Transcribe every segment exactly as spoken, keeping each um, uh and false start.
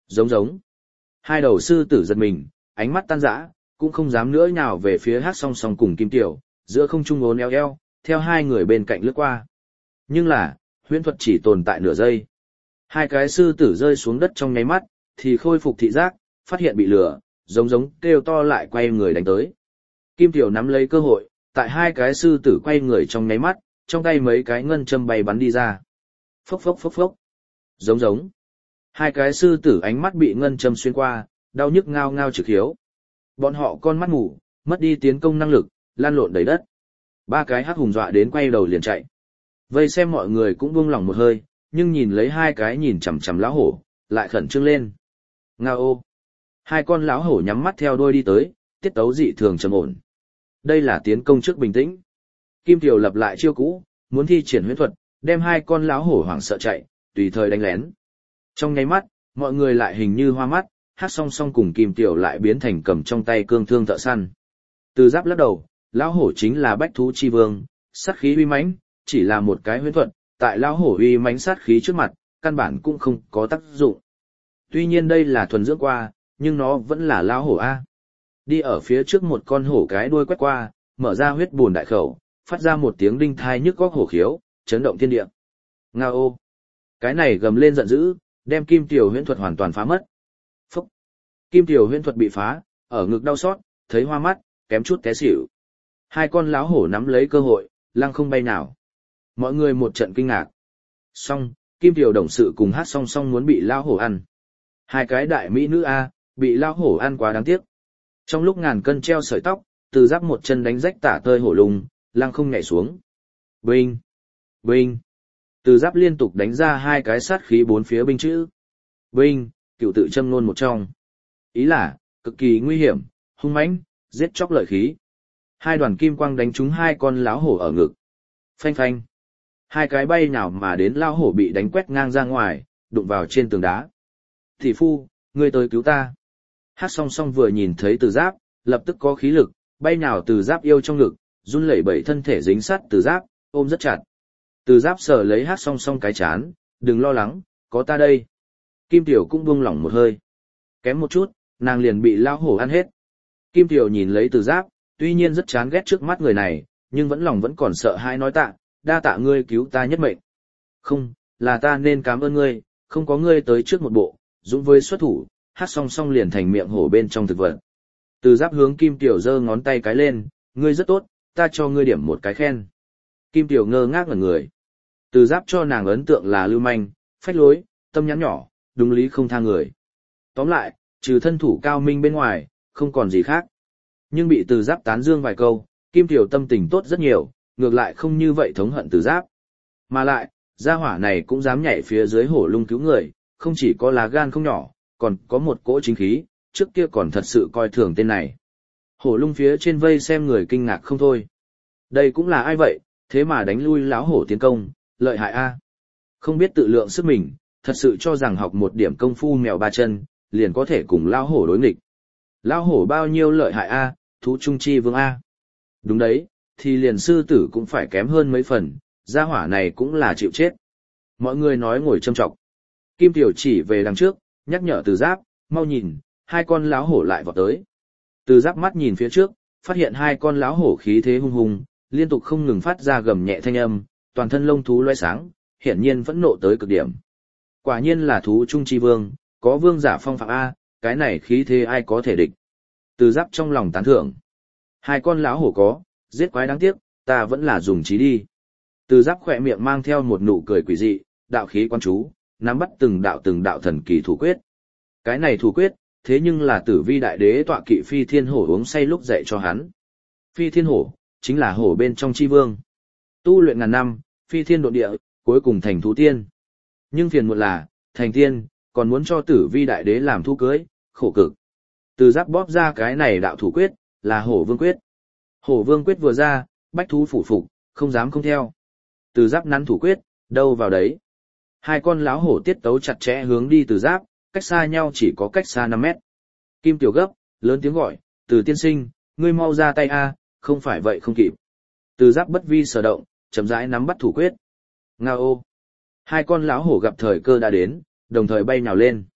Giống giống. Hai đầu sư tử giật mình, ánh mắt tan rã, cũng không dám nữa nhào về phía Hát Song Song cùng Kim Tiểu, giữa không trung ốn eo eo, theo hai người bên cạnh lướt qua. Nhưng là, huyễn thuật chỉ tồn tại nửa giây. Hai cái sư tử rơi xuống đất trong nháy mắt, thì khôi phục thị giác, phát hiện bị lửa, giống giống kêu to lại quay người đánh tới. Kim Tiểu nắm lấy cơ hội, tại hai cái sư tử quay người trong nháy mắt, trong tay mấy cái ngân châm bay bắn đi ra. Phốc phốc phốc phốc. Giống giống. Hai cái sư tử ánh mắt bị ngân châm xuyên qua, đau nhức ngao ngao trực hiếu. Bọn họ con mắt ngủ, mất đi tiến công năng lực, lan lộn đầy đất. Ba cái hắc hùng dọa đến quay đầu liền chạy. Vây xem mọi người cũng buông lỏng một hơi, nhưng nhìn lấy hai cái nhìn chằm chằm lão hổ, lại khẩn trương lên. Ngao ô. Hai con lão hổ nhắm mắt theo đuôi đi tới, tiết tấu dị thường trầm ổn. Đây là tiến công trước bình tĩnh. Kim Tiểu lập lại chiêu cũ, muốn thi triển huyễn thuật, đem hai con lão hổ hoảng sợ chạy, tùy thời đánh lén. Trong nháy mắt, mọi người lại hình như hoa mắt, Hát Song Song cùng Kim Tiểu lại biến thành cầm trong tay cương thương thợ săn. Từ Giáp lắc đầu, lão hổ chính là bách thú chi vương, sát khí uy mãnh, chỉ là một cái huyễn thuật, tại lão hổ uy mãnh sát khí trước mặt, căn bản cũng không có tác dụng. Tuy nhiên đây là thuần dưỡng qua, nhưng nó vẫn là lão hổ a. Đi ở phía trước một con hổ cái đuôi quét qua, mở ra huyết bùn đại khẩu, phát ra một tiếng đinh thai nhức góc hổ khiếu, chấn động thiên địa. Ngao ô. Cái này gầm lên giận dữ, đem Kim Tiểu huyễn thuật hoàn toàn phá mất. Phúc. Kim Tiểu huyễn thuật bị phá, ở ngực đau xót, thấy hoa mắt, kém chút té xỉu. Hai con lão hổ nắm lấy cơ hội, lăng không bay nào. Mọi người một trận kinh ngạc. Xong, Kim Tiểu đồng sự cùng Hát Song Song muốn bị lão hổ ăn. Hai cái đại mỹ nữ A, bị lão hổ ăn quá đáng tiếc. Trong lúc ngàn cân treo sợi tóc, Từ Giáp một chân đánh rách tả tơi hổ lùng, lăng không nhảy xuống. Binh! Binh! Từ Giáp liên tục đánh ra hai cái sát khí bốn phía binh chữ. Binh, cựu tự châm ngôn một trong. Ý là, cực kỳ nguy hiểm, hung mãnh, giết chóc lợi khí. Hai đoàn kim quang đánh trúng hai con lão hổ ở ngực. Phanh phanh. Hai cái bay nào mà đến lão hổ bị đánh quét ngang ra ngoài, đụng vào trên tường đá. Thị phu, ngươi tới cứu ta. Hát Song Song vừa nhìn thấy Từ Giáp, lập tức có khí lực, bay nào Từ Giáp yêu trong ngực, run lẩy bẩy thân thể dính sát Từ Giáp, ôm rất chặt. Từ Giáp sờ lấy Hát Song Song cái chán, đừng lo lắng, có ta đây. Kim Tiểu cũng buông lỏng một hơi. Kém một chút, nàng liền bị lão hổ ăn hết. Kim Tiểu nhìn lấy Từ Giáp, tuy nhiên rất chán ghét trước mắt người này, nhưng vẫn lòng vẫn còn sợ hãi nói tạ, đa tạ ngươi cứu ta nhất mệnh. Không, là ta nên cảm ơn ngươi, không có ngươi tới trước một bộ, dũng với xuất thủ, Hát Song Song liền thành miệng hổ bên trong thực vật. Từ Giáp hướng Kim Tiểu giơ ngón tay cái lên, ngươi rất tốt, ta cho ngươi điểm một cái khen. Kim Tiểu ngơ ngác ngẩn người. Từ Giáp cho nàng ấn tượng là lưu manh, phách lối, tâm nhắn nhỏ, đúng lý không tha người. Tóm lại, trừ thân thủ cao minh bên ngoài, không còn gì khác. Nhưng bị Từ Giáp tán dương vài câu, Kim Tiểu tâm tình tốt rất nhiều, ngược lại không như vậy thống hận Từ Giáp. Mà lại, gia hỏa này cũng dám nhảy phía dưới hổ lung cứu người, không chỉ có lá gan không nhỏ, còn có một cỗ chính khí, trước kia còn thật sự coi thường tên này. Hổ lung phía trên vây xem người kinh ngạc không thôi. Đây cũng là ai vậy, thế mà đánh lui lão hổ tiến công, lợi hại a. Không biết tự lượng sức mình, thật sự cho rằng học một điểm công phu mèo ba chân, liền có thể cùng lão hổ đối nghịch. Lão hổ bao nhiêu lợi hại a, thú trung chi vương a. Đúng đấy, thì liền sư tử cũng phải kém hơn mấy phần, gia hỏa này cũng là chịu chết. Mọi người nói ngồi châm trọng. Kim Tiểu chỉ về đằng trước, nhắc nhở Từ Giáp, mau nhìn, hai con lão hổ lại vọt tới. Từ Giáp mắt nhìn phía trước, phát hiện hai con lão hổ khí thế hung hùng, liên tục không ngừng phát ra gầm nhẹ thanh âm, toàn thân lông thú loé sáng, hiển nhiên vẫn nộ tới cực điểm. Quả nhiên là thú trung chi vương, có vương giả phong phạm a, cái này khí thế ai có thể địch. Từ Giáp trong lòng tán thưởng. Hai con lão hổ có, giết quái đáng tiếc, ta vẫn là dùng trí đi. Từ Giáp khỏe miệng mang theo một nụ cười quỷ dị, đạo khí quan chú, nắm bắt từng đạo từng đạo thần kỳ thủ quyết. Cái này thủ quyết, thế nhưng là Tử Vi đại đế tọa kỵ Phi Thiên Hổ uống say lúc dạy cho hắn. Phi Thiên Hổ chính là hổ bên trong chi vương. Tu luyện ngàn năm, phi thiên độ địa, cuối cùng thành thú tiên. Nhưng phiền muộn là, thành tiên, còn muốn cho Tử Vi đại đế làm thu cưới, khổ cực. Từ Giáp bóp ra cái này đạo thủ quyết, là hổ vương quyết. Hổ vương quyết vừa ra, bách thú phủ phục, không dám không theo. Từ Giáp nắn thủ quyết, đâu vào đấy. Hai con lão hổ tiết tấu chặt chẽ hướng đi Từ Giáp, cách xa nhau chỉ có cách xa năm mét. Kim Tiểu gấp, lớn tiếng gọi, Từ tiên sinh, ngươi mau ra tay a, không phải vậy không kịp. Từ Giáp bất vi sở động, chậm rãi nắm bắt thủ quyết. Ngao ô. Hai con lão hổ gặp thời cơ đã đến, đồng thời bay nhào lên.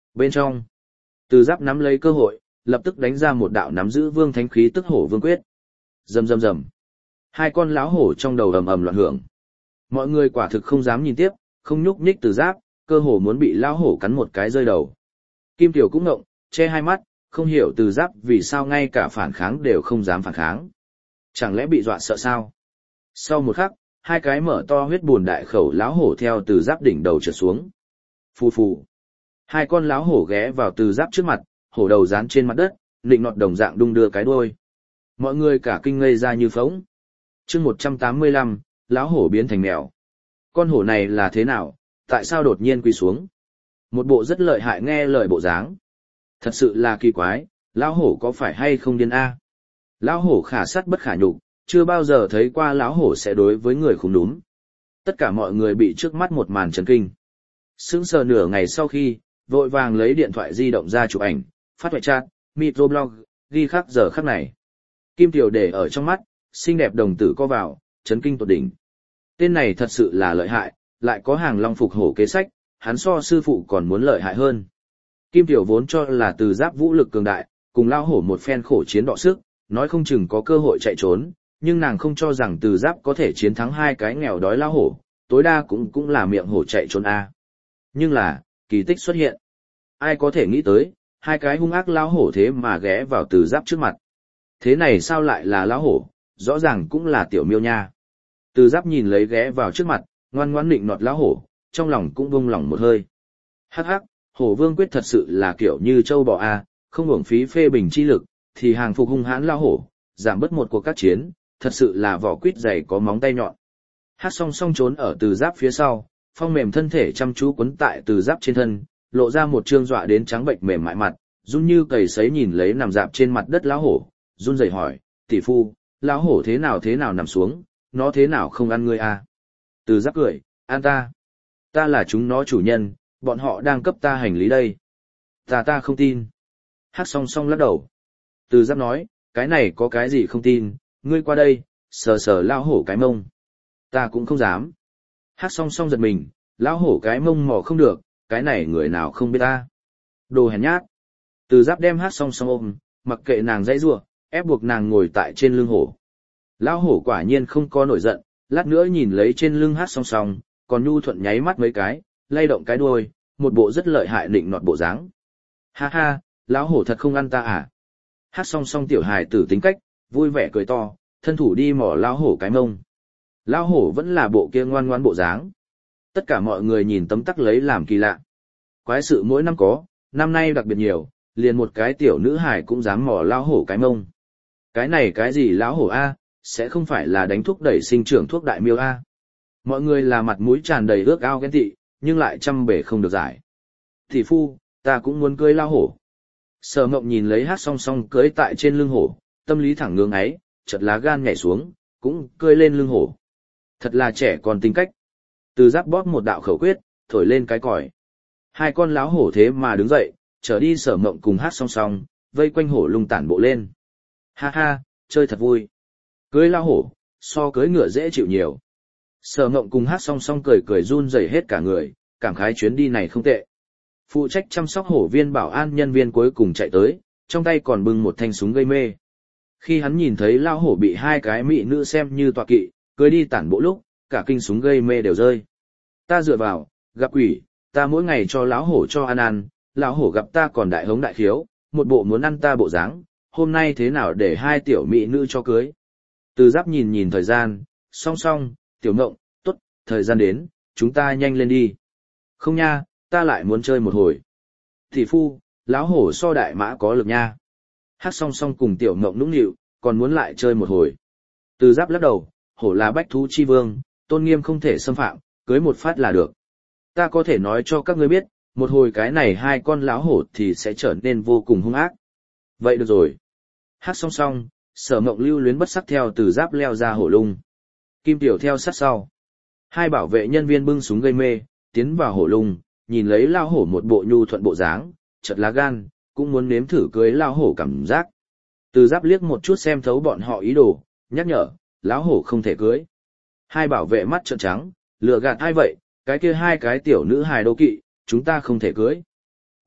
Bên trong, Từ Giáp nắm lấy cơ hội, lập tức đánh ra một đạo nắm giữ vương thánh khí tức hổ vương quyết. Rầm rầm rầm. Hai con lão hổ trong đầu ầm ầm loạn hưởng. Mọi người quả thực không dám nhìn tiếp, không nhúc nhích Từ Giáp, cơ hồ muốn bị lão hổ cắn một cái rơi đầu. Kim Tiểu cũng ngộng, che hai mắt, không hiểu Từ Giáp vì sao ngay cả phản kháng đều không dám phản kháng. Chẳng lẽ bị dọa sợ sao? Sau một khắc, hai cái mở to huyết buồn đại khẩu lão hổ theo Từ Giáp đỉnh đầu trượt xuống. Phù phù. Hai con lão hổ ghé vào Từ Giáp trước mặt, hổ đầu dán trên mặt đất, nịnh nọt đồng dạng đung đưa cái đuôi. Mọi người cả kinh ngây ra như phỗng. Chương một trăm tám mươi lăm, lão hổ biến thành mèo. Con hổ này là thế nào, tại sao đột nhiên quỳ xuống? Một bộ rất lợi hại nghe lời bộ dáng. Thật sự là kỳ quái, lão hổ có phải hay không điên a? Lão hổ khả sắt bất khả nhục, chưa bao giờ thấy qua lão hổ sẽ đối với người không đúng. Tất cả mọi người bị trước mắt một màn chấn kinh. Sững sờ nửa ngày sau khi, vội vàng lấy điện thoại di động ra chụp ảnh, phát ngoại chat, microblog, ghi khắc giờ khắc này. Kim Tiểu để ở trong mắt, xinh đẹp đồng tử co vào, chấn kinh tột đỉnh. Tên này thật sự là lợi hại, lại có hàng long phục hổ kế sách, hắn so sư phụ còn muốn lợi hại hơn. Kim Tiểu vốn cho là Từ Giáp vũ lực cường đại, cùng lao hổ một phen khổ chiến đọ sức, nói không chừng có cơ hội chạy trốn, nhưng nàng không cho rằng Từ Giáp có thể chiến thắng hai cái nghèo đói lao hổ, tối đa cũng cũng là miệng hổ chạy trốn a. Nhưng là, kỳ tích xuất hiện. Ai có thể nghĩ tới, hai cái hung ác lao hổ thế mà ghé vào Từ Giáp trước mặt. Thế này sao lại là lao hổ, rõ ràng cũng là tiểu miêu nha. Từ Giáp nhìn lấy ghé vào trước mặt, ngoan ngoãn nịnh nọt lao hổ, trong lòng cũng vung lòng một hơi. Hắc hắc, hổ vương quyết thật sự là kiểu như châu bò a, không uổng phí phê bình chi lực, thì hàng phục hung hãn lao hổ, giảm bớt một cuộc các chiến, thật sự là vỏ quýt dày có móng tay nhọn. Hát song song trốn ở Từ Giáp phía sau, phong mềm thân thể chăm chú quấn tại Từ Giáp trên thân, lộ ra một trương dọa đến trắng bệnh mềm mại mặt, run như cầy sấy nhìn lấy nằm dạp trên mặt đất lão hổ, run rẩy hỏi, tỷ phu, lão hổ thế nào thế nào nằm xuống, nó thế nào không ăn ngươi a? Từ Giáp cười, an ta. Ta là chúng nó chủ nhân, bọn họ đang cấp ta hành lý đây. Ta ta không tin. Hát song song lắc đầu. Từ Giáp nói, cái này có cái gì không tin, ngươi qua đây, sờ sờ lão hổ cái mông. Ta cũng không dám. Hát song song giật mình, lão hổ cái mông mò không được, cái này người nào không biết ta. Đồ hèn nhát. Từ Giáp đem Hát song song ôm, mặc kệ nàng dãy rủa, ép buộc nàng ngồi tại trên lưng hổ. Lão hổ quả nhiên không có nổi giận, lát nữa nhìn lấy trên lưng Hát song song, còn nhu thuận nháy mắt mấy cái, lay động cái đuôi, một bộ rất lợi hại định nọt bộ dáng. Ha ha, lão hổ thật không ăn ta à? Hát song song tiểu hài tử tính cách, vui vẻ cười to, thân thủ đi mỏ lão hổ cái mông. Lão hổ vẫn là bộ kia ngoan ngoan bộ dáng. Tất cả mọi người nhìn tấm tắc lấy làm kỳ lạ. Quái sự mỗi năm có, năm nay đặc biệt nhiều, liền một cái tiểu nữ hài cũng dám mỏ lão hổ cái mông. Cái này cái gì lão hổ a, sẽ không phải là đánh thuốc đẩy sinh trưởng thuốc đại miêu a? Mọi người là mặt mũi tràn đầy ước ao ghen tị, nhưng lại trăm bể không được giải. Thị phu, ta cũng muốn cưới lão hổ. Sở Ngộng nhìn lấy Hát song song cưới tại trên lưng hổ, tâm lý thẳng ngưỡng ấy, chợt lá gan nhảy xuống, cũng cưỡi lên lưng hổ. Thật là trẻ còn tính cách. Từ Giáp bóp một đạo khẩu quyết, thổi lên cái còi. Hai con lão hổ thế mà đứng dậy, trở đi Sở Ngộng cùng Hát song song, vây quanh hổ lung tản bộ lên. Ha ha, chơi thật vui. Cưới lão hổ, so cưới ngựa dễ chịu nhiều. Sở Ngộng cùng Hát song song cười cười run rẩy hết cả người, cảm khái chuyến đi này không tệ. Phụ trách chăm sóc hổ viên bảo an nhân viên cuối cùng chạy tới, trong tay còn bưng một thanh súng gây mê. Khi hắn nhìn thấy lão hổ bị hai cái mỹ nữ xem như tọa kỵ, cưới đi tản bộ lúc, cả kinh súng gây mê đều rơi. Ta dựa vào, gặp quỷ, ta mỗi ngày cho lão hổ cho ăn ăn, lão hổ gặp ta còn đại hống đại khiếu, một bộ muốn ăn ta bộ dáng, hôm nay thế nào để hai tiểu mỹ nữ cho cưới. Từ Giáp nhìn nhìn thời gian, song song, tiểu Ngộng, tốt, thời gian đến, chúng ta nhanh lên đi. Không nha, ta lại muốn chơi một hồi. Thị phu, lão hổ so đại mã có lực nha. Hát song song cùng tiểu Ngộng nũng nịu, còn muốn lại chơi một hồi. Từ Giáp lắc đầu, hổ là bách thú chi vương, tôn nghiêm không thể xâm phạm, cưới một phát là được. Ta có thể nói cho các ngươi biết, một hồi cái này hai con lão hổ thì sẽ trở nên vô cùng hung ác. Vậy được rồi. Hát song song, Sở Ngộng lưu luyến bất sắc theo Từ Giáp leo ra hổ lung. Kim Tiểu theo sát sau. Hai bảo vệ nhân viên bưng súng gây mê, tiến vào hổ lung, nhìn lấy lao hổ một bộ nhu thuận bộ dáng, chợt lá gan, cũng muốn nếm thử cưới lao hổ cảm giác. Từ Giáp liếc một chút xem thấu bọn họ ý đồ, nhắc nhở, lão hổ không thể cưới. Hai bảo vệ mắt trợn trắng, lừa gạt ai vậy, cái kia hai cái tiểu nữ hài đô kỵ, chúng ta không thể cưới.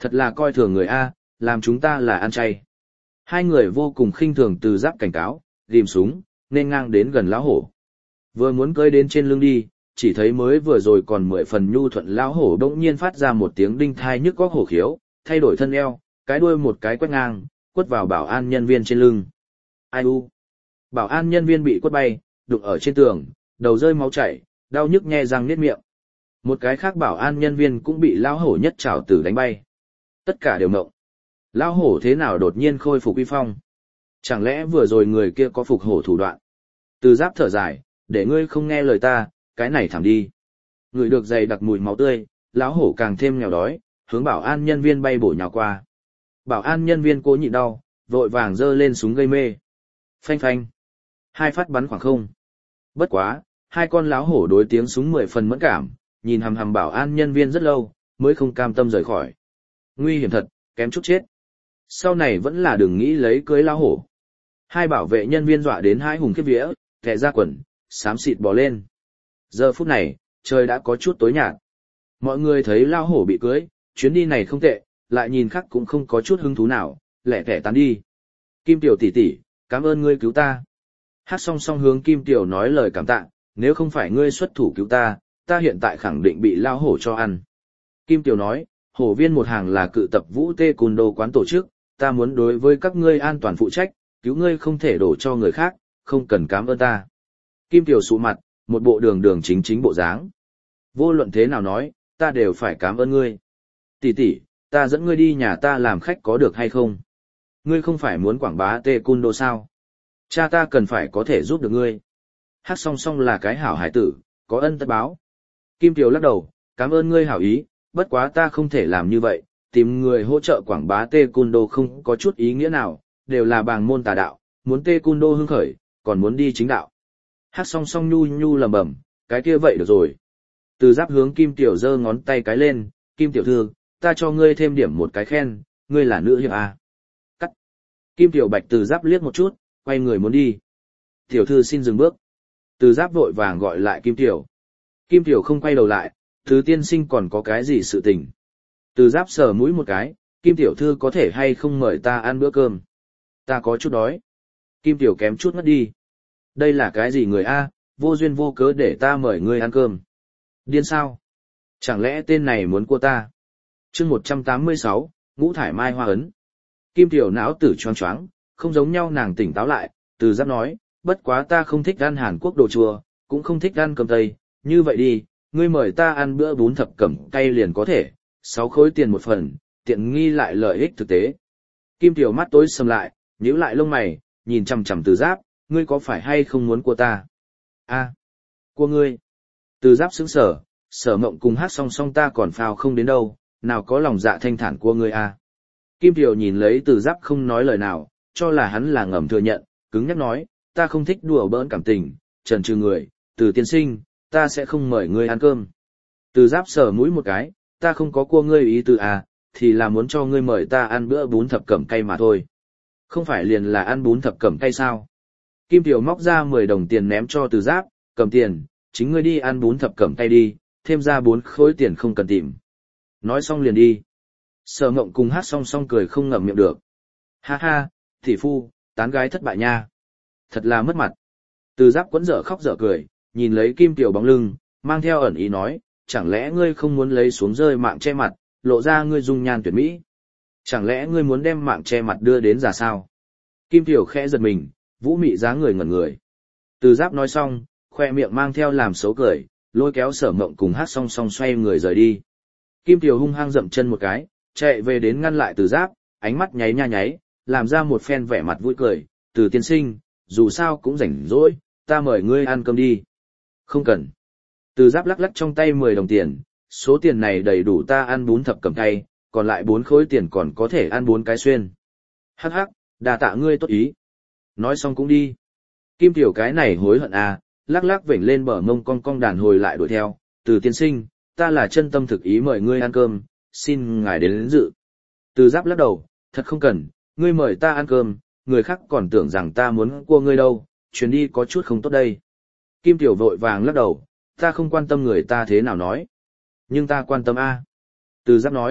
Thật là coi thường người A, làm chúng ta là ăn chay. Hai người vô cùng khinh thường Từ Giáp cảnh cáo, ghim súng, nên ngang đến gần lão hổ. Vừa muốn cơi đến trên lưng đi, chỉ thấy mới vừa rồi còn mười phần nhu thuận lão hổ đột nhiên phát ra một tiếng đinh thai nhức góc hổ khiếu, thay đổi thân eo, cái đuôi một cái quét ngang, quất vào bảo an nhân viên trên lưng. Ai u? Bảo an nhân viên bị quất bay, đụng ở trên tường, đầu rơi máu chảy, đau nhức nhe răng niết miệng. Một cái khác bảo an nhân viên cũng bị lão hổ nhất trảo tử đánh bay. Tất cả đều ngộng. Lão hổ thế nào đột nhiên khôi phục uy phong? Chẳng lẽ vừa rồi người kia có phục hổ thủ đoạn? Từ Giáp thở dài, để ngươi không nghe lời ta, cái này thẳng đi. Người được dày đặc mùi máu tươi, lão hổ càng thêm nghèo đói, hướng bảo an nhân viên bay bổ nhào qua. Bảo an nhân viên cố nhịn đau, vội vàng giơ lên súng gây mê. Phanh phanh. Hai phát bắn khoảng không. Bất quá, hai con lão hổ đối tiếng súng mười phần mẫn cảm, nhìn hằm hằm bảo an nhân viên rất lâu, mới không cam tâm rời khỏi. Nguy hiểm thật, kém chút chết. Sau này vẫn là đừng nghĩ lấy cưới lão hổ. Hai bảo vệ nhân viên dọa đến hai hùng khiếp vía, kẻ ra quần, xám xịt bò lên. Giờ phút này, trời đã có chút tối nhạt. Mọi người thấy lão hổ bị cưới, chuyến đi này không tệ, lại nhìn khác cũng không có chút hứng thú nào, lẻ tẻ tán đi. Kim Tiểu tỷ tỷ, cảm ơn ngươi cứu ta. Hát song song hướng Kim Tiểu nói lời cảm tạ, nếu không phải ngươi xuất thủ cứu ta, ta hiện tại khẳng định bị lão hổ cho ăn. Kim Tiểu nói, hổ viên một hàng là cự tập vũ tê cùn đồ quán tổ chức, ta muốn đối với các ngươi an toàn phụ trách, cứu ngươi không thể đổ cho người khác, không cần cảm ơn ta. Kim Tiểu sụ mặt, một bộ đường đường chính chính bộ dáng. Vô luận thế nào nói, ta đều phải cảm ơn ngươi. Tỷ tỷ, ta dẫn ngươi đi nhà ta làm khách có được hay không? Ngươi không phải muốn quảng bá tê cun đô sao? Cha ta cần phải có thể giúp được ngươi. Hát song song là cái hảo hải tử, có ân tất báo. Kim Tiểu lắc đầu, cảm ơn ngươi hảo ý, bất quá ta không thể làm như vậy, tìm người hỗ trợ quảng bá tê cun đô không có chút ý nghĩa nào, đều là bàng môn tà đạo, muốn tê cun đô hưng khởi, còn muốn đi chính đạo. Hát song song nhu nhu lầm bầm, cái kia vậy được rồi. Từ Giáp hướng Kim Tiểu giơ ngón tay cái lên, Kim Tiểu thư, ta cho ngươi thêm điểm một cái khen, ngươi là nữ hiệp à. Cắt. Kim Tiểu Bạch Từ Giáp liếc một chút, quay người muốn đi. Tiểu thư xin dừng bước. Từ Giáp vội vàng gọi lại Kim Tiểu. Kim Tiểu không quay đầu lại, thứ tiên sinh còn có cái gì sự tình. Từ Giáp sờ mũi một cái, Kim Tiểu thư có thể hay không mời ta ăn bữa cơm. Ta có chút đói. Kim Tiểu kém chút mất đi. Đây là cái gì người A, vô duyên vô cớ để ta mời ngươi ăn cơm. Điên sao? Chẳng lẽ tên này muốn cua ta? chương một trăm tám mươi sáu, ngũ thải mai hoa ấn. Kim Tiểu não tử choáng choáng, không giống nhau nàng tỉnh táo lại, Từ Giáp nói, bất quá ta không thích ăn Hàn Quốc đồ chua, cũng không thích ăn cơm Tây, như vậy đi, ngươi mời ta ăn bữa bún thập cẩm cay liền có thể, sáu khối tiền một phần, tiện nghi lại lợi ích thực tế. Kim Tiểu mắt tối sầm lại, nhíu lại lông mày, nhìn chằm chằm Từ Giáp, ngươi có phải hay không muốn cua ta? A, à, cua ngươi. Từ Giáp sững sờ, Sở Mộng cùng Hát song song ta còn phao không đến đâu, nào có lòng dạ thanh thản của ngươi a. À. Kim Tiểu nhìn lấy Từ Giáp không nói lời nào, cho là hắn là ngầm thừa nhận, cứng nhắc nói, ta không thích đùa bỡn cảm tình, trần trừ người, Từ tiên sinh, ta sẽ không mời ngươi ăn cơm. Từ Giáp sờ mũi một cái, ta không có cua ngươi ý từ à, thì là muốn cho ngươi mời ta ăn bữa bún thập cẩm cay mà thôi. Không phải liền là ăn bún thập cẩm cay sao? Kim Tiểu móc ra mười đồng tiền ném cho Từ Giáp, cầm tiền, chính ngươi đi ăn bún thập cẩm cay đi, thêm ra bốn khối tiền không cần tìm. Nói xong liền đi. Sở Ngộng cùng Hát song song cười không ngậm miệng được. Ha ha, thị phu, tán gái thất bại nha. Thật là mất mặt. Từ Giáp quẫn dở khóc dở cười, nhìn lấy Kim Tiểu bóng lưng, mang theo ẩn ý nói, chẳng lẽ ngươi không muốn lấy xuống rơi mạng che mặt, lộ ra ngươi dung nhan tuyệt mỹ? Chẳng lẽ ngươi muốn đem mạng che mặt đưa đến già sao? Kim Tiểu khẽ giật mình, vũ mị dáng người ngẩn người. Từ Giáp nói xong, khoe miệng mang theo làm xấu cười, lôi kéo Sở Mộng cùng Hát song song xoay người rời đi. Kim Tiểu hung hăng dậm chân một cái, chạy về đến ngăn lại Từ Giáp, ánh mắt nháy nha nháy, làm ra một phen vẻ mặt vui cười, Từ tiên sinh, dù sao cũng rảnh rỗi, ta mời ngươi ăn cơm đi. Không cần. Từ Giáp lắc lắc trong tay mười đồng tiền, số tiền này đầy đủ ta ăn bún thập cẩm cay, còn lại bốn khối tiền còn có thể ăn bốn cái xuyên. Hắc hắc, đà tạ ngươi tốt ý. Nói xong cũng đi. Kim Tiểu cái này hối hận à, lắc lắc vểnh lên bờ mông cong cong đàn hồi lại đuổi theo, Từ tiên sinh, ta là chân tâm thực ý mời ngươi ăn cơm, xin ngài đến, đến dự. Từ Giáp lắc đầu, thật không cần, ngươi mời ta ăn cơm, người khác còn tưởng rằng ta muốn cua ngươi đâu, chuyến đi có chút không tốt đây. Kim Tiểu vội vàng lắc đầu, ta không quan tâm người ta thế nào nói. Nhưng ta quan tâm a. Từ Giáp nói,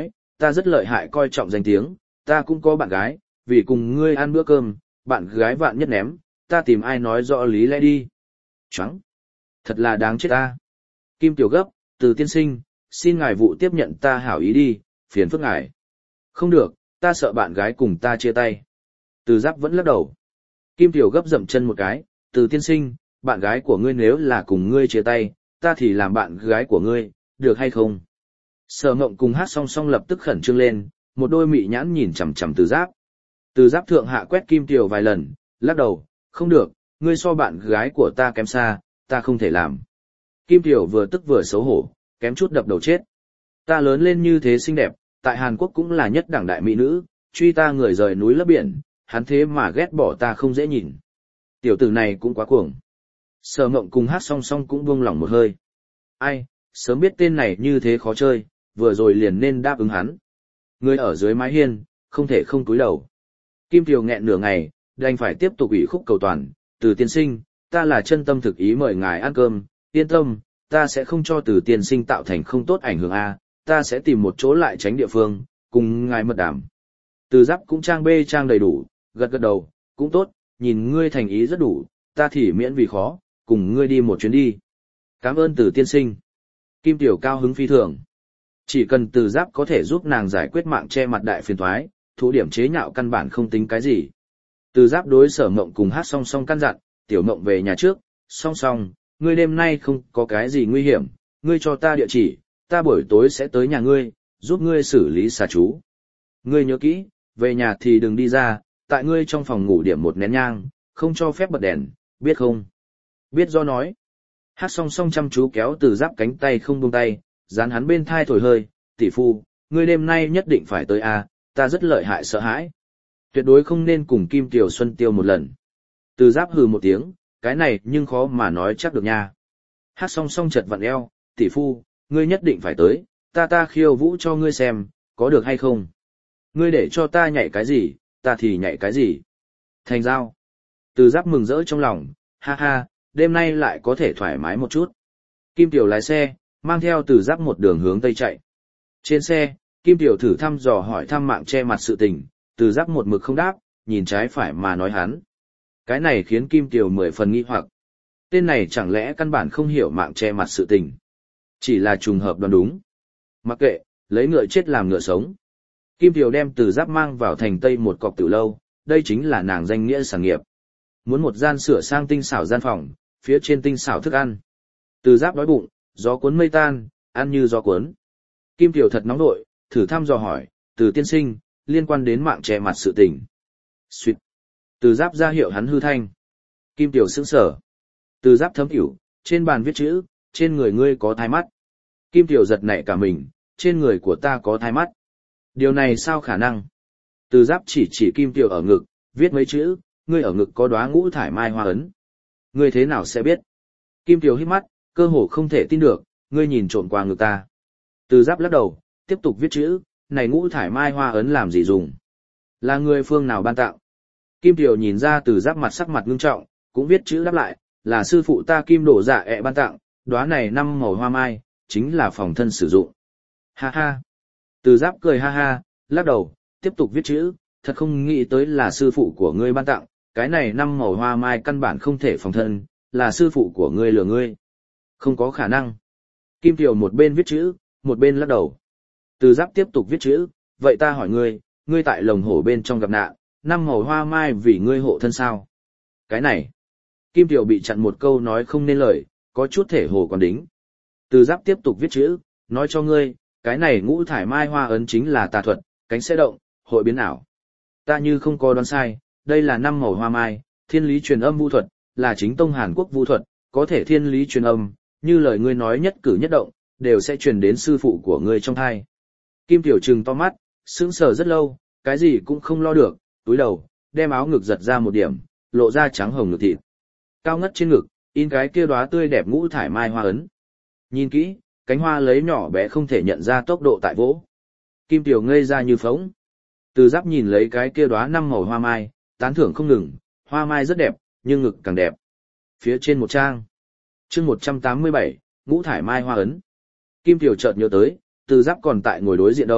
ta rất lợi hại coi trọng danh tiếng, ta cũng có bạn gái, vì cùng ngươi ăn bữa cơm, bạn gái vạn nhất ném, ta tìm ai nói rõ lý lẽ đi. Choáng. Thật là đáng chết ta. Kim Tiểu gấp, Từ tiên sinh, xin ngài vụ tiếp nhận ta hảo ý đi, phiền phức ngài. Không được, ta sợ bạn gái cùng ta chia tay. Từ Giáp vẫn lắc đầu. Kim Tiểu gấp dậm chân một cái, Từ tiên sinh, bạn gái của ngươi nếu là cùng ngươi chia tay, ta thì làm bạn gái của ngươi, được hay không? Sở Ngộng cùng Hát song song lập tức khẩn trương lên, một đôi mị nhãn nhìn chằm chằm Từ Giáp. Từ Giáp thượng hạ quét Kim Tiểu vài lần, lắc đầu, không được, ngươi so bạn gái của ta kém xa, ta không thể làm. Kim Tiểu vừa tức vừa xấu hổ, kém chút đập đầu chết. Ta lớn lên như thế xinh đẹp, tại Hàn Quốc cũng là nhất đẳng đại mỹ nữ, truy ta người rời núi lấp biển, hắn thế mà ghét bỏ ta không dễ nhìn. Tiểu tử này cũng quá cuồng. Sở Ngộng cùng Hát song song cũng buông lỏng một hơi. Ai, sớm biết tên này như thế khó chơi, vừa rồi liền nên đáp ứng hắn. Người ở dưới mái hiên, không thể không cúi đầu. Kim Tiểu nghẹn nửa ngày, đành phải tiếp tục ủy khúc cầu toàn, Từ tiên sinh, ta là chân tâm thực ý mời ngài ăn cơm, yên tâm, ta sẽ không cho Từ tiên sinh tạo thành không tốt ảnh hưởng a, ta sẽ tìm một chỗ lại tránh địa phương, cùng ngài mật đàm. Từ Giáp cũng trang bê trang đầy đủ, gật gật đầu, cũng tốt, nhìn ngươi thành ý rất đủ, ta thì miễn vì khó, cùng ngươi đi một chuyến đi. Cảm ơn Từ tiên sinh. Kim Tiểu cao hứng phi thường. Chỉ cần Từ Giáp có thể giúp nàng giải quyết mạng che mặt đại phiền toái, thủ điểm chế nhạo căn bản không tính cái gì. Từ Giáp đối Sở Ngộng cùng Hát song song căn dặn, Tiểu Ngộng về nhà trước, song song, ngươi đêm nay không có cái gì nguy hiểm, ngươi cho ta địa chỉ, ta buổi tối sẽ tới nhà ngươi, giúp ngươi xử lý xà chú. Ngươi nhớ kỹ, về nhà thì đừng đi ra, tại ngươi trong phòng ngủ điểm một nén nhang, không cho phép bật đèn, biết không? Biết do nói. Hát song song chăm chú kéo Từ Giáp cánh tay không buông tay, dán hắn bên thai thổi hơi, tỷ phu, ngươi đêm nay nhất định phải tới a, ta rất lợi hại sợ hãi. Tuyệt đối không nên cùng Kim Tiểu Xuân tiêu một lần. Từ Giáp hừ một tiếng, cái này nhưng khó mà nói chắc được nha. Hát song song chật vặn eo, tỷ phu, ngươi nhất định phải tới, ta ta khiêu vũ cho ngươi xem, có được hay không? Ngươi để cho ta nhảy cái gì, ta thì nhảy cái gì. Thành giao. Từ Giáp mừng rỡ trong lòng, ha ha, đêm nay lại có thể thoải mái một chút. Kim Tiểu lái xe, mang theo Từ Giáp một đường hướng tây chạy. Trên xe, Kim Tiểu thử thăm dò hỏi thăm mạng che mặt sự tình, Từ Giáp một mực không đáp, nhìn trái phải mà nói hắn. Cái này khiến Kim Tiểu mười phần nghi hoặc. Tên này chẳng lẽ căn bản không hiểu mạng che mặt sự tình. Chỉ là trùng hợp đoán đúng. Mặc kệ, lấy ngựa chết làm ngựa sống. Kim Tiểu đem Từ Giáp mang vào thành Tây một cọc tiểu lâu, đây chính là nàng danh nghĩa sản nghiệp. Muốn một gian sửa sang tinh xảo gian phòng, phía trên tinh xảo thức ăn. Từ Giáp đói bụng, gió cuốn mây tan, ăn như gió cuốn. Kim Tiểu thật nóng nội, thử thăm dò hỏi, Từ tiên sinh, liên quan đến mạng che mặt sự tình. Xuyệt. Từ Giáp ra hiệu hắn hư thanh. Kim Tiểu sững sờ. Từ Giáp thấm hiểu, trên bàn viết chữ, trên người ngươi có thai mắt. Kim Tiểu giật nảy cả mình, trên người của ta có thai mắt. Điều này sao khả năng? Từ Giáp chỉ chỉ Kim Tiểu ở ngực, viết mấy chữ, ngươi ở ngực có đóa ngũ thải mai hoa ấn. Ngươi thế nào sẽ biết? Kim Tiểu hít mắt, cơ hồ không thể tin được, ngươi nhìn trộm qua ngực ta. Từ Giáp lắc đầu, tiếp tục viết chữ, này ngũ thải mai hoa ấn làm gì dùng? Là người phương nào ban tặng? Kim Tiểu nhìn ra Từ Giáp mặt sắc mặt ngưng trọng, cũng viết chữ đáp lại, là sư phụ ta Kim Đổ Dạ ẹ ban tặng, đóa này năm màu hoa mai, chính là phòng thân sử dụng. Ha ha. Từ Giáp cười ha ha, lắc đầu, tiếp tục viết chữ, thật không nghĩ tới là sư phụ của ngươi ban tặng, cái này năm màu hoa mai căn bản không thể phòng thân, là sư phụ của ngươi lừa ngươi. Không có khả năng. Kim Tiểu một bên viết chữ, một bên lắc đầu. Từ Giáp tiếp tục viết chữ, vậy ta hỏi ngươi, ngươi tại lồng hổ bên trong gặp nạn, năm màu hoa mai vì ngươi hộ thân sao? Cái này. Kim Tiểu bị chặn một câu nói không nên lời, có chút thể hồ còn đính. Từ Giáp tiếp tục viết chữ, nói cho ngươi, cái này ngũ thải mai hoa ấn chính là tà thuật, cánh sẽ động, hội biến ảo. Ta như không có đoán sai, đây là năm màu hoa mai, thiên lý truyền âm vu thuật, là chính tông Hàn Quốc vu thuật, có thể thiên lý truyền âm, như lời ngươi nói nhất cử nhất động, đều sẽ truyền đến sư phụ của ngươi trong thai. Kim Tiểu trừng to mắt, sững sờ rất lâu, cái gì cũng không lo được, túi đầu, đem áo ngực giật ra một điểm, lộ ra trắng hồng ngực thịt. Cao ngất trên ngực, in cái kia đóa tươi đẹp ngũ thải mai hoa ấn. Nhìn kỹ, cánh hoa lấy nhỏ bé không thể nhận ra tốc độ tại vỗ. Kim Tiểu ngây ra như phóng. Từ Giáp nhìn lấy cái kia đóa năm màu hoa mai, tán thưởng không ngừng, hoa mai rất đẹp, nhưng ngực càng đẹp. Phía trên một trang. Chương một trăm tám mươi bảy, ngũ thải mai hoa ấn. Kim Tiểu chợt nhớ tới, Từ Giáp còn tại ngồi đối diện đâu,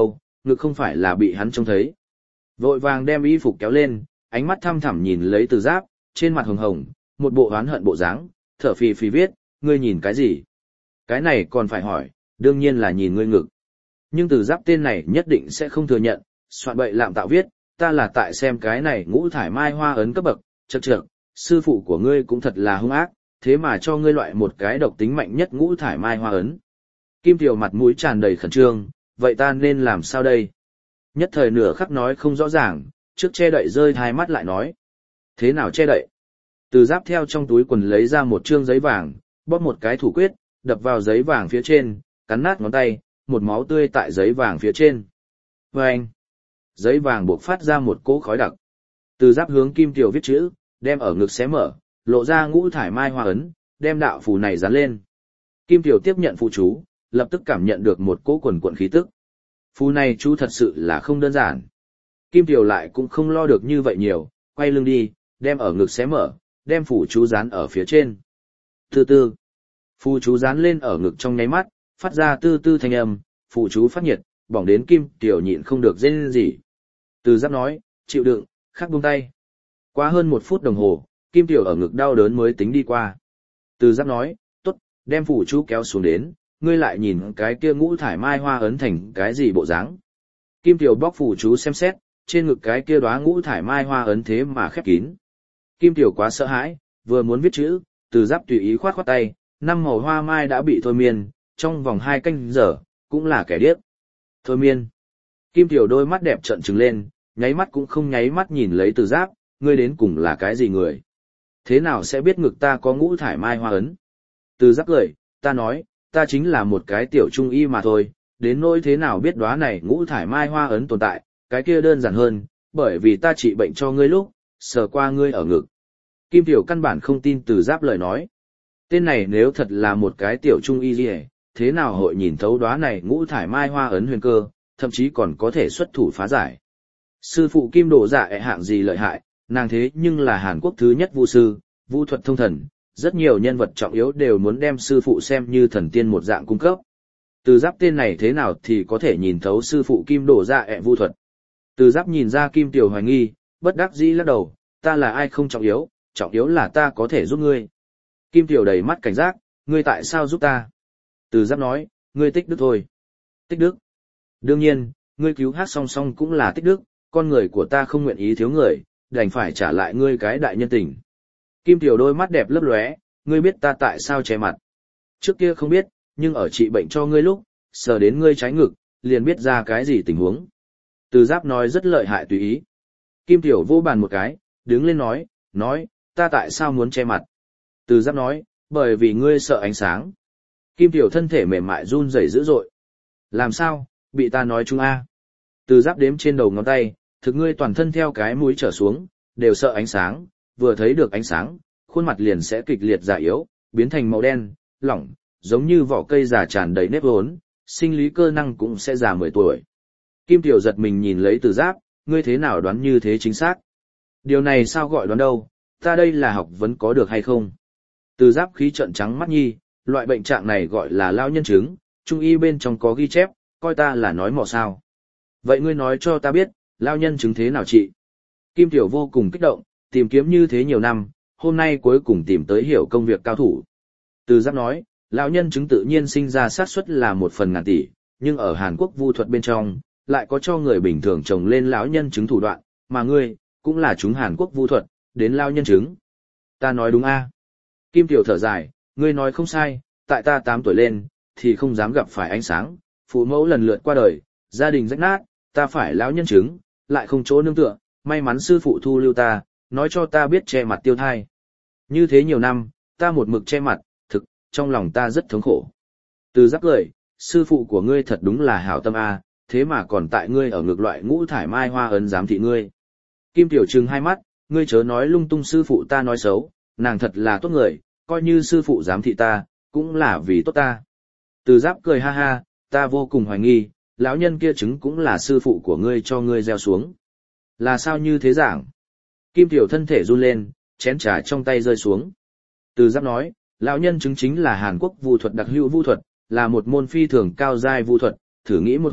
ngực không phải là bị hắn trông thấy. Vội vàng đem y phục kéo lên, ánh mắt thăm thẳm nhìn lấy Từ Giáp, trên mặt hồng hồng, một bộ oán hận bộ dáng, thở phì phì viết, ngươi nhìn cái gì? Cái này còn phải hỏi, đương nhiên là nhìn ngươi ngực. Nhưng Từ Giáp tên này nhất định sẽ không thừa nhận, soạn bậy lạm tạo viết, ta là tại xem cái này ngũ thải mai hoa ấn cấp bậc, chậc chậc, sư phụ của ngươi cũng thật là hung ác, thế mà cho ngươi loại một cái độc tính mạnh nhất ngũ thải mai hoa ấn. Kim Tiểu mặt mũi tràn đầy khẩn trương, vậy ta nên làm sao đây? Nhất thời nửa khắc nói không rõ ràng, trước che đậy rơi hai mắt lại nói. Thế nào che đậy? Từ Giáp theo trong túi quần lấy ra một trương giấy vàng, bóp một cái thủ quyết, đập vào giấy vàng phía trên, cắn nát ngón tay, một máu tươi tại giấy vàng phía trên. Vâng! Giấy vàng buộc phát ra một cỗ khói đặc. Từ Giáp hướng Kim Tiểu viết chữ, đem ở ngực xé mở, lộ ra ngũ thải mai hoa ấn, đem đạo phù này dán lên. Kim Tiểu tiếp nhận phù chú, lập tức cảm nhận được một cỗ quần quần khí tức. Phù này chú thật sự là không đơn giản. Kim Tiểu lại cũng không lo được như vậy nhiều, quay lưng đi, đem ở ngực xé mở, đem phù chú dán ở phía trên. Từ từ, phù chú dán lên ở ngực trong nháy mắt, phát ra tư tư thanh âm, phù chú phát nhiệt, bỏng đến Kim Tiểu nhịn không được rên rỉ. Từ Giáp nói, chịu đựng, khắc buông tay. Qua hơn một phút đồng hồ, Kim Tiểu ở ngực đau đớn mới tính đi qua. Từ Giáp nói, tốt, đem phù chú kéo xuống đến, ngươi lại nhìn cái kia ngũ thải mai hoa ấn thành cái gì bộ dáng. Kim Tiểu bóc phù chú xem xét, trên ngực cái kia đóa ngũ thải mai hoa ấn thế mà khép kín. Kim Tiểu quá sợ hãi, vừa muốn viết chữ, Từ Giáp tùy ý khoát khoát tay, năm màu hoa mai đã bị thôi miên, trong vòng hai canh giờ, cũng là kẻ điếc. Thôi miên. Kim Tiểu đôi mắt đẹp trợn trừng lên, nháy mắt cũng không nháy mắt nhìn lấy Từ Giáp, ngươi đến cùng là cái gì người? Thế nào sẽ biết ngực ta có ngũ thải mai hoa ấn? Từ Giáp cười, ta nói, ta chính là một cái tiểu trung y mà thôi, đến nỗi thế nào biết đóa này ngũ thải mai hoa ấn tồn tại, cái kia đơn giản hơn, bởi vì ta trị bệnh cho ngươi lúc, sờ qua ngươi ở ngực. Kim Tiểu căn bản không tin Từ Giáp lời nói. Tên này nếu thật là một cái tiểu trung y gì, thế nào hội nhìn thấu đóa này ngũ thải mai hoa ấn huyền cơ, thậm chí còn có thể xuất thủ phá giải. Sư phụ Kim Đổ Dạ ẹ hạng gì lợi hại, nàng thế nhưng là Hàn Quốc thứ nhất vu sư, vu thuật thông thần, rất nhiều nhân vật trọng yếu đều muốn đem sư phụ xem như thần tiên một dạng cung cấp. Từ Giáp tên này thế nào thì có thể nhìn thấu sư phụ Kim Đổ Dạ ẹ vu thuật. Từ Giáp nhìn ra Kim Tiểu hoài nghi, bất đắc dĩ lắc đầu, ta là ai không trọng yếu, trọng yếu là ta có thể giúp ngươi. Kim Tiểu đầy mắt cảnh giác, ngươi tại sao giúp ta? Từ Giáp nói, ngươi tích đức thôi. Tích đức? Đương nhiên, ngươi cứu hát song song cũng là tích đức, con người của ta không nguyện ý thiếu người, đành phải trả lại ngươi cái đại nhân tình. Kim Tiểu đôi mắt đẹp lấp lóe, ngươi biết ta tại sao che mặt. Trước kia không biết, nhưng ở trị bệnh cho ngươi lúc, sờ đến ngươi trái ngực, liền biết ra cái gì tình huống. Từ Giáp nói rất lợi hại tùy ý. Kim Tiểu vô bàn một cái, đứng lên nói, nói, ta tại sao muốn che mặt. Từ Giáp nói, bởi vì ngươi sợ ánh sáng. Kim Tiểu thân thể mềm mại run rẩy dữ dội. Làm sao, bị ta nói chung a? Từ Giáp đếm trên đầu ngón tay, thực ngươi toàn thân theo cái mũi trở xuống, đều sợ ánh sáng, vừa thấy được ánh sáng, khuôn mặt liền sẽ kịch liệt già yếu, biến thành màu đen, lỏng, giống như vỏ cây già tràn đầy nếp vốn, sinh lý cơ năng cũng sẽ già mười tuổi. Kim Tiểu giật mình nhìn lấy Từ Giáp, ngươi thế nào đoán như thế chính xác? Điều này sao gọi đoán đâu, ta đây là học vấn có được hay không? Từ Giáp khí trợn trắng mắt nhi, loại bệnh trạng này gọi là lao nhân chứng, trung y bên trong có ghi chép, coi ta là nói mò sao. Vậy ngươi nói cho ta biết, lao nhân chứng thế nào chị? Kim Tiểu vô cùng kích động, tìm kiếm như thế nhiều năm, hôm nay cuối cùng tìm tới hiểu công việc cao thủ. Từ Giáp nói, lão nhân chứng tự nhiên sinh ra xác suất là một phần ngàn tỷ, nhưng ở Hàn Quốc vu thuật bên trong, lại có cho người bình thường trồng lên lão nhân chứng thủ đoạn, mà ngươi, cũng là chúng Hàn Quốc vu thuật, đến lão nhân chứng. Ta nói đúng a? Kim Tiểu thở dài, ngươi nói không sai, tại ta tám tuổi lên, thì không dám gặp phải ánh sáng, phụ mẫu lần lượt qua đời, gia đình rách nát, ta phải lão nhân chứng, lại không chỗ nương tựa, may mắn sư phụ thu lưu ta, nói cho ta biết che mặt tiêu thai. Như thế nhiều năm, ta một mực che mặt, thực, trong lòng ta rất thống khổ. Từ Giáp cười, sư phụ của ngươi thật đúng là hảo tâm a, thế mà còn tại ngươi ở ngược loại ngũ thải mai hoa ấn giám thị ngươi. Kim Tiểu trừng hai mắt, ngươi chớ nói lung tung sư phụ ta nói xấu, nàng thật là tốt người, coi như sư phụ giám thị ta, cũng là vì tốt ta. Từ Giáp cười ha ha, ta vô cùng hoài nghi, lão nhân kia chứng cũng là sư phụ của ngươi cho ngươi gieo xuống. Là sao như thế giảng? Kim Tiểu thân thể run lên, chén trà trong tay rơi xuống. Từ Giáp nói, lão nhân chứng chính là Hàn Quốc vu thuật đặc hữu vu thuật, là một môn phi thường cao giai vu thuật, thử nghĩ một hồi,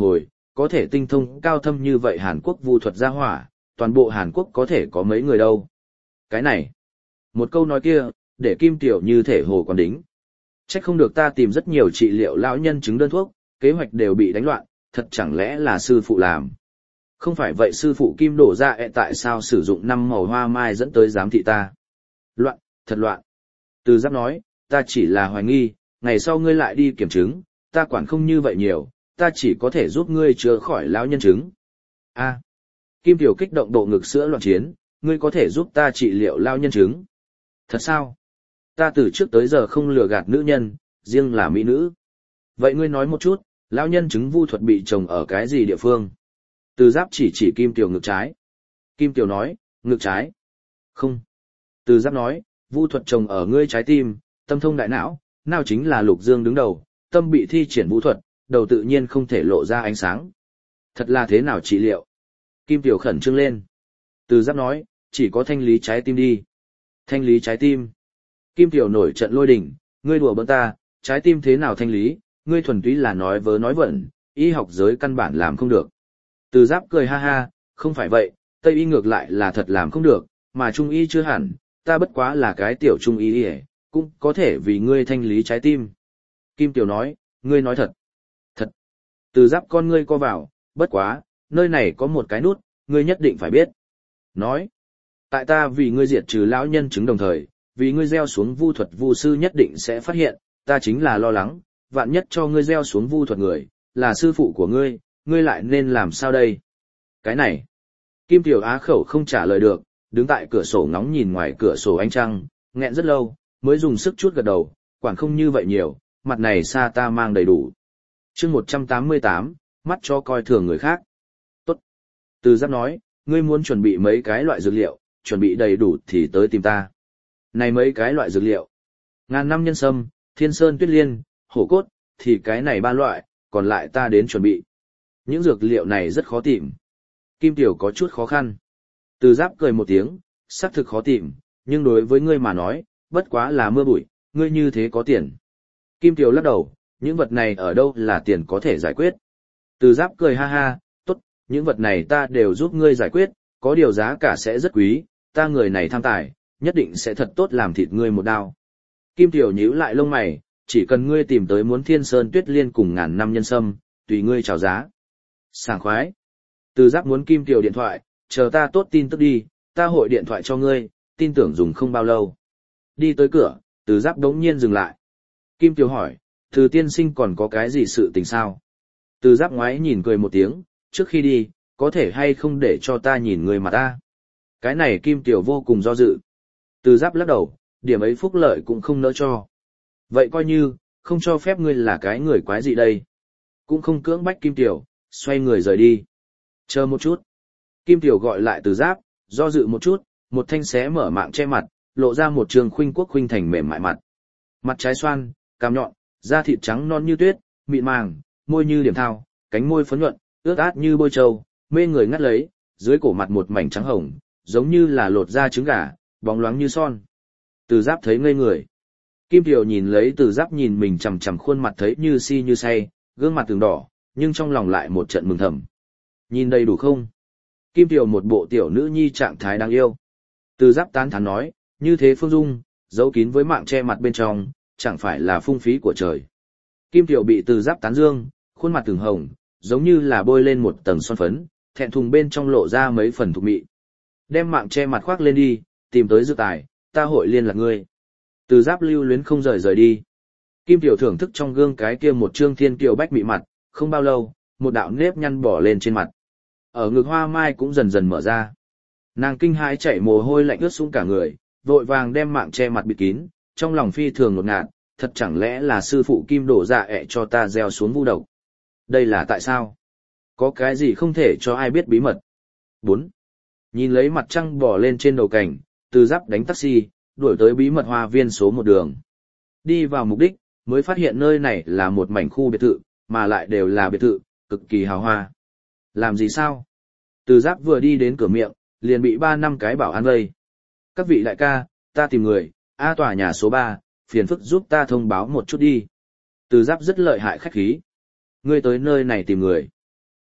có thể tinh thông cao thâm như vậy Hàn Quốc vu thuật gia hỏa, toàn bộ Hàn Quốc có thể có mấy người đâu. Cái này, một câu nói kia, để Kim Tiểu như thể hồ quán đính. Trách không được ta tìm rất nhiều trị liệu lão nhân chứng đơn thuốc, kế hoạch đều bị đánh loạn, thật chẳng lẽ là sư phụ làm. Không phải vậy sư phụ Kim đổ ra ẹ tại sao sử dụng năm màu hoa mai dẫn tới giám thị ta. Loạn, thật loạn. Từ Giáp nói, ta chỉ là hoài nghi, ngày sau ngươi lại đi kiểm chứng, ta quản không như vậy nhiều, ta chỉ có thể giúp ngươi chữa khỏi lão nhân chứng. A. Kim Tiểu kích động độ ngực sữa loạn chiến, ngươi có thể giúp ta trị liệu lão nhân chứng. Thật sao? Ta từ trước tới giờ không lừa gạt nữ nhân, riêng là mỹ nữ. Vậy ngươi nói một chút, lão nhân chứng vu thuật bị trồng ở cái gì địa phương? Từ Giáp chỉ chỉ Kim Tiểu ngực trái. Kim Tiểu nói, ngực trái. Không. Từ Giáp nói, vu thuật trồng ở ngươi trái tim, tâm thông đại não, não chính là lục dương đứng đầu, tâm bị thi triển vu thuật, đầu tự nhiên không thể lộ ra ánh sáng. Thật là thế nào trị liệu? Kim Tiểu khẩn trương lên. Từ Giáp nói, chỉ có thanh lý trái tim đi. Thanh lý trái tim. Kim Tiểu nổi trận lôi đình, ngươi đùa bỡn ta, trái tim thế nào thanh lý, ngươi thuần túy là nói vớ nói vẩn, y học giới căn bản làm không được. Từ Giáp cười ha ha, không phải vậy, Tây y ngược lại là thật làm không được, mà Trung y chưa hẳn, ta bất quá là cái tiểu Trung y ấy, cũng có thể vì ngươi thanh lý trái tim. Kim Tiểu nói, ngươi nói thật. Thật. Từ Giáp con ngươi co vào, bất quá, nơi này có một cái nút, ngươi nhất định phải biết. Nói, tại ta vì ngươi diệt trừ lão nhân chứng đồng thời, vì ngươi gieo xuống vu thuật vu sư nhất định sẽ phát hiện, ta chính là lo lắng, vạn nhất cho ngươi gieo xuống vu thuật người, là sư phụ của ngươi, ngươi lại nên làm sao đây? Cái này, Kim Tiểu á khẩu không trả lời được, đứng tại cửa sổ ngóng nhìn ngoài cửa sổ ánh trăng, nghẹn rất lâu, mới dùng sức chút gật đầu, quản không như vậy nhiều, mặt này xa ta mang đầy đủ. Chương một trăm tám mươi tám, mắt cho coi thường người khác. Tốt. Từ Giáp nói, ngươi muốn chuẩn bị mấy cái loại dược liệu, chuẩn bị đầy đủ thì tới tìm ta. Này mấy cái loại dược liệu. Ngàn năm nhân sâm, thiên sơn tuyết liên, hổ cốt, thì cái này ba loại, còn lại ta đến chuẩn bị. Những dược liệu này rất khó tìm. Kim Tiểu có chút khó khăn. Từ Giáp cười một tiếng, xác thực khó tìm, nhưng đối với ngươi mà nói, bất quá là mưa bụi, ngươi như thế có tiền. Kim Tiểu lắc đầu, những vật này ở đâu là tiền có thể giải quyết. Từ Giáp cười ha ha, tốt, những vật này ta đều giúp ngươi giải quyết, có điều giá cả sẽ rất quý, ta người này tham tài, nhất định sẽ thật tốt làm thịt ngươi một đao. Kim Tiểu nhíu lại lông mày, chỉ cần ngươi tìm tới muốn thiên sơn tuyết liên cùng ngàn năm nhân sâm, tùy ngươi chào giá. Sảng khoái. Từ Giáp muốn Kim Tiểu điện thoại, chờ ta tốt tin tức đi, ta hội điện thoại cho ngươi, tin tưởng dùng không bao lâu. Đi tới cửa, Từ Giáp đống nhiên dừng lại. Kim Tiểu hỏi, Từ tiên sinh còn có cái gì sự tình sao? Từ Giáp ngoái nhìn cười một tiếng, trước khi đi, có thể hay không để cho ta nhìn người mà ta? Cái này Kim Tiểu vô cùng do dự. Từ Giáp lắc đầu, điểm ấy phúc lợi cũng không nỡ cho. Vậy coi như, không cho phép ngươi là cái người quái gì đây? Cũng không cưỡng bách Kim Tiểu, xoay người rời đi. Chờ một chút. Kim Tiểu gọi lại Từ Giáp, do dự một chút, một thanh xé mở mạng che mặt, lộ ra một trường khuynh quốc khuynh thành mềm mại mặt. Mặt trái xoan, cam nhọn, da thịt trắng non như tuyết, mịn màng, môi như điểm thao, cánh môi phấn nhuận, ướt át như bôi trâu, mê người ngắt lấy, dưới cổ mặt một mảnh trắng hồng, giống như là lột da trứng gà, bóng loáng như son. Từ Giáp thấy ngây người. Kim Tiểu nhìn lấy Từ Giáp nhìn mình chằm chằm khuôn mặt thấy như si như say, gương mặt từng đỏ, nhưng trong lòng lại một trận mừng thầm. Nhìn đầy đủ không? Kim Tiểu một bộ tiểu nữ nhi trạng thái đáng yêu. Từ Giáp tán thán nói, như thế phương dung, giấu kín với mạng che mặt bên trong, chẳng phải là phung phí của trời. Kim Tiểu bị Từ Giáp tán dương, khuôn mặt từng hồng, giống như là bôi lên một tầng son phấn, thẹn thùng bên trong lộ ra mấy phần thục mị. Đem mạng che mặt khoác lên đi, tìm tới dược tài, ta hội liên lạc ngươi. Từ Giáp lưu luyến không rời rời đi. Kim Tiểu thưởng thức trong gương cái kia một trương thiên kiều bách mị mặt, không bao lâu, một đạo nếp nhăn bỏ lên trên mặt. Ở ngực hoa mai cũng dần dần mở ra. Nàng kinh hãi chảy mồ hôi lạnh ướt sũng cả người, vội vàng đem mạng che mặt bịt kín, trong lòng phi thường ngột ngạt, thật chẳng lẽ là sư phụ Kim đổ dạ ẹ cho ta gieo xuống vu độc. Đây là tại sao? Có cái gì không thể cho ai biết bí mật? bốn. Nhìn lấy mặt trăng bỏ lên trên đầu cảnh, Từ Giáp đánh taxi, đuổi tới bí mật hoa viên số một đường. Đi vào mục đích, mới phát hiện nơi này là một mảnh khu biệt thự, mà lại đều là biệt thự, cực kỳ hào hoa. Làm gì sao? Từ Giáp vừa đi đến cửa miệng, liền bị ba năm cái bảo an vây. Các vị đại ca, ta tìm người, A tòa nhà số ba, phiền phức giúp ta thông báo một chút đi. Từ Giáp rất lợi hại khách khí. Ngươi tới nơi này tìm người.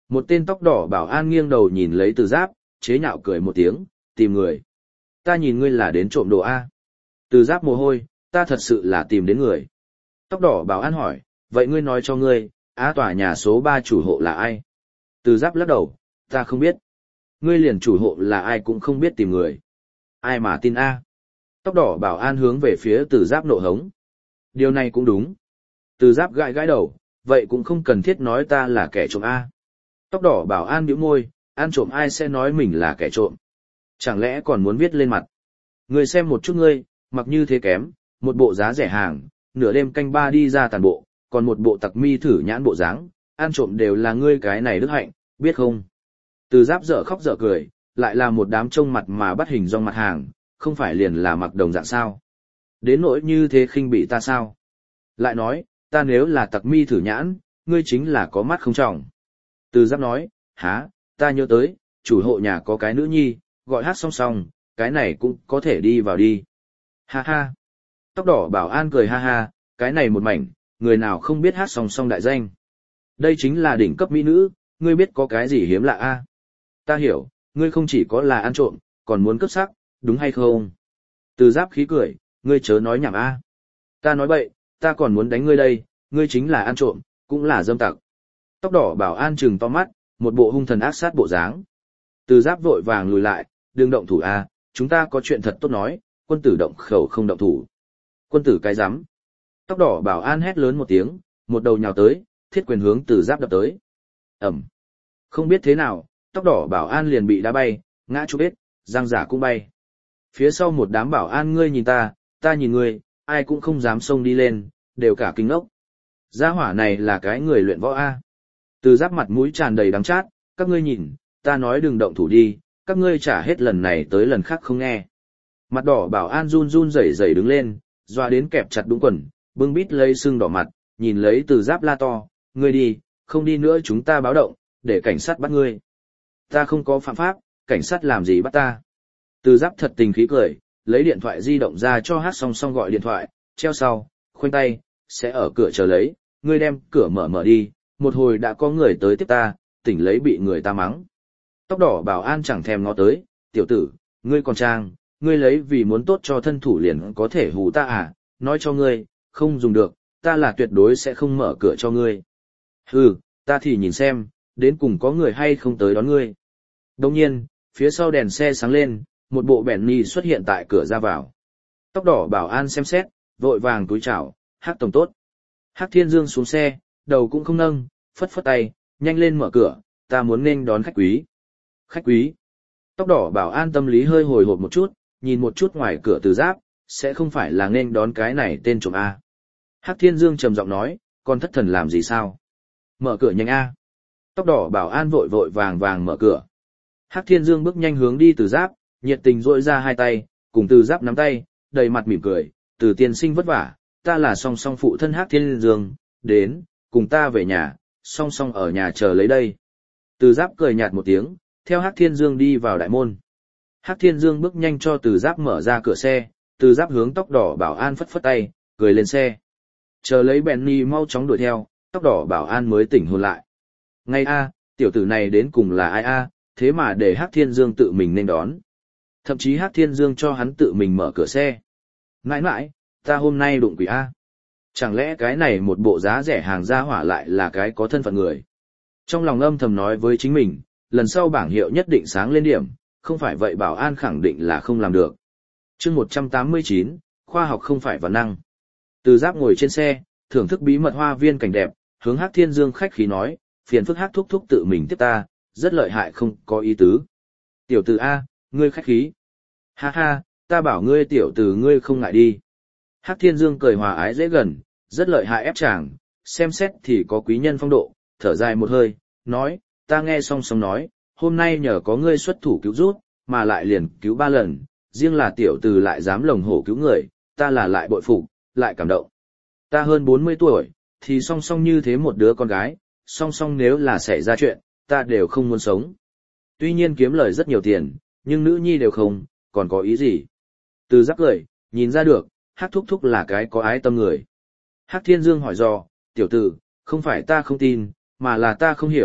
Một tên tóc đỏ bảo an nghiêng đầu nhìn lấy Từ Giáp, chế nhạo cười một tiếng, tìm người. Ta nhìn ngươi là đến trộm đồ A. Từ Giáp mồ hôi, ta thật sự là tìm đến người. Tóc đỏ bảo an hỏi, vậy ngươi nói cho ngươi, á tòa nhà số ba chủ hộ là ai? Từ Giáp lắc đầu, ta không biết. Ngươi liền chủ hộ là ai cũng không biết tìm người. Ai mà tin A? Tóc đỏ bảo an hướng về phía Từ Giáp nộ hống. Điều này cũng đúng. Từ Giáp gãi gãi đầu, vậy cũng không cần thiết nói ta là kẻ trộm A. Tóc đỏ bảo an bĩu môi, ăn trộm ai sẽ nói mình là kẻ trộm. Chẳng lẽ còn muốn viết lên mặt. Người xem một chút ngươi, mặc như thế kém, một bộ giá rẻ hàng, nửa đêm canh ba đi ra tàn bộ, còn một bộ tặc mi thử nhãn bộ dáng, ăn trộm đều là ngươi cái này đức hạnh, biết không? Từ Giáp dở khóc dở cười, lại là một đám trông mặt mà bắt hình dong mặt hàng, không phải liền là mặc đồng dạng sao? Đến nỗi như thế khinh bị ta sao? Lại nói, ta nếu là tặc mi thử nhãn, ngươi chính là có mắt không trọng. Từ Giáp nói, há, ta nhớ tới, chủ hộ nhà có cái nữ nhi, gọi hát song song, cái này cũng có thể đi vào đi. Ha ha. Tóc đỏ bảo an cười ha ha, cái này một mảnh, người nào không biết hát song song đại danh. Đây chính là đỉnh cấp mỹ nữ, ngươi biết có cái gì hiếm lạ a? Ta hiểu, ngươi không chỉ có là ăn trộm, còn muốn cướp sắc, đúng hay không? Từ Giáp khí cười, ngươi chớ nói nhảm a. Ta nói bậy, ta còn muốn đánh ngươi đây, ngươi chính là ăn trộm, cũng là dâm tặc. Tóc đỏ bảo an trừng to mắt, một bộ hung thần ác sát bộ dáng. Từ Giáp vội vàng lùi lại, đừng động thủ a, chúng ta có chuyện thật tốt nói, quân tử động khẩu không động thủ. Quân tử cái rắm. Tóc đỏ bảo an hét lớn một tiếng, một đầu nhào tới, thiết quyền hướng Từ Giáp đập tới. Ẩm. Không biết thế nào, tóc đỏ bảo an liền bị đá bay, ngã chụp hết, răng giả cũng bay. Phía sau một đám bảo an ngươi nhìn ta, ta nhìn ngươi, ai cũng không dám xông đi lên, đều cả kinh ốc. Gia hỏa này là cái người luyện võ A. Từ Giáp mặt mũi tràn đầy đắng chát, các ngươi nhìn, ta nói đừng động thủ đi, các ngươi trả hết lần này tới lần khác không nghe. Mặt đỏ bảo an run run rẩy rẩy đứng lên, doa đến kẹp chặt đúng quần, bưng bít lấy sưng đỏ mặt, nhìn lấy Từ Giáp la to, ngươi đi, không đi nữa chúng ta báo động, để cảnh sát bắt ngươi. Ta không có phạm pháp, cảnh sát làm gì bắt ta. Từ Giáp thật tình khí cười, lấy điện thoại di động ra cho hát song song gọi điện thoại, treo sau, khoanh tay, sẽ ở cửa chờ lấy, ngươi đem cửa mở mở đi, một hồi đã có người tới tiếp ta, tỉnh lấy bị người ta mắng. Tóc đỏ bảo an chẳng thèm ngó tới, tiểu tử, ngươi còn trang, ngươi lấy vì muốn tốt cho thân thủ liền có thể hù ta à, nói cho ngươi, không dùng được, ta là tuyệt đối sẽ không mở cửa cho ngươi. Hừ, ta thì nhìn xem, đến cùng có người hay không tới đón ngươi. Đồng nhiên, phía sau đèn xe sáng lên, một bộ bẻn nì xuất hiện tại cửa ra vào. Tóc đỏ bảo an xem xét, vội vàng túi chào, Hắc tổng tốt. Hắc Thiên Dương xuống xe, đầu cũng không nâng, phất phất tay, nhanh lên mở cửa, ta muốn nên đón khách quý. Khách quý. Tóc đỏ bảo an tâm lý hơi hồi hộp một chút, nhìn một chút ngoài cửa Từ Giáp, sẽ không phải là nên đón cái này tên trộm A. Hắc Thiên Dương trầm giọng nói, con thất thần làm gì sao? Mở cửa nhanh A. Tóc đỏ bảo an vội vội vàng vàng mở cửa. Hắc Thiên Dương bước nhanh hướng đi Từ Giáp, nhiệt tình rỗi ra hai tay, cùng Từ Giáp nắm tay, đầy mặt mỉm cười, Từ tiên sinh vất vả, ta là song song phụ thân Hắc Thiên Dương, đến, cùng ta về nhà, song song ở nhà chờ lấy đây. Từ Giáp cười nhạt một tiếng, theo Hắc Thiên Dương đi vào đại môn. Hắc Thiên Dương bước nhanh cho Từ Giáp mở ra cửa xe, Từ Giáp hướng tóc đỏ bảo an phất phất tay, cười lên xe. Chờ lấy Benny mau chóng đuổi theo, tóc đỏ bảo an mới tỉnh hồn lại. Ngay a, tiểu tử này đến cùng là ai a, thế mà để Hắc Thiên Dương tự mình nên đón. Thậm chí Hắc Thiên Dương cho hắn tự mình mở cửa xe. Ngãi ngãi, ta hôm nay đụng quỷ a. Chẳng lẽ cái này một bộ giá rẻ hàng gia hỏa lại là cái có thân phận người. Trong lòng âm thầm nói với chính mình, lần sau bảng hiệu nhất định sáng lên điểm, không phải vậy bảo an khẳng định là không làm được. Chương một trăm tám mươi chín, khoa học không phải văn năng. Từ Giáp ngồi trên xe, thưởng thức bí mật hoa viên cảnh đẹp, hướng Hắc Thiên Dương khách khí nói, phiền phức Hắc thúc thúc tự mình tiếp ta, rất lợi hại không có ý tứ. Tiểu tử A, ngươi khách khí. Ha ha, ta bảo ngươi tiểu tử ngươi không ngại đi. Hắc Thiên Dương cười hòa ái dễ gần, rất lợi hại ép chàng, xem xét thì có quý nhân phong độ, thở dài một hơi, nói, ta nghe song song nói, hôm nay nhờ có ngươi xuất thủ cứu rút, mà lại liền cứu ba lần, riêng là tiểu tử lại dám lồng hổ cứu người, ta là lại bội phục, lại cảm động. Ta hơn bốn mươi tuổi, thì song song như thế một đứa con gái, song song nếu là xảy ra chuyện, ta đều không muốn sống. Tuy nhiên kiếm lời rất nhiều tiền, nhưng nữ nhi đều không, còn có ý gì? Từ Giáp cười, nhìn ra được, Hắc thúc thúc là cái có ái tâm người. Hắc Thiên Dương hỏi dò, tiểu tử, không phải ta không tin, mà là ta không hiểu,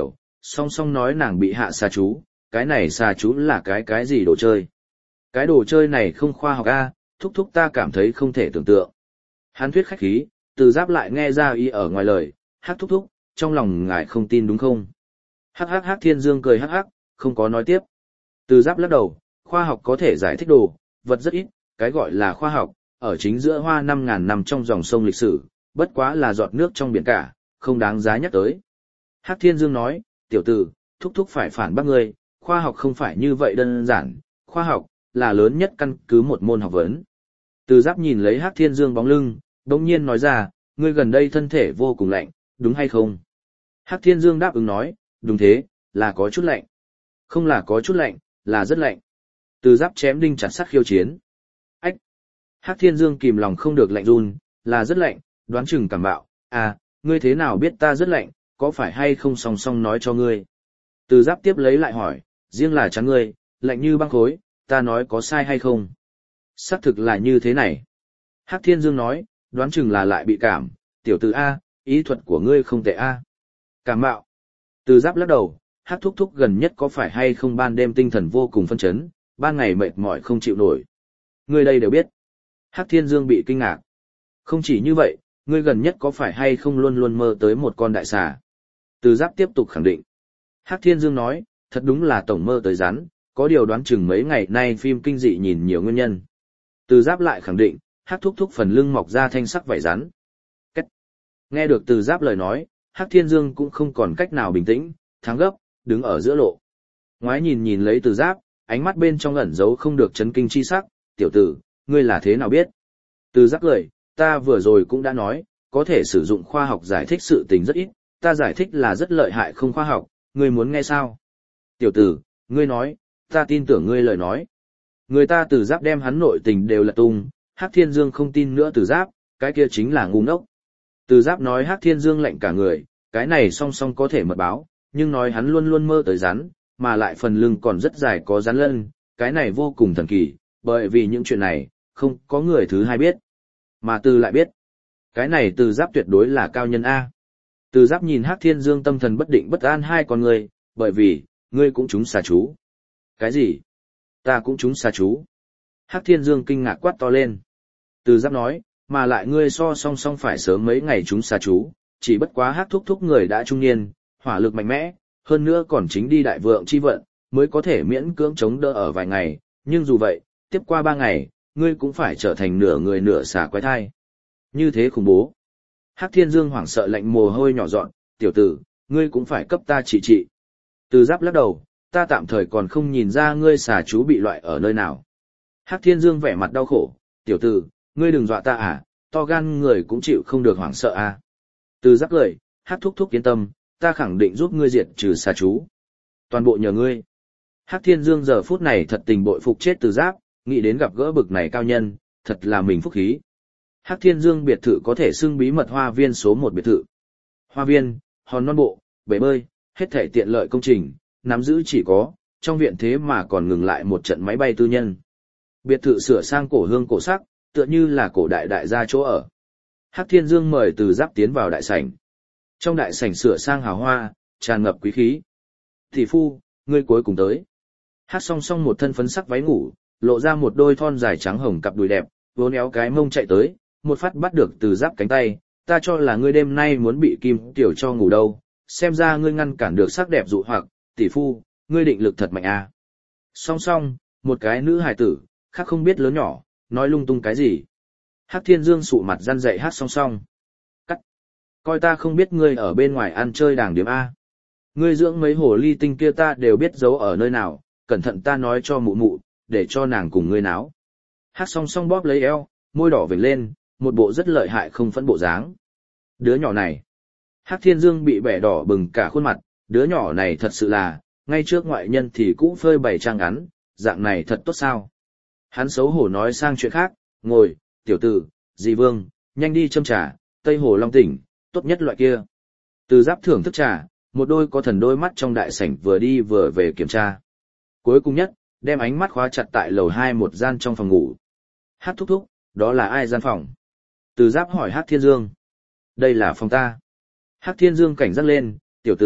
song song nói nàng bị hạ xà chú, cái này xà chú là cái cái gì đồ chơi. Cái đồ chơi này không khoa học a, thúc thúc ta cảm thấy không thể tưởng tượng. Hắn thuyết khách khí, Từ Giáp lại nghe ra ý ở ngoài lời, hắc thúc thúc, trong lòng ngài không tin đúng không? Hắc hắc hắc Thiên Dương cười hắc hắc, không có nói tiếp. Từ Giáp lắc đầu, khoa học có thể giải thích đồ, vật rất ít, cái gọi là khoa học, ở chính giữa hoa năm ngàn năm trong dòng sông lịch sử, bất quá là giọt nước trong biển cả, không đáng giá nhắc tới. Hắc Thiên Dương nói, tiểu tử, thúc thúc phải phản bác ngươi, khoa học không phải như vậy đơn giản, khoa học là lớn nhất căn cứ một môn học vấn. Từ Giáp nhìn lấy Hắc Thiên Dương bóng lưng, đống nhiên nói ra, ngươi gần đây thân thể vô cùng lạnh, đúng hay không? Hắc Thiên Dương đáp ứng nói, đúng thế, là có chút lạnh. Không là có chút lạnh, là rất lạnh. Từ Giáp chém đinh chặt sắt khiêu chiến. Ách! Hắc Thiên Dương kìm lòng không được lạnh run, là rất lạnh, đoán chừng cảm bạo, à, ngươi thế nào biết ta rất lạnh, có phải hay không song song nói cho ngươi? Từ Giáp tiếp lấy lại hỏi, riêng là trắng ngươi, lạnh như băng khối, ta nói có sai hay không? Xác thực là như thế này. Hắc Thiên Dương nói, đoán chừng là lại bị cảm, tiểu tử A, ý thuật của ngươi không tệ A. Cảm mạo. Từ Giáp lắc đầu, Hắc thúc thúc gần nhất có phải hay không ban đêm tinh thần vô cùng phân chấn, ban ngày mệt mỏi không chịu nổi. Ngươi đây đều biết. Hắc Thiên Dương bị kinh ngạc. Không chỉ như vậy, ngươi gần nhất có phải hay không luôn luôn mơ tới một con đại xà. Từ Giáp tiếp tục khẳng định. Hắc Thiên Dương nói, thật đúng là tổng mơ tới rắn, có điều đoán chừng mấy ngày nay phim kinh dị nhìn nhiều nguyên nhân. Từ Giáp lại khẳng định, Hắc thúc thúc phần lưng mọc ra thanh sắc vảy rắn. Cách. Nghe được Từ Giáp lời nói, Hắc Thiên Dương cũng không còn cách nào bình tĩnh, thắng gấp, đứng ở giữa lộ. Ngoái nhìn nhìn lấy Từ Giáp, ánh mắt bên trong ẩn giấu không được chấn kinh chi sắc, tiểu tử, ngươi là thế nào biết? Từ Giáp cười, ta vừa rồi cũng đã nói, có thể sử dụng khoa học giải thích sự tình rất ít, ta giải thích là rất lợi hại không khoa học, ngươi muốn nghe sao? Tiểu tử, ngươi nói, ta tin tưởng ngươi lời nói. Người ta Từ Giáp đem hắn nội tình đều lật tung, Hắc Thiên Dương không tin nữa Từ Giáp, cái kia chính là ngu ngốc. Từ Giáp nói Hắc Thiên Dương lạnh cả người, cái này song song có thể mật báo, nhưng nói hắn luôn luôn mơ tới rắn, mà lại phần lưng còn rất dài có rắn lân, cái này vô cùng thần kỳ, bởi vì những chuyện này, không có người thứ hai biết. Mà Từ lại biết. Cái này Từ Giáp tuyệt đối là cao nhân A. Từ Giáp nhìn Hắc Thiên Dương tâm thần bất định bất an hai con người, bởi vì, ngươi cũng trúng xà chú. Cái gì? Ta cũng trúng xà chú. Hắc Thiên Dương kinh ngạc quát to lên. Từ Giáp nói, mà lại ngươi so song song phải sớm mấy ngày trúng xà chú, chỉ bất quá Hắc thúc thúc người đã trung niên, hỏa lực mạnh mẽ, hơn nữa còn chính đi đại vượng chi vận, mới có thể miễn cưỡng chống đỡ ở vài ngày, nhưng dù vậy, tiếp qua ba ngày, ngươi cũng phải trở thành nửa người nửa xà quái thai. Như thế khủng bố. Hắc Thiên Dương hoảng sợ lạnh mồ hôi nhỏ dọn, tiểu tử, ngươi cũng phải cấp ta trị trị. Từ Giáp lắc đầu, ta tạm thời còn không nhìn ra ngươi xà chú bị loại ở nơi nào. Hắc Thiên Dương vẻ mặt đau khổ, tiểu tử, ngươi đừng dọa ta à, to gan người cũng chịu không được hoảng sợ à. Từ Giáp cười, Hắc thúc thúc yên tâm, ta khẳng định giúp ngươi diệt trừ xà chú. Toàn bộ nhờ ngươi. Hắc Thiên Dương giờ phút này thật tình bội phục chết Từ Giáp, nghĩ đến gặp gỡ bực này cao nhân, thật là mình phúc khí. Hắc Thiên Dương biệt thự có thể xưng bí mật hoa viên số một biệt thự. Hoa viên, hòn non bộ, bể bơi, hết thảy tiện lợi công trình, nắm giữ chỉ có, trong viện thế mà còn ngừng lại một trận máy bay tư nhân. Biệt thự sửa sang cổ hương cổ sắc, tựa như là cổ đại đại gia chỗ ở. Hắc Thiên Dương mời Từ Giáp tiến vào đại sảnh. Trong đại sảnh sửa sang hào hoa, tràn ngập quý khí. Thị phu, ngươi cuối cùng tới. Hắc song song một thân phấn sắc váy ngủ, lộ ra một đôi thon dài trắng hồng cặp đùi đẹp, vốn éo cái mông chạy tới, một phát bắt được Từ Giáp cánh tay, ta cho là ngươi đêm nay muốn bị Kim Tiểu cho ngủ đâu, xem ra ngươi ngăn cản được sắc đẹp dụ hoặc, tỷ phu, ngươi định lực thật mạnh à. Song song, một cái nữ hài tử, khác không biết lớn nhỏ, nói lung tung cái gì. Hắc Thiên Dương sụ mặt răn dậy hát song song. Cắt. Coi ta không biết ngươi ở bên ngoài ăn chơi đàng điếm A. Ngươi dưỡng mấy hồ ly tinh kia ta đều biết giấu ở nơi nào, cẩn thận ta nói cho mụ mụ, để cho nàng cùng ngươi náo. Hát song song bóp lấy eo, môi đỏ vểnh lên, một bộ rất lợi hại không phẫn bộ dáng. Đứa nhỏ này. Hắc Thiên Dương bị bẻ đỏ bừng cả khuôn mặt, đứa nhỏ này thật sự là, ngay trước ngoại nhân thì cũng phơi bày trang ngắn, dạng này thật tốt sao. Hắn xấu hổ nói sang chuyện khác, ngồi, tiểu tử, dì Vương, nhanh đi châm trà, Tây Hồ Long tỉnh, tốt nhất loại kia. Từ Giáp thưởng thức trà, một đôi có thần đôi mắt trong đại sảnh vừa đi vừa về kiểm tra. Cuối cùng nhất, đem ánh mắt khóa chặt tại lầu hai một gian trong phòng ngủ. Hát thúc thúc, đó là ai gian phòng? Từ Giáp hỏi Hát Thiên Dương. Đây là phòng ta. Hát Thiên Dương cảnh giác lên, tiểu tử,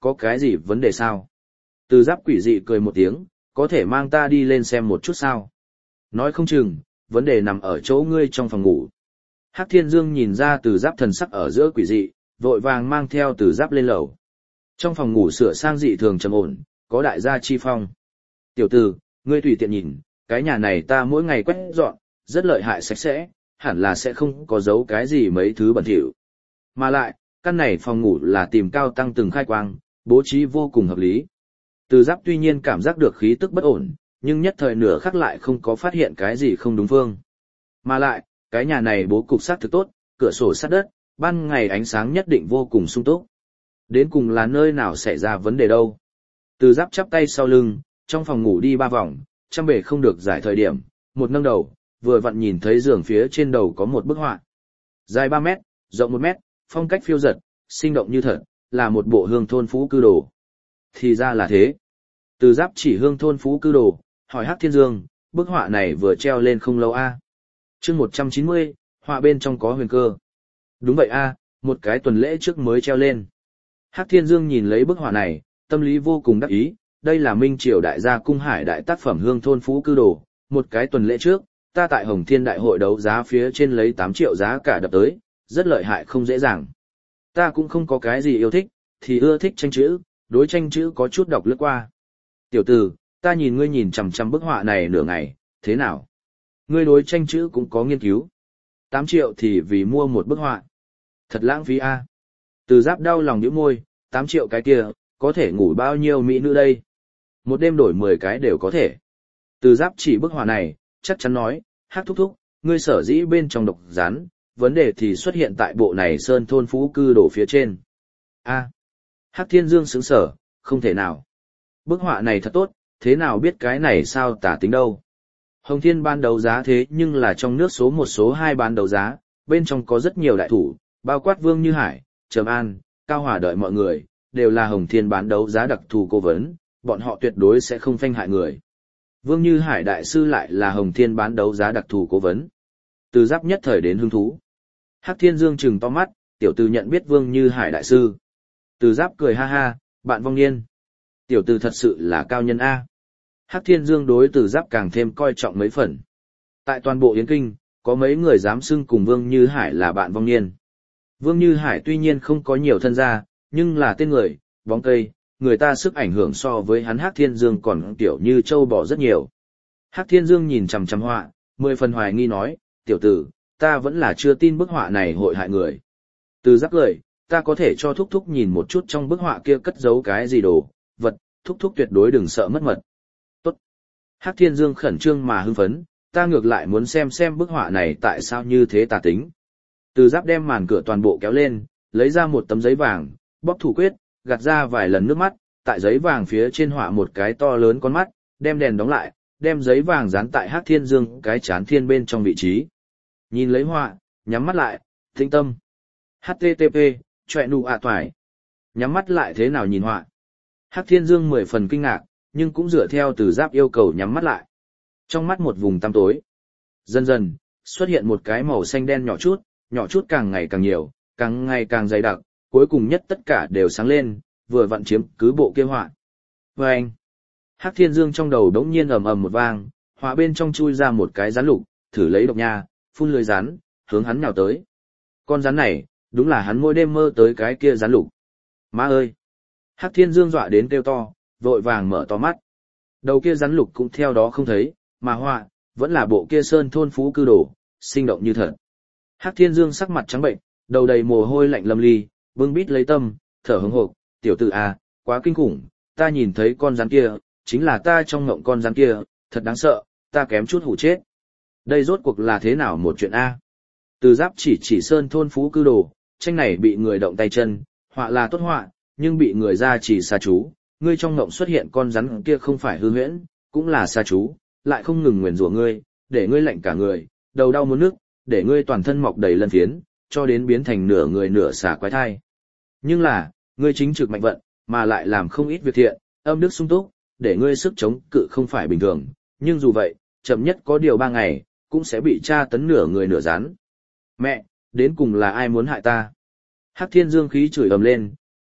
có cái gì vấn đề sao? Từ Giáp quỷ dị cười một tiếng, có thể mang ta đi lên xem một chút sao? Nói không chừng, vấn đề nằm ở chỗ ngươi trong phòng ngủ. Hắc Thiên Dương nhìn ra Từ Giáp thần sắc ở giữa quỷ dị, vội vàng mang theo Từ Giáp lên lầu. Trong phòng ngủ sửa sang dị thường trầm ổn, có đại gia chi phong. Tiểu tử, ngươi tùy tiện nhìn, cái nhà này ta mỗi ngày quét dọn, rất lợi hại sạch sẽ, hẳn là sẽ không có giấu cái gì mấy thứ bẩn thỉu. Mà lại, căn này phòng ngủ là tìm cao tăng từng khai quang, bố trí vô cùng hợp lý. Từ Giáp tuy nhiên cảm giác được khí tức bất ổn, nhưng nhất thời nửa khắc lại không có phát hiện cái gì không đúng phương. Mà lại, cái nhà này bố cục sát thực tốt, cửa sổ sát đất, ban ngày ánh sáng nhất định vô cùng sung túc. Đến cùng là nơi nào xảy ra vấn đề đâu? Từ Giáp chắp tay sau lưng, trong phòng ngủ đi ba vòng, trăm bề không được giải thời điểm, một nâng đầu, vừa vặn nhìn thấy giường phía trên đầu có một bức họa. Dài ba mét, rộng một mét, phong cách phiêu dật, sinh động như thật, là một bộ hương thôn phú cư đồ. Thì ra là thế. Từ Giáp chỉ hương thôn phú cư đồ, hỏi Hắc Thiên Dương, bức họa này vừa treo lên không lâu a? À? Chương một trăm chín mươi, họa bên trong có huyền cơ. Đúng vậy a, à, một cái tuần lễ trước mới treo lên. Hắc Thiên Dương nhìn lấy bức họa này, tâm lý vô cùng đắc ý, đây là Minh Triều đại gia cung hải đại tác phẩm hương thôn phú cư đồ, một cái tuần lễ trước, ta tại Hồng Thiên đại hội đấu giá phía trên lấy tám triệu giá cả đập tới, rất lợi hại không dễ dàng. Ta cũng không có cái gì yêu thích, thì ưa thích tranh chữ, đối tranh chữ có chút đọc lướt qua. Tiểu tử, ta nhìn ngươi nhìn chằm chằm bức họa này nửa ngày, thế nào? Ngươi đối tranh chữ cũng có nghiên cứu. tám triệu thì vì mua một bức họa. Thật lãng phí a. Từ Giáp đau lòng nhíu môi, tám triệu cái kia, có thể ngủ bao nhiêu mỹ nữ đây? Một đêm đổi mười cái đều có thể. Từ Giáp chỉ bức họa này, chắc chắn nói, Hắc thúc thúc, ngươi sở dĩ bên trong độc rán, vấn đề thì xuất hiện tại bộ này sơn thôn phú cư đổ phía trên. A. Hắc Thiên Dương sững sở, không thể nào. Bức họa này thật tốt, thế nào biết cái này sao tả tính đâu. Hồng Thiên bán đấu giá thế nhưng là trong nước số một số hai bán đấu giá, bên trong có rất nhiều đại thủ, bao quát Vương Như Hải, Trầm An, Cao Hòa đợi mọi người, đều là Hồng Thiên bán đấu giá đặc thù cố vấn, bọn họ tuyệt đối sẽ không phanh hại người. Vương Như Hải đại sư lại là Hồng Thiên bán đấu giá đặc thù cố vấn. Từ Giáp nhất thời đến hứng thú. Hắc Thiên Dương trừng to mắt, tiểu tử nhận biết Vương Như Hải đại sư. Từ Giáp cười ha ha, bạn vong niên. Tiểu tử thật sự là cao nhân A. Hắc Thiên Dương đối Từ Giáp càng thêm coi trọng mấy phần. Tại toàn bộ Yến Kinh, có mấy người dám xưng cùng Vương Như Hải là bạn vong niên. Vương Như Hải tuy nhiên không có nhiều thân gia, nhưng là tên người, bóng cây, người ta sức ảnh hưởng so với hắn Hắc Thiên Dương còn tiểu như châu bò rất nhiều. Hắc Thiên Dương nhìn chằm chằm họa, mười phần hoài nghi nói, tiểu tử, ta vẫn là chưa tin bức họa này hội hại người. Từ Giáp lời, ta có thể cho thúc thúc nhìn một chút trong bức họa kia cất giấu cái gì đồ, vật, thúc thúc tuyệt đối đừng sợ mất mật. Tốt. Hắc Thiên Dương khẩn trương mà hưng phấn, ta ngược lại muốn xem xem bức họa này tại sao như thế tà tính. Từ Giáp đem màn cửa toàn bộ kéo lên, lấy ra một tấm giấy vàng, bóp thủ quyết, gạt ra vài lần nước mắt, tại giấy vàng phía trên họa một cái to lớn con mắt, đem đèn đóng lại, đem giấy vàng dán tại Hắc Thiên Dương cái chán thiên bên trong vị trí. Nhìn lấy họa, nhắm mắt lại, tĩnh tâm. hát tê tê pê, chọe nụ ạ toài. Nhắm mắt lại thế nào nhìn họa. Hắc Thiên Dương mười phần kinh ngạc, nhưng cũng dựa theo Từ Giáp yêu cầu nhắm mắt lại. Trong mắt một vùng tăm tối. Dần dần, xuất hiện một cái màu xanh đen nhỏ chút, nhỏ chút càng ngày càng nhiều, càng ngày càng dày đặc, cuối cùng nhất tất cả đều sáng lên, vừa vặn chiếm cứ bộ kia họa. Và anh, Hắc Thiên Dương trong đầu đống nhiên ầm ầm một vang, họa bên trong chui ra một cái rắn lục, thử lấy độc nha, phun lưới rắn, hướng hắn nhào tới. Con rắn này, đúng là hắn mỗi đêm mơ tới cái kia rắn lục. Má ơi! Hắc Thiên Dương dọa đến kêu to, vội vàng mở to mắt. Đầu kia rắn lục cũng theo đó không thấy, mà họa, vẫn là bộ kia sơn thôn phú cư đồ, sinh động như thật. Hắc Thiên Dương sắc mặt trắng bệnh, đầu đầy mồ hôi lạnh lâm ly, bưng bít lấy tâm, thở hững hộc, tiểu tử à, quá kinh khủng, ta nhìn thấy con rắn kia, chính là ta trong ngộng con rắn kia, thật đáng sợ, ta kém chút hủ chết. Đây rốt cuộc là thế nào một chuyện a? Từ Giáp chỉ chỉ sơn thôn phú cư đồ, tranh này bị người động tay chân, họa là tốt họa, nhưng bị người ra chỉ xa chú, ngươi trong ngộng xuất hiện con rắn kia không phải hư huyễn, cũng là xa chú, lại không ngừng nguyền rủa ngươi, để ngươi lạnh cả người, đầu đau muốn nức, để ngươi toàn thân mọc đầy lân phiến, cho đến biến thành nửa người nửa xà quái thai. Nhưng là, ngươi chính trực mạnh vận, mà lại làm không ít việc thiện, âm đức sung túc, để ngươi sức chống cự không phải bình thường, nhưng dù vậy, chậm nhất có điều ba ngày, cũng sẽ bị tra tấn nửa người nửa rắn. Mẹ, đến cùng là ai muốn hại ta? Hắc Thiên Dương khí chửi ầm lên,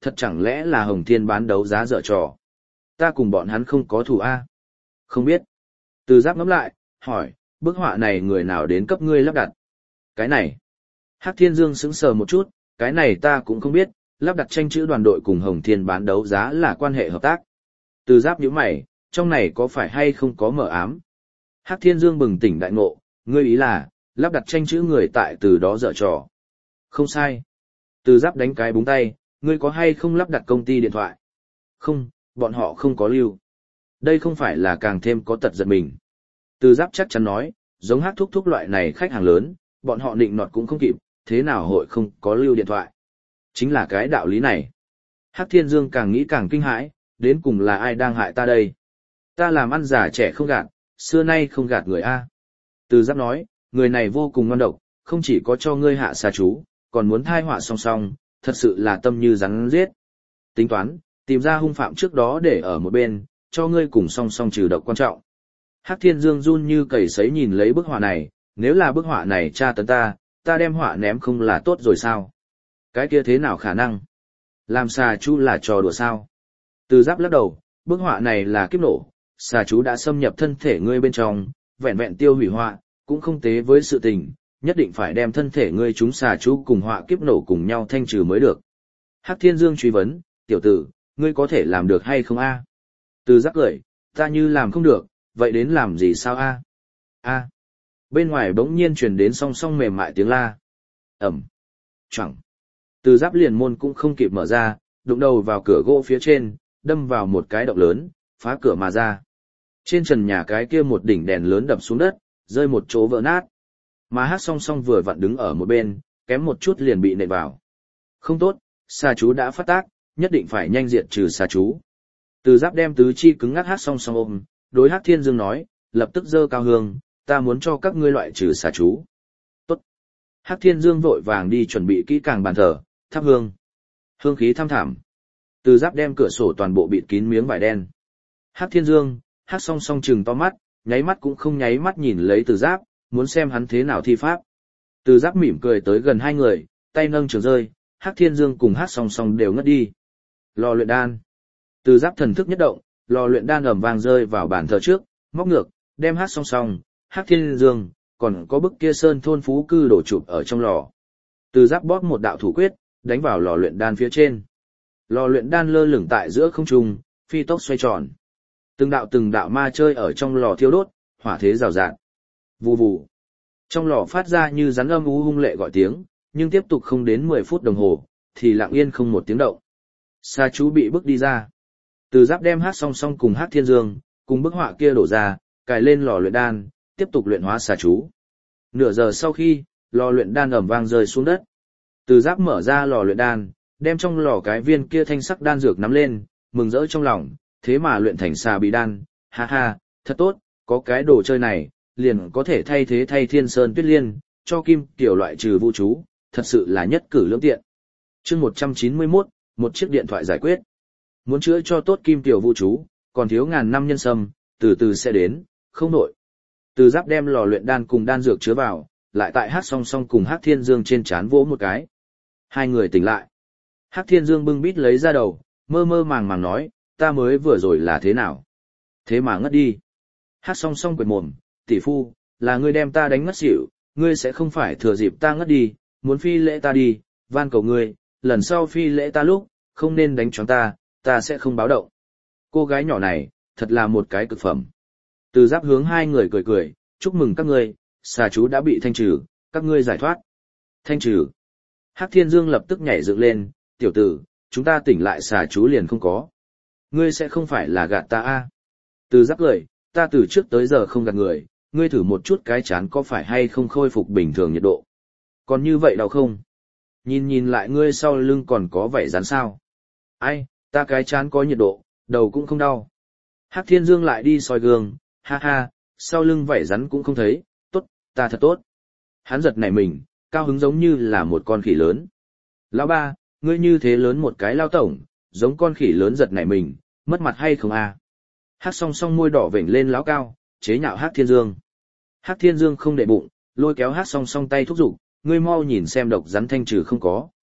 thật chẳng lẽ là Hồng Thiên bán đấu giá dở trò. Ta cùng bọn hắn không có thù a. Không biết. Từ Giáp ngẫm lại, hỏi, bức họa này người nào đến cấp ngươi lắp đặt? Cái này. Hắc Thiên Dương sững sờ một chút, cái này ta cũng không biết, lắp đặt tranh chữ đoàn đội cùng Hồng Thiên bán đấu giá là quan hệ hợp tác. Từ Giáp nhíu mày, trong này có phải hay không có mờ ám? Hắc Thiên Dương bừng tỉnh đại ngộ, ngươi ý là, lắp đặt tranh chữ người tại từ đó dở trò. Không sai. Từ Giáp đánh cái búng tay, ngươi có hay không lắp đặt công ty điện thoại? Không, bọn họ không có lưu. Đây không phải là càng thêm có tật giật mình. Từ Giáp chắc chắn nói, giống Hắc thúc thúc loại này khách hàng lớn, bọn họ định nọt cũng không kịp, thế nào hội không có lưu điện thoại. Chính là cái đạo lý này. Hắc Thiên Dương càng nghĩ càng kinh hãi, đến cùng là ai đang hại ta đây? Ta làm ăn già trẻ không gạt, xưa nay không gạt người A. Từ Giáp nói, người này vô cùng ngon độc, không chỉ có cho ngươi hạ xà chú, còn muốn thai họa song song, thật sự là tâm như rắn giết. Tính toán, tìm ra hung phạm trước đó để ở một bên, cho ngươi cùng song song trừ độc quan trọng. Hắc Thiên Dương run như cầy sấy nhìn lấy bức họa này, nếu là bức họa này tra tấn ta, ta đem họa ném không là tốt rồi sao? Cái kia thế nào khả năng? Làm xà chú là trò đùa sao? Từ Giáp lắc đầu, bức họa này là kiếp nổ, xà chú đã xâm nhập thân thể ngươi bên trong, vẹn vẹn tiêu hủy họa, cũng không tế với sự tình, nhất định phải đem thân thể ngươi chúng xà chú cùng họa kiếp nổ cùng nhau thanh trừ mới được. Hắc Thiên Dương truy vấn, tiểu tử, ngươi có thể làm được hay không a? Từ Giáp cười, ta như làm không được, vậy đến làm gì sao a? A. Bên ngoài bỗng nhiên truyền đến song song mềm mại tiếng la. Ẩm. Chẳng. Từ Giáp liền môn cũng không kịp mở ra, đụng đầu vào cửa gỗ phía trên, đâm vào một cái động lớn, phá cửa mà ra. Trên trần nhà cái kia một đỉnh đèn lớn đập xuống đất, rơi một chỗ vỡ nát. Mà Hắc song song vừa vặn đứng ở một bên, kém một chút liền bị nện vào. Không tốt, xà chú đã phát tác, nhất định phải nhanh diệt trừ xà chú. Từ Giáp đem tứ chi cứng ngắc Hắc song song ôm, đối Hắc Thiên Dương nói, lập tức giơ cao hương, ta muốn cho các ngươi loại trừ xà chú. Tốt. Hắc Thiên Dương vội vàng đi chuẩn bị kỹ càng bàn thờ, thắp hương. Hương khí thăm thẳm. Từ Giáp đem cửa sổ toàn bộ bịt kín miếng vải đen. Hắc Thiên Dương, Hắc song song trừng to mắt, nháy mắt cũng không nháy mắt nhìn lấy Từ Giáp, muốn xem hắn thế nào thi pháp. Từ Giáp mỉm cười tới gần hai người, tay nâng trường rơi, Hắc Thiên Dương cùng Hắc song song đều ngất đi. Lò luyện đan. Từ Giáp thần thức nhất động, lò luyện đan ầm vang rơi vào bàn thờ trước, móc ngược, đem Hắc song song, Hắc Thiên Dương, còn có bức kia sơn thôn phú cư đổ chụp ở trong lò. Từ Giáp bóp một đạo thủ quyết, đánh vào lò luyện đan phía trên. Lò luyện đan lơ lửng tại giữa không trung, phi tốc xoay tròn. Từng đạo từng đạo ma chơi ở trong lò thiêu đốt, hỏa thế rào rạt. Vù vù. Trong lò phát ra như rắn âm u hung lệ gọi tiếng, nhưng tiếp tục không đến mười phút đồng hồ, thì lặng yên không một tiếng động. Xà chú bị bức đi ra. Từ Giáp đem Hắc song song cùng Hắc Thiên Dương, cùng bức họa kia đổ ra, cài lên lò luyện đan, tiếp tục luyện hóa xà chú. Nửa giờ sau khi, lò luyện đan ầm vang rơi xuống đất. Từ Giáp mở ra lò luyện đan, đem trong lò cái viên kia thanh sắc đan dược nắm lên, mừng rỡ trong lòng, thế mà luyện thành xà bị đan, ha ha, thật tốt, có cái đồ chơi này, liền có thể thay thế thay Thiên Sơn Tuyết Liên, cho Kim Tiểu loại trừ vũ chú, thật sự là nhất cử lưỡng tiện. Chương một trăm chín mươi mốt, một chiếc điện thoại giải quyết. Muốn chữa cho tốt Kim Tiểu vũ chú, còn thiếu ngàn năm nhân sâm, từ từ sẽ đến, không nổi. Từ Giáp đem lò luyện đan cùng đan dược chứa vào, lại tại Hắc song song cùng Hắc Thiên Dương trên trán vỗ một cái. Hai người tỉnh lại. Hắc Thiên Dương bưng bít lấy ra đầu, mơ mơ màng màng nói, ta mới vừa rồi là thế nào? Thế mà ngất đi. Hắc song song quệt mồm, tỷ phu, là ngươi đem ta đánh ngất xỉu, ngươi sẽ không phải thừa dịp ta ngất đi, muốn phi lễ ta đi, van cầu ngươi, lần sau phi lễ ta lúc, không nên đánh choáng ta, ta sẽ không báo động. Cô gái nhỏ này, thật là một cái cực phẩm. Từ Giáp hướng hai người cười cười, chúc mừng các ngươi, xà chú đã bị thanh trừ, các ngươi giải thoát. Thanh trừ. Hắc Thiên Dương lập tức nhảy dựng lên, tiểu tử, chúng ta tỉnh lại xà chú liền không có. Ngươi sẽ không phải là gạt ta a? Từ Giáp cười, ta từ trước tới giờ không gạt người, ngươi thử một chút cái chán có phải hay không khôi phục bình thường nhiệt độ. Còn như vậy đau không? Nhìn nhìn lại ngươi sau lưng còn có vảy rắn sao? Ai, ta cái chán có nhiệt độ, đầu cũng không đau. Hắc Thiên Dương lại đi soi gương, ha ha, sau lưng vảy rắn cũng không thấy, tốt, ta thật tốt. Hắn giật nảy mình, cao hứng giống như là một con khỉ lớn. Lão ba, ngươi như thế lớn một cái lao tổng, giống con khỉ lớn giật nảy mình, mất mặt hay không à? Hắc song song môi đỏ vểnh lên lão cao, chế nhạo Hắc Thiên Dương. Hắc Thiên Dương không để bụng, lôi kéo Hắc song song tay thúc giục, ngươi mau nhìn xem độc rắn thanh trừ không có.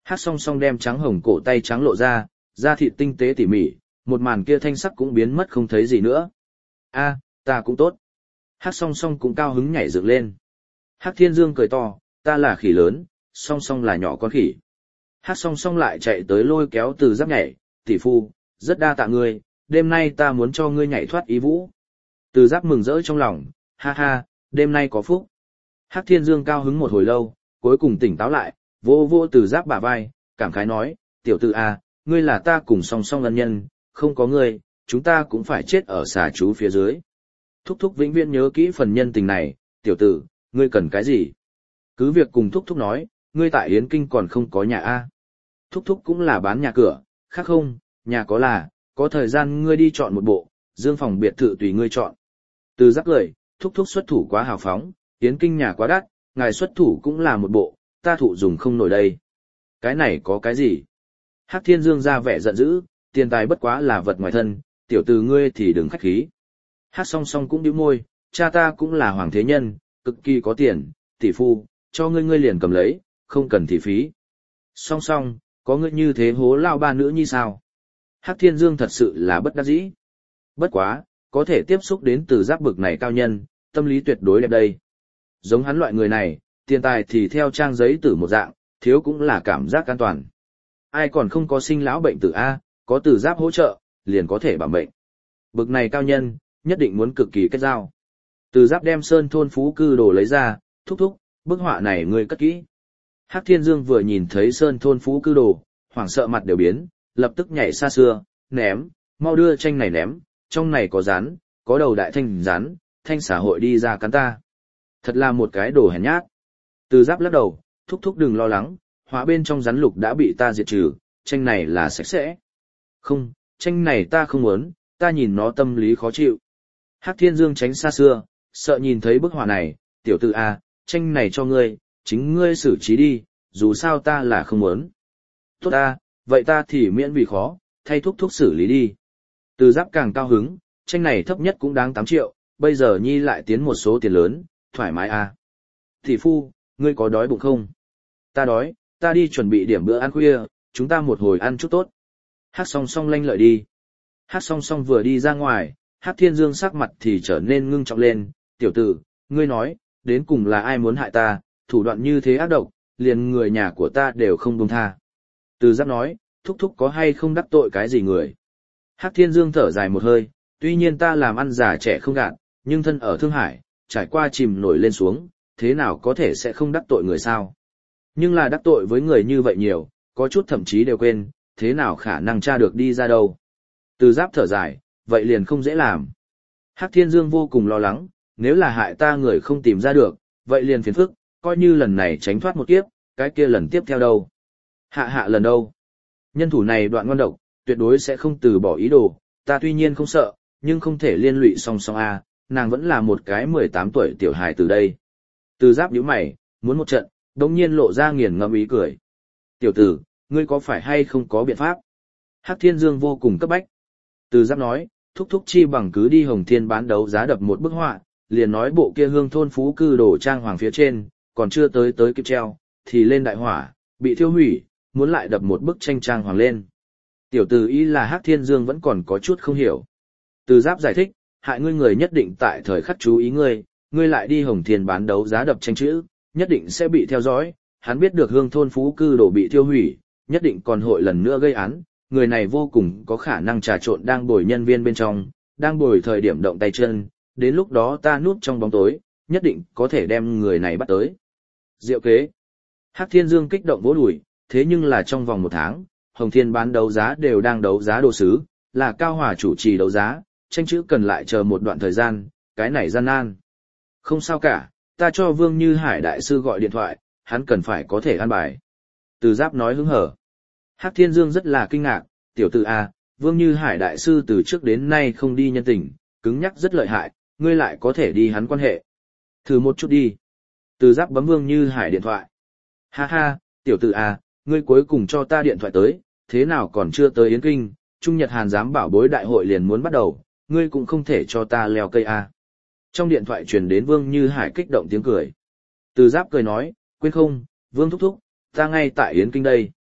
Hắc song song đem trắng hồng cổ tay trắng lộ ra, da thịt tinh tế tỉ mỉ, một màn kia thanh sắc cũng biến mất không thấy gì nữa. A, ta cũng tốt. Hắc song song cũng cao hứng nhảy dựng lên. Hắc Thiên Dương cười to, ta là khỉ lớn, song song là nhỏ con khỉ. Hắc song song lại chạy tới lôi kéo Từ Giáp nhảy, tỷ phu, rất đa tạ ngươi, đêm nay ta muốn cho ngươi nhảy thoát ý vũ. Từ Giáp mừng rỡ trong lòng, ha ha, đêm nay có phúc. Hắc Thiên Dương cao hứng một hồi lâu, cuối cùng tỉnh táo lại, vô vô Từ Giáp bả vai, cảm khái nói, tiểu tử à, ngươi là ta cùng song song ân nhân, không có ngươi, chúng ta cũng phải chết ở xà chú phía dưới. Thúc thúc vĩnh viễn nhớ kỹ phần nhân tình này, tiểu tử, ngươi cần cái gì? Cứ việc cùng thúc thúc nói, ngươi tại Yến Kinh còn không có nhà a. Thúc thúc cũng là bán nhà cửa, khác không, nhà có là, có thời gian ngươi đi chọn một bộ, dương phòng biệt thự tùy ngươi chọn. Từ Giáp cười, thúc thúc xuất thủ quá hào phóng, Yến Kinh nhà quá đắt, ngài xuất thủ cũng là một bộ, ta thụ dùng không nổi đây. Cái này có cái gì? Hắc Thiên Dương ra vẻ giận dữ, tiền tài bất quá là vật ngoài thân, tiểu tử ngươi thì đừng khách khí. Hắc song song cũng nhíu môi, cha ta cũng là hoàng thế nhân, cực kỳ có tiền, tỷ phu, cho ngươi ngươi liền cầm lấy, không cần thị phí. Song song, có ngươi như thế hố lao ba nữ như sao? Hắc Thiên Dương thật sự là bất đắc dĩ. Bất quá, có thể tiếp xúc đến Từ Giáp bực này cao nhân, tâm lý tuyệt đối đẹp đây. Giống hắn loại người này, tiền tài thì theo trang giấy tử một dạng, thiếu cũng là cảm giác an toàn. Ai còn không có sinh lão bệnh tử A, có Từ Giáp hỗ trợ, liền có thể bảo mệnh. Bực này cao nhân, nhất định muốn cực kỳ kết giao. Từ Giáp đem sơn thôn phú cư đồ lấy ra, thúc thúc, bức họa này ngươi cất kỹ. Hắc Thiên Dương vừa nhìn thấy sơn thôn phú cư đồ, hoảng sợ mặt đều biến, lập tức nhảy xa xưa, ném, mau đưa tranh này ném, trong này có rắn, có đầu đại thanh rắn, thanh xã hội đi ra cắn ta. Thật là một cái đồ hèn nhát. Từ Giáp lắc đầu, thúc thúc đừng lo lắng, họa bên trong rắn lục đã bị ta diệt trừ, tranh này là sạch sẽ. Không, tranh này ta không muốn, ta nhìn nó tâm lý khó chịu. Hắc Thiên Dương tránh xa xưa, sợ nhìn thấy bức họa này, tiểu tử a, tranh này cho ngươi, chính ngươi xử trí đi, dù sao ta là không muốn. Tốt ta, vậy ta thì miễn vì khó, thay thúc thúc xử lý đi. Từ Giáp càng cao hứng, tranh này thấp nhất cũng đáng tám triệu, bây giờ nhi lại tiến một số tiền lớn, thoải mái a. Thị phu, ngươi có đói bụng không? Ta đói, ta đi chuẩn bị điểm bữa ăn khuya, chúng ta một hồi ăn chút tốt. Hắc song song lanh lợi đi. Hắc song song vừa đi ra ngoài, Hắc Thiên Dương sắc mặt thì trở nên ngưng trọng lên, tiểu tử, ngươi nói, đến cùng là ai muốn hại ta, thủ đoạn như thế ác độc, liền người nhà của ta đều không buông tha. Từ Giáp nói, thúc thúc có hay không đắc tội cái gì người. Hắc Thiên Dương thở dài một hơi, tuy nhiên ta làm ăn già trẻ không gạt, nhưng thân ở Thương Hải, trải qua chìm nổi lên xuống, thế nào có thể sẽ không đắc tội người sao. Nhưng là đắc tội với người như vậy nhiều, có chút thậm chí đều quên, thế nào khả năng tra được đi ra đâu. Từ Giáp thở dài, vậy liền không dễ làm. Hắc Thiên Dương vô cùng lo lắng, nếu là hại ta người không tìm ra được, vậy liền phiền phức, coi như lần này tránh thoát một kiếp, cái kia lần tiếp theo đâu. Hạ hạ lần đâu. Nhân thủ này đoạn ngon độc, tuyệt đối sẽ không từ bỏ ý đồ, ta tuy nhiên không sợ, nhưng không thể liên lụy song song a, nàng vẫn là một cái mười tám tuổi tiểu hài từ đây. Từ Giáp nhíu mày, muốn một trận, đống nhiên lộ ra nghiền ngẫm ý cười. Tiểu tử, ngươi có phải hay không có biện pháp? Hắc Thiên Dương vô cùng cấp bách. Từ Giáp nói, thúc thúc chi bằng cứ đi Hồng Thiên bán đấu giá đập một bức họa, liền nói bộ kia hương thôn phú cư đổ trang hoàng phía trên, còn chưa tới tới kịp treo, thì lên đại hỏa, bị thiêu hủy, muốn lại đập một bức tranh trang hoàng lên. Tiểu tử ý là Hắc Thiên Dương vẫn còn có chút không hiểu. Từ Giáp giải thích, hại ngươi người nhất định tại thời khắc chú ý ngươi, ngươi lại đi Hồng Thiên bán đấu giá đập tranh chữ, nhất định sẽ bị theo dõi, hắn biết được hương thôn phú cư đổ bị thiêu hủy, nhất định còn hội lần nữa gây án, người này vô cùng có khả năng trà trộn đang bồi nhân viên bên trong, đang bồi thời điểm động tay chân, đến lúc đó ta núp trong bóng tối, nhất định có thể đem người này bắt tới. Diệu kế. Hắc Thiên Dương kích động vỗ đùi, thế nhưng là trong vòng một tháng, Hồng Thiên bán đấu giá đều đang đấu giá đồ sứ, là Cao Hòa chủ trì đấu giá, tranh chữ cần lại chờ một đoạn thời gian, cái này gian nan. Không sao cả, ta cho Vương Như Hải đại sư gọi điện thoại, hắn cần phải có thể an bài. Từ Giáp nói hứng hở. Hắc Thiên Dương rất là kinh ngạc, tiểu tử a, Vương Như Hải đại sư từ trước đến nay không đi nhân tình, cứng nhắc rất lợi hại, ngươi lại có thể đi hắn quan hệ. Thử một chút đi. Từ Giáp bấm Vương Như Hải điện thoại. Ha ha, tiểu tử a, ngươi cuối cùng cho ta điện thoại tới, thế nào còn chưa tới Yến Kinh, Trung Nhật Hàn giám bảo bối đại hội liền muốn bắt đầu, ngươi cũng không thể cho ta leo cây a. Trong điện thoại truyền đến Vương Như Hải kích động tiếng cười. Từ Giáp cười nói, quên không, Vương thúc thúc, ta ngay tại Yến Kinh đây.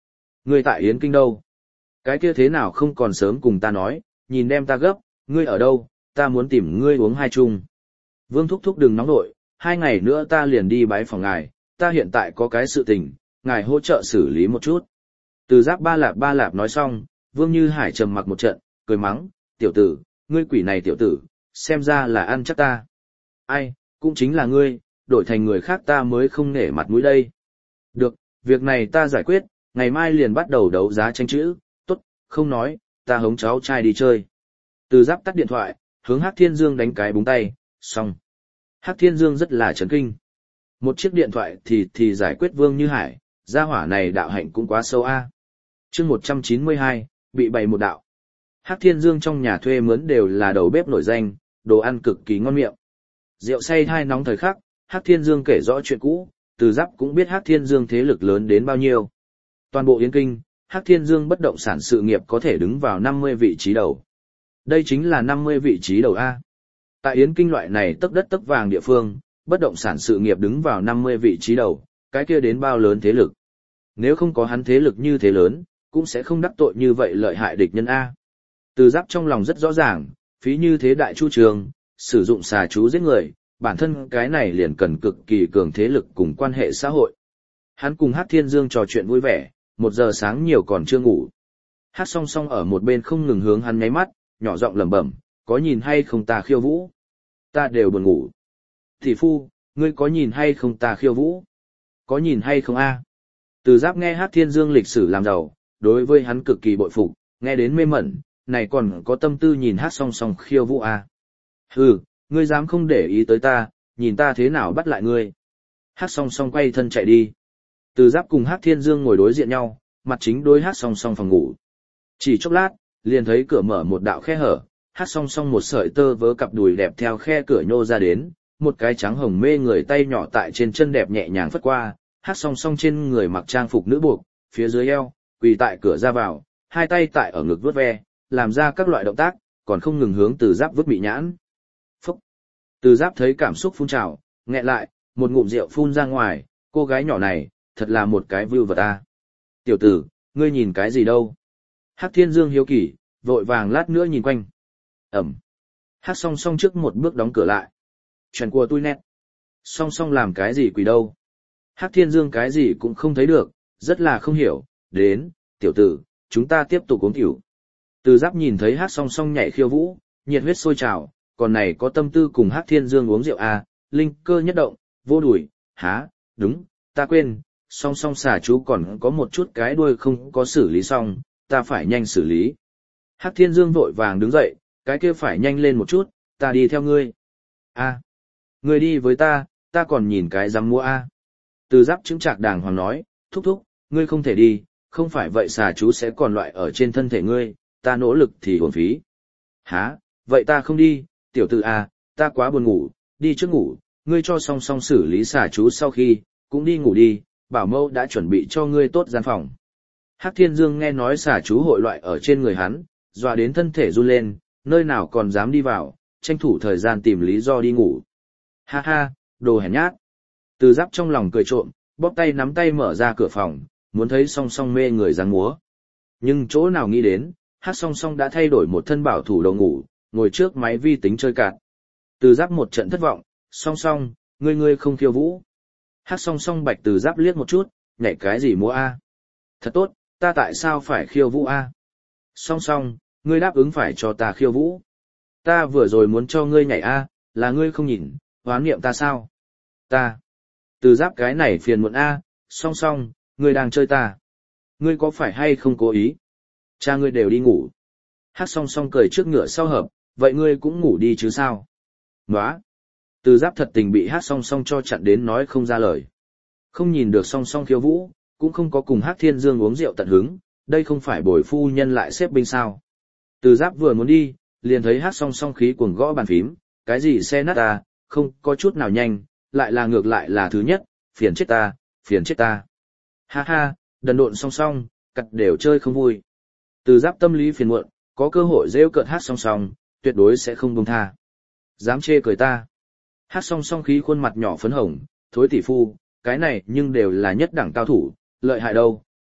Ngươi tại Yến Kinh đâu? Cái kia thế nào không còn sớm cùng ta nói, nhìn đem ta gấp, ngươi ở đâu, ta muốn tìm ngươi uống hai chung. Vương thúc thúc đừng nóng nội, hai ngày nữa ta liền đi bái phòng ngài, ta hiện tại có cái sự tình, ngài hỗ trợ xử lý một chút. Từ Giáp ba lạp ba lạp nói xong, Vương Như Hải trầm mặc một trận, cười mắng, tiểu tử, ngươi quỷ này tiểu tử, xem ra là ăn chắc ta. Ai, cũng chính là ngươi, đổi thành người khác ta mới không nể mặt mũi đây. Được, việc này ta giải quyết, ngày mai liền bắt đầu đấu giá tranh chữ, tốt, không nói, ta hống cháu trai đi chơi. Từ Giáp tắt điện thoại, hướng Hắc Thiên Dương đánh cái búng tay, xong. Hắc Thiên Dương rất là chấn kinh. Một chiếc điện thoại thì thì giải quyết Vương Như Hải, gia hỏa này đạo hạnh cũng quá sâu a. Chương một trăm chín mươi hai, bị bày một đạo. Hắc Thiên Dương trong nhà thuê mướn đều là đầu bếp nổi danh, đồ ăn cực kỳ ngon miệng. Rượu say hai nóng thời khắc, Hắc Thiên Dương kể rõ chuyện cũ, Từ Giáp cũng biết Hắc Thiên Dương thế lực lớn đến bao nhiêu. Toàn bộ Yến Kinh, Hắc Thiên Dương bất động sản sự nghiệp có thể đứng vào năm mươi vị trí đầu. Đây chính là năm mươi vị trí đầu A. Tại Yến Kinh loại này tấc đất tấc vàng địa phương, bất động sản sự nghiệp đứng vào năm mươi vị trí đầu, cái kia đến bao lớn thế lực. Nếu không có hắn thế lực như thế lớn, cũng sẽ không đắc tội như vậy lợi hại địch nhân A. Từ Giáp trong lòng rất rõ ràng, phí như thế đại chu trường, sử dụng xà chú giết người, bản thân cái này liền cần cực kỳ cường thế lực cùng quan hệ xã hội. Hắn cùng Hắc Thiên Dương trò chuyện vui vẻ, một giờ sáng nhiều còn chưa ngủ. Hắc Song Song ở một bên không ngừng hướng hắn nháy mắt, nhỏ giọng lẩm bẩm, có nhìn hay không ta khiêu vũ? Ta đều buồn ngủ. Thị phu, ngươi có nhìn hay không ta khiêu vũ? Có nhìn hay không a? Từ Giáp nghe Hắc Thiên Dương lịch sử làm giàu, đối với hắn cực kỳ bội phục, nghe đến mê mẩn, này còn có tâm tư nhìn Hắc Song Song khiêu vũ a? Hừ, ngươi dám không để ý tới ta, nhìn ta thế nào bắt lại ngươi? Hắc Song Song quay thân chạy đi. Từ Giáp cùng Hắc Thiên Dương ngồi đối diện nhau, mặt chính đối Hắc Song Song phòng ngủ. Chỉ chốc lát, liền thấy cửa mở một đạo khe hở, Hắc Song Song một sợi tơ vớ cặp đùi đẹp theo khe cửa nhô ra đến, một cái trắng hồng mê người tay nhỏ tại trên chân đẹp nhẹ nhàng phất qua, Hắc Song Song trên người mặc trang phục nữ buộc, phía dưới eo, quỳ tại cửa ra vào, hai tay tại ở ngực vuốt ve, làm ra các loại động tác, còn không ngừng hướng Từ Giáp vứt bị nhãn. Phúc! Từ Giáp thấy cảm xúc phun trào, nghẹn lại, một ngụm rượu phun ra ngoài, cô gái nhỏ này, thật là một cái vưu vật a. Tiểu tử, ngươi nhìn cái gì đâu? Hắc Thiên Dương hiếu kỳ, vội vàng lát nữa nhìn quanh. Ẩm. Hắc Song Song trước một bước đóng cửa lại. Chuyện của tôi nét. Song Song làm cái gì quỷ đâu? Hắc Thiên Dương cái gì cũng không thấy được, rất là không hiểu. Đến, tiểu tử, chúng ta tiếp tục uống tiểu. Từ Giáp nhìn thấy Hắc Song Song nhảy khiêu vũ, nhiệt huyết sôi trào, còn này có tâm tư cùng Hắc Thiên Dương uống rượu à, linh cơ nhất động, vô đuổi, há, đúng, ta quên, Song Song xả chú còn có một chút cái đuôi không có xử lý xong, ta phải nhanh xử lý. Hắc Thiên Dương vội vàng đứng dậy, cái kia phải nhanh lên một chút, ta đi theo ngươi. A, ngươi đi với ta, ta còn nhìn cái dám mua a. Từ Giáp chứng trạc đàng hoàng nói, thúc thúc, ngươi không thể đi, không phải vậy xà chú sẽ còn loại ở trên thân thể ngươi, ta nỗ lực thì uổng phí. Hả, vậy ta không đi, tiểu tử a, ta quá buồn ngủ, đi trước ngủ, ngươi cho Song Song xử lý xà chú sau khi, cũng đi ngủ đi, bảo mẫu đã chuẩn bị cho ngươi tốt gian phòng. Hắc Thiên Dương nghe nói xà chú hội loại ở trên người hắn, dọa đến thân thể run lên, nơi nào còn dám đi vào, tranh thủ thời gian tìm lý do đi ngủ. Ha ha, đồ hèn nhát. Từ Giáp trong lòng cười trộm, bóp tay nắm tay mở ra cửa phòng, muốn thấy Song Song mê người dáng múa. Nhưng chỗ nào nghĩ đến, Hắc Song Song đã thay đổi một thân bảo thủ đầu ngủ, ngồi trước máy vi tính chơi cạt. Từ Giáp một trận thất vọng, Song Song, ngươi ngươi không khiêu vũ. Hắc Song Song bạch Từ Giáp liếc một chút, nhảy cái gì múa a? Thật tốt, ta tại sao phải khiêu vũ a? Song Song, ngươi đáp ứng phải cho ta khiêu vũ. Ta vừa rồi muốn cho ngươi nhảy a, là ngươi không nhìn, hoán niệm ta sao? Ta. Từ Giáp cái này phiền muộn a, Song Song, ngươi đang chơi ta. Ngươi có phải hay không cố ý? Cha ngươi đều đi ngủ. Hắc Song Song cười trước ngựa sau hợp, vậy ngươi cũng ngủ đi chứ sao? Nóa. Từ Giáp thật tình bị Hắc Song Song cho chặn đến nói không ra lời. Không nhìn được Song Song khiêu vũ, cũng không có cùng Hắc Thiên Dương uống rượu tận hứng, đây không phải bồi phu nhân lại xếp binh sao? Từ Giáp vừa muốn đi, liền thấy Hắc Song Song khí cuồng gõ bàn phím, cái gì xe nát ta, không có chút nào nhanh, lại là ngược lại là thứ nhất, phiền chết ta, phiền chết ta. Ha ha, đần độn Song Song, cặt đều chơi không vui. Từ Giáp tâm lý phiền muộn, có cơ hội rêu cợt Hắc Song Song, tuyệt đối sẽ không buông tha. Dám chê cười ta. Hắc Song Song khí khuôn mặt nhỏ phấn hồng, thối tỷ phu, cái này nhưng đều là nhất đẳng cao thủ, lợi hại đâu,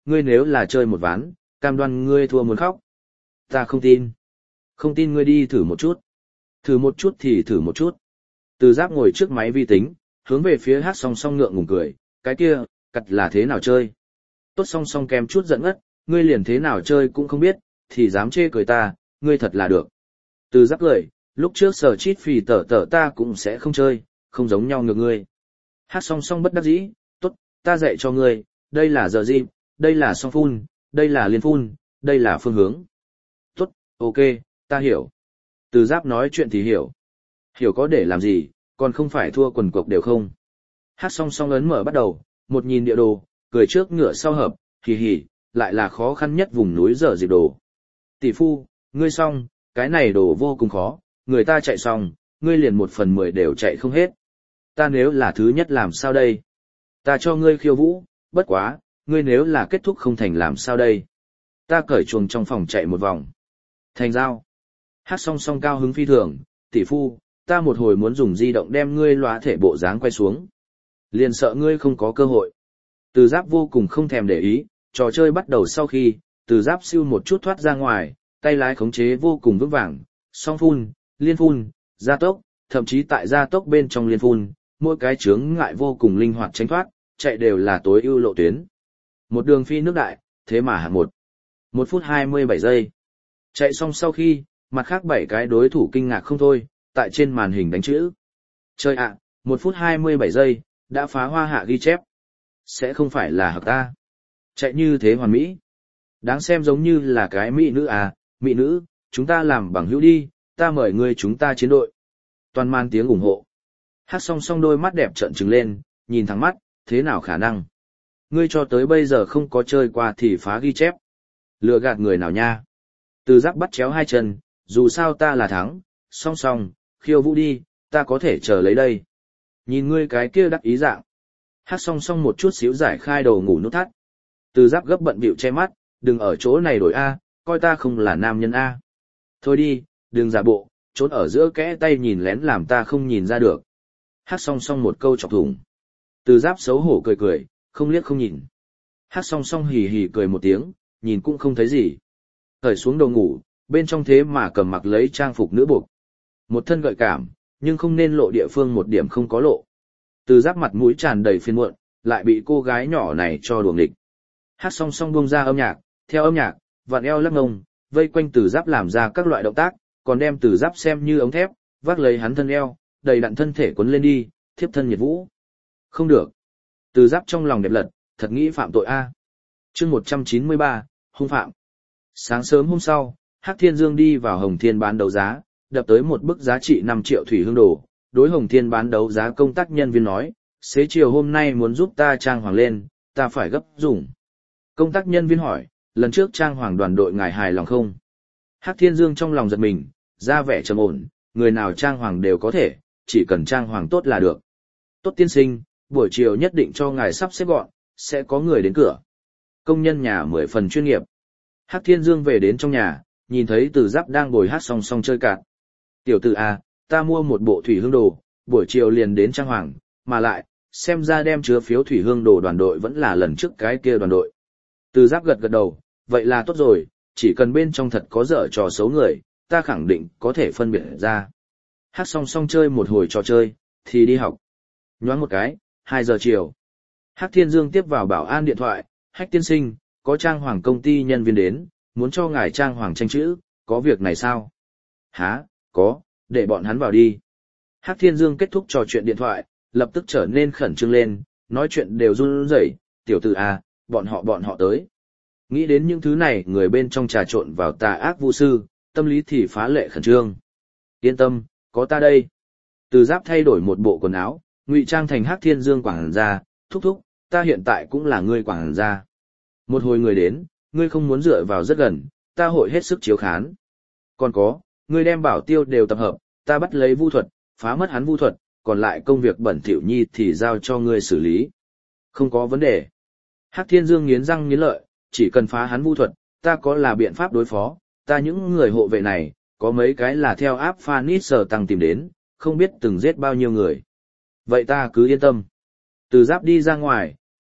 ngươi nếu là chơi một ván, cam đoan ngươi thua muốn khóc. Ta không tin. Không tin ngươi đi thử một chút. Thử một chút thì thử một chút. Từ Giáp ngồi trước máy vi tính, hướng về phía Hát Song Song ngượng ngùng cười, cái kia, cặt là thế nào chơi? Tốt Song Song kèm chút giận ngất, ngươi liền thế nào chơi cũng không biết, thì dám chê cười ta, ngươi thật là được. Từ Giáp cười, lúc trước sở chít phì tở tở ta cũng sẽ không chơi, không giống nhau ngược ngươi. Hát Song Song bất đắc dĩ, tốt, ta dạy cho ngươi, đây là giờ gì, đây là song phun, đây là liên phun, đây là phương hướng. Tốt, ok, ta hiểu. Từ Giáp nói chuyện thì hiểu. Hiểu có để làm gì, còn không phải thua quần cuộc đều không. Hát Song Song ấn mở bắt đầu, một nhìn địa đồ, cười trước ngựa sau hợp, hì hì, lại là khó khăn nhất vùng núi giờ dịp đồ. Tỷ phu, ngươi xong, cái này đồ vô cùng khó, người ta chạy xong, ngươi liền một phần mười đều chạy không hết. Ta nếu là thứ nhất làm sao đây? Ta cho ngươi khiêu vũ, bất quá, ngươi nếu là kết thúc không thành làm sao đây? Ta cởi chuồng trong phòng chạy một vòng. Thành giao. Hát Song Song cao hứng phi thường, tỷ phu, ta một hồi muốn dùng di động đem ngươi lóa thể bộ dáng quay xuống. Liền sợ ngươi không có cơ hội. Từ Giáp vô cùng không thèm để ý, trò chơi bắt đầu sau khi, Từ Giáp siêu một chút thoát ra ngoài, tay lái khống chế vô cùng vững vàng, song phun, liên phun, gia tốc, thậm chí tại gia tốc bên trong liên phun, mỗi cái chướng ngại vô cùng linh hoạt tránh thoát, chạy đều là tối ưu lộ tuyến. Một đường phi nước đại, thế mà hạng một. Một phút hai mươi bảy giây. Chạy xong sau khi, mặt khác bảy cái đối thủ kinh ngạc không thôi, tại trên màn hình đánh chữ. Chơi ạ, một phút hai mươi bảy giây, đã phá hoa hạ ghi chép. Sẽ không phải là hợp ta. Chạy như thế hoàn mỹ. Đáng xem giống như là cái mỹ nữ à, mỹ nữ, chúng ta làm bằng hữu đi, ta mời ngươi chúng ta chiến đội. Toàn màn tiếng ủng hộ. Hát Song Song đôi mắt đẹp trợn trừng lên, nhìn thẳng mắt, thế nào khả năng? Ngươi cho tới bây giờ không có chơi qua thì phá ghi chép. Lừa gạt người nào nha? Từ Giáp bắt chéo hai chân, dù sao ta là thắng, Song Song, khiêu vũ đi, ta có thể chờ lấy đây. Nhìn ngươi cái kia đắc ý dạng. Hát Song Song một chút xíu giải khai đầu ngủ nút thắt. Từ Giáp gấp bận bịu che mắt, đừng ở chỗ này đổi A, coi ta không là nam nhân A. Thôi đi, đừng giả bộ, trốn ở giữa kẽ tay nhìn lén làm ta không nhìn ra được. Hát Song Song một câu chọc thủng. Từ Giáp xấu hổ cười cười, không liếc không nhìn. Hát Song Song hì hì cười một tiếng, nhìn cũng không thấy gì. Cởi xuống đầu ngủ, bên trong thế mà cầm mặc lấy trang phục nữ buộc. Một thân gợi cảm, nhưng không nên lộ địa phương một điểm không có lộ. Từ Giáp mặt mũi tràn đầy phiền muộn, lại bị cô gái nhỏ này cho đuổi nghịch. Hát Song Song buông ra âm nhạc, theo âm nhạc, vặn eo lắc ngông, vây quanh Từ Giáp làm ra các loại động tác, còn đem Từ Giáp xem như ống thép, vác lấy hắn thân eo, đầy đặn thân thể quấn lên đi, thiếp thân nhiệt vũ. Không được. Từ Giáp trong lòng đẹp lật, thật nghĩ phạm tội a. Chương một trăm chín mươi ba, hung phạm. Sáng sớm hôm sau, Hắc Thiên Dương đi vào Hồng Thiên bán đấu giá, đập tới một bức giá trị năm triệu thủy hương đồ. Đối Hồng Thiên bán đấu giá công tác nhân viên nói, xế chiều hôm nay muốn giúp ta trang hoàng lên, ta phải gấp dùng. Công tác nhân viên hỏi, lần trước trang hoàng đoàn đội ngài hài lòng không? Hắc Thiên Dương trong lòng giật mình, ra vẻ trầm ổn, người nào trang hoàng đều có thể, chỉ cần trang hoàng tốt là được. Tốt tiên sinh, buổi chiều nhất định cho ngài sắp xếp gọn, sẽ có người đến cửa. Công nhân nhà mười phần chuyên nghiệp. Hắc Thiên Dương về đến trong nhà, nhìn thấy Từ Giáp đang ngồi hát song song chơi cạn. Tiểu tử à, ta mua một bộ thủy hương đồ, buổi chiều liền đến trang hoàng, mà lại, xem ra đem chứa phiếu thủy hương đồ đoàn đội vẫn là lần trước cái kia đoàn đội. Từ Giáp gật gật đầu, vậy là tốt rồi, chỉ cần bên trong thật có dở trò xấu người, ta khẳng định có thể phân biệt ra. Hát song song chơi một hồi trò chơi, thì đi học. Nhoáng một cái, hai giờ chiều. Hắc Thiên Dương tiếp vào bảo an điện thoại, Hách tiên sinh, có trang hoàng công ty nhân viên đến, muốn cho ngài trang hoàng tranh chữ, có việc này sao? Hả, có, để bọn hắn vào đi. Hắc Thiên Dương kết thúc trò chuyện điện thoại, lập tức trở nên khẩn trương lên, nói chuyện đều run rẩy, tiểu tử à, bọn họ bọn họ tới. Nghĩ đến những thứ này người bên trong trà trộn vào tà ác vu sư, tâm lý thì phá lệ khẩn trương. Yên tâm, có ta đây. Từ Giáp thay đổi một bộ quần áo, ngụy trang thành Hắc Thiên Dương quảng gia, thúc thúc, ta hiện tại cũng là ngươi quảng gia. Một hồi người đến, ngươi không muốn dựa vào rất gần, ta hội hết sức chiếu khán. Còn có, ngươi đem bảo tiêu đều tập hợp, ta bắt lấy vu thuật, phá mất hắn vu thuật, còn lại công việc bẩn thỉu nhi thì giao cho ngươi xử lý. Không có vấn đề. Hắc Thiên Dương nghiến răng nghiến lợi, chỉ cần phá hắn vu thuật, ta có là biện pháp đối phó, ta những người hộ vệ này, có mấy cái là theo áp Phanis sở tăng tìm đến, không biết từng giết bao nhiêu người. Vậy ta cứ yên tâm. Từ Giáp đi ra ngoài,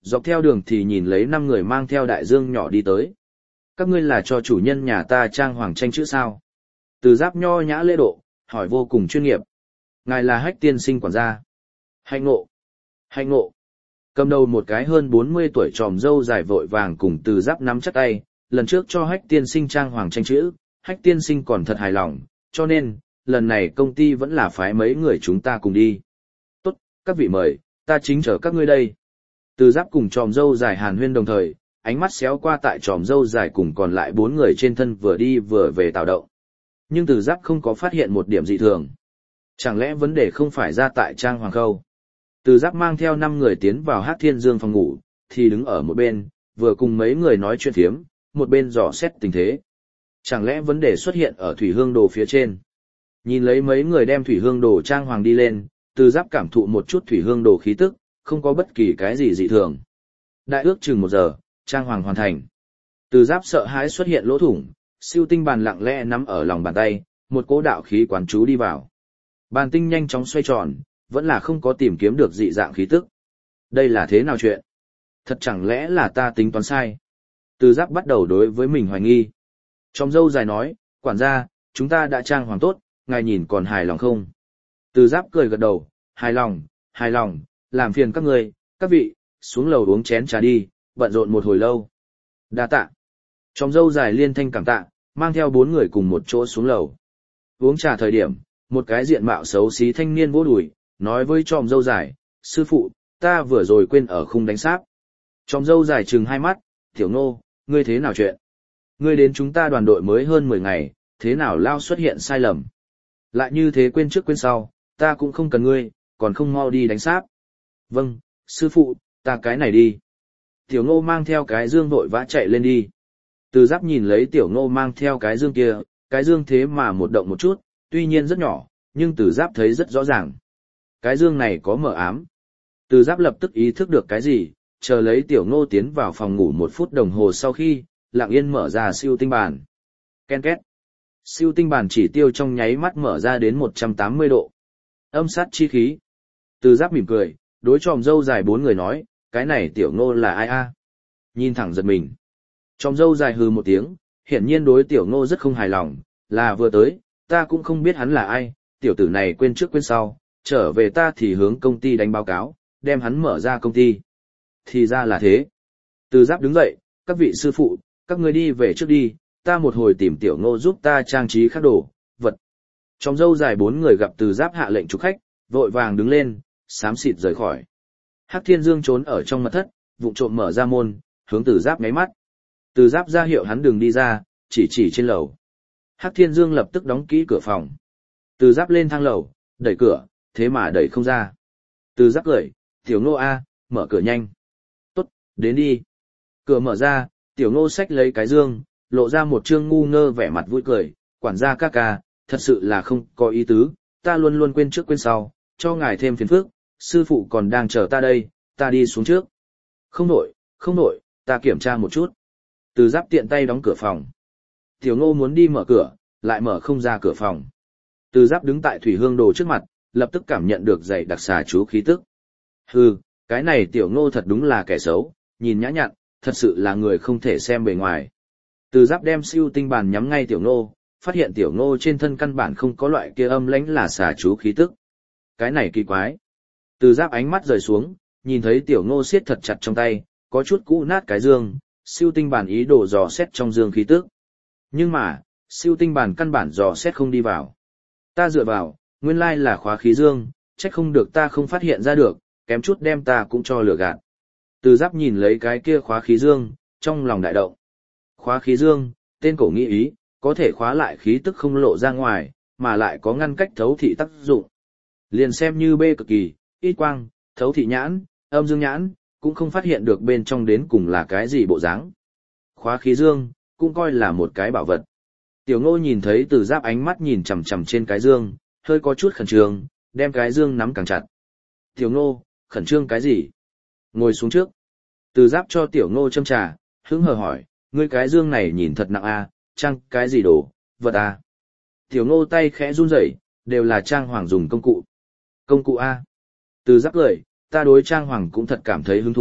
dọc theo đường thì nhìn lấy năm người mang theo đại dương nhỏ đi tới. Các ngươi là cho chủ nhân nhà ta trang hoàng tranh chữ sao? Từ Giáp nho nhã lễ độ, hỏi vô cùng chuyên nghiệp. Ngài là Hách tiên sinh quản gia. Hạnh ngộ. Hạnh ngộ. Cầm đầu một cái hơn bốn mươi tuổi tròm râu dài vội vàng cùng Từ Giáp nắm chắc tay, lần trước cho Hách tiên sinh trang hoàng tranh chữ, Hách tiên sinh còn thật hài lòng, cho nên, lần này công ty vẫn là phái mấy người chúng ta cùng đi. Tốt, các vị mời, ta chính chờ các ngươi đây. Từ Giáp cùng tròm râu dài hàn huyên đồng thời, ánh mắt xéo qua tại tròm râu dài cùng còn lại bốn người trên thân vừa đi vừa về tạo động. Nhưng Từ Giáp không có phát hiện một điểm dị thường. Chẳng lẽ vấn đề không phải ra tại trang hoàng khâu? Từ Giáp mang theo năm người tiến vào Hắc Thiên Dương phòng ngủ, thì đứng ở một bên, vừa cùng mấy người nói chuyện phiếm, một bên dò xét tình thế. Chẳng lẽ vấn đề xuất hiện ở thủy hương đồ phía trên? Nhìn lấy mấy người đem thủy hương đồ trang hoàng đi lên, Từ Giáp cảm thụ một chút thủy hương đồ khí tức, không có bất kỳ cái gì dị thường. Đại ước chừng một giờ, trang hoàng hoàn thành. Từ Giáp sợ hãi xuất hiện lỗ thủng, siêu tinh bàn lặng lẽ nắm ở lòng bàn tay, một cỗ đạo khí quán chú đi vào. Bàn tinh nhanh chóng xoay tròn, vẫn là không có tìm kiếm được dị dạng khí tức. Đây là thế nào chuyện? Thật chẳng lẽ là ta tính toán sai? Từ Giáp bắt đầu đối với mình hoài nghi. Trong dâu dài nói, quản gia, chúng ta đã trang hoàng tốt, ngài nhìn còn hài lòng không? Từ Giáp cười gật đầu, hài lòng, hài lòng, làm phiền các người, các vị, xuống lầu uống chén trà đi, bận rộn một hồi lâu. Đa tạ. Trong dâu dài liên thanh cảm tạ, mang theo bốn người cùng một chỗ xuống lầu. Uống trà thời điểm, một cái diện mạo xấu xí thanh niên vỗ đùi, nói với tròm dâu dài, sư phụ, ta vừa rồi quên ở khung đánh sáp. Tròm dâu dài trừng hai mắt, tiểu Ngô, ngươi thế nào chuyện? Ngươi đến chúng ta đoàn đội mới hơn mười ngày, thế nào lao xuất hiện sai lầm? Lại như thế quên trước quên sau, ta cũng không cần ngươi, còn không mau đi đánh sáp. Vâng, sư phụ, ta cái này đi. Tiểu Ngô mang theo cái dương vội vã chạy lên đi. Từ Giáp nhìn lấy Tiểu Ngô mang theo cái dương kia, cái dương thế mà một động một chút, tuy nhiên rất nhỏ, nhưng Từ Giáp thấy rất rõ ràng. Cái dương này có mờ ám. Từ Giáp lập tức ý thức được cái gì, chờ lấy Tiểu Ngô tiến vào phòng ngủ một phút đồng hồ sau khi, lặng yên mở ra siêu tinh bàn. Ken két. Siêu tinh bàn chỉ tiêu trong nháy mắt mở ra đến một trăm tám mươi độ. Âm sát chi khí. Từ Giáp mỉm cười, đối tròm dâu dài bốn người nói, cái này Tiểu Ngô là ai a? Nhìn thẳng giật mình. Tròm dâu dài hừ một tiếng, hiển nhiên đối Tiểu Ngô rất không hài lòng, là vừa tới, ta cũng không biết hắn là ai, tiểu tử này quên trước quên sau, trở về ta thì hướng công ty đánh báo cáo, đem hắn mở ra công ty. Thì ra là thế. Từ Giáp đứng dậy, các vị sư phụ, các ngươi đi về trước đi, ta một hồi tìm Tiểu Ngô giúp ta trang trí các đồ, vật. Tròm dâu dài bốn người gặp Từ Giáp hạ lệnh chụp khách, vội vàng đứng lên, xám xịt rời khỏi. Hắc Thiên Dương trốn ở trong mật thất, vụng trộm mở ra môn, hướng Từ Giáp ngáy mắt. Từ Giáp ra hiệu hắn đừng đi ra, chỉ chỉ trên lầu. Hắc Thiên Dương lập tức đóng kỹ cửa phòng. Từ Giáp lên thang lầu, đẩy cửa, thế mà đẩy không ra. Từ Giáp cười, Tiểu Ngô a, mở cửa nhanh. Tốt, đến đi. Cửa mở ra, Tiểu Ngô xách lấy cái dương, lộ ra một trương ngu ngơ vẻ mặt vui cười, quản gia ca ca, thật sự là không có ý tứ, ta luôn luôn quên trước quên sau, cho ngài thêm phiền phức, sư phụ còn đang chờ ta đây, ta đi xuống trước. Không nổi, không nổi, ta kiểm tra một chút. Từ Giáp tiện tay đóng cửa phòng. Tiểu Ngô muốn đi mở cửa, lại mở không ra cửa phòng. Từ Giáp đứng tại thủy hương đồ trước mặt, lập tức cảm nhận được dày đặc xà chú khí tức. Hừ, cái này Tiểu Ngô thật đúng là kẻ xấu, nhìn nhã nhặn, thật sự là người không thể xem bề ngoài. Từ Giáp đem siêu tinh bàn nhắm ngay Tiểu Ngô, phát hiện Tiểu Ngô trên thân căn bản không có loại kia âm lãnh là xà chú khí tức. Cái này kỳ quái. Từ Giáp ánh mắt rời xuống, nhìn thấy Tiểu Ngô siết thật chặt trong tay, có chút cũ nát cái dương, siêu tinh bản ý đồ dò xét trong dương khí tức. Nhưng mà, siêu tinh bản căn bản dò xét không đi vào. Ta dựa vào, nguyên lai là khóa khí dương, trách không được ta không phát hiện ra được, kém chút đem ta cũng cho lừa gạt. Từ Giáp nhìn lấy cái kia khóa khí dương, trong lòng đại động. Khóa khí dương, tên cổ nghĩ ý, có thể khóa lại khí tức không lộ ra ngoài, mà lại có ngăn cách thấu thị tác dụng. Liền xem như bê cực kỳ, ít quang, thấu thị nhãn, âm dương nhãn, cũng không phát hiện được bên trong đến cùng là cái gì bộ dáng. Khóa khí dương, cũng coi là một cái bảo vật. Tiểu Ngô nhìn thấy Từ Giáp ánh mắt nhìn chằm chằm trên cái dương, hơi có chút khẩn trương, đem cái dương nắm càng chặt. Tiểu Ngô, khẩn trương cái gì? Ngồi xuống trước. Từ Giáp cho Tiểu Ngô châm trà, hứng hờ hỏi, ngươi cái dương này nhìn thật nặng a, à, trang cái gì đồ, vật à? Tiểu Ngô tay khẽ run rẩy, đều là trang hoàng dùng công cụ. Công cụ a? Từ Giáp cười, ta đối trang hoàng cũng thật cảm thấy hứng thú,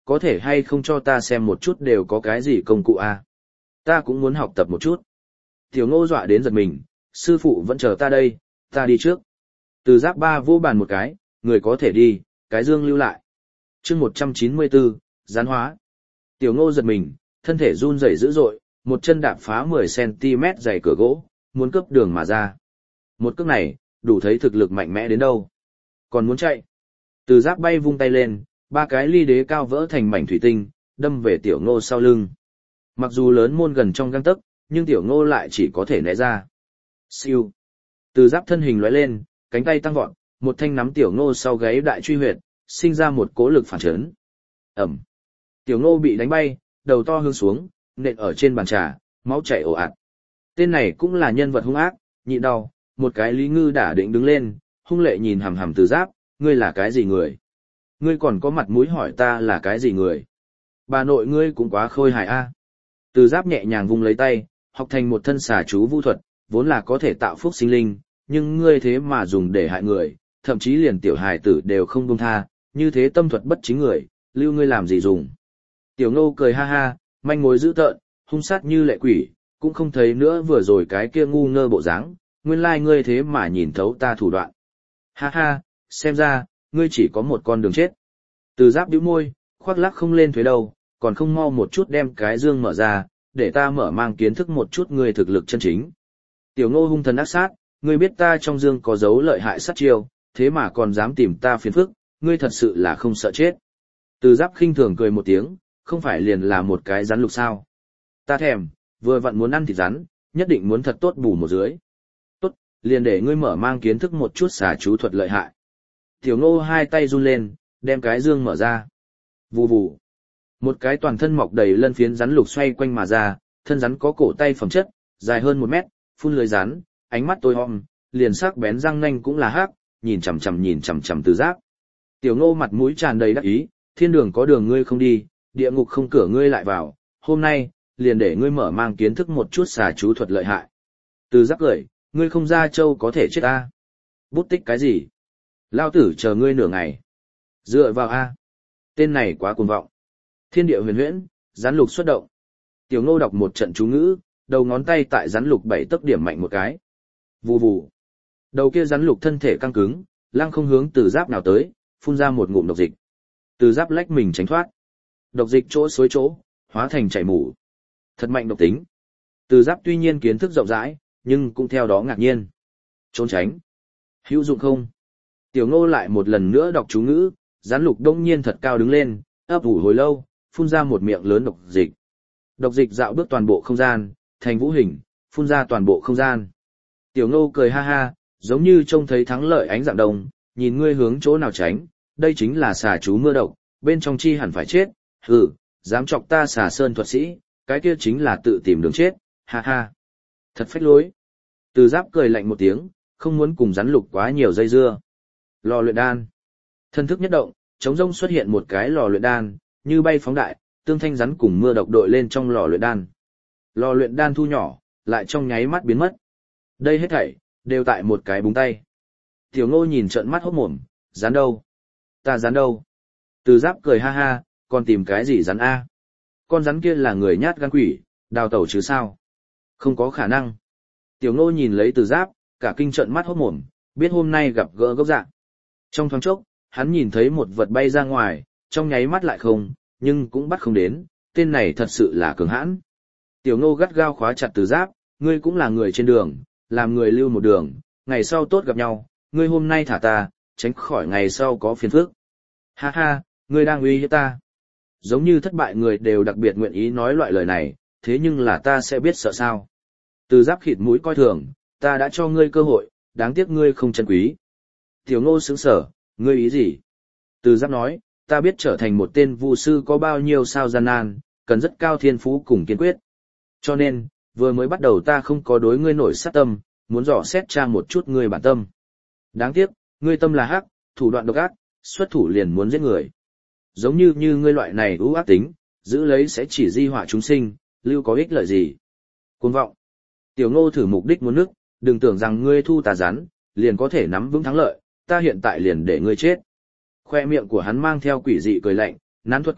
có thể hay không cho ta xem một chút đều có cái gì công cụ a? Ta cũng muốn học tập một chút. Tiểu Ngô dọa đến giật mình, sư phụ vẫn chờ ta đây, ta đi trước. Từ Giáp ba vô bàn một cái, người có thể đi, cái dương lưu lại. Chương một trăm chín mươi bốn, gián hóa. Tiểu Ngô giật mình, thân thể run rẩy dữ dội, một chân đạp phá mười xăng-ti-mét dày cửa gỗ, muốn cướp đường mà ra. Một cước này, đủ thấy thực lực mạnh mẽ đến đâu. Còn muốn chạy. Từ Giáp bay vung tay lên, ba cái ly đế cao vỡ thành mảnh thủy tinh, đâm về Tiểu Ngô sau lưng. Mặc dù lớn môn gần trong gang tấc, nhưng Tiểu Ngô lại chỉ có thể né ra. Siêu. Từ Giáp thân hình lóe lên, cánh tay tăng vọt, một thanh nắm Tiểu Ngô sau gáy đại truy huyệt, sinh ra một cỗ lực phản chấn. Ẩm. Tiểu Ngô bị đánh bay, đầu to hướng xuống, nện ở trên bàn trà, máu chảy ồ ạt. Tên này cũng là nhân vật hung ác, nhịn đau, một cái Lý Ngư đã định đứng lên, hung lệ nhìn hằm hằm Từ Giáp, ngươi là cái gì người? Ngươi còn có mặt mũi hỏi ta là cái gì người? Bà nội ngươi cũng quá khôi hài a. Từ Giáp nhẹ nhàng vung lấy tay, học thành một thân xà chú vu thuật, vốn là có thể tạo phúc sinh linh, nhưng ngươi thế mà dùng để hại người, thậm chí liền tiểu hài tử đều không buông tha, như thế tâm thuật bất chính người, lưu ngươi làm gì dùng? Tiểu Ngô cười ha ha, manh mối dữ tợn, hung sát như lệ quỷ, cũng không thấy nữa vừa rồi cái kia ngu ngơ bộ dáng, nguyên lai ngươi thế mà nhìn thấu ta thủ đoạn. Ha ha, xem ra, ngươi chỉ có một con đường chết. Từ Giáp bĩu môi, khoác lác không lên thuế đâu, còn không mau một chút đem cái dương mở ra, để ta mở mang kiến thức một chút ngươi thực lực chân chính. Tiểu Ngô hung thần ác sát, ngươi biết ta trong dương có dấu lợi hại sát chiêu, thế mà còn dám tìm ta phiền phức, ngươi thật sự là không sợ chết. Từ Giáp khinh thường cười một tiếng, không phải liền là một cái rắn lục sao. Ta thèm, vừa vặn muốn ăn thịt rắn, nhất định muốn thật tốt bù một dưới. Tốt, liền để ngươi mở mang kiến thức một chút xà chú thuật lợi hại. Tiểu Ngô hai tay run lên, đem cái dương mở ra. Vù vù. Một cái toàn thân mọc đầy lân phiến rắn lục xoay quanh mà ra, thân rắn có cổ tay phẩm chất, dài hơn một mét, phun lưới rắn, ánh mắt tối om, liền sắc bén răng nanh cũng là hắc, nhìn chằm chằm nhìn chằm chằm Từ Giáp. Tiểu Ngô mặt mũi tràn đầy đắc ý, thiên đường có đường ngươi không đi, địa ngục không cửa ngươi lại vào, hôm nay, liền để ngươi mở mang kiến thức một chút xà chú thuật lợi hại. Từ Giáp cười, ngươi không ra châu có thể chết a. Bút tích cái gì? Lao tử chờ ngươi nửa ngày. Dựa vào a. Tên này quá cuồng vọng. Thiên địa huyền huyễn, rắn lục xuất động. Tiểu Ngô đọc một trận chú ngữ, đầu ngón tay tại rắn lục bảy tấc điểm mạnh một cái. Vù vù. Đầu kia rắn lục thân thể căng cứng, lăng không hướng Từ Giáp nào tới, phun ra một ngụm độc dịch. Từ Giáp lách mình tránh thoát. Độc dịch chỗ xối chỗ, hóa thành chảy mủ. Thật mạnh độc tính. Từ Giáp tuy nhiên kiến thức rộng rãi, nhưng cũng theo đó ngạc nhiên. Trốn tránh. Hữu dụng không? Tiểu Ngô lại một lần nữa đọc chú ngữ, rắn lục đông nhiên thật cao đứng lên, ấp ủ hồi lâu, phun ra một miệng lớn độc dịch. Độc dịch dạo bước toàn bộ không gian, thành vũ hình, phun ra toàn bộ không gian. Tiểu Ngô cười ha ha, giống như trông thấy thắng lợi ánh dạng đông, nhìn ngươi hướng chỗ nào tránh, đây chính là xà chú mưa độc, bên trong chi hẳn phải chết, hừ, dám chọc ta xà sơn thuật sĩ, cái kia chính là tự tìm đường chết, ha ha. Thật phách lối. Từ Giáp cười lạnh một tiếng, không muốn cùng rắn lục quá nhiều dây dưa. Lò luyện đan. Thân thức nhất động, trống rông xuất hiện một cái lò luyện đan, như bay phóng đại, tương thanh rắn cùng mưa độc đội lên trong lò luyện đan. Lò luyện đan thu nhỏ, lại trong nháy mắt biến mất. Đây hết thảy, đều tại một cái búng tay. Tiểu Ngô nhìn trợn mắt hốt mồm, rắn đâu? Ta rắn đâu? Từ Giáp cười ha ha, còn tìm cái gì rắn a? Con rắn kia là người nhát gan quỷ, đào tẩu chứ sao? Không có khả năng. Tiểu Ngô nhìn lấy Từ Giáp, cả kinh trợn mắt hốt mồm, biết hôm nay gặp gỡ gốc dạng. Trong thoáng chốc, hắn nhìn thấy một vật bay ra ngoài, trong nháy mắt lại không, nhưng cũng bắt không đến, tên này thật sự là cường hãn. Tiểu Ngô gắt gao khóa chặt Từ Giáp, ngươi cũng là người trên đường, làm người lưu một đường, ngày sau tốt gặp nhau, ngươi hôm nay thả ta, tránh khỏi ngày sau có phiền phức. Ha ha, ngươi đang uy hiếp ta. Giống như thất bại người đều đặc biệt nguyện ý nói loại lời này, thế nhưng là ta sẽ biết sợ sao. Từ Giáp khịt mũi coi thường, ta đã cho ngươi cơ hội, đáng tiếc ngươi không trân quý. Tiểu Ngô sững sờ, ngươi ý gì? Từ Giáp nói, ta biết trở thành một tên vu sư có bao nhiêu sao gian nan, cần rất cao thiên phú cùng kiên quyết. Cho nên, vừa mới bắt đầu ta không có đối ngươi nổi sát tâm, muốn dò xét tra một chút ngươi bản tâm. Đáng tiếc, ngươi tâm là hắc, thủ đoạn độc ác, xuất thủ liền muốn giết người. Giống như như ngươi loại này ưu ác tính, giữ lấy sẽ chỉ di họa chúng sinh, lưu có ích lợi gì. Cuồng vọng. Tiểu Ngô thử mục đích muốn nước, đừng tưởng rằng ngươi thu tà rắn, liền có thể nắm vững thắng lợi, ta hiện tại liền để ngươi chết. Khoe miệng của hắn mang theo quỷ dị cười lạnh, nắn thuật quyết,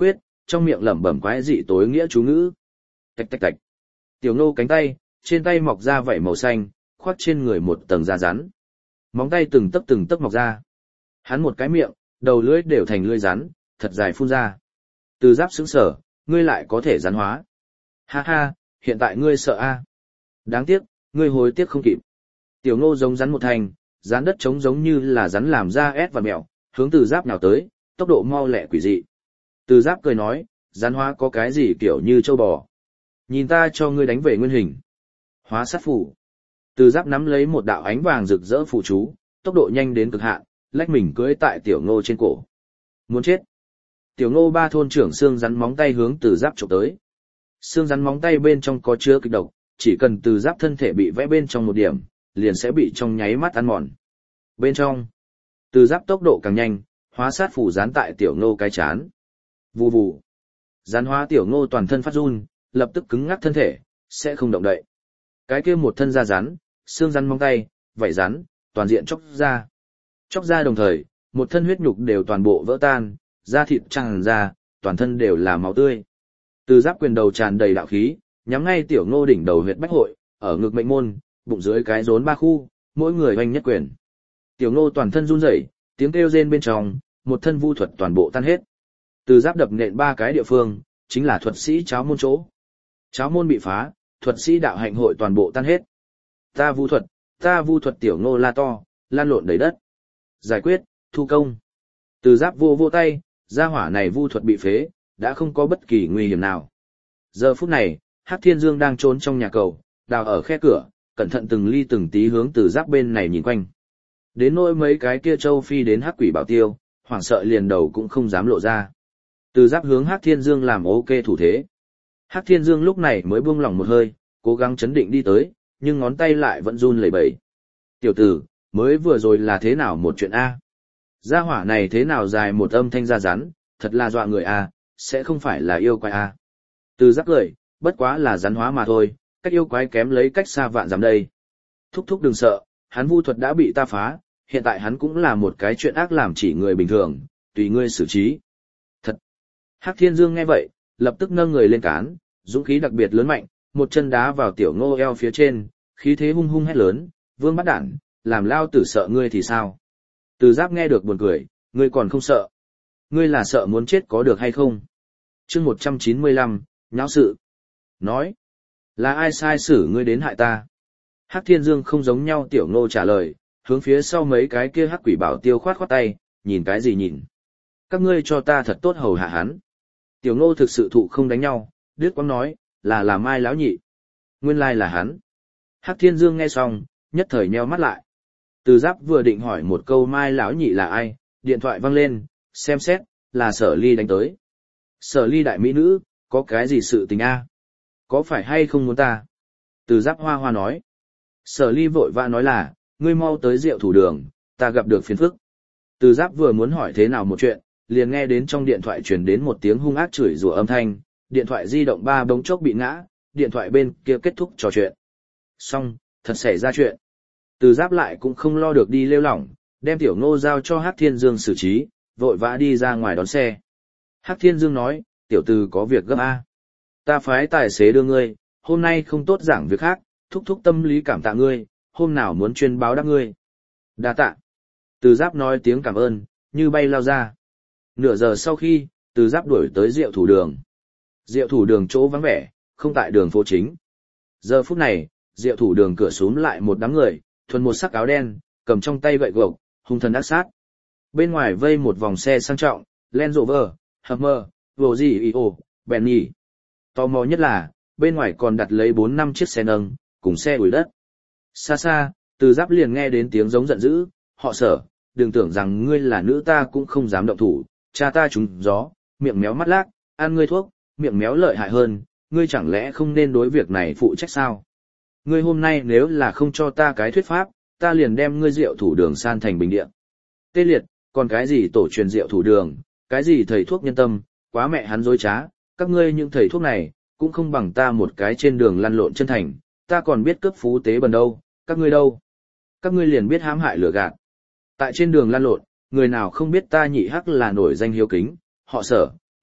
trong miệng lẩm bẩm quái dị tối nghĩa chú ngữ. Tạch tạch tạch. Tiểu Ngô cánh tay, trên tay mọc ra vảy màu xanh, khoác trên người một tầng da rắn. Móng tay từng tấc từng tấc mọc ra. Hắn một cái miệng, đầu lưỡi đều thành lưỡi rắn, thật dài phun ra. Từ Giáp sững sờ, ngươi lại có thể rắn hóa. Ha ha, hiện tại ngươi sợ a? Đáng tiếc, ngươi hối tiếc không kịp. Tiểu Ngô giống rắn một thành, rắn đất trống giống như là rắn làm ra ép và mèo, hướng Từ Giáp nào tới, tốc độ mau lẹ quỷ dị. Từ Giáp cười nói, rắn hóa có cái gì kiểu như châu bò. Nhìn ta cho ngươi đánh về nguyên hình. Hóa sát phù. Từ Giáp nắm lấy một đạo ánh vàng rực rỡ phù chú, tốc độ nhanh đến cực hạn, lách mình cưỡi tại Tiểu Ngô trên cổ. Muốn chết. Tiểu Ngô ba thôn trưởng xương rắn móng tay hướng Từ Giáp chụp tới. Xương rắn móng tay bên trong có chứa kịch độc, chỉ cần Từ Giáp thân thể bị vẽ bên trong một điểm, liền sẽ bị trong nháy mắt ăn mòn. Bên trong, Từ Giáp tốc độ càng nhanh, hóa sát phù dán tại Tiểu Ngô cái chán. Vù vù. Rắn hóa Tiểu Ngô toàn thân phát run, lập tức cứng ngắc thân thể, sẽ không động đậy. Cái kia một thân da rắn, xương rắn móng tay, vảy rắn, toàn diện chóc ra. Chóc ra đồng thời, một thân huyết nhục đều toàn bộ vỡ tan, da thịt tràn ra, toàn thân đều là máu tươi. Từ Giáp quyền đầu tràn đầy đạo khí, nhắm ngay Tiểu Ngô đỉnh đầu huyệt bách hội, ở ngực mệnh môn, bụng dưới cái rốn ba khu, mỗi người oanh nhất quyền. Tiểu Ngô toàn thân run rẩy, tiếng kêu rên bên trong, một thân vu thuật toàn bộ tan hết. Từ Giáp đập nện ba cái địa phương, chính là thuật sĩ cháo môn chỗ. Cháo môn bị phá, thuật sĩ đạo hạnh hội toàn bộ tan hết. Ta vu thuật, ta vu thuật. Tiểu Ngô la to, lan lộn đầy đất. Giải quyết, thu công. Từ Giáp vô vô tay, gia hỏa này vu thuật bị phế, đã không có bất kỳ nguy hiểm nào. Giờ phút này, Hắc Thiên Dương đang trốn trong nhà cầu, đào ở khe cửa, cẩn thận từng ly từng tí hướng Từ Giáp bên này nhìn quanh. Đến nỗi mấy cái kia châu phi đến Hắc Quỷ Bảo Tiêu, hoảng sợ liền đầu cũng không dám lộ ra. Từ Giáp hướng Hắc Thiên Dương làm ok thủ thế. Hắc Thiên Dương lúc này mới buông lỏng một hơi, cố gắng chấn định đi tới, nhưng ngón tay lại vẫn run lẩy bẩy. Tiểu tử, mới vừa rồi là thế nào một chuyện A? Gia hỏa này thế nào dài một âm thanh ra rắn, thật là dọa người A, sẽ không phải là yêu quái A. Từ Giáp cười, bất quá là rắn hóa mà thôi, cách yêu quái kém lấy cách xa vạn dặm đây. Thúc thúc đừng sợ, hắn vu thuật đã bị ta phá, hiện tại hắn cũng là một cái chuyện ác làm chỉ người bình thường, tùy ngươi xử trí. Thật! Hắc Thiên Dương nghe vậy, lập tức nâng người lên cán, dũng khí đặc biệt lớn mạnh, một chân đá vào Tiểu Ngô eo phía trên, khí thế hung hung hét lớn, Vương Bắt Đản, làm lao tử sợ ngươi thì sao? Từ Giáp nghe được buồn cười, ngươi còn không sợ. Ngươi là sợ muốn chết có được hay không? Chương một trăm chín mươi lăm, nháo sự. Nói, là ai sai xử ngươi đến hại ta? Hắc Thiên Dương không giống nhau. Tiểu Ngô trả lời, hướng phía sau mấy cái kia Hắc Quỷ Bảo Tiêu khoát khoát tay, nhìn cái gì nhìn? Các ngươi cho ta thật tốt hầu hạ hắn. Tiểu Ngô thực sự thụ không đánh nhau, đứt quãng nói, là là Mai lão nhị. Nguyên lai là hắn. Hắc Thiên Dương nghe xong, nhất thời nheo mắt lại. Từ Giáp vừa định hỏi một câu Mai lão nhị là ai, điện thoại vang lên, xem xét, là Sở Ly đánh tới. Sở Ly đại mỹ nữ, có cái gì sự tình a? Có phải hay không muốn ta? Từ Giáp hoa hoa nói. Sở Ly vội vã nói là, ngươi mau tới Diệu Thủ Đường, ta gặp được phiền phức. Từ Giáp vừa muốn hỏi thế nào một chuyện, liền nghe đến trong điện thoại truyền đến một tiếng hung ác chửi rủa âm thanh, điện thoại di động ba bỗng chốc bị ngã, điện thoại bên kia kết thúc trò chuyện. Xong, thật xảy ra chuyện. Từ Giáp lại cũng không lo được đi lêu lỏng, đem Tiểu Ngô giao cho Hắc Thiên Dương xử trí, vội vã đi ra ngoài đón xe. Hắc Thiên Dương nói, tiểu tử có việc gấp a. Ta phái tài xế đưa ngươi, hôm nay không tốt giảng việc khác, thúc thúc tâm lý cảm tạ ngươi, hôm nào muốn chuyên báo đáp ngươi. Đa tạ. Từ Giáp nói tiếng cảm ơn, như bay lao ra. Nửa giờ sau khi, Từ Giáp đuổi tới Diệu Thủ Đường. Diệu Thủ Đường chỗ vắng vẻ, không tại đường phố chính. Giờ phút này, Diệu Thủ Đường cửa xúm lại một đám người, thuần một sắc áo đen, cầm trong tay gậy gộc, hung thần ác sát. Bên ngoài vây một vòng xe sang trọng, Land Rover, Hummer, Volvo, Bentley. Tò mò nhất là, bên ngoài còn đặt lấy bốn năm chiếc xe nâng, cùng xe ủi đất. Xa xa, Từ Giáp liền nghe đến tiếng giống giận dữ, họ Sở, đừng tưởng rằng ngươi là nữ ta cũng không dám động thủ, cha ta trúng gió, miệng méo mắt lác, ăn ngươi thuốc, miệng méo lợi hại hơn, ngươi chẳng lẽ không nên đối việc này phụ trách sao? Ngươi hôm nay nếu là không cho ta cái thuyết pháp, ta liền đem ngươi Diệu Thủ Đường san thành bình địa. Tê liệt, còn cái gì tổ truyền Diệu Thủ Đường, cái gì thầy thuốc nhân tâm, quá mẹ hắn dối trá, các ngươi những thầy thuốc này, cũng không bằng ta một cái trên đường lăn lộn chân thành, ta còn biết cướp phú tế bần đâu, các ngươi đâu? Các ngươi liền biết hãm hại lừa gạt. Tại trên đường lăn lộn, người nào không biết ta Nhị Hắc là nổi danh hiếu kính, họ Sở,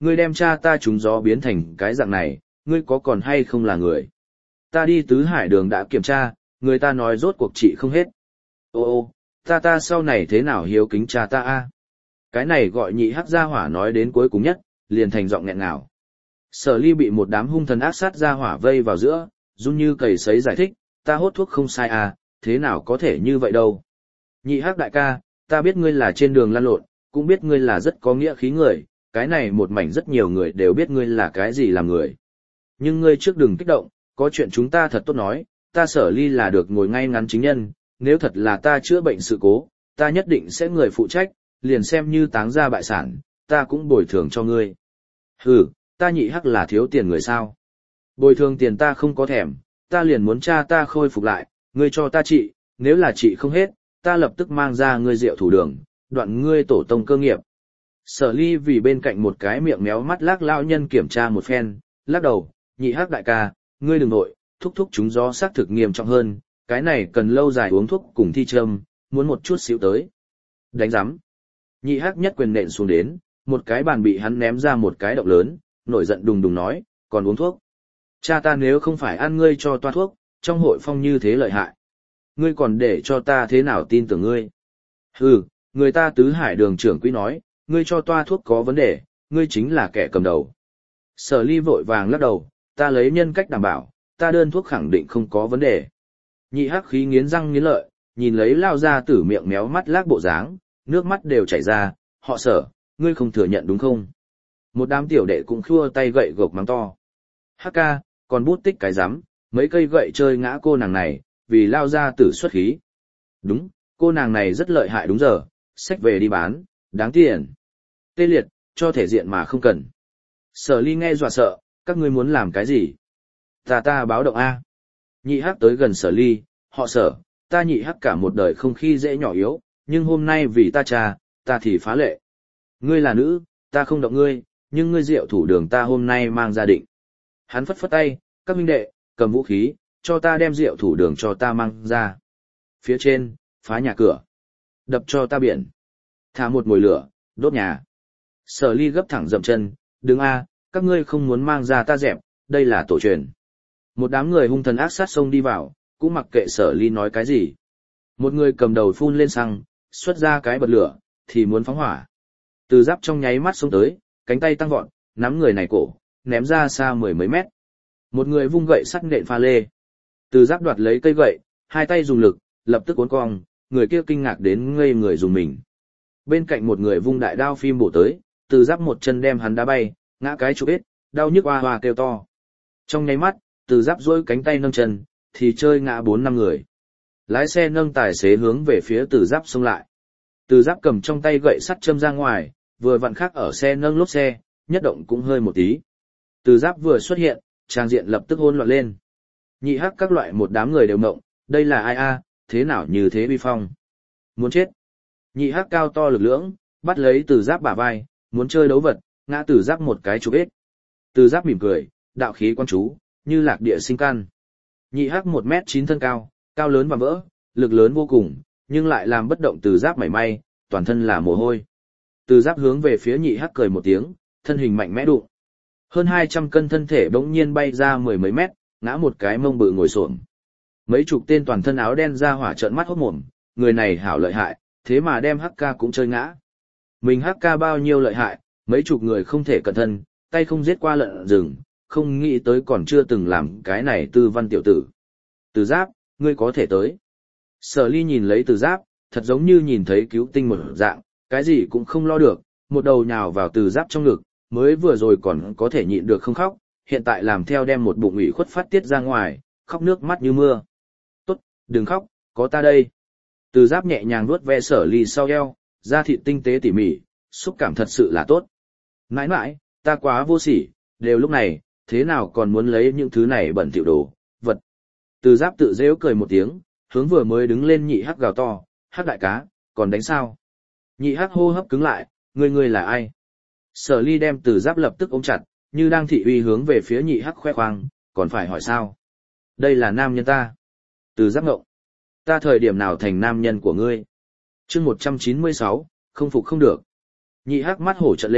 ngươi đem cha ta trúng gió biến thành cái dạng này, ngươi có còn hay không là người? Ta đi tứ hải đường đã kiểm tra, người ta nói rốt cuộc trị không hết. Ô ô, ta ta sau này thế nào hiếu kính cha ta a? Cái này gọi nhị hắc gia hỏa nói đến cuối cùng nhất, liền thành giọng nghẹn ngào. Sở Ly bị một đám hung thần ác sát gia hỏa vây vào giữa, run như cầy sấy giải thích, ta hốt thuốc không sai à, thế nào có thể như vậy đâu. Nhị hắc đại ca, ta biết ngươi là trên đường lăn lộn, cũng biết ngươi là rất có nghĩa khí người, cái này một mảnh rất nhiều người đều biết ngươi là cái gì làm người. Nhưng ngươi trước đừng kích động, có chuyện chúng ta thật tốt nói, ta Sở Ly là được ngồi ngay ngắn chính nhân, nếu thật là ta chữa bệnh sự cố, ta nhất định sẽ người phụ trách, liền xem như táng ra bại sản, ta cũng bồi thường cho ngươi. Hừ, ta nhị hắc là thiếu tiền người sao? Bồi thường tiền ta không có thèm, ta liền muốn cha ta khôi phục lại, ngươi cho ta trị, nếu là trị không hết, ta lập tức mang ra ngươi rượu thủ đường, đoạn ngươi tổ tông cơ nghiệp. Sở Ly vì bên cạnh một cái miệng méo mắt lác lão nhân kiểm tra một phen, lắc đầu, nhị hắc đại ca, ngươi đừng nội, thúc thúc chúng gió xác thực nghiêm trọng hơn, cái này cần lâu dài uống thuốc cùng thi châm, muốn một chút xíu tới. Đánh giám. Nhị hắc nhất quyền nện xuống đến, một cái bàn bị hắn ném ra một cái động lớn, nổi giận đùng đùng nói, còn uống thuốc. Cha ta nếu không phải ăn ngươi cho toa thuốc, trong hội phong như thế lợi hại. Ngươi còn để cho ta thế nào tin tưởng ngươi? Hừ, người ta tứ hải đường trưởng quý nói, ngươi cho toa thuốc có vấn đề, ngươi chính là kẻ cầm đầu. Sở Ly vội vàng lắc đầu, ta lấy nhân cách đảm bảo, ta đơn thuốc khẳng định không có vấn đề. Nhị hắc khí nghiến răng nghiến lợi, nhìn lấy lao ra tử miệng méo mắt lác bộ dáng, nước mắt đều chảy ra, họ Sở, ngươi không thừa nhận đúng không? Một đám tiểu đệ cũng khua tay gậy gộc mắng to. Hắc ca, còn bút tích cái rắm, mấy cây gậy chơi ngã cô nàng này, vì lao ra tử xuất khí. Đúng, cô nàng này rất lợi hại đúng giờ, xách về đi bán, đáng tiền. Tê liệt, cho thể diện mà không cần. Sở Ly nghe dọa sợ, các ngươi muốn làm cái gì? Ta ta báo động A. Nhị hắc tới gần Sở Ly, họ Sở, ta nhị hắc cả một đời không khi dễ nhỏ yếu, nhưng hôm nay vì ta cha, ta thì phá lệ. Ngươi là nữ, ta không động ngươi, nhưng ngươi rượu thủ đường ta hôm nay mang ra định. Hắn phất phất tay, các huynh đệ, cầm vũ khí, cho ta đem rượu thủ đường cho ta mang ra. Phía trên, phá nhà cửa. Đập cho ta biển. Thả một mồi lửa, đốt nhà. Sở Ly gấp thẳng dậm chân, đứng a, các ngươi không muốn mang ra ta dẹp, đây là tổ truyền. Một đám người hung thần ác sát xông đi vào, cũng mặc kệ Sở Ly nói cái gì. Một người cầm đầu phun lên xăng, xuất ra cái bật lửa, thì muốn phóng hỏa. Từ Giáp trong nháy mắt xông tới, cánh tay tăng vọt, nắm người này cổ, ném ra xa mười mấy mét. Một người vung gậy sắt nện pha lê. Từ Giáp đoạt lấy cây gậy, hai tay dùng lực, lập tức uốn cong, người kia kinh ngạc đến ngây người dùng mình. Bên cạnh một người vung đại đao phim bổ tới, Từ Giáp một chân đem hắn đá bay, ngã cái chụp ít, đau nhức oa oa kêu to. Trong nháy mắt, Từ Giáp duỗi cánh tay nâng chân, thì chơi ngã bốn năm người. Lái xe nâng tài xế hướng về phía Từ Giáp xông lại. Từ Giáp cầm trong tay gậy sắt châm ra ngoài, vừa vặn khắc ở xe nâng lốp xe, nhất động cũng hơi một tí. Từ Giáp vừa xuất hiện, trang diện lập tức hỗn loạn lên. Nhị hắc các loại một đám người đều mộng, đây là ai a, thế nào như thế uy phong. Muốn chết. Nhị hắc cao to lực lưỡng, bắt lấy Từ Giáp bả vai, muốn chơi đấu vật, ngã Từ Giáp một cái chụp ít. Từ Giáp mỉm cười, đạo khí quan chú, như lạc địa sinh căn. Nhị hắc một mét chín thân cao, cao lớn và vỡ, lực lớn vô cùng, nhưng lại làm bất động Từ Giáp mảy may, toàn thân là mồ hôi. Từ Giáp hướng về phía nhị hắc cười một tiếng, thân hình mạnh mẽ đụng. Hơn hai trăm cân thân thể bỗng nhiên bay ra mười mấy mét, ngã một cái mông bự ngồi xổm. Mấy chục tên toàn thân áo đen ra hỏa trợn mắt hốt mồm, người này hảo lợi hại, thế mà đem hắc ca cũng chơi ngã. Mình hắc ca bao nhiêu lợi hại, mấy chục người không thể cẩn thân, tay không giết qua lợn rừng, không nghĩ tới còn chưa từng làm cái này tư văn tiểu tử. Từ Giáp, ngươi có thể tới. Sở Ly nhìn lấy Từ Giáp, thật giống như nhìn thấy cứu tinh một dạng, cái gì cũng không lo được, một đầu nhào vào Từ Giáp trong ngực, mới vừa rồi còn có thể nhịn được không khóc, hiện tại làm theo đem một bụng ủy khuất phát tiết ra ngoài, khóc nước mắt như mưa. Tốt, đừng khóc, có ta đây. Từ Giáp nhẹ nhàng vuốt ve Sở Ly sau eo, da thịt tinh tế tỉ mỉ, xúc cảm thật sự là tốt. Nãi nãi, ta quá vô sỉ, đều lúc này, thế nào còn muốn lấy những thứ này bẩn thỉu đồ, vật. Từ Giáp tự rêu cười một tiếng, hướng vừa mới đứng lên nhị hắc gào to, hắc đại cá, còn đánh sao? Nhị hắc hô hấp cứng lại, ngươi ngươi là ai? Sở Ly đem Từ Giáp lập tức ôm chặt, như đang thị uy hướng về phía nhị hắc khoe khoang, còn phải hỏi sao? Đây là nam nhân ta. Từ Giáp ngộng. Ta thời điểm nào thành nam nhân của ngươi? Chương một trăm chín mươi sáu, không phục không được. Nhị hắc mắt hổ trợn lên,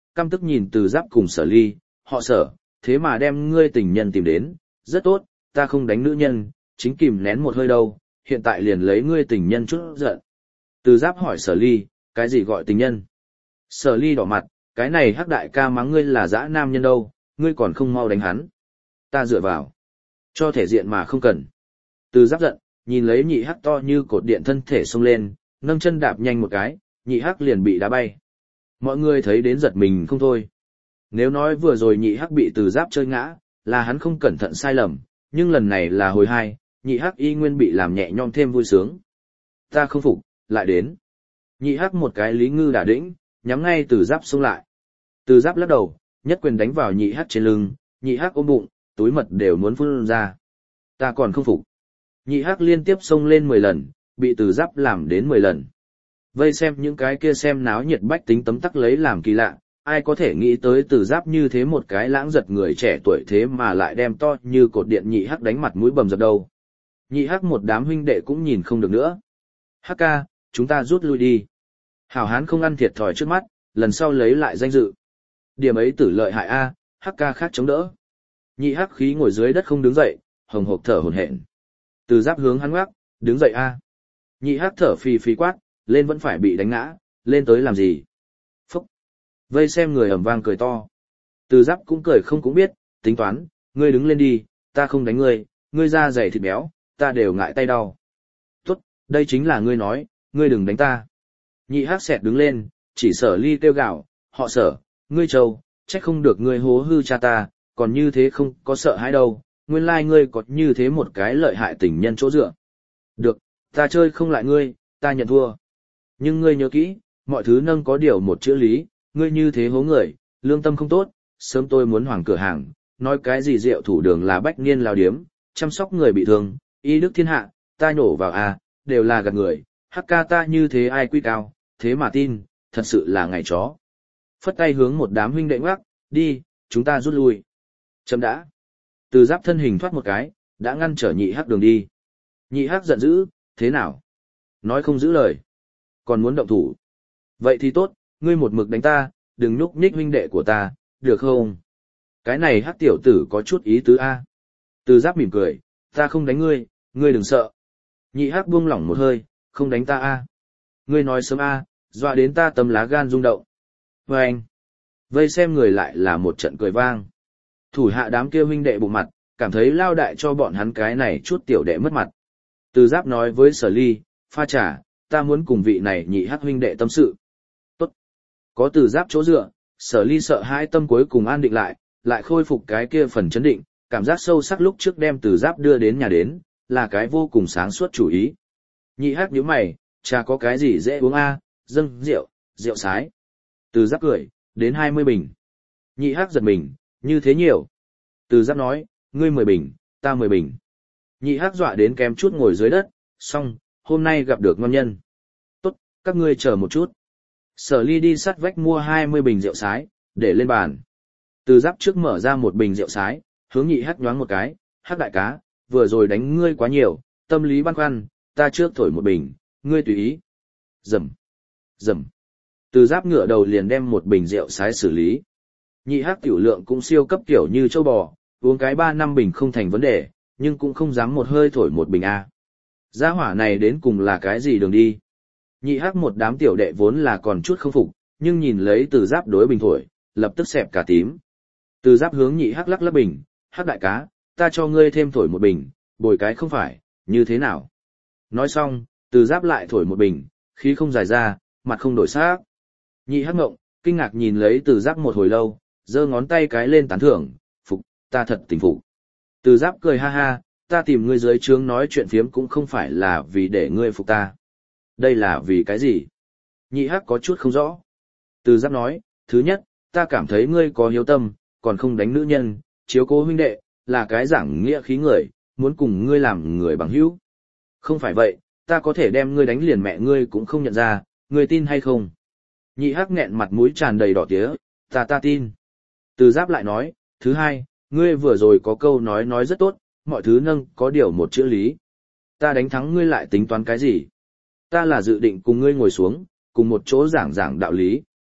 căm tức nhìn Từ Giáp cùng Sở Ly, họ Sở, thế mà đem ngươi tình nhân tìm đến, rất tốt, ta không đánh nữ nhân, chính kìm nén một hơi đâu, hiện tại liền lấy ngươi tình nhân chút giận. Từ Giáp hỏi Sở Ly, cái gì gọi tình nhân? Sở Ly đỏ mặt, cái này Hắc đại ca mắng ngươi là dã nam nhân đâu, ngươi còn không mau đánh hắn. Ta dựa vào. Cho thể diện mà không cần. Từ Giáp giận, nhìn lấy nhị Hắc to như cột điện thân thể xông lên, nâng chân đạp nhanh một cái, nhị Hắc liền bị đá bay. Mọi người thấy đến giật mình không thôi. Nếu nói vừa rồi nhị Hắc bị Từ Giáp chơi ngã, là hắn không cẩn thận sai lầm, nhưng lần này là hồi hai, nhị Hắc y nguyên bị làm nhẹ nhõm thêm vui sướng. Ta không phục, lại đến. Nhị Hắc một cái lý ngư đả đĩnh, nhắm ngay Từ Giáp xông lại. Từ Giáp lắc đầu, nhất quyền đánh vào nhị Hắc trên lưng, nhị Hắc ôm bụng, túi mật đều muốn phun ra. Ta còn không phục. Nhị Hắc liên tiếp xông lên mười lần, bị Từ Giáp làm đến mười lần. Vây xem những cái kia xem náo nhiệt bách tính tấm tắc lấy làm kỳ lạ, ai có thể nghĩ tới Từ Giáp như thế một cái lãng giật người trẻ tuổi thế mà lại đem to như cột điện nhị Hắc đánh mặt mũi bầm dập đầu. Nhị Hắc một đám huynh đệ cũng nhìn không được nữa. Hắc ca, chúng ta rút lui đi. Hảo hán không ăn thiệt thòi trước mắt, lần sau lấy lại danh dự. Điểm ấy tử lợi hại a, Hắc ca khác chống đỡ. Nhị Hắc khí ngồi dưới đất không đứng dậy, hồng hộc thở hổn hển. Từ Giáp hướng hắn ngoắc, đứng dậy a. Nhị Hắc thở phì phì quát, lên vẫn phải bị đánh ngã, lên tới làm gì? Phúc. Vây xem người ầm vang cười to. Từ Giáp cũng cười không cũng biết, tính toán, ngươi đứng lên đi, ta không đánh ngươi, ngươi da dày thịt béo, ta đều ngại tay đau. Tốt, đây chính là ngươi nói, ngươi đừng đánh ta. Nhị Hắc xẹt đứng lên, chỉ Sở Ly kêu gào, họ Sở, ngươi trâu, trách không được ngươi hố hư cha ta, còn như thế không có sợ hãi đâu, nguyên lai ngươi có như thế một cái lợi hại tình nhân chỗ dựa. Được, ta chơi không lại ngươi, ta nhận thua. Nhưng ngươi nhớ kỹ, mọi thứ nâng có điều một chữ lý, ngươi như thế hố người, lương tâm không tốt, sớm tôi muốn hoảng cửa hàng, nói cái gì rượu thủ đường là bách niên lao điếm, chăm sóc người bị thương, y đức thiên hạ, ta nhổ vào à, đều là gạt người, Hắc ca ta như thế ai quy cao, thế mà tin, thật sự là ngày chó. Phất tay hướng một đám huynh đệ ngoắc, đi, chúng ta rút lui. Chấm đã. Từ Giáp thân hình thoát một cái, đã ngăn trở nhị Hắc đường đi. Nhị Hắc giận dữ, thế nào? Nói không giữ lời. Còn muốn động thủ. Vậy thì tốt, ngươi một mực đánh ta, đừng nhúc nhích huynh đệ của ta, được không? Cái này Hắc tiểu tử có chút ý tứ a. Từ Giáp mỉm cười, ta không đánh ngươi, ngươi đừng sợ. Nhị Hắc buông lỏng một hơi, không đánh ta a. Ngươi nói sớm a, dọa đến ta tấm lá gan rung động. Và anh. Vây xem người lại là một trận cười vang. Thủ hạ đám kia huynh đệ bụng mặt, cảm thấy lao đại cho bọn hắn cái này chút tiểu đệ mất mặt. Từ Giáp nói với Sở Ly, pha trà, ta muốn cùng vị này nhị Hắc huynh đệ tâm sự. Tốt. Có Từ Giáp chỗ dựa, Sở Ly sợ hãi tâm cuối cùng an định lại, lại khôi phục cái kia phần chấn định, cảm giác sâu sắc lúc trước đem Từ Giáp đưa đến nhà đến, là cái vô cùng sáng suốt chủ ý. Nhị Hắc nhíu mày, trà có cái gì dễ uống a, dâng rượu, rượu sái. Từ Giáp cười, đến hai mươi bình. Nhị Hắc giật mình, như thế nhiều. Từ Giáp nói, ngươi mười bình, ta mười bình. Nhị Hắc dọa đến kém chút ngồi dưới đất, xong, hôm nay gặp được ngon nhân. Tốt, các ngươi chờ một chút. Sở Ly đi sắt vách mua hai mươi bình rượu sái, để lên bàn. Từ Giáp trước mở ra một bình rượu sái, hướng nhị Hắc nhoáng một cái, Hắc đại cá, vừa rồi đánh ngươi quá nhiều, tâm lý băn khoăn, ta trước thổi một bình, ngươi tùy ý. Rầm, rầm. Từ Giáp ngửa đầu liền đem một bình rượu sái xử lý. Nhị Hắc tiểu lượng cũng siêu cấp tiểu như châu bò, uống cái ba năm bình không thành vấn đề, nhưng cũng không dám một hơi thổi một bình a. Gia hỏa này đến cùng là cái gì đường đi? Nhị Hắc một đám tiểu đệ vốn là còn chút không phục, nhưng nhìn lấy Từ Giáp đối bình thổi, lập tức xẹp cả tím. Từ Giáp hướng nhị Hắc lắc lắc bình, Hắc đại cá, ta cho ngươi thêm thổi một bình, bồi cái không phải, như thế nào? Nói xong, Từ Giáp lại thổi một bình, khí không dài ra, mặt không đổi sắc. Nhị Hắc ngộng, kinh ngạc nhìn lấy Từ Giáp một hồi lâu, giơ ngón tay cái lên tán thưởng, phục, ta thật tình phục. Từ Giáp cười ha ha, ta tìm ngươi dưới trướng nói chuyện phiếm cũng không phải là vì để ngươi phục ta. Đây là vì cái gì? Nhị Hắc có chút không rõ. Từ Giáp nói, thứ nhất, ta cảm thấy ngươi có hiếu tâm, còn không đánh nữ nhân, chiếu cố huynh đệ, là cái giảng nghĩa khí người, muốn cùng ngươi làm người bằng hữu. Không phải vậy, ta có thể đem ngươi đánh liền mẹ ngươi cũng không nhận ra, ngươi tin hay không? Nhị Hắc nghẹn mặt mũi tràn đầy đỏ tía, ta ta tin. Từ Giáp lại nói, thứ hai, ngươi vừa rồi có câu nói nói rất tốt, mọi thứ nâng có điều một chữ lý. Ta đánh thắng ngươi lại tính toán cái gì? Ta là dự định cùng ngươi ngồi xuống, cùng một chỗ giảng giảng đạo lý.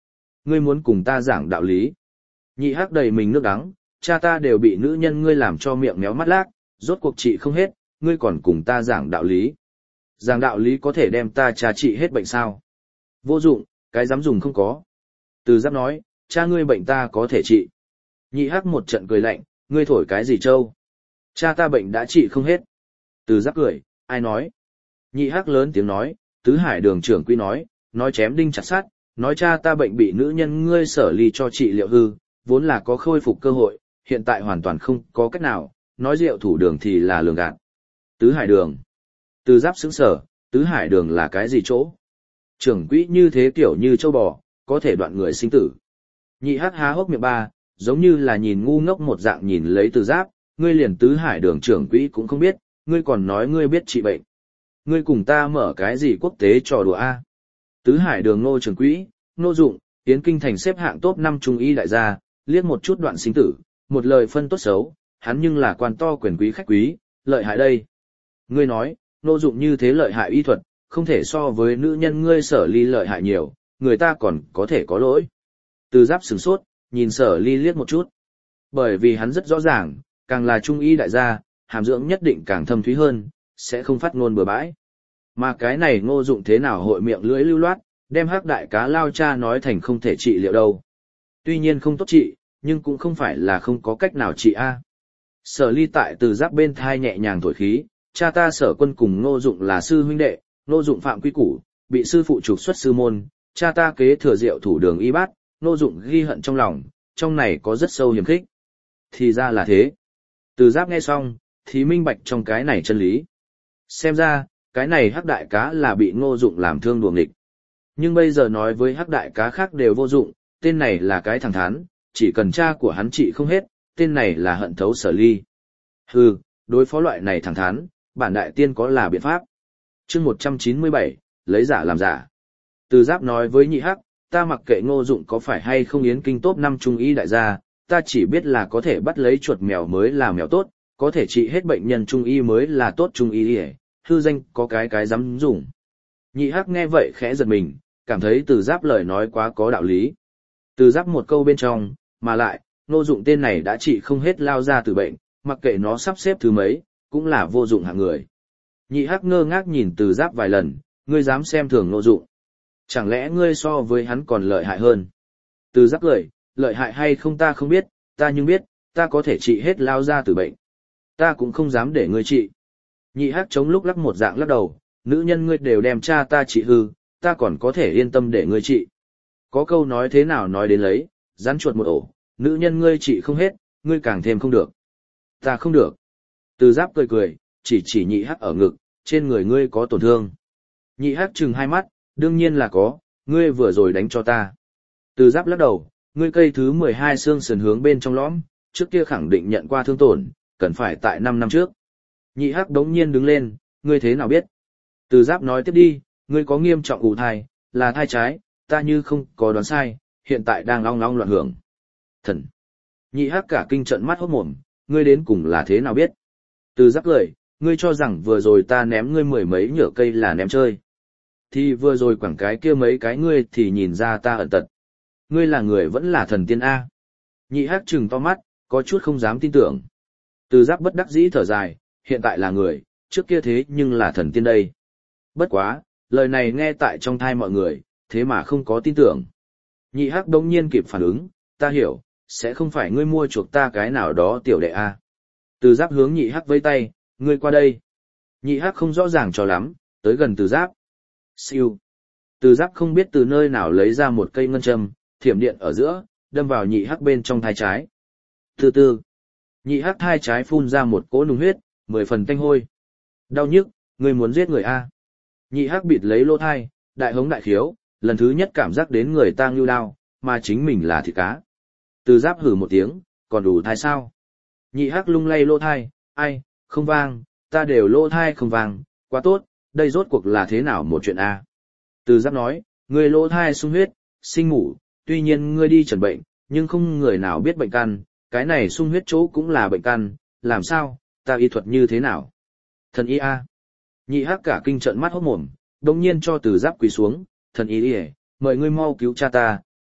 ngươi muốn cùng ta giảng đạo lý. Nhị hắc đầy mình nước đắng, cha ta đều bị nữ nhân ngươi làm cho miệng méo mắt lác, rốt cuộc trị không hết, ngươi còn cùng ta giảng đạo lý. Giảng đạo lý có thể đem ta cha trị hết bệnh sao? Vô dụng, cái dám dùng không có. Từ Giáp nói, cha ngươi bệnh ta có thể trị. Nhị hắc một trận cười lạnh, ngươi thổi cái gì trâu? Cha ta bệnh đã trị không hết. Từ Giáp cười, ai nói? Nhị hắc lớn tiếng nói, tứ hải đường trưởng quy nói, nói chém đinh chặt sắt, nói cha ta bệnh bị nữ nhân ngươi Sở Ly cho trị liệu hư, vốn là có khôi phục cơ hội, hiện tại hoàn toàn không có cách nào, nói rượu thủ đường thì là lường gạt. Tứ hải đường. Từ Giáp sững sở, tứ hải đường là cái gì chỗ? Trưởng quỹ như thế kiểu như châu bò, có thể đoạn người sinh tử. Nhị hắc há hốc miệng ba, giống như là nhìn ngu ngốc một dạng nhìn lấy Từ Giáp, ngươi liền tứ hải đường trưởng quỹ cũng không biết, ngươi còn nói ngươi biết trị bệnh. Ngươi cùng ta mở cái gì quốc tế trò đùa a? Tứ hải đường Ngô trưởng quỹ, Ngô Dụng, Yến Kinh thành xếp hạng top năm trung y đại gia, liếc một chút đoạn sinh tử, một lời phân tốt xấu, hắn nhưng là quan to quyền quý khách quý, lợi hại đây. Ngươi nói, Ngô Dụng như thế lợi hại y thuật, không thể so với nữ nhân ngươi Sở Ly lợi hại nhiều, người ta còn có thể có lỗi. Từ Giáp sửng sốt, nhìn Sở Ly liếc một chút. Bởi vì hắn rất rõ ràng, càng là trung y đại gia, hàm dưỡng nhất định càng thâm thúy hơn, sẽ không phát ngôn bừa bãi. Mà cái này Ngô Dụng thế nào hội miệng lưỡi lưu loát, đem hắc đại cá lao cha nói thành không thể trị liệu đâu. Tuy nhiên không tốt trị, nhưng cũng không phải là không có cách nào trị a. Sở Ly tại Từ Giáp bên thai nhẹ nhàng thổi khí, cha ta Sở Quân cùng Ngô Dụng là sư huynh đệ, Ngô Dụng phạm quy củ, bị sư phụ trục xuất sư môn, cha ta kế thừa rượu thủ đường y bát, Ngô Dụng ghi hận trong lòng, trong này có rất sâu hiểm khích. Thì ra là thế. Từ Giáp nghe xong, thì minh bạch trong cái này chân lý. Xem ra, cái này hắc đại cá là bị Ngô Dụng làm thương đuồng nghịch. Nhưng bây giờ nói với hắc đại cá khác đều vô dụng, tên này là cái thằng thán, chỉ cần cha của hắn trị không hết, tên này là hận thấu Sở Ly. Hừ, đối phó loại này thằng thán, bản đại tiên có là biện pháp. Chương một trăm chín mươi bảy, lấy giả làm giả. Từ Giáp nói với nhị hắc, ta mặc kệ Ngô Dụng có phải hay không Yến Kinh top năm trung y đại gia, ta chỉ biết là có thể bắt lấy chuột mèo mới là mèo tốt, có thể trị hết bệnh nhân trung y mới là tốt trung y, hư danh có cái cái dám dùng. Nhị hắc nghe vậy khẽ giật mình, cảm thấy Từ Giáp lời nói quá có đạo lý. Từ Giáp một câu bên trong, mà lại, Ngô Dụng tên này đã trị không hết lao ra từ bệnh, mặc kệ nó sắp xếp thứ mấy, cũng là vô dụng hạng người. Nhị hắc ngơ ngác nhìn Từ Giáp vài lần, ngươi dám xem thường Ngô Dụng. Chẳng lẽ ngươi so với hắn còn lợi hại hơn? Từ Giáp cười, lợi hại hay không ta không biết, ta nhưng biết, ta có thể trị hết lao ra từ bệnh. Ta cũng không dám để ngươi trị. Nhị hắc chống lúc lắc một dạng lắc đầu, nữ nhân ngươi đều đem cha ta trị hư, ta còn có thể yên tâm để ngươi trị. Có câu nói thế nào nói đến lấy, rắn chuột một ổ, nữ nhân ngươi trị không hết, ngươi càng thêm không được. Ta không được. Từ Giáp cười cười, chỉ chỉ nhị hắc ở ngực, trên người ngươi có tổn thương. Nhị hắc trừng hai mắt, đương nhiên là có, ngươi vừa rồi đánh cho ta. Từ Giáp lắc đầu, ngươi cây thứ mười hai xương sườn hướng bên trong lõm, trước kia khẳng định nhận qua thương tổn, cần phải tại năm năm trước. Nhị hắc đống nhiên đứng lên, ngươi thế nào biết? Từ Giáp nói tiếp đi, ngươi có nghiêm trọng ủ thai, là thai trái, ta như không có đoán sai, hiện tại đang long long loạn hưởng. Thần! Nhị hắc cả kinh trận mắt hốt mồm, ngươi đến cùng là thế nào biết? Từ Giáp cười, ngươi cho rằng vừa rồi ta ném ngươi mười mấy nhựa cây là ném chơi. Thì vừa rồi quẳng cái kia mấy cái ngươi thì nhìn ra ta ẩn tật. Ngươi là người vẫn là thần tiên A. Nhị hắc trừng to mắt, có chút không dám tin tưởng. Từ Giáp bất đắc dĩ thở dài, hiện tại là người, trước kia thế nhưng là thần tiên đây. Bất quá, lời này nghe tại trong thai mọi người, thế mà không có tin tưởng. Nhị hắc đông nhiên kịp phản ứng, ta hiểu, sẽ không phải ngươi mua chuộc ta cái nào đó tiểu đệ A. Từ Giáp hướng nhị hắc vây tay, ngươi qua đây. Nhị hắc không rõ ràng cho lắm, tới gần Từ Giáp. Siêu. Từ Giáp không biết từ nơi nào lấy ra một cây ngân châm, thiểm điện ở giữa, đâm vào nhị hắc bên trong thai trái. Từ từ. Nhị hắc thai trái phun ra một cỗ nung huyết, mười phần tanh hôi. Đau nhức, ngươi muốn giết người A. Nhị hắc bịt lấy lỗ thai, đại hống đại khiếu, lần thứ nhất cảm giác đến người ta ngưu đao, mà chính mình là thịt cá. Từ Giáp hử một tiếng, còn đủ thai sao? Nhị hắc lung lay lỗ thai, ai, không vang, ta đều lỗ thai không vang, quá tốt, đây rốt cuộc là thế nào một chuyện A. Từ Giáp nói, ngươi lỗ thai sung huyết, sinh ngủ, tuy nhiên ngươi đi chẩn bệnh, nhưng không người nào biết bệnh căn, cái này sung huyết chỗ cũng là bệnh căn, làm sao, ta y thuật như thế nào? Thần y A. Nhị hắc cả kinh trận mắt hốt mồm, đồng nhiên cho Từ Giáp quỳ xuống, thần y y, mời ngươi mau cứu cha ta,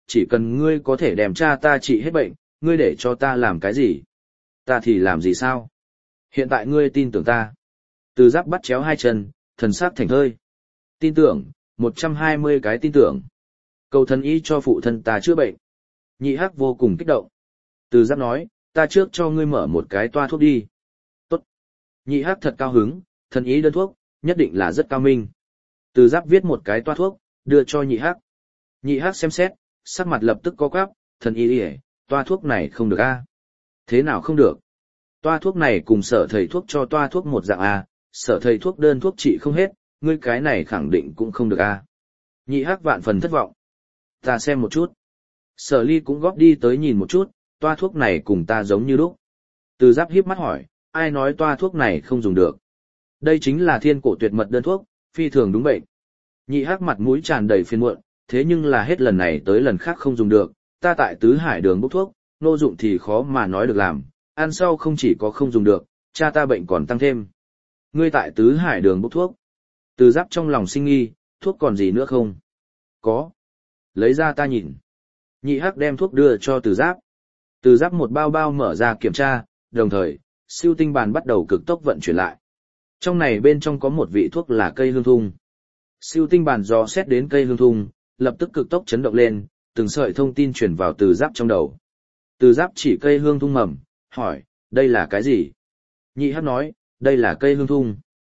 chỉ cần ngươi có thể đem cha ta trị hết bệnh, ngươi để cho ta làm cái gì? Ta thì làm gì sao? Hiện tại ngươi tin tưởng ta. Từ Giáp bắt chéo hai chân, thần sắc thảnh thơi. Tin tưởng, một trăm hai mươi cái tin tưởng. Cầu thần y cho phụ thân ta chữa bệnh. Nhị Hắc vô cùng kích động. Từ Giáp nói, ta trước cho ngươi mở một cái toa thuốc đi. Tốt. Nhị Hắc thật cao hứng, thần y đơn thuốc, nhất định là rất cao minh. Từ Giáp viết một cái toa thuốc, đưa cho Nhị Hắc. Nhị Hắc xem xét, sắc mặt lập tức có quắp, thần y ỉa, toa thuốc này không được a. Thế nào không được? Toa thuốc này cùng sở thầy thuốc cho toa thuốc một dạng a, sở thầy thuốc đơn thuốc trị không hết, ngươi cái này khẳng định cũng không được a. Nhị Hắc vạn phần thất vọng. Ta xem một chút. Sở Ly cũng góp đi tới nhìn một chút, toa thuốc này cùng ta giống như lúc. Từ Giáp híp mắt hỏi, ai nói toa thuốc này không dùng được? Đây chính là thiên cổ tuyệt mật đơn thuốc, phi thường đúng bệnh. Nhị Hắc mặt mũi tràn đầy phiền muộn, thế nhưng là hết lần này tới lần khác không dùng được, ta tại Tứ Hải Đường bốc thuốc, nô dụng thì khó mà nói được làm, ăn sau không chỉ có không dùng được, cha ta bệnh còn tăng thêm. Ngươi tại Tứ Hải Đường bốc thuốc. Từ Giáp trong lòng sinh nghi, thuốc còn gì nữa không? Có. Lấy ra ta nhìn. Nhị Hắc đem thuốc đưa cho Từ Giáp. Từ Giáp một bao bao mở ra kiểm tra, đồng thời, siêu tinh bàn bắt đầu cực tốc vận chuyển lại. Trong này bên trong có một vị thuốc là cây hương thung. Siêu tinh bàn dò xét đến cây hương thung, lập tức cực tốc chấn động lên, từng sợi thông tin truyền vào Từ Giáp trong đầu. Từ Giáp chỉ cây hương thung mầm, hỏi, đây là cái gì? Nhị Hắc nói, đây là cây hương thung.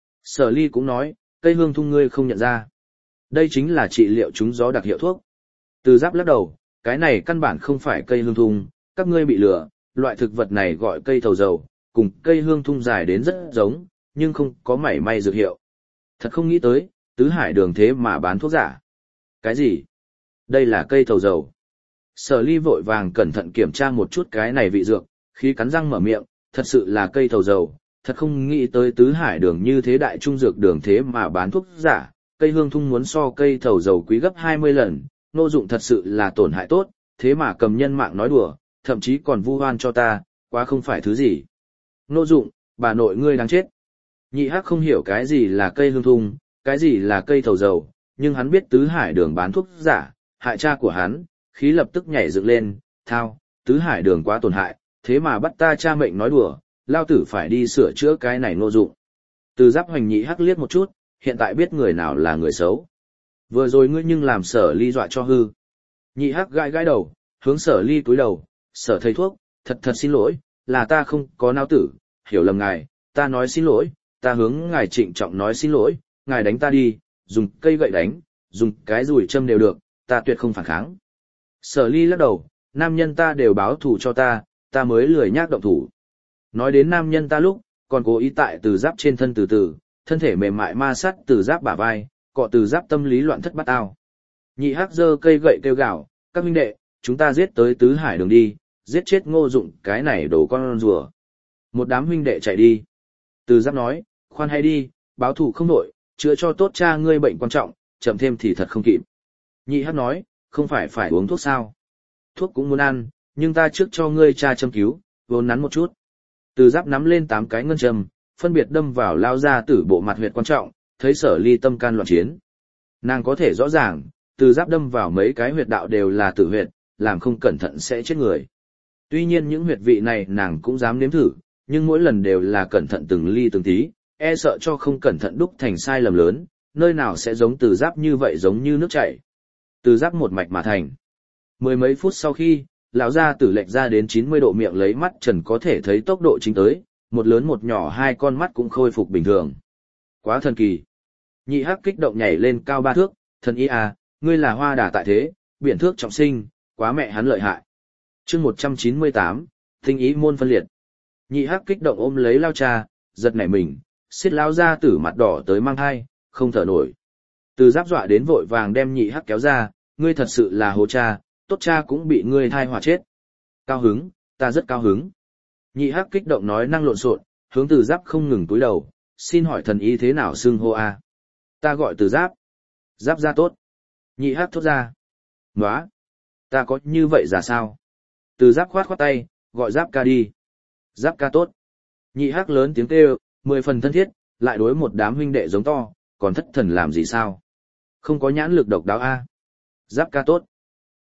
Sở Ly cũng nói, cây hương thung ngươi không nhận ra. Đây chính là trị liệu trúng gió đặc hiệu thuốc. Từ Giáp lắc đầu, cái này căn bản không phải cây hương thung, các ngươi bị lừa, loại thực vật này gọi cây thầu dầu, cùng cây hương thung dài đến rất giống, nhưng không có mảy may dược hiệu. Thật không nghĩ tới, Tứ Hải Đường thế mà bán thuốc giả. Cái gì? Đây là cây thầu dầu. Sở Ly vội vàng cẩn thận kiểm tra một chút cái này vị dược, khi cắn răng mở miệng, thật sự là cây thầu dầu, thật không nghĩ tới Tứ Hải Đường như thế đại trung dược đường thế mà bán thuốc giả, cây hương thung muốn so cây thầu dầu quý gấp hai mươi lần, nô dụng thật sự là tổn hại tốt, thế mà cầm nhân mạng nói đùa, thậm chí còn vu oan cho ta, quá không phải thứ gì. Nô dụng, bà nội ngươi đáng chết. Nhị Hắc không hiểu cái gì là cây hương thung, cái gì là cây thầu dầu, nhưng hắn biết Tứ Hải Đường bán thuốc giả, hại cha của hắn, khí lập tức nhảy dựng lên, thao, Tứ Hải Đường quá tổn hại, thế mà bắt ta cha mệnh nói đùa, lao tử phải đi sửa chữa cái này nô dụng. Từ Giáp hoành Nhị Hắc liếc một chút, hiện tại biết người nào là người xấu. Vừa rồi ngươi nhưng làm Sở Ly dọa cho hư. Nhị Hắc gãi gãi đầu, hướng Sở Ly cúi đầu, Sở thầy thuốc, thật thật xin lỗi, là ta không có não tử, hiểu lầm ngài, ta nói xin lỗi, ta hướng ngài trịnh trọng nói xin lỗi, ngài đánh ta đi, dùng cây gậy đánh, dùng cái dùi châm đều được, ta tuyệt không phản kháng. Sở Ly lắc đầu, nam nhân ta đều báo thù cho ta, ta mới lười nhác động thủ. Nói đến nam nhân ta lúc, còn cố ý tại Từ Giáp trên thân từ từ, thân thể mềm mại ma sát Từ Giáp bả vai, cọ Từ Giáp tâm lý loạn thất bát ao. Nhị Hắc giơ cây gậy kêu gào, các huynh đệ, chúng ta giết tới Tứ Hải Đường đi, giết chết Ngô Dụng cái này đồ con rùa. Một đám huynh đệ chạy đi. Từ Giáp nói, khoan hay đi, báo thù không nổi, chữa cho tốt cha ngươi bệnh quan trọng, chậm thêm thì thật không kịp. Nhị Hắc nói, không phải phải uống thuốc sao? Thuốc cũng muốn ăn, nhưng ta trước cho ngươi cha châm cứu, vốn nắn một chút. Từ Giáp nắm lên tám cái ngân châm, phân biệt đâm vào lao ra tử bộ mặt huyệt quan trọng, thấy Sở Ly tâm can loạn chiến. Nàng có thể rõ ràng, Từ Giáp đâm vào mấy cái huyệt đạo đều là tử huyệt, làm không cẩn thận sẽ chết người. Tuy nhiên những huyệt vị này nàng cũng dám nếm thử, nhưng mỗi lần đều là cẩn thận từng ly từng tí, e sợ cho không cẩn thận đúc thành sai lầm lớn, nơi nào sẽ giống Từ Giáp như vậy giống như nước chảy. Từ Giáp một mạch mà thành. Mười mấy phút sau khi, lão gia tử lệch ra đến chín mươi độ miệng lấy mắt trần có thể thấy tốc độ chính tới, một lớn một nhỏ hai con mắt cũng khôi phục bình thường. Quá thần kỳ. Nhị Hắc kích động nhảy lên cao ba thước, thần y à, ngươi là hoa đà tại thế, biển thước trọng sinh, quá mẹ hắn lợi hại. Chương một trăm chín mươi tám, tinh ý môn phân liệt. Nhị Hắc kích động ôm lấy lao cha, giật nảy mình, xiết lao gia tử mặt đỏ tới mang hai, không thở nổi. Từ Giáp dọa đến vội vàng đem Nhị Hắc kéo ra, ngươi thật sự là hố cha, tốt cha cũng bị ngươi thai họa chết. Cao hứng, ta rất cao hứng. Nhị Hắc kích động nói năng lộn xộn, hướng Từ Giáp không ngừng túi đầu, xin hỏi thần y thế nào xưng hô a? Ta gọi Từ Giáp. Giáp ra tốt. Nhị Hắc thốt ra. Nóa, ta có như vậy ra sao? Từ Giáp khoát khoát tay, gọi Giáp ca đi. Giáp ca tốt. Nhị Hắc lớn tiếng kêu, mười phần thân thiết, lại đối một đám huynh đệ giống to, còn thất thần làm gì sao? Không có nhãn lực độc đáo a. Giáp ca tốt.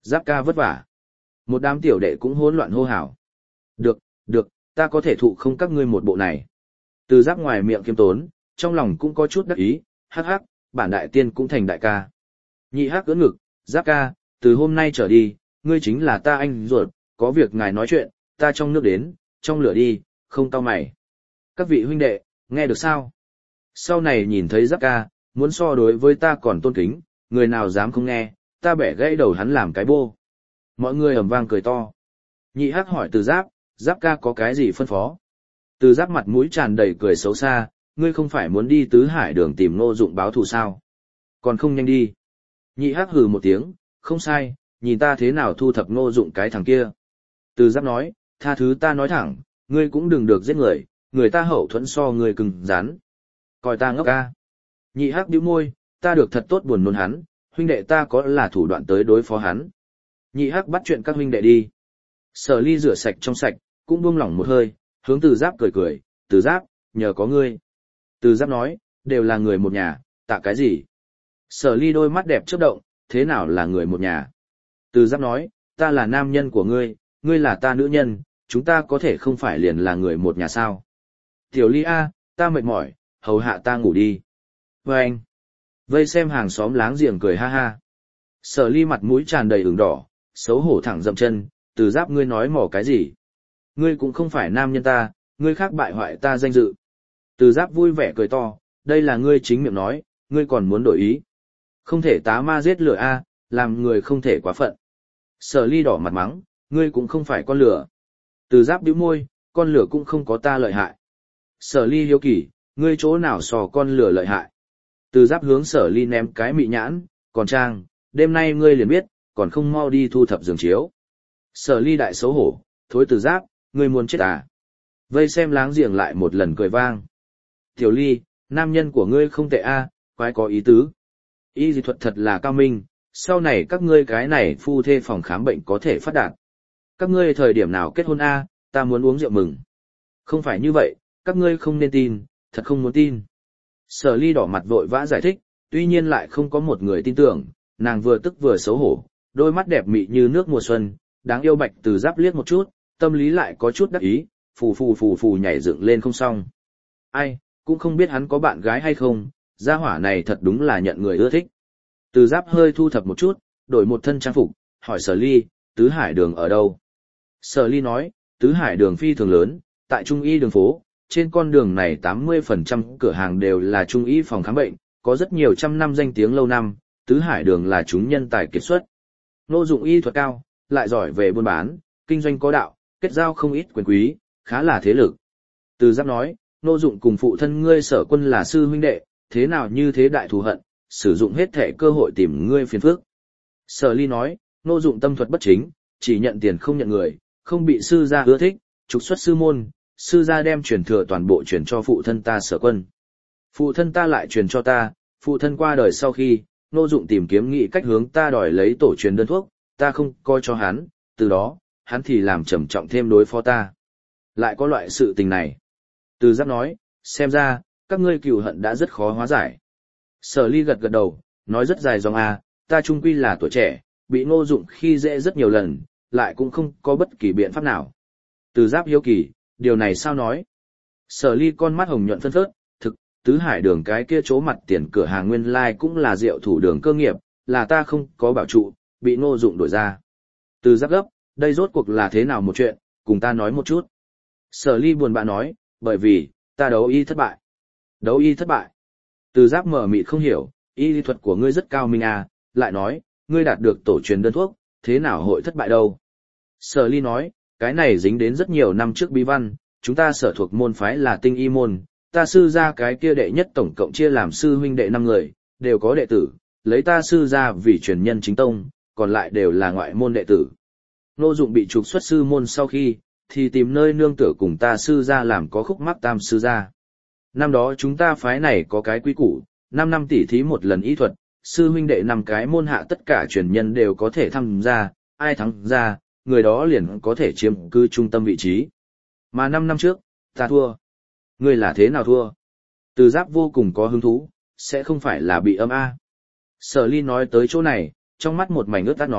Giáp ca vất vả. Một đám tiểu đệ cũng hỗn loạn hô hào. Được, được, ta có thể thụ không các ngươi một bộ này. Từ Giáp ngoài miệng kiêm tốn, trong lòng cũng có chút đắc ý, hắc hắc, bản đại tiên cũng thành đại ca. Nhị hắc ưỡn ngực, Giáp ca, từ hôm nay trở đi, ngươi chính là ta anh ruột, có việc ngài nói chuyện, ta trong nước đến, trong lửa đi, không tao mày. Các vị huynh đệ, nghe được sao? Sau này nhìn thấy Giáp ca, muốn so đối với ta còn tôn kính, người nào dám không nghe, ta bẻ gãy đầu hắn làm cái bô. Mọi người ầm vang cười to. Nhị hắc hỏi Từ Giáp, Giáp ca có cái gì phân phó? Từ Giáp mặt mũi tràn đầy cười xấu xa, ngươi không phải muốn đi tứ hải đường tìm Ngô Dụng báo thù sao? Còn không nhanh đi. Nhị hắc hừ một tiếng, không sai, nhìn ta thế nào thu thập Ngô Dụng cái thằng kia. Từ Giáp nói, tha thứ ta nói thẳng, ngươi cũng đừng được giết người, người ta hậu thuẫn so ngươi cứng rắn. Coi ta ngốc ca. Nhị hắc bĩu môi, ta được thật tốt buồn nôn hắn, huynh đệ ta có là thủ đoạn tới đối phó hắn. Nhị hắc bắt chuyện các huynh đệ đi. Sở Ly rửa sạch trong sạch, cũng buông lỏng một hơi, hướng Từ Giáp cười cười, Từ Giáp, nhờ có ngươi. Từ Giáp nói, đều là người một nhà, tạ cái gì? Sở Ly đôi mắt đẹp chớp động, thế nào là người một nhà? Từ Giáp nói, ta là nam nhân của ngươi, ngươi là ta nữ nhân, chúng ta có thể không phải liền là người một nhà sao? Tiểu Ly a, ta mệt mỏi, hầu hạ ta ngủ đi. Và anh, vây xem hàng xóm láng giềng cười ha ha. Sở Ly mặt mũi tràn đầy ửng đỏ, xấu hổ thẳng dậm chân, Từ Giáp ngươi nói mỏ cái gì? Ngươi cũng không phải nam nhân ta, ngươi khác bại hoại ta danh dự. Từ Giáp vui vẻ cười to, đây là ngươi chính miệng nói, ngươi còn muốn đổi ý. Không thể tá ma giết lửa a, làm người không thể quá phận. Sở Ly đỏ mặt mắng, ngươi cũng không phải con lửa. Từ Giáp bĩu môi, con lửa cũng không có ta lợi hại. Sở Ly hiếu kỳ, ngươi chỗ nào sò con lửa lợi hại. Từ Giáp hướng Sở Ly ném cái mị nhãn, còn Trang, đêm nay ngươi liền biết, còn không mau đi thu thập giường chiếu. Sở Ly đại xấu hổ, thối Từ Giáp, ngươi muốn chết à? Vây xem láng giềng lại một lần cười vang. Tiểu Ly, nam nhân của ngươi không tệ a, quái có ý tứ. Y dị thuật thật là cao minh, sau này các ngươi cái này phu thê phòng khám bệnh có thể phát đạt. Các ngươi thời điểm nào kết hôn a, ta muốn uống rượu mừng. Không phải như vậy, các ngươi không nên tin, thật không muốn tin. Sở Ly đỏ mặt vội vã giải thích, tuy nhiên lại không có một người tin tưởng, nàng vừa tức vừa xấu hổ, đôi mắt đẹp mị như nước mùa xuân, đáng yêu Bạch Từ Giáp liếc một chút, tâm lý lại có chút đắc ý, phù phù phù phù nhảy dựng lên không xong. Ai, cũng không biết hắn có bạn gái hay không, gia hỏa này thật đúng là nhận người ưa thích. Từ Giáp hơi thu thập một chút, đổi một thân trang phục, hỏi Sở Ly, Tứ Hải đường ở đâu? Sở Ly nói, Tứ Hải đường phi thường lớn, tại Trung y đường phố, trên con đường này tám mươi phần trăm cửa hàng đều là Trung y phòng khám bệnh, có rất nhiều trăm năm danh tiếng lâu năm, Tứ Hải đường là chúng nhân tài kiệt xuất. Ngô Dụng y thuật cao, lại giỏi về buôn bán, kinh doanh có đạo, kết giao không ít quyền quý, khá là thế lực. Từ Giáp nói, Ngô Dụng cùng phụ thân ngươi Sở Quân là sư huynh đệ, thế nào như thế đại thù hận, sử dụng hết thể cơ hội tìm ngươi phiền phức. Sở Ly nói, Ngô Dụng tâm thuật bất chính, chỉ nhận tiền không nhận người, không bị sư gia ưa thích, trục xuất sư môn, sư gia đem truyền thừa toàn bộ truyền cho phụ thân ta Sở Quân. Phụ thân ta lại truyền cho ta, phụ thân qua đời sau khi, Ngô Dụng tìm kiếm nghị cách hướng ta đòi lấy tổ truyền đơn thuốc, ta không coi cho hắn, từ đó, hắn thì làm trầm trọng thêm đối phó ta. Lại có loại sự tình này. Từ Giáp nói, xem ra, các ngươi cừu hận đã rất khó hóa giải. Sở Ly gật gật đầu, nói rất dài dòng à, ta trung quy là tuổi trẻ, bị Ngô Dụng khi dễ rất nhiều lần, lại cũng không có bất kỳ biện pháp nào. Từ Giáp hiếu kỳ, điều này sao nói? Sở Ly con mắt hồng nhuận phân phớt, thực, Tứ Hải đường cái kia chỗ mặt tiền cửa hàng nguyên lai like cũng là rượu thủ đường cơ nghiệp, là ta không có bảo trụ, bị Ngô Dụng đổi ra. Từ Giáp gấp, đây rốt cuộc là thế nào một chuyện, cùng ta nói một chút. Sở Ly buồn bã nói, bởi vì, ta đấu y thất bại. Đấu y thất bại. Từ Giáp mở mịt không hiểu, y lý thuật của ngươi rất cao minh à, lại nói, ngươi đạt được tổ truyền đơn thuốc, thế nào hội thất bại đâu. Sở Ly nói, cái này dính đến rất nhiều năm trước bí văn, chúng ta sở thuộc môn phái là tinh y môn, ta sư ra cái kia đệ nhất tổng cộng chia làm sư huynh đệ năm người, đều có đệ tử, lấy ta sư ra vì truyền nhân chính tông, còn lại đều là ngoại môn đệ tử. Ngô Dụng bị trục xuất sư môn sau khi, thì tìm nơi nương tựa cùng ta sư ra làm có khúc mắc tam sư ra. Năm đó chúng ta phái này có cái quy củ, năm năm tỉ thí một lần y thuật, sư huynh đệ năm cái môn hạ tất cả truyền nhân đều có thể tham gia, ai thắng ra, người đó liền có thể chiếm cứ trung tâm vị trí. Mà năm năm trước, ta thua. Ngươi là thế nào thua? Từ Giáp vô cùng có hứng thú, sẽ không phải là bị âm a. Sở Ly nói tới chỗ này, trong mắt một mảnh ướt át nói,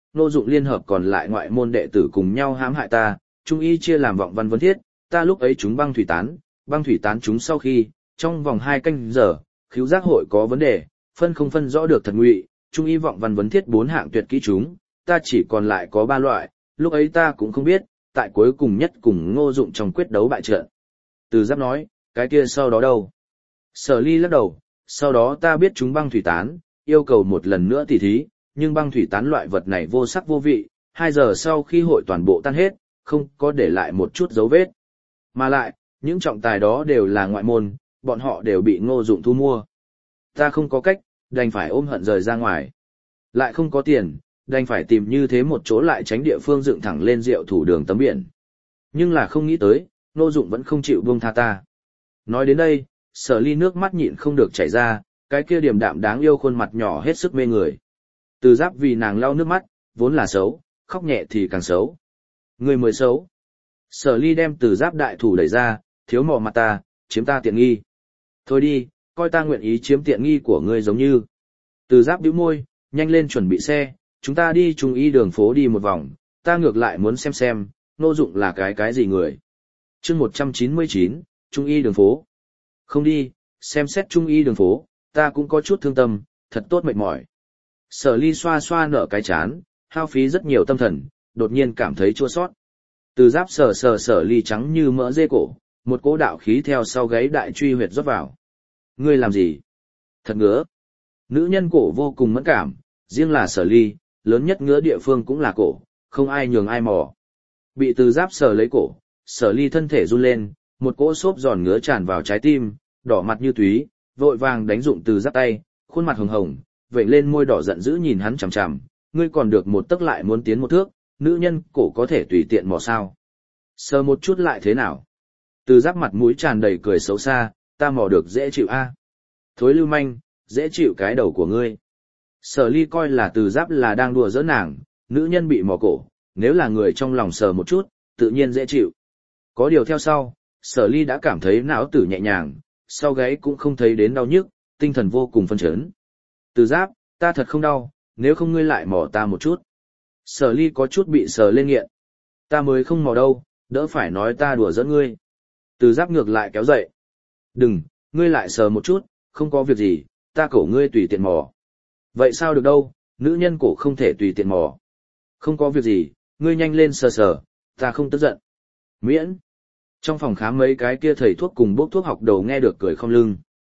Ngô Dụng liên hợp còn lại ngoại môn đệ tử cùng nhau hãm hại ta, trung y chia làm vọng văn vấn thiết, ta lúc ấy chúng băng thủy tán, băng thủy tán chúng sau khi, trong vòng hai canh giờ, khứu giác hội có vấn đề, phân không phân rõ được thật ngụy, trung y vọng văn vấn thiết bốn hạng tuyệt kỹ chúng, ta chỉ còn lại có ba loại, lúc ấy ta cũng không biết, tại cuối cùng nhất cùng Ngô Dụng trong quyết đấu bại trận. Từ Giáp nói, cái kia sau đó đâu? Sở Ly lắc đầu, sau đó ta biết chúng băng thủy tán, yêu cầu một lần nữa tỉ thí, nhưng băng thủy tán loại vật này vô sắc vô vị, hai giờ sau khi hội toàn bộ tan hết, không có để lại một chút dấu vết. Mà lại, những trọng tài đó đều là ngoại môn, bọn họ đều bị Ngô Dụng thu mua. Ta không có cách, đành phải ôm hận rời ra ngoài. Lại không có tiền, đành phải tìm như thế một chỗ lại tránh địa phương dựng thẳng lên rượu thủ đường tấm biển. Nhưng là không nghĩ tới, Ngô Dụng vẫn không chịu buông tha ta. Nói đến đây, Sở Ly nước mắt nhịn không được chảy ra, cái kia điềm đạm đáng yêu khuôn mặt nhỏ hết sức mê người. Từ Giáp vì nàng lau nước mắt, vốn là xấu, khóc nhẹ thì càng xấu. Người mới xấu. Sở Ly đem Từ Giáp đại thủ đẩy ra, thiếu mò mặt ta, chiếm ta tiện nghi. Thôi đi, coi ta nguyện ý chiếm tiện nghi của ngươi giống như. Từ Giáp bĩu môi, nhanh lên chuẩn bị xe, chúng ta đi trung y đường phố đi một vòng, ta ngược lại muốn xem xem, Ngô Dụng là cái cái gì người. Chương một trăm chín mươi chín, trung y đường phố. Không đi, xem xét trung y đường phố, ta cũng có chút thương tâm, thật tốt mệt mỏi. Sở Ly xoa xoa nở cái chán, hao phí rất nhiều tâm thần, đột nhiên cảm thấy chua xót. Từ Giáp sờ sờ Sở Ly trắng như mỡ dê cổ, một cỗ đạo khí theo sau gáy đại truy huyệt rót vào. Ngươi làm gì? Thật ngứa. Nữ nhân cổ vô cùng mẫn cảm, riêng là Sở Ly, lớn nhất ngứa địa phương cũng là cổ, không ai nhường ai mò. Bị Từ Giáp sờ lấy cổ, Sở Ly thân thể run lên, một cỗ xốp giòn ngứa tràn vào trái tim, đỏ mặt như túy, vội vàng đánh dụng Từ Giáp tay, khuôn mặt hồng hồng, vểnh lên môi đỏ giận dữ nhìn hắn chằm chằm, ngươi còn được một tấc lại muốn tiến một thước, nữ nhân cổ có thể tùy tiện mò sao? Sờ một chút lại thế nào? Từ Giáp mặt mũi tràn đầy cười xấu xa, ta mò được dễ chịu a. Thối lưu manh, dễ chịu cái đầu của ngươi. Sở Ly coi là Từ Giáp là đang đùa giỡn nàng, nữ nhân bị mò cổ, nếu là người trong lòng sờ một chút, tự nhiên dễ chịu. Có điều theo sau, Sở Ly đã cảm thấy não tử nhẹ nhàng, sau gáy cũng không thấy đến đau nhức, tinh thần vô cùng phân chấn. Từ Giáp, ta thật không đau, nếu không ngươi lại mò ta một chút. Sở Ly có chút bị sờ lên nghiện. Ta mới không mò đâu, đỡ phải nói ta đùa giỡn ngươi. Từ Giáp ngược lại kéo dậy. Đừng, ngươi lại sờ một chút, không có việc gì, ta cổ ngươi tùy tiện mò. Vậy sao được đâu, nữ nhân cổ không thể tùy tiện mò. Không có việc gì, ngươi nhanh lên sờ sờ, ta không tức giận. Miễn. Trong phòng khám mấy cái kia thầy thuốc cùng bốc thuốc học đầu nghe được cười không lưng.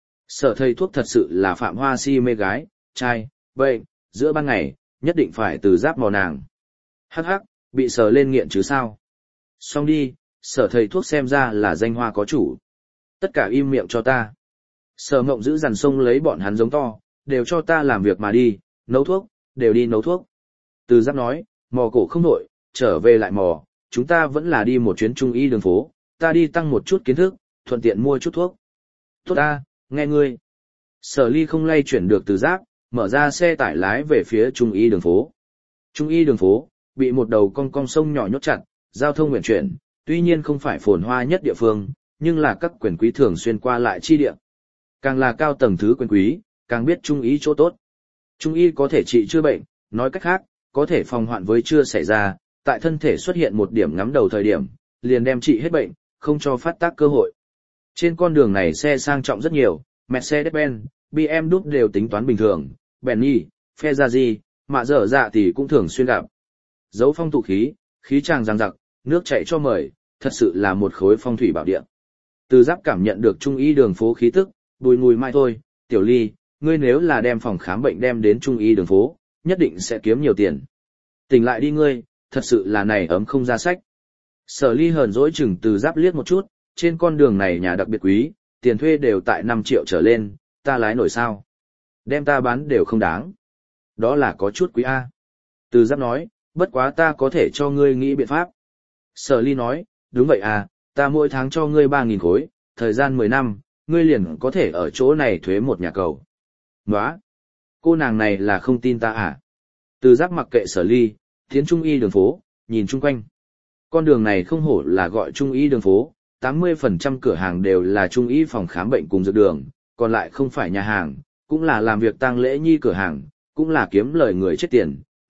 Sở thầy thuốc thật sự là Phạm Hoa si mê gái, trai, bệnh, giữa ban ngày, nhất định phải Từ Giáp mò nàng. Hắc hắc, bị sờ lên nghiện chứ sao. Xong đi, sở thầy thuốc xem ra là danh hoa có chủ. Tất cả im miệng cho ta. Sở Mộng giữ dằn sông lấy bọn hắn giống to, đều cho ta làm việc mà đi, nấu thuốc, đều đi nấu thuốc. Từ Giáp nói, mò cổ không nổi, trở về lại mò, chúng ta vẫn là đi một chuyến trung y đường phố, ta đi tăng một chút kiến thức, thuận tiện mua chút thuốc. Tốt ta, nghe ngươi. Sở Ly không lay chuyển được Từ Giáp, mở ra xe tải lái về phía trung y đường phố. Trung y đường phố, bị một đầu cong cong sông nhỏ nhốt chặt, giao thông nguyện chuyển, tuy nhiên không phải phồn hoa nhất địa phương, nhưng là các quyền quý thường xuyên qua lại chi địa. Càng là cao tầng thứ quyền quý, càng biết trung y chỗ tốt. Trung y có thể trị chữa bệnh, nói cách khác, có thể phòng hoạn với chưa xảy ra, tại thân thể xuất hiện một điểm ngắm đầu thời điểm, liền đem trị hết bệnh, không cho phát tác cơ hội. Trên con đường này xe sang trọng rất nhiều, Mercedes-Benz, bê em vê đều tính toán bình thường, Bentley, Ferrari, mạ dở dạ thì cũng thường xuyên gặp. Dấu phong tụ khí, khí tràng giang giặc, nước chảy cho mời, thật sự là một khối phong thủy bảo địa. Từ Giáp cảm nhận được trung y đường phố khí tức, bùi ngùi mai thôi, Tiểu Ly, ngươi nếu là đem phòng khám bệnh đem đến trung y đường phố, nhất định sẽ kiếm nhiều tiền. Tỉnh lại đi ngươi, thật sự là này ấm không ra sách. Sở Ly hờn dỗi chừng Từ Giáp liếc một chút, trên con đường này nhà đặc biệt quý, tiền thuê đều tại năm triệu trở lên, ta lái nổi sao? Đem ta bán đều không đáng. Đó là có chút quý A. Từ Giáp nói, bất quá ta có thể cho ngươi nghĩ biện pháp. Sở Ly nói, đúng vậy à, ta mỗi tháng cho ngươi ba nghìn khối, thời gian mười năm, ngươi liền có thể ở chỗ này thuế một nhà cầu. Nóa! Cô nàng này là không tin ta à? Từ Giáp mặc kệ Sở Ly, tiến trung y đường phố, nhìn chung quanh. Con đường này không hổ là gọi trung y đường phố, tám mươi phần trăm cửa hàng đều là trung y phòng khám bệnh cùng dược đường, còn lại không phải nhà hàng, cũng là làm việc tang lễ nhi cửa hàng, cũng là kiếm lời người chết tiền,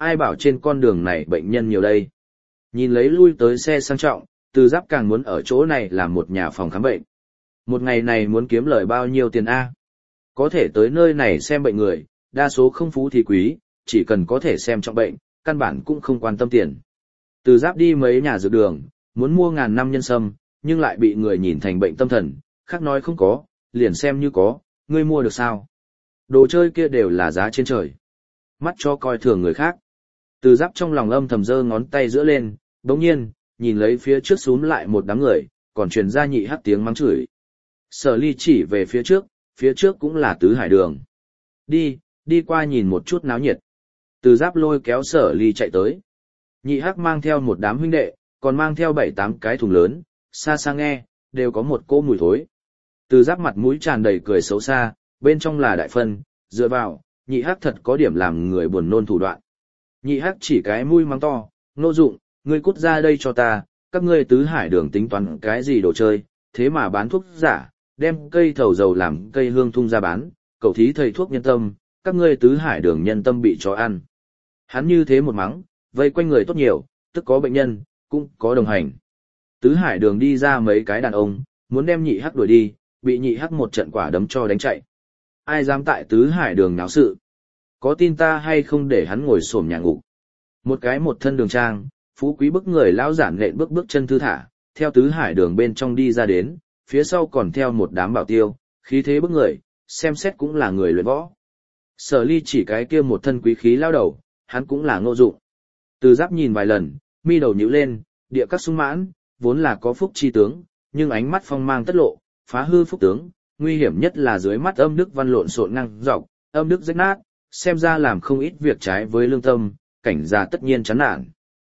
ai bảo trên con đường này bệnh nhân nhiều đây. Nhìn lấy lui tới xe sang trọng, Từ Giáp càng muốn ở chỗ này làm một nhà phòng khám bệnh. Một ngày này muốn kiếm lời bao nhiêu tiền a? Có thể tới nơi này xem bệnh người, đa số không phú thì quý, chỉ cần có thể xem trọng bệnh, căn bản cũng không quan tâm tiền. Từ Giáp đi mấy nhà dược đường, muốn mua ngàn năm nhân sâm, nhưng lại bị người nhìn thành bệnh tâm thần, khác nói không có, liền xem như có, ngươi mua được sao? Đồ chơi kia đều là giá trên trời. Mắt cho coi thường người khác. Từ Giáp trong lòng âm thầm giơ ngón tay giữa lên, đống nhiên, nhìn lấy phía trước xúm lại một đám người, còn truyền ra nhị hắc tiếng mắng chửi. Sở Ly chỉ về phía trước, phía trước cũng là tứ hải đường. Đi, đi qua nhìn một chút náo nhiệt. Từ Giáp lôi kéo Sở Ly chạy tới. Nhị hắc mang theo một đám huynh đệ, còn mang theo bảy tám cái thùng lớn, xa xa nghe, đều có một cỗ mùi thối. Từ Giáp mặt mũi tràn đầy cười xấu xa, bên trong là đại phân, dựa vào, nhị hắc thật có điểm làm người buồn nôn thủ đoạn. Nhị hắc chỉ cái mũi mắng to, Ngô Dụng, ngươi cút ra đây cho ta, các ngươi tứ hải đường tính toán cái gì đồ chơi, thế mà bán thuốc giả, đem cây thầu dầu làm cây hương thung ra bán, cầu thí thầy thuốc nhân tâm, các ngươi tứ hải đường nhân tâm bị chó ăn. Hắn như thế một mắng, vây quanh người tốt nhiều, tức có bệnh nhân, cũng có đồng hành. Tứ hải đường đi ra mấy cái đàn ông, muốn đem nhị hắc đuổi đi, bị nhị hắc một trận quả đấm cho đánh chạy. Ai dám tại tứ hải đường náo sự? Có tin ta hay không để hắn ngồi xổm nhà ngục? Một cái một thân đường trang, phú quý bức người lão giản lện bước bước chân thư thả, theo tứ hải đường bên trong đi ra đến, phía sau còn theo một đám bảo tiêu, khí thế bức người, xem xét cũng là người luyện võ. Sở Ly chỉ cái kia một thân quý khí lao đầu, hắn cũng là Ngô Dụng. Từ Giáp nhìn vài lần, mi đầu nhíu lên, địa các sung mãn, vốn là có phúc chi tướng, nhưng ánh mắt phong mang tất lộ, phá hư phúc tướng, nguy hiểm nhất là dưới mắt âm đức văn lộn xộn ngang dọc, âm đức rách nát, xem ra làm không ít việc trái với lương tâm, cảnh già tất nhiên chán nản.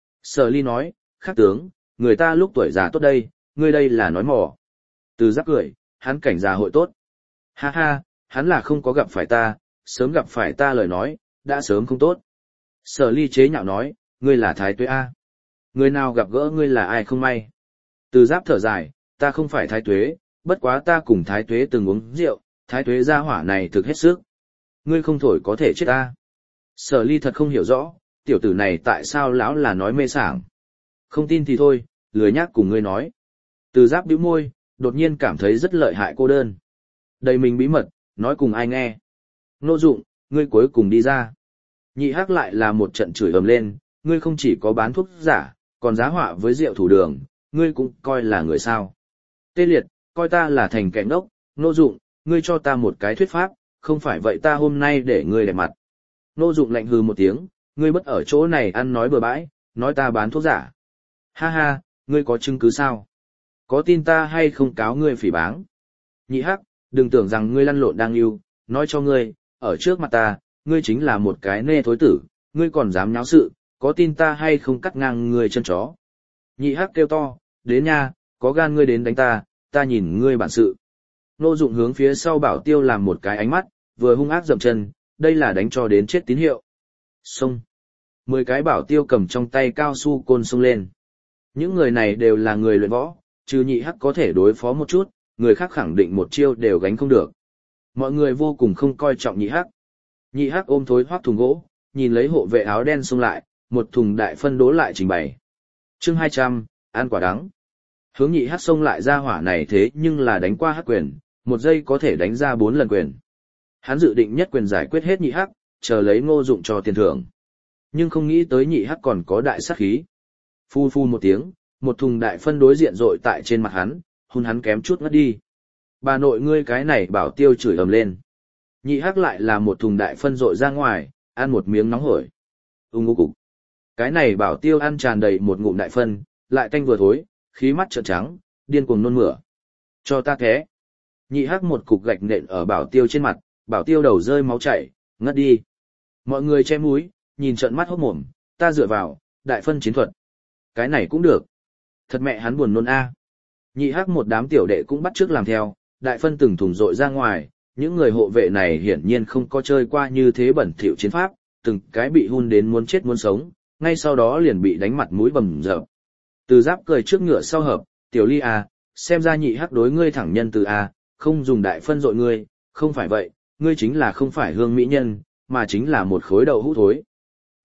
Sở Ly nói, khác tướng, người ta lúc tuổi già tốt đây, ngươi đây là nói mỏ. Từ Giáp cười, hắn cảnh già hội tốt. Ha ha, hắn là không có gặp phải ta, sớm gặp phải ta lời nói, đã sớm không tốt. Sở Ly chế nhạo nói, ngươi là Thái Tuế A. Người nào gặp gỡ ngươi là ai không may. Từ Giáp thở dài, ta không phải Thái Tuế, bất quá ta cùng Thái Tuế từng uống rượu, Thái Tuế gia hỏa này thực hết sức. Ngươi không thổi có thể chết ta. Sở Ly thật không hiểu rõ, tiểu tử này tại sao lão là nói mê sảng. Không tin thì thôi, lười nhác cùng ngươi nói. Từ Giáp bĩu môi, đột nhiên cảm thấy rất lợi hại cô đơn. Đầy mình bí mật, nói cùng ai nghe. Ngô Dụng, ngươi cuối cùng đi ra. Nhị hắc lại là một trận chửi ầm lên, ngươi không chỉ có bán thuốc giả, còn giá họa với rượu thủ đường, ngươi cũng coi là người sao. Tê Liệt, coi ta là thành kẻ ngốc, Ngô Dụng, ngươi cho ta một cái thuyết pháp, không phải vậy ta hôm nay để ngươi đẹp mặt. Ngô Dụng lạnh hừ một tiếng, ngươi bất ở chỗ này ăn nói bừa bãi, nói ta bán thuốc giả. Ha ha, ngươi có chứng cứ sao? Có tin ta hay không cáo ngươi phỉ báng? Nhị hắc, đừng tưởng rằng ngươi lăn lộn đang yêu, nói cho ngươi, ở trước mặt ta, ngươi chính là một cái nê thối tử, ngươi còn dám nháo sự, có tin ta hay không cắt ngang ngươi chân chó. Nhị hắc kêu to, đến nha, có gan ngươi đến đánh ta, ta nhìn ngươi bản sự. Ngô Dụng hướng phía sau bảo tiêu làm một cái ánh mắt, vừa hung ác dậm chân, đây là đánh cho đến chết tín hiệu. Xông. Mười cái bảo tiêu cầm trong tay cao su côn xông lên. Những người này đều là người luyện võ, trừ nhị hắc có thể đối phó một chút, người khác khẳng định một chiêu đều gánh không được. Mọi người vô cùng không coi trọng nhị hắc. Nhị hắc ôm thối hoác thùng gỗ, nhìn lấy hộ vệ áo đen xông lại, một thùng đại phân đố lại trình bày. Chương hai trăm, ăn quả đắng. Hướng nhị hắc xông lại ra hỏa này thế nhưng là đánh qua hắc quyền, một giây có thể đánh ra bốn lần quyền. Hắn dự định nhất quyền giải quyết hết nhị hắc, chờ lấy Ngô Dụng cho tiền thưởng. Nhưng không nghĩ tới nhị hắc còn có đại sát khí. Phu phu một tiếng, một thùng đại phân đối diện rội tại trên mặt hắn, hôn hắn kém chút ngất đi. Bà nội ngươi cái này bảo tiêu chửi ầm lên. Nhị hắc lại là một thùng đại phân rội ra ngoài, ăn một miếng nóng hổi. Ung ngu cục. Cái này bảo tiêu ăn tràn đầy một ngụm đại phân, lại tanh vừa thối, khí mắt trợn trắng, điên cuồng nôn mửa. Cho ta thế. Nhị hắc một cục gạch nện ở bảo tiêu trên mặt, bảo tiêu đầu rơi máu chảy, ngất đi. Mọi người che mũi, nhìn trợn mắt hốt mồm, ta dựa vào, đại phân chiến thuật. Cái này cũng được. Thật mẹ hắn buồn nôn a. Nhị hắc một đám tiểu đệ cũng bắt chước làm theo, đại phân từng thùng rội ra ngoài, những người hộ vệ này hiển nhiên không có chơi qua như thế bẩn thỉu chiến pháp, từng cái bị hun đến muốn chết muốn sống, ngay sau đó liền bị đánh mặt mũi bầm dập. Từ Giáp cười trước ngựa sau hợp, tiểu Ly a, xem ra nhị hắc đối ngươi thẳng nhân từ a, không dùng đại phân rội ngươi, không phải vậy, ngươi chính là không phải hương mỹ nhân, mà chính là một khối đậu hũ thối.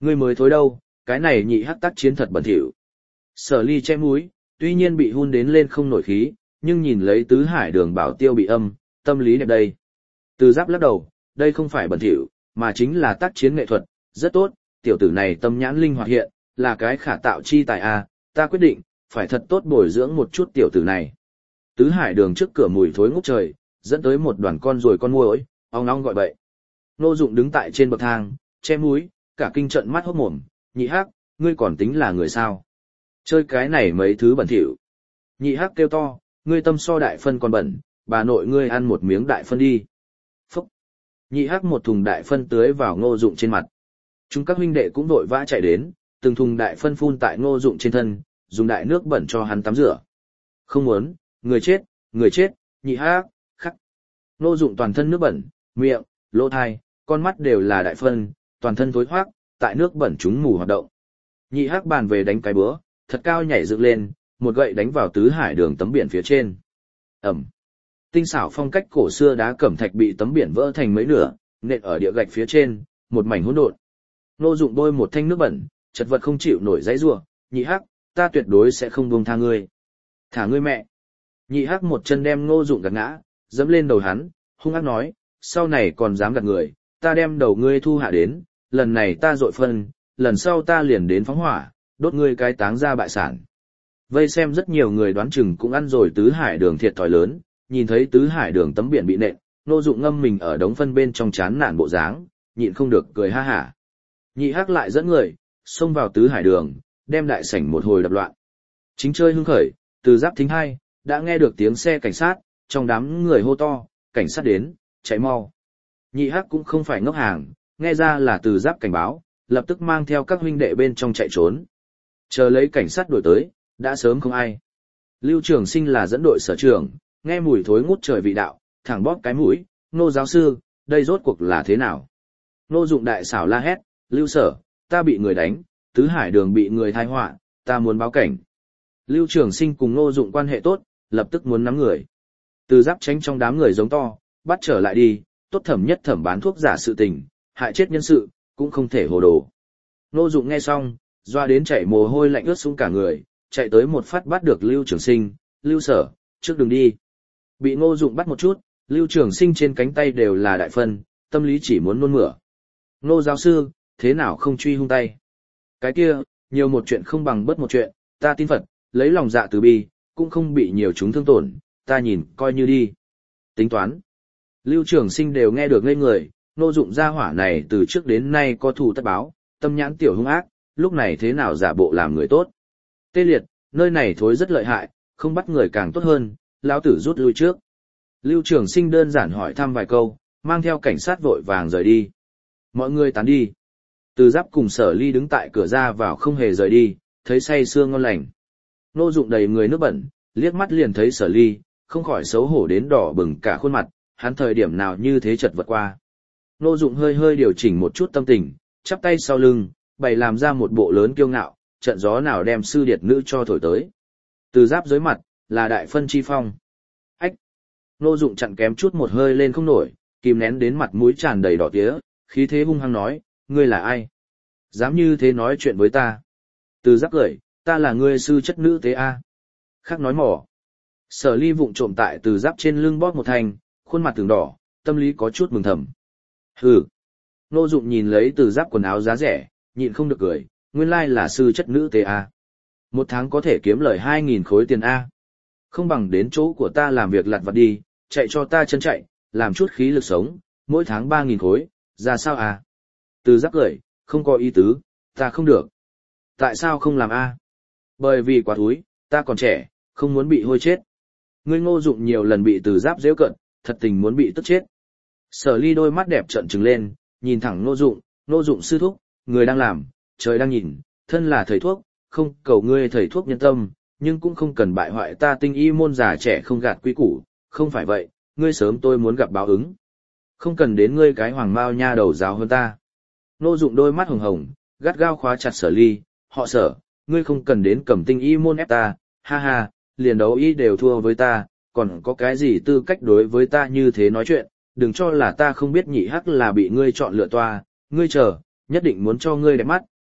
Ngươi mới thối đâu, cái này nhị hắc tác chiến thật bẩn thỉu. Sở ly che mũi, tuy nhiên bị hun đến lên không nổi khí, nhưng nhìn lấy tứ hải đường bảo tiêu bị âm, tâm lý đẹp đây. Từ giáp lắc đầu, đây không phải bẩn thỉu, mà chính là tác chiến nghệ thuật, rất tốt, tiểu tử này tâm nhãn linh hoạt hiện, là cái khả tạo chi tài a, ta quyết định, phải thật tốt bồi dưỡng một chút tiểu tử này. Tứ hải đường trước cửa mùi thối ngút trời, dẫn tới một đoàn con ruồi con muỗi, ong ong gọi bậy. Ngô Dụng đứng tại trên bậc thang, che mũi, cả kinh trận mắt hốt mồm, nhị hắc, ngươi còn tính là người sao? Chơi cái này mấy thứ bẩn thỉu. Nhị hắc kêu to, ngươi tâm so đại phân còn bẩn, bà nội ngươi ăn một miếng đại phân đi. Phúc. Nhị hắc một thùng đại phân tưới vào Ngô Dụng trên mặt. Chúng các huynh đệ cũng vội vã chạy đến, từng thùng đại phân phun tại Ngô Dụng trên thân, dùng đại nước bẩn cho hắn tắm rửa. Không muốn, người chết, người chết, nhị hắc, khắc. Ngô Dụng toàn thân nước bẩn, miệng, lỗ tai, con mắt đều là đại phân, toàn thân thối hoác, tại nước bẩn chúng mù hoạt động. Nhị hắc bàn về đánh cái bữa, thật cao nhảy dựng lên, một gậy đánh vào tứ hải đường tấm biển phía trên. Ẩm. Tinh xảo phong cách cổ xưa đá cẩm thạch bị tấm biển vỡ thành mấy nửa, nện ở địa gạch phía trên, một mảnh hỗn độn. Ngô Dụng bôi một thanh nước bẩn, chật vật không chịu nổi dãy rủa, nhị hắc, ta tuyệt đối sẽ không buông tha ngươi. Thả ngươi mẹ. Nhị hắc một chân đem Ngô Dụng gạt ngã, dẫm lên đầu hắn, hung ác nói, sau này còn dám gạt người, ta đem đầu ngươi thu hạ đến, lần này ta dội phân, lần sau ta liền đến phóng hỏa, đốt ngươi cái táng ra bại sản. Vây xem rất nhiều người đoán chừng cũng ăn rồi tứ hải đường thiệt thòi lớn, nhìn thấy tứ hải đường tấm biển bị nện, Ngô Dụng ngâm mình ở đống phân bên trong chán nản bộ dáng, nhịn không được cười ha hả. Nhị hắc lại dẫn người, xông vào tứ hải đường, đem đại sảnh một hồi đập loạn. Chính chơi hưng khởi, từ giáp thính hai, đã nghe được tiếng xe cảnh sát, trong đám người hô to, cảnh sát đến, chạy mau. Nhị hắc cũng không phải ngốc hàng, nghe ra là từ giáp cảnh báo, lập tức mang theo các huynh đệ bên trong chạy trốn. Chờ lấy cảnh sát đuổi tới, đã sớm không ai. Lưu Trường Sinh là dẫn đội sở trưởng, nghe mùi thối ngút trời vị đạo, thẳng bóp cái mũi, Ngô giáo sư, đây rốt cuộc là thế nào? Ngô Dụng đại xảo la hét, Lưu sở, ta bị người đánh, tứ hải đường bị người tai họa, ta muốn báo cảnh. Lưu Trường Sinh cùng Ngô Dụng quan hệ tốt, lập tức muốn nắm người. Từ giáp tránh trong đám người giống to, bắt trở lại đi, tốt thẩm nhất thẩm bán thuốc giả sự tình, hại chết nhân sự, cũng không thể hồ đồ. Ngô Dụng nghe xong, doa đến chảy mồ hôi lạnh ướt sũng cả người, chạy tới một phát bắt được Lưu Trường Sinh, Lưu sở, trước đừng đi. Bị Ngô Dụng bắt một chút, Lưu Trường Sinh trên cánh tay đều là đại phân, tâm lý chỉ muốn nôn mửa. Ngô giáo sư, thế nào không truy hung tay? Cái kia, nhiều một chuyện không bằng bớt một chuyện, ta tin Phật, lấy lòng dạ từ bi, cũng không bị nhiều chúng thương tổn, ta nhìn, coi như đi. Tính toán. Lưu Trường Sinh đều nghe được ngây người, Ngô Dụng gia hỏa này từ trước đến nay có thù tất báo, tâm nhãn tiểu hung ác, lúc này thế nào giả bộ làm người tốt. Tê liệt, nơi này thối rất lợi hại, không bắt người càng tốt hơn, lão tử rút lui trước. Lưu Trường Sinh đơn giản hỏi thăm vài câu, mang theo cảnh sát vội vàng rời đi. Mọi người tán đi. Từ giáp cùng Sở Ly đứng tại cửa ra vào không hề rời đi, thấy say sưa ngon lành. Ngô Dụng đầy người nước bẩn, liếc mắt liền thấy Sở Ly, không khỏi xấu hổ đến đỏ bừng cả khuôn mặt, hắn thời điểm nào như thế chật vật qua. Ngô Dụng hơi hơi điều chỉnh một chút tâm tình, chắp tay sau lưng, bày làm ra một bộ lớn kiêu ngạo, trận gió nào đem sư điệt nữ cho thổi tới. Từ giáp dưới mặt, là đại phân chi phong. Ách! Ngô Dụng chặn kém chút một hơi lên không nổi, kìm nén đến mặt mũi tràn đầy đỏ tía, khí thế hung hăng nói, ngươi là ai? Dám như thế nói chuyện với ta? Từ giáp cười, ta là ngươi sư chất nữ tế a. Khác nói mỏ. Sở Ly vụng trộm tại từ giáp trên lưng bóp một thành, khuôn mặt từng đỏ, tâm lý có chút mừng thầm. Hừ. Ngô Dụng nhìn lấy từ giáp quần áo giá rẻ, nhịn không được cười, nguyên lai là sư chất nữ tế a. Một tháng có thể kiếm lời hai nghìn khối tiền a. Không bằng đến chỗ của ta làm việc lặt vặt đi, chạy cho ta chân chạy, làm chút khí lực sống, mỗi tháng ba nghìn khối, ra sao a? Từ giáp cười, không có ý tứ, ta không được. Tại sao không làm a? Bởi vì quá thúi, ta còn trẻ, không muốn bị hôi chết. Ngươi Ngô Dụng nhiều lần bị từ giáp giễu cợt, thật tình muốn bị tức chết. Sở Ly đôi mắt đẹp trợn trừng lên, nhìn thẳng Ngô Dụng, Ngô Dụng sư thúc, người đang làm, trời đang nhìn, thân là thầy thuốc, không cầu ngươi thầy thuốc nhân tâm, nhưng cũng không cần bại hoại ta tinh y môn già trẻ không gạt quy củ, không phải vậy, ngươi sớm tôi muốn gặp báo ứng. Không cần đến ngươi cái hoàng mao nha đầu giáo hơn ta. Ngô Dụng đôi mắt hồng hồng, gắt gao khóa chặt Sở Ly, họ Sở, ngươi không cần đến cầm tinh y môn ép ta, ha ha, liền đấu y đều thua với ta, còn có cái gì tư cách đối với ta như thế nói chuyện, đừng cho là ta không biết nhị hắc là bị ngươi chọn lựa toa, ngươi chờ, nhất định muốn cho ngươi đẹp mắt,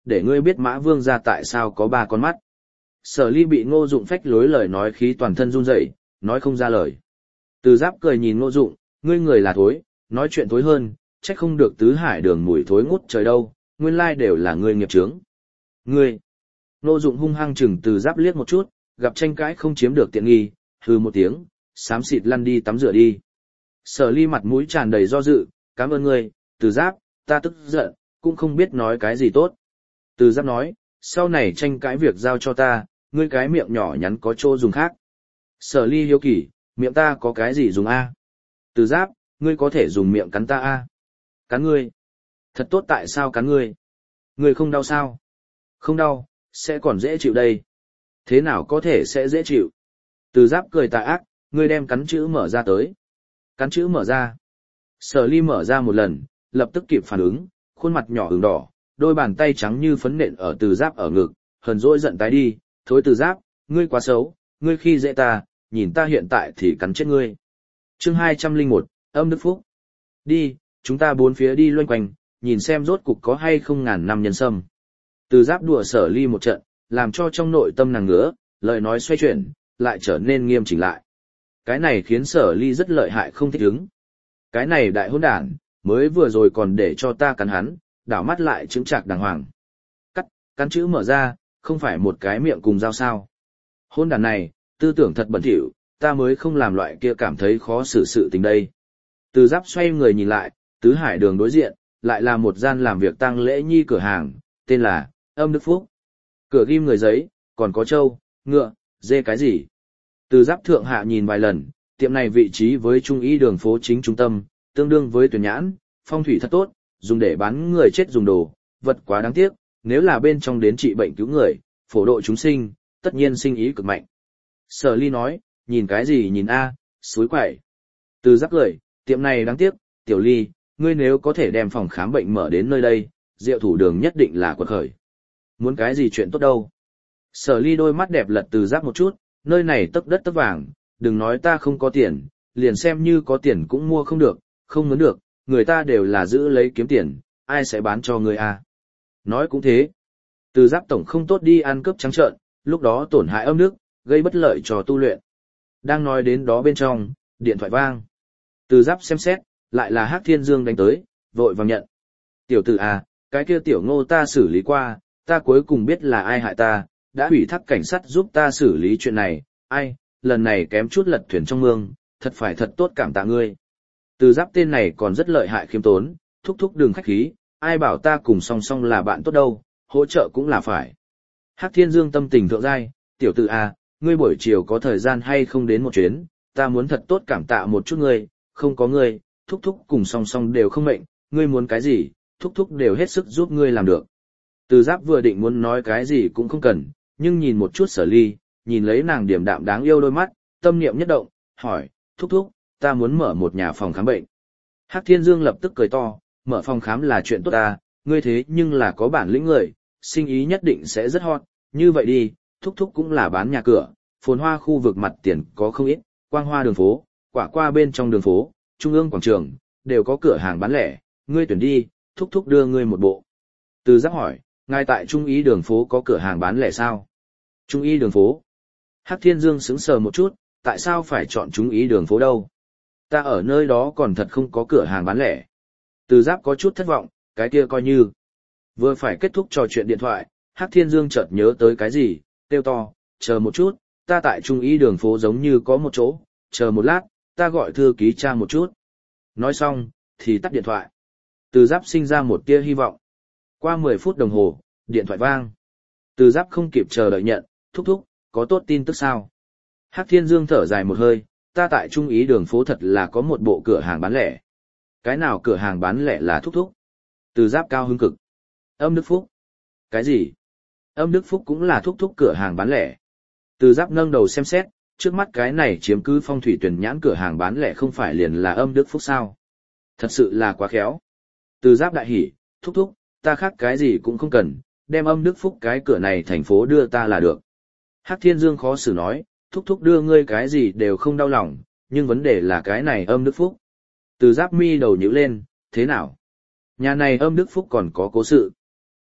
để ngươi biết Mã Vương gia tại sao có ba con mắt. Sở Ly bị Ngô Dụng phách lối lời nói khí toàn thân run rẩy, nói không ra lời. Từ Giáp cười nhìn Ngô Dụng, ngươi người là thối, nói chuyện thối hơn, trách không được tứ hải đường mùi thối ngút trời đâu, nguyên lai đều là ngươi nghiệp chướng. Ngươi. Ngô Dụng hung hăng chừng Từ Giáp liếc một chút, gặp tranh cãi không chiếm được tiện nghi, hừ một tiếng, xám xịt lăn đi tắm rửa đi. Sở Ly mặt mũi tràn đầy do dự, cảm ơn ngươi, Từ Giáp, ta tức giận, cũng không biết nói cái gì tốt. Từ Giáp nói, sau này tranh cãi việc giao cho ta, ngươi cái miệng nhỏ nhắn có chỗ dùng khác. Sở Ly hiếu kỳ, miệng ta có cái gì dùng a? Từ Giáp, ngươi có thể dùng miệng cắn ta a? Cắn ngươi? Thật tốt tại sao cắn ngươi? Ngươi không đau sao? Không đau, sẽ còn dễ chịu đây. Thế nào có thể sẽ dễ chịu? Từ Giáp cười tà ác, ngươi đem cắn chữ mở ra tới. Cắn chữ mở ra. Sở Ly mở ra một lần, lập tức kịp phản ứng, khuôn mặt nhỏ ửng đỏ, đôi bàn tay trắng như phấn nện ở Từ Giáp ở ngực, hờn dỗi giận tái đi, thối Từ Giáp, ngươi quá xấu, ngươi khi dễ ta, nhìn ta hiện tại thì cắn chết ngươi. Chương hai trăm lẻ một, âm đức phúc. Đi, chúng ta bốn phía đi loanh quanh, nhìn xem rốt cục có hay không ngàn năm nhân sâm. Từ Giáp đùa Sở Ly một trận, làm cho trong nội tâm nàng ngứa, lời nói xoay chuyển, lại trở nên nghiêm chỉnh lại. Cái này khiến Sở Ly rất lợi hại không thích ứng. Cái này đại hỗn đản, mới vừa rồi còn để cho ta cắn hắn, đảo mắt lại chứng trạc đàng hoàng. Cắt, cắn chữ mở ra, không phải một cái miệng cùng dao sao. Hỗn đản này, tư tưởng thật bẩn thỉu, ta mới không làm loại kia cảm thấy khó xử sự tình đây. Từ Giáp xoay người nhìn lại, tứ hải đường đối diện, lại là một gian làm việc tang lễ nhi cửa hàng, tên là Âm Đức Phúc. Cửa ghim người giấy, còn có trâu, ngựa, dê cái gì. Từ Giáp thượng hạ nhìn vài lần, tiệm này vị trí với trung y đường phố chính trung tâm, tương đương với Tuyển Nhãn, phong thủy thật tốt, dùng để bán người chết dùng đồ, vật quá đáng tiếc, nếu là bên trong đến trị bệnh cứu người, phổ độ chúng sinh, tất nhiên sinh ý cực mạnh. Sở Ly nói, nhìn cái gì nhìn a, à, suối quậy. Từ Giáp cười, tiệm này đáng tiếc, Tiểu Ly, ngươi nếu có thể đem phòng khám bệnh mở đến nơi đây, Diệu Thủ Đường nhất định là quật khởi. Muốn cái gì chuyện tốt đâu. Sở Ly đôi mắt đẹp lật Từ Giáp một chút, nơi này tấc đất tấc vàng, đừng nói ta không có tiền, liền xem như có tiền cũng mua không được, không muốn được, người ta đều là giữ lấy kiếm tiền, ai sẽ bán cho ngươi à. Nói cũng thế. Từ Giáp tổng không tốt đi ăn cướp trắng trợn, lúc đó tổn hại âm đức, gây bất lợi cho tu luyện. Đang nói đến đó bên trong, điện thoại vang. Từ Giáp xem xét, lại là Hắc Thiên Dương đánh tới, vội vàng nhận. Tiểu tử à, cái kia tiểu Ngô ta xử lý qua, ta cuối cùng biết là ai hại ta, đã ủy thác cảnh sát giúp ta xử lý chuyện này, ai, lần này kém chút lật thuyền trong mương, thật phải thật tốt cảm tạ ngươi. Từ Giáp tên này còn rất lợi hại khiêm tốn, thúc thúc đừng khách khí, ai bảo ta cùng song song là bạn tốt đâu, hỗ trợ cũng là phải. Hắc Thiên Dương tâm tình thượng giai, tiểu tử à, ngươi buổi chiều có thời gian hay không đến một chuyến, ta muốn thật tốt cảm tạ một chút ngươi, không có ngươi, thúc thúc cùng song song đều không mệnh, ngươi muốn cái gì, thúc thúc đều hết sức giúp ngươi làm được. Từ Giáp vừa định muốn nói cái gì cũng không cần, nhưng nhìn một chút Sở Ly, nhìn lấy nàng điềm đạm đáng yêu đôi mắt, tâm niệm nhất động, hỏi, thúc thúc, ta muốn mở một nhà phòng khám bệnh. Hắc Thiên Dương lập tức cười to, mở phòng khám là chuyện tốt ta, ngươi thế nhưng là có bản lĩnh người, sinh ý nhất định sẽ rất hot, như vậy đi, thúc thúc cũng là bán nhà cửa, phồn hoa khu vực mặt tiền có không ít, quang hoa đường phố, quả qua bên trong đường phố, trung ương quảng trường, đều có cửa hàng bán lẻ, ngươi tuyển đi, thúc thúc đưa ngươi một bộ. Từ Giáp hỏi, ngay tại trung ý đường phố có cửa hàng bán lẻ sao? Trung ý đường phố. Hắc Thiên Dương sững sờ một chút, tại sao phải chọn trung ý đường phố đâu? Ta ở nơi đó còn thật không có cửa hàng bán lẻ. Từ Giáp có chút thất vọng, cái kia coi như. Vừa phải kết thúc trò chuyện điện thoại, Hắc Thiên Dương chợt nhớ tới cái gì, kêu to, chờ một chút, ta tại trung ý đường phố giống như có một chỗ, chờ một lát, ta gọi thư ký tra một chút. Nói xong, thì tắt điện thoại. Từ Giáp sinh ra một tia hy vọng. Qua mười phút đồng hồ, điện thoại vang. Từ Giáp không kịp chờ đợi nhận, thúc thúc, có tốt tin tức sao? Hắc Thiên Dương thở dài một hơi, ta tại trung ý đường phố thật là có một bộ cửa hàng bán lẻ. Cái nào cửa hàng bán lẻ là thúc thúc? Từ Giáp cao hứng cực. Âm Đức Phúc. Cái gì? Âm Đức Phúc cũng là thúc thúc cửa hàng bán lẻ. Từ Giáp nâng đầu xem xét, trước mắt cái này chiếm cứ phong thủy Tuyển Nhãn cửa hàng bán lẻ không phải liền là Âm Đức Phúc sao? Thật sự là quá khéo. Từ Giáp đại hỉ, thúc thúc, ta khác cái gì cũng không cần, đem Âm Đức Phúc cái cửa này thành phố đưa ta là được. Hắc Thiên Dương khó xử nói, thúc thúc đưa ngươi cái gì đều không đau lòng, nhưng vấn đề là cái này Âm Đức Phúc. Từ Giáp mi đầu nhíu lên, thế nào? Nhà này Âm Đức Phúc còn có cố sự.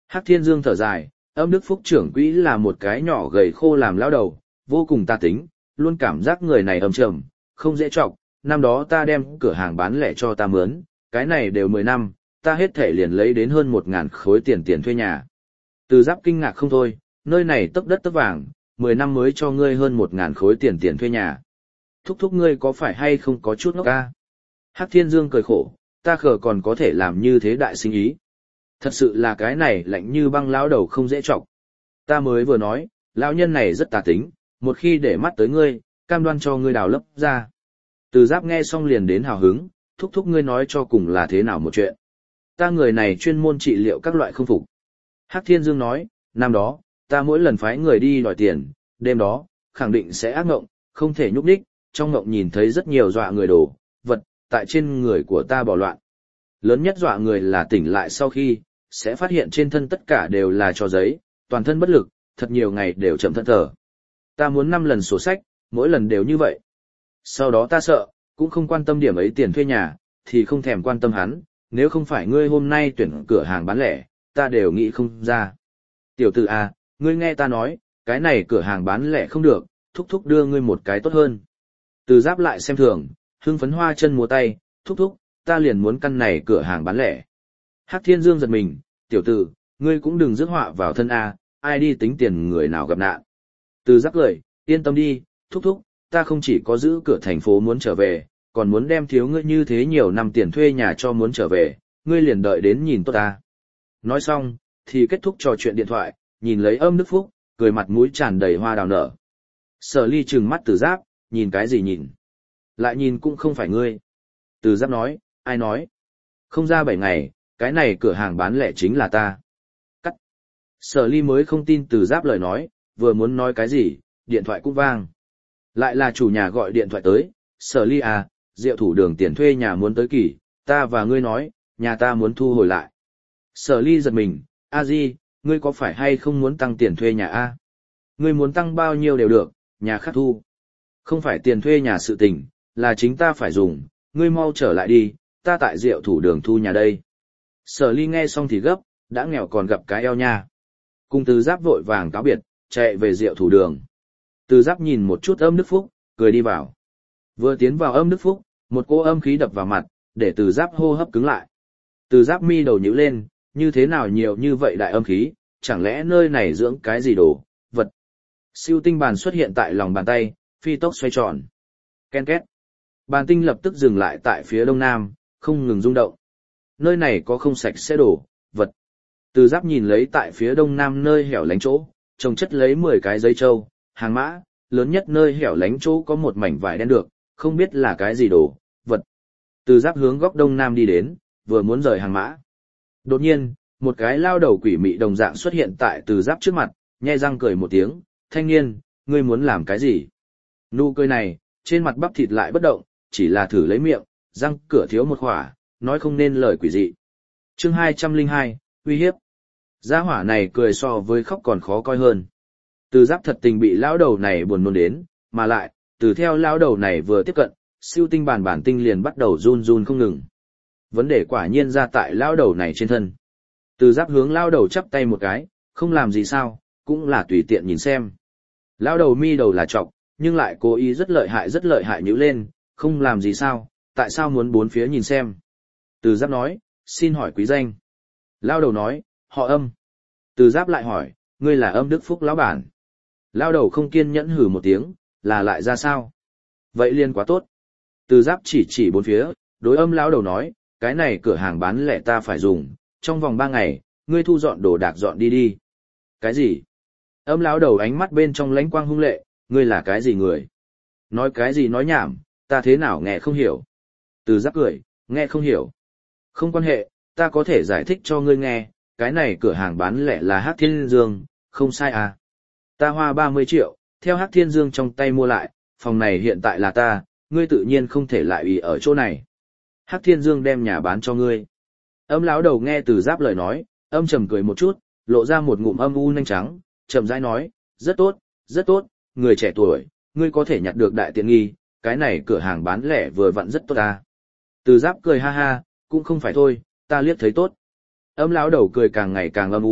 Hắc Thiên Dương thở dài, âm đức phúc trưởng quỹ là một cái nhỏ gầy khô làm lão đầu, vô cùng tà tính, luôn cảm giác người này âm trầm, không dễ chọc. Năm đó ta đem cửa hàng bán lẻ cho ta mướn, cái này đều mười năm, ta hết thể liền lấy đến hơn một ngàn khối tiền tiền thuê nhà. Từ Giáp kinh ngạc không thôi, nơi này tấc đất tấc vàng, mười năm mới cho ngươi hơn một ngàn khối tiền tiền thuê nhà. Thúc thúc ngươi có phải hay không có chút ngốc ca? Hắc Thiên Dương cười khổ, ta khờ còn có thể làm như thế đại sinh ý. Thật sự là cái này lạnh như băng lão đầu không dễ chọc. Ta mới vừa nói, lão nhân này rất tà tính, một khi để mắt tới ngươi, cam đoan cho ngươi đào lấp ra. Từ Giáp nghe xong liền đến hào hứng, thúc thúc ngươi nói cho cùng là thế nào một chuyện. Ta người này chuyên môn trị liệu các loại không phục. Hắc Thiên Dương nói, năm đó, ta mỗi lần phái người đi đòi tiền, đêm đó, khẳng định sẽ ác ngộng, không thể nhúc nhích, trong ngộng nhìn thấy rất nhiều dọa người đồ, vật, tại trên người của ta bỏ loạn. Lớn nhất dọa người là tỉnh lại sau khi, sẽ phát hiện trên thân tất cả đều là trò giấy, toàn thân bất lực, thật nhiều ngày đều chậm thân thở. Ta muốn năm lần sổ sách, mỗi lần đều như vậy. Sau đó ta sợ, cũng không quan tâm điểm ấy tiền thuê nhà, thì không thèm quan tâm hắn, nếu không phải ngươi hôm nay tuyển cửa hàng bán lẻ, ta đều nghĩ không ra. Tiểu tử à, ngươi nghe ta nói, cái này cửa hàng bán lẻ không được, thúc thúc đưa ngươi một cái tốt hơn. Từ Giáp lại xem thường, hưng phấn hoa chân múa tay, thúc thúc, ta liền muốn căn này cửa hàng bán lẻ. Hắc Thiên Dương giật mình, tiểu tử, ngươi cũng đừng rước họa vào thân a, ai đi tính tiền người nào gặp nạn. Từ Giáp cười, yên tâm đi, thúc thúc, ta không chỉ có giữ cửa thành phố muốn trở về, còn muốn đem thiếu ngươi như thế nhiều năm tiền thuê nhà cho muốn trở về, ngươi liền đợi đến nhìn tốt ta. Nói xong, thì kết thúc trò chuyện điện thoại, nhìn lấy Âm Đức Phúc, cười mặt mũi tràn đầy hoa đào nở. Sở Ly trừng mắt Từ Giáp, nhìn cái gì nhìn? Lại nhìn cũng không phải ngươi. Từ Giáp nói, ai nói? Không ra bảy ngày, cái này cửa hàng bán lẻ chính là ta. Cắt. Sở Ly mới không tin Từ Giáp lời nói, vừa muốn nói cái gì, điện thoại cũng vang. Lại là chủ nhà gọi điện thoại tới, Sở Ly à, Diệu Thủ Đường tiền thuê nhà muốn tới kỳ, ta và ngươi nói, nhà ta muốn thu hồi lại. Sở Ly giật mình, a di, ngươi có phải hay không muốn tăng tiền thuê nhà a? Ngươi muốn tăng bao nhiêu đều được, nhà khác thu. Không phải tiền thuê nhà sự tình, là chính ta phải dùng, ngươi mau trở lại đi, ta tại Diệu Thủ Đường thu nhà đây. Sở Ly nghe xong thì gấp, đã nghèo còn gặp cái eo nha. Cùng Từ Giáp vội vàng cáo biệt, chạy về Diệu Thủ Đường. Từ Giáp nhìn một chút Âm Đức Phúc, cười đi vào. Vừa tiến vào Âm Đức Phúc, một cỗ âm khí đập vào mặt, để Từ Giáp hô hấp cứng lại. Từ Giáp mi đầu nhíu lên, như thế nào nhiều như vậy đại âm khí, chẳng lẽ nơi này dưỡng cái gì đồ, vật. Siêu tinh bàn xuất hiện tại lòng bàn tay, phi tốc xoay tròn. Ken két. Bàn tinh lập tức dừng lại tại phía đông nam, không ngừng rung động. Nơi này có không sạch sẽ đổ, vật. Từ Giáp nhìn lấy tại phía đông nam nơi hẻo lánh chỗ, trồng chất lấy mười cái giấy trâu, hàng mã, lớn nhất nơi hẻo lánh chỗ có một mảnh vải đen được, không biết là cái gì đồ, vật. Từ Giáp hướng góc đông nam đi đến, vừa muốn rời hàng mã. Đột nhiên, một cái lao đầu quỷ mị đồng dạng xuất hiện tại Từ Giáp trước mặt, nhe răng cười một tiếng, thanh niên, ngươi muốn làm cái gì? Nụ cười này, trên mặt bắp thịt lại bất động, chỉ là thử lấy miệng, răng cửa thiếu một khỏa, nói không nên lời quỷ dị. Chương hai trăm lẻ hai, uy hiếp. Gia hỏa này cười so với khóc còn khó coi hơn. Từ Giáp thật tình bị lão đầu này buồn nôn đến, mà lại, từ theo lão đầu này vừa tiếp cận, siêu tinh bản bản tinh liền bắt đầu run run không ngừng. Vấn đề quả nhiên ra tại lão đầu này trên thân. Từ Giáp hướng lão đầu chắp tay một cái, không làm gì sao, cũng là tùy tiện nhìn xem. Lão đầu mi đầu là trọc, nhưng lại cố ý rất lợi hại rất lợi hại nhíu lên, không làm gì sao, tại sao muốn bốn phía nhìn xem. Từ Giáp nói, xin hỏi quý danh. Lão đầu nói, họ Âm. Từ Giáp lại hỏi, ngươi là Âm Đức Phúc lão bản. Lão đầu không kiên nhẫn hừ một tiếng, là lại ra sao? Vậy liền quá tốt. Từ Giáp chỉ chỉ bốn phía, đối Âm lão đầu nói, cái này cửa hàng bán lẻ ta phải dùng, trong vòng ba ngày, ngươi thu dọn đồ đạc dọn đi đi. Cái gì? Âm lão đầu ánh mắt bên trong lánh quang hung lệ, ngươi là cái gì người? Nói cái gì nói nhảm, ta thế nào nghe không hiểu. Từ Giáp cười, nghe không hiểu. Không quan hệ, ta có thể giải thích cho ngươi nghe, cái này cửa hàng bán lẻ là Hắc Thiên Dương, không sai à. Ta hoa ba mươi triệu, theo Hắc Thiên Dương trong tay mua lại, phòng này hiện tại là ta, ngươi tự nhiên không thể lại ủy ở chỗ này. Hắc Thiên Dương đem nhà bán cho ngươi. Âm lão đầu nghe Từ Giáp lời nói, âm trầm cười một chút, lộ ra một ngụm âm u nhanh trắng, chậm rãi nói, rất tốt, rất tốt, người trẻ tuổi, ngươi có thể nhặt được đại tiện nghi, cái này cửa hàng bán lẻ vừa vặn rất tốt ta. Từ Giáp cười ha ha, cũng không phải thôi, ta liếc thấy tốt. Âm lão đầu cười càng ngày càng âm u,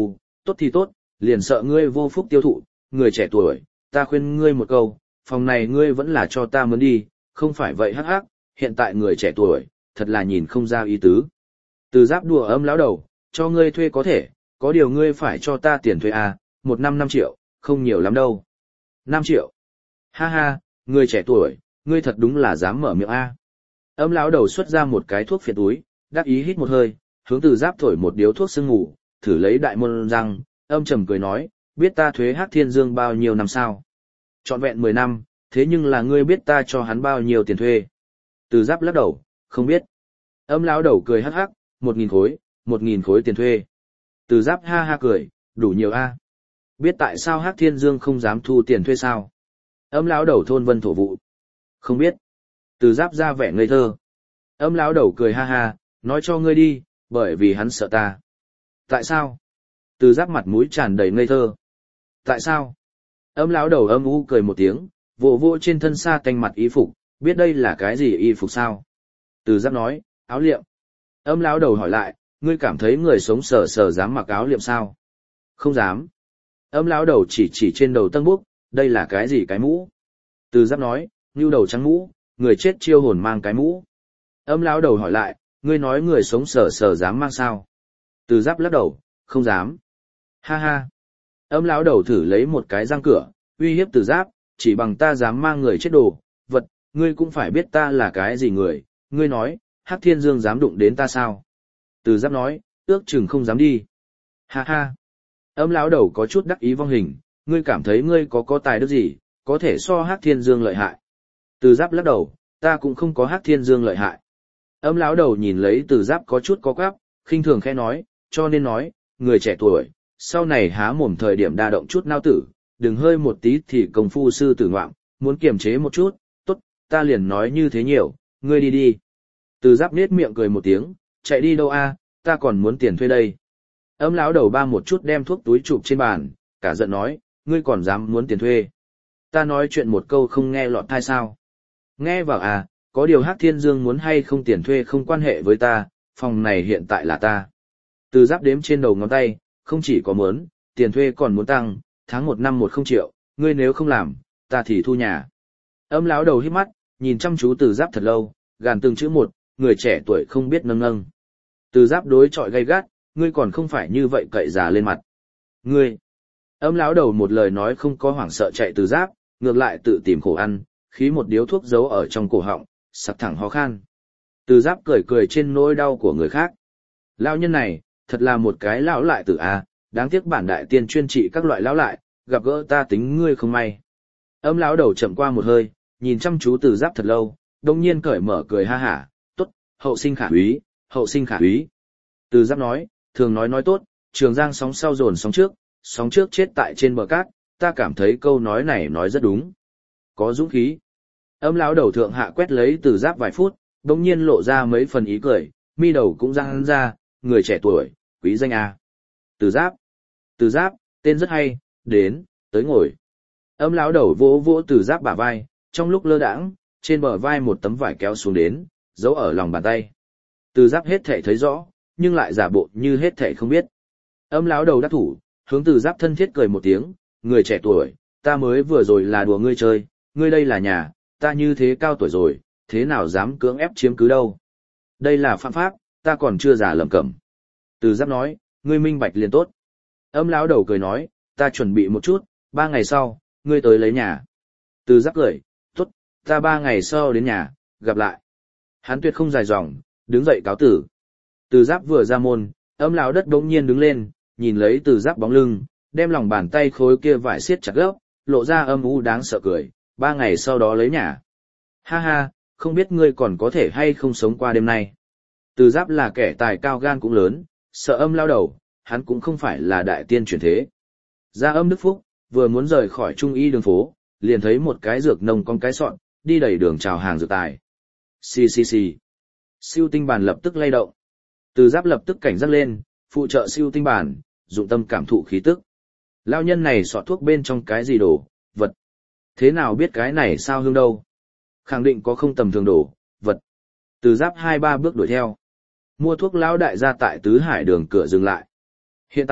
tốt thì tốt, liền sợ ngươi vô phúc tiêu thụ, người trẻ tuổi, ta khuyên ngươi một câu, phòng này ngươi vẫn là cho ta mướn đi, không phải vậy hắc hắc, hiện tại người trẻ tuổi, thật là nhìn không ra ý tứ. Từ Giáp đùa Âm lão đầu, cho ngươi thuê có thể, có điều ngươi phải cho ta tiền thuê à, một năm năm triệu, không nhiều lắm đâu. Năm triệu. Ha ha, người trẻ tuổi, ngươi thật đúng là dám mở miệng a. Âm lão đầu xuất ra một cái thuốc phiện túi, đắc ý hít một hơi, hướng Từ Giáp thổi một điếu thuốc sương ngủ, thử lấy đại môn răng, âm trầm cười nói, biết ta thuế Hắc Thiên Dương bao nhiêu năm sao? Trọn vẹn mười năm, thế nhưng là ngươi biết ta cho hắn bao nhiêu tiền thuê? Từ Giáp lắc đầu, không biết. Âm lão đầu cười hắc hắc, một nghìn khối, một nghìn khối tiền thuê. Từ Giáp ha ha cười, đủ nhiều a. Biết tại sao Hắc Thiên Dương không dám thu tiền thuê sao? Âm lão đầu thôn vân thổ vụ. Không biết. Từ Giáp ra vẻ ngây thơ. Âm lão đầu cười ha ha, nói cho ngươi đi, bởi vì hắn sợ ta. Tại sao? Từ Giáp mặt mũi tràn đầy ngây thơ. Tại sao? Âm lão đầu âm u cười một tiếng, vỗ vỗ trên thân sa tanh mặt y phục, biết đây là cái gì y phục sao? Từ Giáp nói, áo liệm. Âm lão đầu hỏi lại, ngươi cảm thấy người sống sờ sờ dám mặc áo liệm sao? Không dám. Âm lão đầu chỉ chỉ trên đầu Tân Búc, đây là cái gì cái mũ? Từ Giáp nói, nưu đầu trắng mũ, người chết chiêu hồn mang cái mũ. Âm lão đầu hỏi lại, ngươi nói người sống sờ sờ dám mang sao? Từ Giáp lắc đầu, không dám. Ha ha. Âm lão đầu thử lấy một cái răng cửa, uy hiếp Từ Giáp, chỉ bằng ta dám mang người chết đồ, vật, ngươi cũng phải biết ta là cái gì người, ngươi nói, Hắc Thiên Dương dám đụng đến ta sao? Từ Giáp nói, ước chừng không dám đi. Ha ha. Âm lão đầu có chút đắc ý vong hình, ngươi cảm thấy ngươi có có tài đức gì, có thể so Hắc Thiên Dương lợi hại. Từ Giáp lắc đầu, ta cũng không có Hắc Thiên Dương lợi hại. Âm lão đầu nhìn lấy Từ Giáp có chút có quắp, khinh thường khẽ nói, cho nên nói, người trẻ tuổi, sau này há mồm thời điểm đa động chút nao tử, đừng hơi một tí thì công phu sư tử ngoạm, muốn kiềm chế một chút, tốt, ta liền nói như thế nhiều, ngươi đi đi. Từ Giáp nết miệng cười một tiếng, chạy đi đâu a, ta còn muốn tiền thuê đây. Âm lão đầu ba một chút đem thuốc túi chụp trên bàn, cả giận nói, ngươi còn dám muốn tiền thuê. Ta nói chuyện một câu không nghe lọt tai sao. Nghe vào à, có điều Hắc Thiên Dương muốn hay không tiền thuê không quan hệ với ta, phòng này hiện tại là ta. Từ Giáp đếm trên đầu ngón tay, không chỉ có muốn, tiền thuê còn muốn tăng, tháng một năm một không triệu, ngươi nếu không làm, ta thì thu nhà. Âm lão đầu hít mắt, nhìn chăm chú Từ Giáp thật lâu, gàn từng chữ một, người trẻ tuổi không biết nâng nâng. Từ Giáp đối chọi gay gắt, ngươi còn không phải như vậy cậy già lên mặt. Ngươi. Âm lão đầu một lời nói không có hoảng sợ chạy Từ Giáp, ngược lại tự tìm khổ ăn, khí một điếu thuốc giấu ở trong cổ họng, sặc thẳng ho khan. Từ Giáp cười cười trên nỗi đau của người khác. Lão nhân này, thật là một cái lão lại tử a, đáng tiếc bản đại tiên chuyên trị các loại lão lại, gặp gỡ ta tính ngươi không may. Âm lão đầu chậm qua một hơi, nhìn chăm chú Từ Giáp thật lâu, đông nhiên cởi mở cười ha hả, tốt, hậu sinh khả úy, hậu sinh khả úy. Từ Giáp nói, thường nói nói tốt, Trường Giang sóng sau dồn sóng trước, sóng trước chết tại trên bờ cát, ta cảm thấy câu nói này nói rất đúng. Có dũng khí. Âm lão đầu thượng hạ quét lấy Từ Giáp vài phút, đông nhiên lộ ra mấy phần ý cười, mi đầu cũng răng ra, người trẻ tuổi, quý danh a. Từ Giáp. Từ Giáp, tên rất hay, đến, tới ngồi. Âm lão đầu vỗ vỗ Từ Giáp bả vai, trong lúc lơ đãng, trên bờ vai một tấm vải kéo xuống đến, giấu ở lòng bàn tay. Từ Giáp hết thể thấy rõ, nhưng lại giả bộ như hết thể không biết. Âm lão đầu đắc thủ, hướng Từ Giáp thân thiết cười một tiếng, người trẻ tuổi, ta mới vừa rồi là đùa ngươi chơi, ngươi đây là nhà, ta như thế cao tuổi rồi, thế nào dám cưỡng ép chiếm cứ đâu. Đây là phạm pháp, ta còn chưa già lầm cẩm. Từ Giáp nói, ngươi minh bạch liền tốt. Âm lão đầu cười nói, ta chuẩn bị một chút, ba ngày sau, ngươi tới lấy nhà. Từ Giáp cười, tốt, ta ba ngày sau đến nhà, gặp lại. Hắn tuyệt không dài dòng, đứng dậy cáo tử. Từ Giáp vừa ra môn, âm lão đất đống nhiên đứng lên, nhìn lấy Từ Giáp bóng lưng, đem lòng bàn tay khối kia vải siết chặt gấp, lộ ra âm u đáng sợ cười, ba ngày sau đó lấy nhà. Ha ha, không biết ngươi còn có thể hay không sống qua đêm nay. Từ Giáp là kẻ tài cao gan cũng lớn, sợ âm lao đầu, hắn cũng không phải là đại tiên chuyển thế. Ra âm Đức Phúc, vừa muốn rời khỏi trung y đường phố, liền thấy một cái dược nông con cái sọn, đi đầy đường chào hàng dược tài. Xì xì xì. Siêu tinh bản lập tức lay động. Từ Giáp lập tức cảnh giác lên, phụ trợ siêu tinh bản, dụng tâm cảm thụ khí tức. Lao nhân này sọt thuốc bên trong cái gì đổ, vật. Thế nào biết cái này sao hương đâu? Khẳng định có không tầm thường đổ, vật. Từ Giáp hai ba bước đuổi theo. Mua thuốc lão đại gia tại Tứ Hải đường cửa dừng lại. Hiện tại,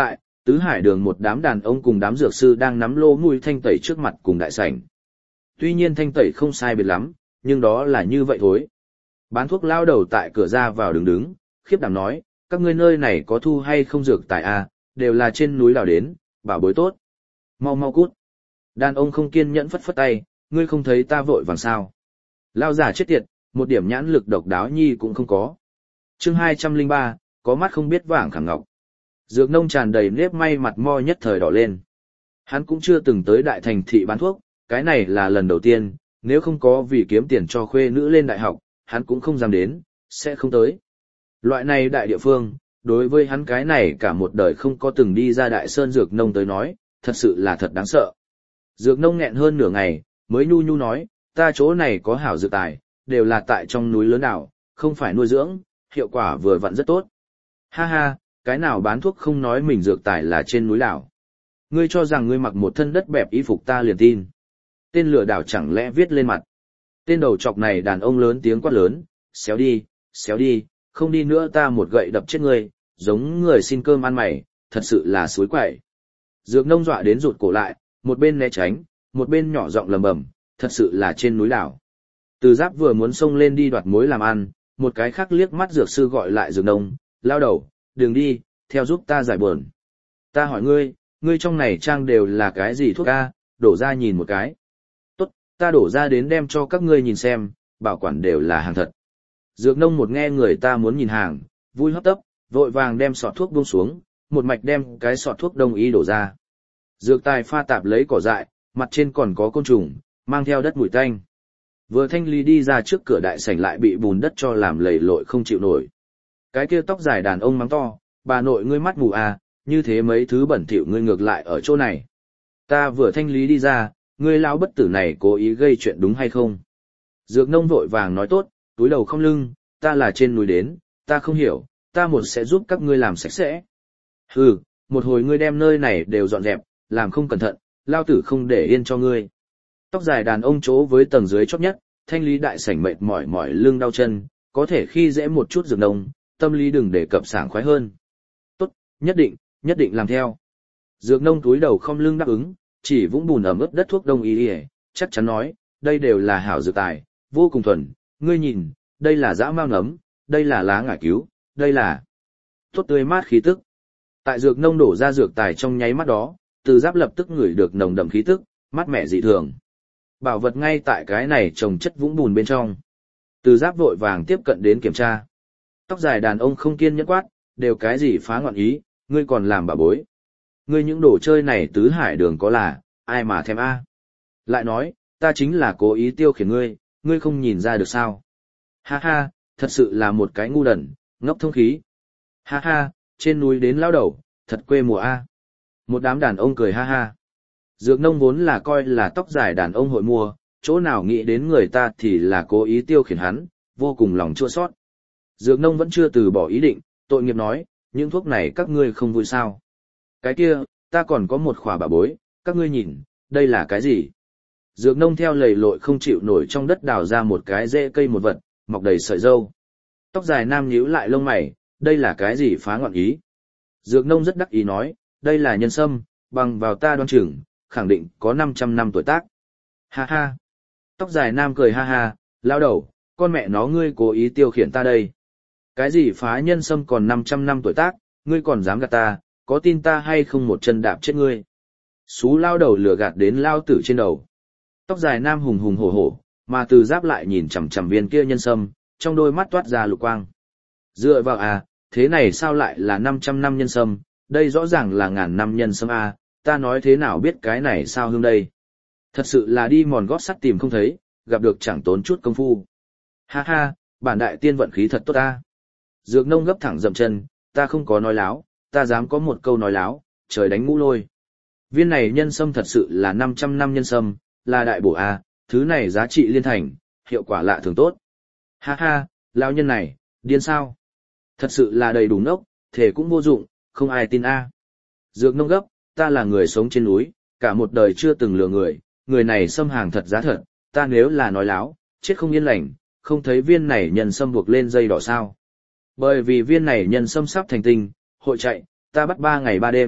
Tứ hải đường một đám đàn ông cùng đám dược sư đang nắm lô mùi thanh tẩy trước mặt cùng đại sảnh. Tuy nhiên thanh tẩy không sai biệt lắm, nhưng đó là như vậy thôi. Bán thuốc lao đầu tại cửa ra vào đứng đứng, khiếp đảm nói, các ngươi nơi này có thu hay không dược tài à, đều là trên núi đào đến, bảo bối tốt. Mau mau cút. Đàn ông không kiên nhẫn phất phất tay, ngươi không thấy ta vội vàng sao. Lao giả chết tiệt, một điểm nhãn lực độc đáo nhi cũng không có. Chương hai trăm lẻ ba, có mắt không biết vàng khẳng ngọc. Dược nông tràn đầy nếp may mặt mo nhất thời đỏ lên. Hắn cũng chưa từng tới đại thành thị bán thuốc, cái này là lần đầu tiên, nếu không có vì kiếm tiền cho khuê nữ lên đại học, hắn cũng không dám đến, sẽ không tới. Loại này đại địa phương, đối với hắn cái này cả một đời không có từng đi ra đại sơn dược nông tới nói, thật sự là thật đáng sợ. Dược nông nghẹn hơn nửa ngày, mới nhu nhu nói, ta chỗ này có hảo dược tài, đều là tại trong núi lớn đảo, không phải nuôi dưỡng, hiệu quả vừa vặn rất tốt. Ha ha, cái nào bán thuốc không nói mình dược tài là trên núi đảo. Ngươi cho rằng ngươi mặc một thân đất bẹp y phục ta liền tin. Tên lừa đảo chẳng lẽ viết lên mặt. Tên đầu chọc này đàn ông lớn tiếng quát lớn, xéo đi, xéo đi, không đi nữa ta một gậy đập chết ngươi, giống người xin cơm ăn mày, thật sự là suối quậy. Dược nông dọa đến rụt cổ lại, một bên né tránh, một bên nhỏ giọng lầm bầm, thật sự là trên núi đảo. Từ Giáp vừa muốn xông lên đi đoạt mối làm ăn, một cái khác liếc mắt dược sư gọi lại dược nông, lao đầu, đừng đi, theo giúp ta giải buồn. Ta hỏi ngươi, ngươi trong này trang đều là cái gì thuốc a, đổ ra nhìn một cái. Tốt, ta đổ ra đến đem cho các ngươi nhìn xem, bảo quản đều là hàng thật. Dược nông một nghe người ta muốn nhìn hàng, vui hấp tấp, vội vàng đem sọt thuốc buông xuống, một mạch đem cái sọt thuốc đông y đổ ra. Dược tài pha tạp lấy cỏ dại, mặt trên còn có côn trùng, mang theo đất mùi tanh. Vừa thanh lý đi ra trước cửa đại sảnh lại bị bùn đất cho làm lầy lội không chịu nổi. Cái kia tóc dài đàn ông mắng to, bà nội ngươi mắt mù à, như thế mấy thứ bẩn thỉu ngươi ngược lại ở chỗ này. Ta vừa thanh lý đi ra, ngươi lão bất tử này cố ý gây chuyện đúng hay không? Dược nông vội vàng nói tốt, túi đầu không lưng, ta là trên núi đến, ta không hiểu, ta một sẽ giúp các ngươi làm sạch sẽ. Hừ, một hồi ngươi đem nơi này đều dọn dẹp, làm không cẩn thận, lao tử không để yên cho ngươi. Tóc dài đàn ông chỗ với tầng dưới chót nhất, thanh lý đại sảnh mệt mỏi mỏi lưng đau chân, có thể khi dễ một chút dược nông, tâm lý đừng để cập sảng khoái hơn. Tốt, nhất định, nhất định làm theo. Dược nông túi đầu không lưng đáp ứng, chỉ vũng bùn ẩm ướt đất thuốc đông y y, chắc chắn nói, đây đều là hảo dược tài, vô cùng thuần, ngươi nhìn, đây là dã mao nấm, đây là lá ngải cứu, đây là tốt tươi mát khí tức. Tại dược nông đổ ra dược tài trong nháy mắt đó, Từ Giáp lập tức ngửi được nồng đậm khí tức, mát mẻ dị thường. Bảo vật ngay tại cái này trồng chất vũng bùn bên trong. Từ Giáp vội vàng tiếp cận đến kiểm tra. Tóc dài đàn ông không kiên nhẫn quát, đều cái gì phá ngoạn ý, ngươi còn làm bà bối. Ngươi những đồ chơi này tứ hải đường có là, ai mà thèm a? Lại nói, ta chính là cố ý tiêu khiển ngươi, ngươi không nhìn ra được sao? Ha ha, thật sự là một cái ngu đần, ngốc thông khí. Ha ha, trên núi đến lao đầu, thật quê mùa a. Một đám đàn ông cười ha ha. Dược nông vốn là coi là tóc dài đàn ông hội mua, chỗ nào nghĩ đến người ta thì là cố ý tiêu khiển hắn, vô cùng lòng chua xót. Dược nông vẫn chưa từ bỏ ý định, tội nghiệp nói, những thuốc này các ngươi không vui sao? Cái kia, ta còn có một khỏa bà bối, các ngươi nhìn, đây là cái gì? Dược nông theo lầy lội không chịu nổi trong đất đào ra một cái rễ cây một vật, mọc đầy sợi râu. Tóc dài nam nhíu lại lông mày, đây là cái gì phá ngọn ý? Dược nông rất đắc ý nói, đây là nhân sâm, bằng vào ta đoán chừng, khẳng định có năm trăm năm tuổi tác. Ha ha. Tóc dài nam cười ha ha, lao đầu, con mẹ nó ngươi cố ý tiêu khiển ta đây. Cái gì phá nhân sâm còn năm trăm năm tuổi tác, ngươi còn dám gạt ta, có tin ta hay không một chân đạp chết ngươi. Xú lao đầu lừa gạt đến lao tử trên đầu. Tóc dài nam hùng hùng hổ hổ, mà Từ Giáp lại nhìn chằm chằm viên kia nhân sâm, trong đôi mắt toát ra lục quang. Dựa vào à, thế này sao lại là năm trăm năm nhân sâm, đây rõ ràng là ngàn năm nhân sâm à, ta nói thế nào biết cái này sao hương đây. Thật sự là đi mòn gót sắt tìm không thấy, gặp được chẳng tốn chút công phu. Ha ha, bản đại tiên vận khí thật tốt ta. Dược nông gấp thẳng dậm chân, ta không có nói láo, ta dám có một câu nói láo, trời đánh ngũ lôi. Viên này nhân sâm thật sự là năm trăm năm nhân sâm, là đại bổ a, thứ này giá trị liên thành, hiệu quả lạ thường tốt. Ha ha, lão nhân này, điên sao? Thật sự là đầy đủ nốc, thể cũng vô dụng, không ai tin a. Dược nông gấp, ta là người sống trên núi, cả một đời chưa từng lừa người, người này xâm hàng thật giá thật, ta nếu là nói láo, chết không yên lành, không thấy viên này nhân sâm buộc lên dây đỏ sao. Bởi vì viên này nhân sâm sắp thành tinh, hội chạy, ta bắt ba ngày ba đêm,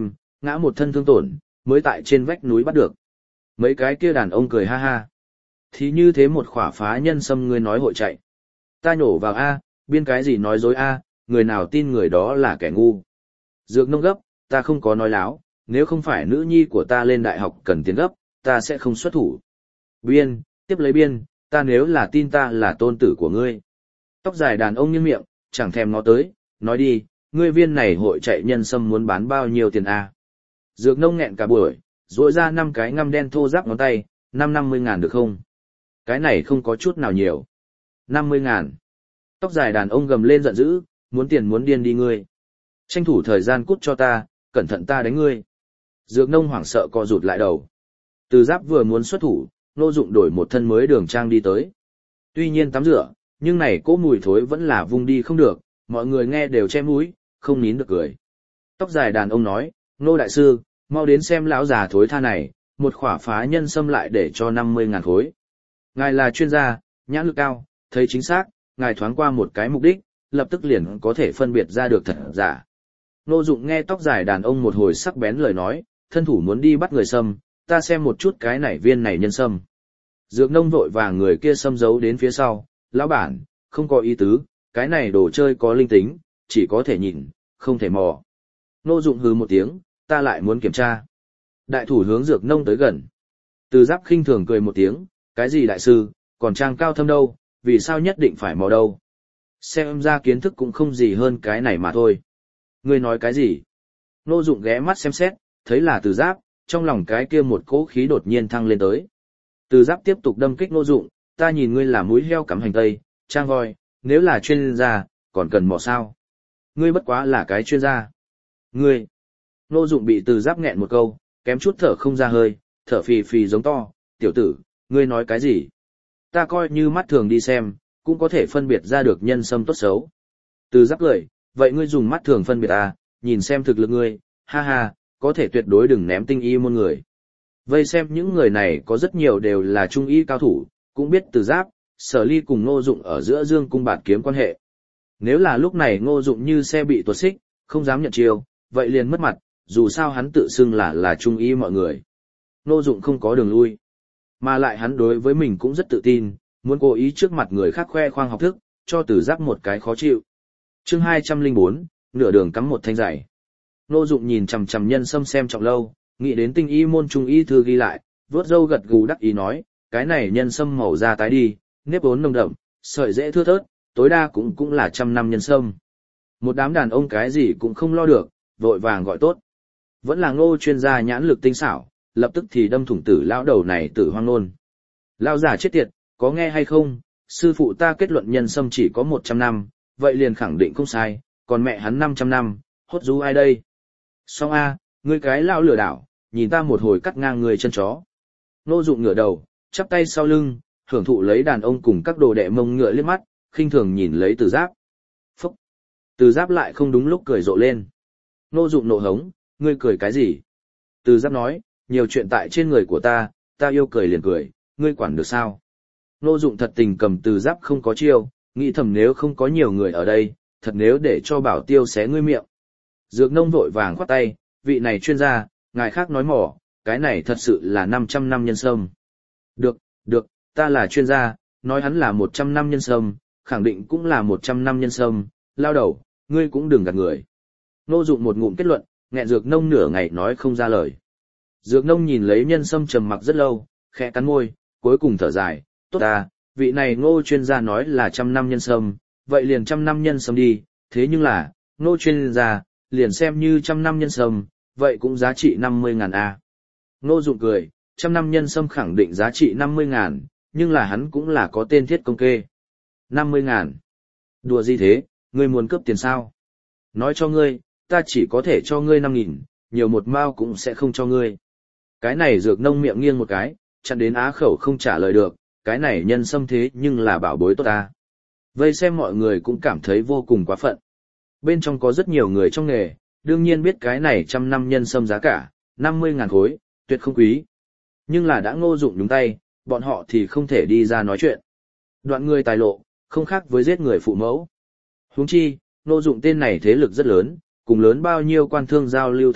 ngã một thân thương tổn, mới tại trên vách núi bắt được. Mấy cái kia đàn ông cười ha ha. Thì như thế một khỏa phá nhân sâm ngươi nói hội chạy. Ta nhổ vào A, biên cái gì nói dối A, người nào tin người đó là kẻ ngu. Dược nông gấp, ta không có nói láo, nếu không phải nữ nhi của ta lên đại học cần tiền gấp, ta sẽ không xuất thủ. Biên, tiếp lấy biên, ta nếu là tin ta là tôn tử của ngươi. Tóc dài đàn ông nghiêng miệng, chẳng thèm ngó tới, nói đi, ngươi viên này hội chạy nhân sâm muốn bán bao nhiêu tiền A. Dược nông nghẹn cả buổi, rỗi ra năm cái ngăm đen thô ráp ngón tay, năm năm mươi ngàn được không? Cái này không có chút nào nhiều. Năm mươi ngàn. Tóc dài đàn ông gầm lên giận dữ, muốn tiền muốn điên đi ngươi. Tranh thủ thời gian cút cho ta, cẩn thận ta đánh ngươi. Dược nông hoảng sợ co rụt lại đầu. Từ giáp vừa muốn xuất thủ, Ngô Dụng đổi một thân mới đường trang đi tới. Tuy nhiên tắm rửa, nhưng này cỗ mùi thối vẫn là vung đi không được, mọi người nghe đều che mũi, không nín được cười. Tóc dài đàn ông nói, Ngô đại sư, mau đến xem lão già thối tha này, một khỏa phá nhân sâm lại để cho năm mươi ngàn khối. Ngài là chuyên gia, nhãn lực cao, thấy chính xác, ngài thoáng qua một cái mục đích, lập tức liền có thể phân biệt ra được thật giả. Ngô Dụng nghe tóc dài đàn ông một hồi sắc bén lời nói, thân thủ muốn đi bắt người sâm, ta xem một chút cái này viên này nhân sâm. Dược nông vội vàng người kia xâm giấu đến phía sau, lão bản, không có ý tứ, cái này đồ chơi có linh tính, chỉ có thể nhìn, không thể mò. Ngô Dụng hừ một tiếng, ta lại muốn kiểm tra. Đại thủ hướng dược nông tới gần. Từ giáp khinh thường cười một tiếng, cái gì đại sư, còn trang cao thâm đâu, vì sao nhất định phải mò đâu. Xem ra kiến thức cũng không gì hơn cái này mà thôi. Ngươi nói cái gì? Ngô Dụng ghé mắt xem xét, thấy là từ giáp, trong lòng cái kia một cỗ khí đột nhiên thăng lên tới. Từ giáp tiếp tục đâm kích Ngô Dụng, ta nhìn ngươi là mũi heo cắm hành tây, trang voi, nếu là chuyên gia, còn cần mò sao? Ngươi bất quá là cái chuyên gia. Ngươi. Ngô Dụng bị từ giáp nghẹn một câu, kém chút thở không ra hơi, thở phì phì giống to, tiểu tử, ngươi nói cái gì? Ta coi như mắt thường đi xem, cũng có thể phân biệt ra được nhân sâm tốt xấu. Từ giáp cười, vậy ngươi dùng mắt thường phân biệt à, nhìn xem thực lực ngươi, ha ha, có thể tuyệt đối đừng ném tinh y môn người. Vây xem những người này có rất nhiều đều là trung y cao thủ, cũng biết từ giáp, Sở Ly cùng Ngô Dụng ở giữa dương cung bạt kiếm quan hệ. Nếu là lúc này Ngô Dụng như xe bị tuột xích, không dám nhận chiêu, vậy liền mất mặt, dù sao hắn tự xưng là là trung y mọi người. Ngô Dụng không có đường lui, mà lại hắn đối với mình cũng rất tự tin, muốn cố ý trước mặt người khác khoe khoang học thức, cho từ giáp một cái khó chịu. Chương hai trăm lẻ bốn, nửa đường cắm một thanh giày. Ngô Dụng nhìn chằm chằm nhân sâm xem trọng lâu, nghĩ đến tinh y môn trung y thư ghi lại, vớt râu gật gù đắc ý nói, cái này nhân sâm màu da tái đi, nếp vốn nồng đậm, sợi dễ thưa thớt, tối đa cũng cũng là trăm năm nhân sâm. Một đám đàn ông cái gì cũng không lo được, vội vàng gọi tốt. Vẫn là Ngô chuyên gia nhãn lực tinh xảo, lập tức thì đâm thủng tử lão đầu này tử hoang nôn. Lão giả chết tiệt, có nghe hay không, sư phụ ta kết luận nhân sâm chỉ có một trăm năm, vậy liền khẳng định không sai, còn mẹ hắn năm trăm năm, hốt rú ai đây? Song A, ngươi cái lão lừa đảo, nhìn ta một hồi cắt ngang người chân chó. Ngô Dụng ngửa đầu, chắp tay sau lưng, hưởng thụ lấy đàn ông cùng các đồ đệ mông ngựa liếc mắt, khinh thường nhìn lấy Từ Giáp. Phúc! Từ Giáp lại không đúng lúc cười rộ lên. Ngô Dụng nộ hống, ngươi cười cái gì? Từ Giáp nói, nhiều chuyện tại trên người của ta, ta yêu cười liền cười, ngươi quản được sao? Ngô Dụng thật tình cầm Từ Giáp không có chiêu, nghĩ thầm nếu không có nhiều người ở đây, thật nếu để cho Bảo Tiêu xé ngươi miệng. Dược nông vội vàng khoát tay, vị này chuyên gia, ngài khác nói mỏ, cái này thật sự là năm trăm năm nhân sâm. Được, được, ta là chuyên gia, nói hắn là một trăm năm nhân sâm, khẳng định cũng là một trăm năm nhân sâm, lao đầu, ngươi cũng đừng gạt người. Ngô Dụng một ngụm kết luận, nghẹn dược nông nửa ngày nói không ra lời. Dược nông nhìn lấy nhân sâm trầm mặc rất lâu, khẽ cắn môi, cuối cùng thở dài, tốt ta, vị này Ngô chuyên gia nói là trăm năm nhân sâm, vậy liền trăm năm nhân sâm đi, thế nhưng là, Ngô chuyên gia, liền xem như trăm năm nhân sâm, vậy cũng giá trị năm mươi ngàn a. Ngô Dụng cười, trăm năm nhân sâm khẳng định giá trị năm mươi ngàn, nhưng là hắn cũng là có tên thiết công kê. năm mươi ngàn. Đùa gì thế, ngươi muốn cướp tiền sao? Nói cho ngươi, ta chỉ có thể cho ngươi năm nghìn, nhiều một mao cũng sẽ không cho ngươi. Cái này dược nông miệng nghiêng một cái, chặn đến á khẩu không trả lời được, cái này nhân sâm thế nhưng là bảo bối tốt ta. Vây xem mọi người cũng cảm thấy vô cùng quá phận. Bên trong có rất nhiều người trong nghề, đương nhiên biết cái này trăm năm nhân sâm giá cả, năm mươi ngàn khối, tuyệt không quý. Nhưng là đã Ngô Dụng nhúng tay, bọn họ thì không thể đi ra nói chuyện. Đoạn người tài lộ, không khác với giết người phụ mẫu. Huống chi, Ngô Dụng tên này thế lực rất lớn, cùng lớn bao nhiêu quan thương giao lưu thân mật,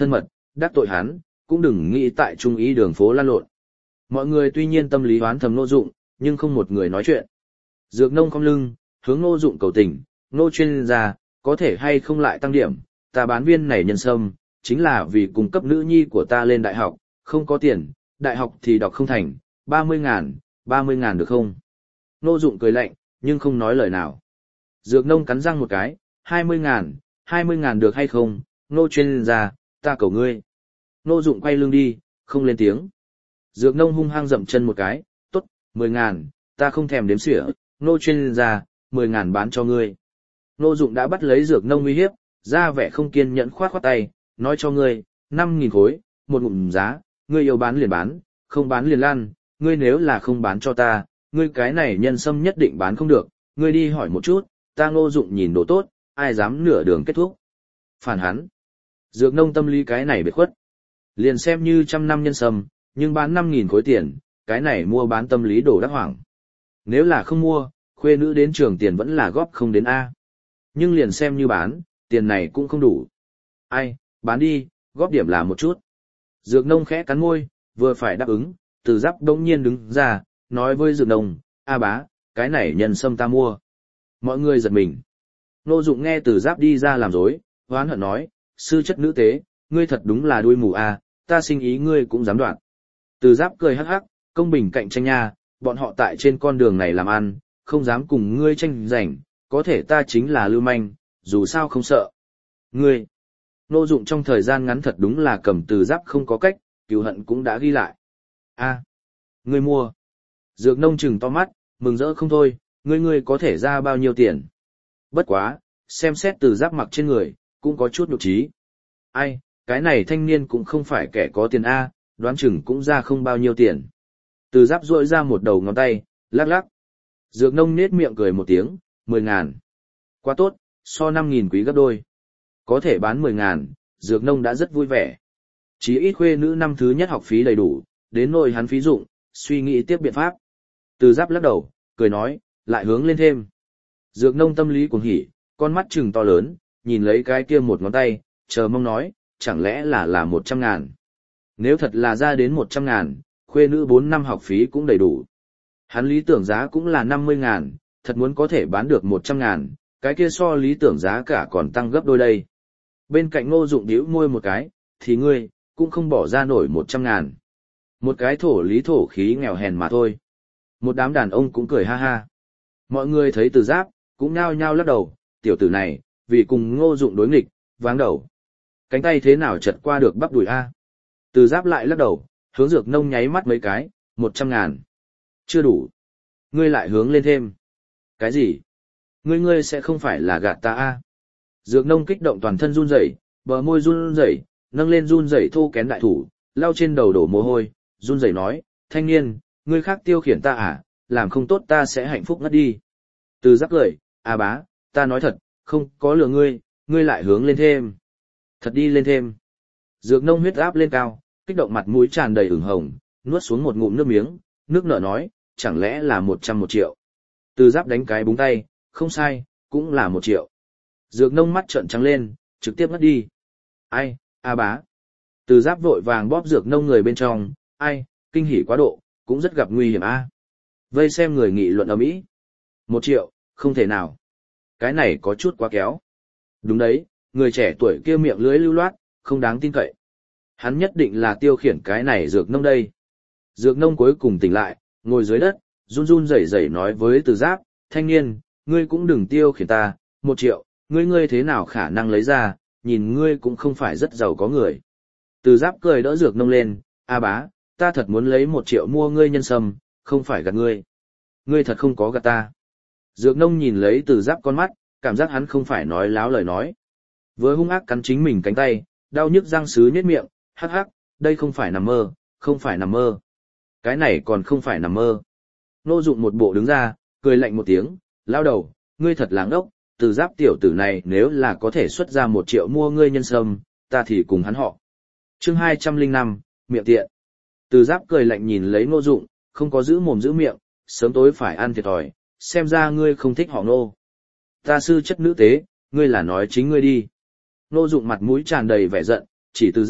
đắc tội hắn, cũng đừng nghĩ tại trung ý đường phố lan lộn. Mọi người tuy nhiên tâm lý hoán thầm Ngô Dụng, nhưng không một người nói chuyện. Dược nông cong lưng, hướng Ngô Dụng cầu tình, Ngô chuyên gia, có thể hay không lại tăng điểm, ta bán viên này nhân sâm, chính là vì cung cấp nữ nhi của ta lên đại học, không có tiền, đại học thì đọc không thành, ba mươi ngàn, ba mươi ngàn được không? Ngô Dụng cười lạnh, nhưng không nói lời nào. Dược nông cắn răng một cái, hai mươi ngàn, hai mươi ngàn được hay không, Ngô chuyên gia, ta cầu ngươi. Ngô Dụng quay lưng đi, không lên tiếng. Dược nông hung hăng dậm chân một cái, tốt, mười ngàn, ta không thèm đếm xỉa, Ngô chuyên gia, mười ngàn bán cho ngươi. Ngô Dụng đã bắt lấy dược nông uy hiếp, ra vẻ không kiên nhẫn khoát khoát tay, nói cho ngươi, năm nghìn khối, một ngụm giá, ngươi yêu bán liền bán, không bán liền lăn, ngươi nếu là không bán cho ta, ngươi cái này nhân sâm nhất định bán không được, ngươi đi hỏi một chút, ta Ngô Dụng nhìn đồ tốt, ai dám nửa đường kết thúc. Phản hắn. Dược nông tâm lý cái này biệt khuất. Liền xem như trăm năm nhân sâm, nhưng bán năm nghìn khối tiền, cái này mua bán tâm lý đồ đắc hoảng. Nếu là không mua, khuê nữ đến trường tiền vẫn là góp không đến A. Nhưng liền xem như bán, tiền này cũng không đủ. Ai, bán đi, góp điểm là một chút. Dược nông khẽ cắn môi, vừa phải đáp ứng, Từ Giáp đống nhiên đứng ra, nói với dược nông, a bá, cái này nhân sâm ta mua. Mọi người giật mình. Ngô Dụng nghe Từ Giáp đi ra làm dối, hoán hận nói, sư chất nữ tế, ngươi thật đúng là đuôi mù a, ta sinh ý ngươi cũng dám đoạt. Từ Giáp cười hắc hắc, công bình cạnh tranh nha, bọn họ tại trên con đường này làm ăn, không dám cùng ngươi tranh giành, có thể ta chính là lưu manh, dù sao không sợ. Ngươi, Ngô Dụng trong thời gian ngắn thật đúng là cầm Từ Giáp không có cách, cừu hận cũng đã ghi lại. A, ngươi mua. Dược nông trừng to mắt, mừng rỡ không thôi, ngươi ngươi có thể ra bao nhiêu tiền. Bất quá, xem xét Từ Giáp mặc trên người, cũng có chút nhục trí. Ai, cái này thanh niên cũng không phải kẻ có tiền A, đoán chừng cũng ra không bao nhiêu tiền. Từ Giáp duỗi ra một đầu ngón tay, lắc lắc. Dược nông nết miệng cười một tiếng, mười ngàn. Quá tốt, so năm nghìn quý gấp đôi. Có thể bán mười ngàn, dược nông đã rất vui vẻ. Chí ít khuê nữ năm thứ nhất học phí đầy đủ, đến nỗi hắn phí dụng, suy nghĩ tiếp biện pháp. Từ Giáp lắc đầu, cười nói, lại hướng lên thêm. Dược nông tâm lý cuồng hỉ, con mắt trừng to lớn, nhìn lấy cái kia một ngón tay, chờ mong nói, chẳng lẽ là là một trăm ngàn. Nếu thật là ra đến một trăm ngàn, khuê nữ bốn năm học phí cũng đầy đủ. Hắn lý tưởng giá cũng là năm mươi ngàn, thật muốn có thể bán được một trăm ngàn, cái kia so lý tưởng giá cả còn tăng gấp đôi đây. Bên cạnh Ngô Dụng điếu môi một cái, thì ngươi, cũng không bỏ ra nổi một trăm ngàn. Một cái thổ lý thổ khí nghèo hèn mà thôi. Một đám đàn ông cũng cười ha ha. Mọi người thấy Từ Giáp, cũng nhao nhao lắc đầu, tiểu tử này, vì cùng Ngô Dụng đối nghịch, váng đầu. Cánh tay thế nào chật qua được bắp đùi a? Từ Giáp lại lắc đầu, hướng dược nông nháy mắt mấy cái, một trăm ngàn. Chưa đủ. Ngươi lại hướng lên thêm. Cái gì? Ngươi ngươi sẽ không phải là gạt ta a? Dược nông kích động toàn thân run rẩy, bờ môi run rẩy, nâng lên run rẩy thô kén đại thủ, lau trên đầu đổ mồ hôi, run rẩy nói, thanh niên, ngươi khác tiêu khiển ta à, làm không tốt ta sẽ hạnh phúc ngất đi. Từ Giáp cười, à bá, ta nói thật, không có lừa ngươi, ngươi lại hướng lên thêm. Thật đi lên thêm. Dược nông huyết áp lên cao, kích động mặt mũi tràn đầy ửng hồng, nuốt xuống một ngụm nước miếng, nước nở nói, chẳng lẽ là một trăm một triệu. Từ Giáp đánh cái búng tay, không sai, cũng là một triệu. Dược nông mắt trợn trắng lên, trực tiếp ngất đi. Ai, a bá. Từ Giáp vội vàng bóp dược nông người bên trong, ai, kinh hỉ quá độ, cũng rất gặp nguy hiểm a. Vây xem người nghị luận ầm ĩ. Một triệu, không thể nào. Cái này có chút quá kéo. Đúng đấy, người trẻ tuổi kia miệng lưới lưu loát, không đáng tin cậy. Hắn nhất định là tiêu khiển cái này dược nông đây. Dược nông cuối cùng tỉnh lại, ngồi dưới đất, run run rẩy rẩy nói với Từ Giáp, thanh niên, ngươi cũng đừng tiêu khiển ta, một triệu, ngươi ngươi thế nào khả năng lấy ra, nhìn ngươi cũng không phải rất giàu có người. Từ Giáp cười đỡ dược nông lên, a bá, ta thật muốn lấy một triệu mua ngươi nhân sâm, không phải gạt ngươi. Ngươi thật không có gạt ta. Dược nông nhìn lấy Từ Giáp con mắt, cảm giác hắn không phải nói láo lời nói. Với hung ác cắn chính mình cánh tay, đau nhức răng sứ nhếch miệng, hắc hắc, đây không phải nằm mơ, không phải nằm mơ. Cái này còn không phải nằm mơ. Ngô Dụng một bộ đứng ra, cười lạnh một tiếng, lao đầu, ngươi thật láng ốc, Từ Giáp tiểu tử này nếu là có thể xuất ra một triệu mua ngươi nhân sâm, ta thì cùng hắn họ. Chương hai trăm lẻ năm, miệng tiện. Từ Giáp cười lạnh nhìn lấy Ngô Dụng, không có giữ mồm giữ miệng, sớm tối phải ăn thiệt thòi, xem ra ngươi không thích họ Ngô. Ta sư chất nữ tế, ngươi là nói chính ngươi đi. Ngô Dụng mặt mũi tràn đầy vẻ giận, chỉ Từ Giáp,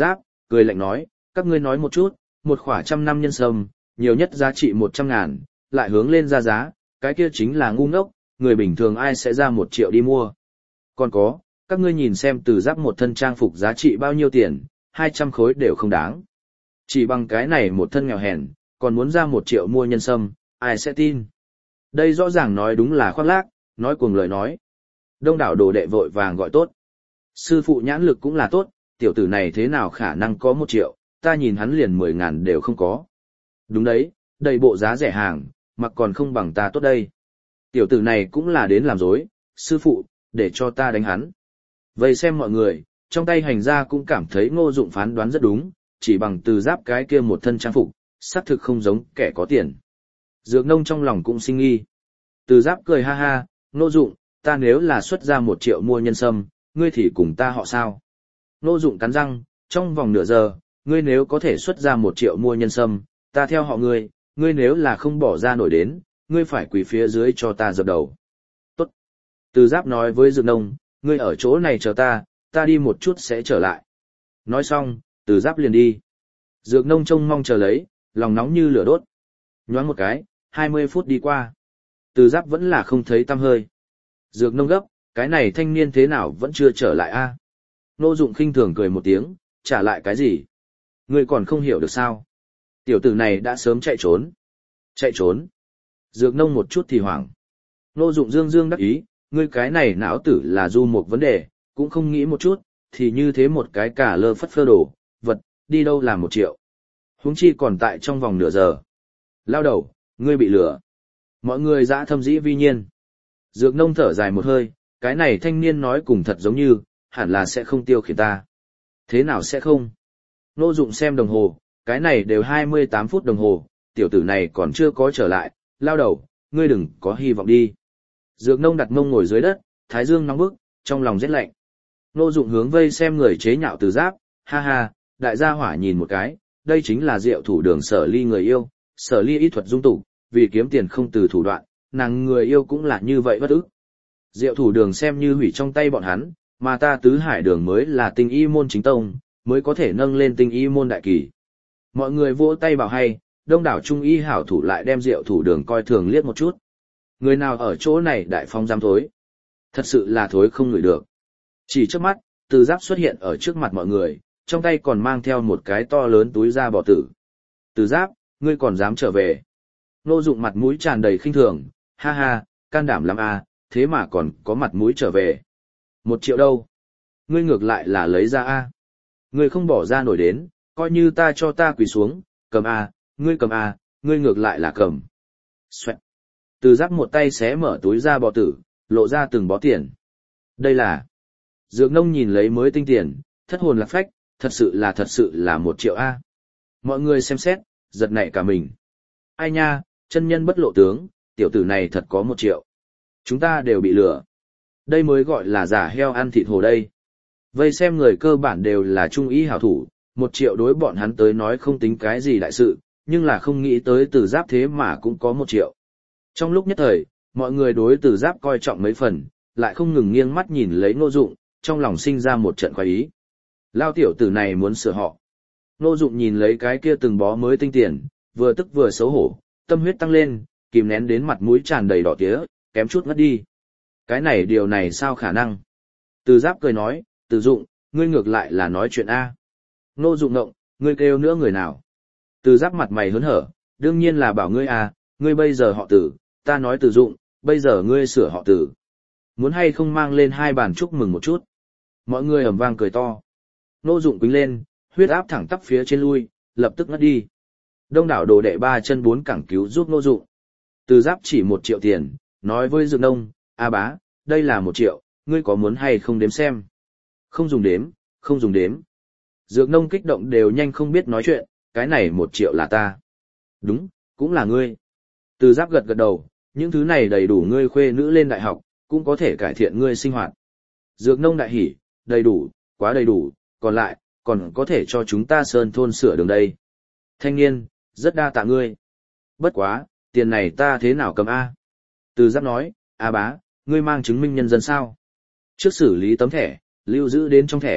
cười lạnh nói, các ngươi nói một chút, một khỏa trăm năm nhân sâm, nhiều nhất giá trị một trăm ngàn, lại hướng lên ra giá, cái kia chính là ngu ngốc, người bình thường ai sẽ ra một triệu đi mua. Còn có, các ngươi nhìn xem từ giáp một thân trang phục giá trị bao nhiêu tiền, hai trăm khối đều không đáng. Chỉ bằng cái này một thân nghèo hèn, còn muốn ra một triệu mua nhân sâm, ai sẽ tin. Đây rõ ràng nói đúng là khoác lác, nói cuồng lời nói. Đông đảo đồ đệ vội vàng gọi tốt. Sư phụ nhãn lực cũng là tốt, tiểu tử này thế nào khả năng có một triệu, ta nhìn hắn liền mười ngàn đều không có. Đúng đấy, đầy bộ giá rẻ hàng, mặc còn không bằng ta tốt đây. Tiểu tử này cũng là đến làm dối, sư phụ, để cho ta đánh hắn. Vậy xem mọi người, trong tay hành gia cũng cảm thấy Ngô Dụng phán đoán rất đúng, chỉ bằng từ giáp cái kia một thân trang phục, xác thực không giống kẻ có tiền. Dược nông trong lòng cũng sinh nghi. Từ giáp cười ha ha, Ngô Dụng, ta nếu là xuất ra một triệu mua nhân sâm, ngươi thì cùng ta họ sao? Ngô Dụng cắn răng, trong vòng nửa giờ, ngươi nếu có thể xuất ra một triệu mua nhân sâm, ta theo họ ngươi, ngươi nếu là không bỏ ra nổi đến, ngươi phải quỳ phía dưới cho ta dập đầu. Tốt. Từ giáp nói với Dược nông, ngươi ở chỗ này chờ ta, ta đi một chút sẽ trở lại. Nói xong, từ giáp liền đi. Dược nông trông mong chờ lấy, lòng nóng như lửa đốt. Nhoáng một cái, hai mươi phút đi qua. Từ giáp vẫn là không thấy tăm hơi. Dược nông gấp, cái này thanh niên thế nào vẫn chưa trở lại a? Ngô Dụng khinh thường cười một tiếng, trả lại cái gì? Ngươi còn không hiểu được sao? Tiểu tử này đã sớm chạy trốn. Chạy trốn? Dược nông một chút thì hoảng. Ngô Dụng dương dương đắc ý, ngươi cái này não tử là du một vấn đề, cũng không nghĩ một chút, thì như thế một cái cả lơ phất phơ đồ, vật, đi đâu làm một triệu. Huống chi còn tại trong vòng nửa giờ. Lao đầu, ngươi bị lừa. Mọi người dã thâm dĩ vi nhiên. Dược nông thở dài một hơi, cái này thanh niên nói cùng thật giống như, hẳn là sẽ không tiêu khiển ta. Thế nào sẽ không? Ngô Dụng xem đồng hồ, cái này đều hai mươi tám phút đồng hồ, tiểu tử này còn chưa có trở lại, lao đầu, ngươi đừng có hy vọng đi. Dược nông đặt mông ngồi dưới đất, thái dương nóng bức, trong lòng rét lạnh. Ngô Dụng hướng vây xem người chế nhạo từ giáp, ha ha, đại gia hỏa nhìn một cái, đây chính là Diệu Thủ Đường Sở Ly người yêu, Sở Ly y thuật dung tục, vì kiếm tiền không từ thủ đoạn, nàng người yêu cũng là như vậy bất ức. Diệu Thủ Đường xem như hủy trong tay bọn hắn, mà ta Tứ Hải Đường mới là tinh y môn chính tông, mới có thể nâng lên tinh y môn đại kỳ. Mọi người vỗ tay bảo hay, đông đảo trung y hảo thủ lại đem Diệu Thủ Đường coi thường liếc một chút. Người nào ở chỗ này đại phong dám thối? Thật sự là thối không ngửi được. Chỉ trước mắt, Từ Giáp xuất hiện ở trước mặt mọi người, trong tay còn mang theo một cái to lớn túi da bò tử. Từ Giáp, ngươi còn dám trở về? Ngô Dụng mặt mũi tràn đầy khinh thường, ha ha, can đảm lắm à, thế mà còn có mặt mũi trở về. Một triệu đâu? Ngươi ngược lại là lấy ra a. Ngươi không bỏ ra nổi đến, coi như ta cho ta quỳ xuống, cầm a, ngươi cầm a, ngươi ngược lại là cầm. Xoẹt. Từ Giáp một tay xé mở túi da bò tử, lộ ra từng bó tiền. Đây là... Dược nông nhìn lấy mới tinh tiền, thất hồn lạc phách, thật sự là thật sự là một triệu a. Mọi người xem xét, giật nảy cả mình. Ai nha, chân nhân bất lộ tướng, tiểu tử này thật có một triệu. Chúng ta đều bị lừa. Đây mới gọi là giả heo ăn thịt hồ đây. Vây xem người cơ bản đều là trung ý hảo thủ, một triệu đối bọn hắn tới nói không tính cái gì đại sự, nhưng là không nghĩ tới Từ Giáp thế mà cũng có một triệu. Trong lúc nhất thời, mọi người đối Từ Giáp coi trọng mấy phần, lại không ngừng nghiêng mắt nhìn lấy Ngô Dụng, trong lòng sinh ra một trận khoái ý. Lao tiểu tử này muốn sửa họ. Ngô Dụng nhìn lấy cái kia từng bó mới tinh tiền, vừa tức vừa xấu hổ, tâm huyết tăng lên, kìm nén đến mặt mũi tràn đầy đỏ tía, kém chút ngất đi. Cái này điều này sao khả năng? Từ Giáp cười nói, Từ Dụng, ngươi ngược lại là nói chuyện A. Ngô Dụng ngộng, ngươi kêu nữa người nào? Từ Giáp mặt mày hớn hở, đương nhiên là bảo ngươi A, ngươi bây giờ họ Từ, ta nói Từ Dụng, bây giờ ngươi sửa họ Từ. Muốn hay không mang lên hai bàn chúc mừng một chút? Mọi người ầm vang cười to. Ngô Dụng quýnh lên, huyết áp thẳng tắp phía trên lui, lập tức ngất đi. Đông đảo đồ đệ ba chân bốn cẳng cứu giúp Ngô Dụng. Từ Giáp chỉ một triệu tiền, nói với Dược nông, a bá, đây là một triệu, ngươi có muốn hay không đếm xem? Không dùng đếm, không dùng đếm. Dược nông kích động đều nhanh không biết nói chuyện, cái này một triệu là ta. Đúng, cũng là ngươi. Từ Giáp gật gật đầu, những thứ này đầy đủ ngươi khuê nữ lên đại học, cũng có thể cải thiện ngươi sinh hoạt. Dược nông đại hỉ, đầy đủ, quá đầy đủ, còn lại, còn có thể cho chúng ta sơn thôn sửa đường đây. Thanh niên, rất đa tạ ngươi. Bất quá, tiền này ta thế nào cầm A? Từ Giáp nói, a bá, ngươi mang chứng minh nhân dân sao? Trước xử lý tấm thẻ, lưu giữ đến trong thẻ,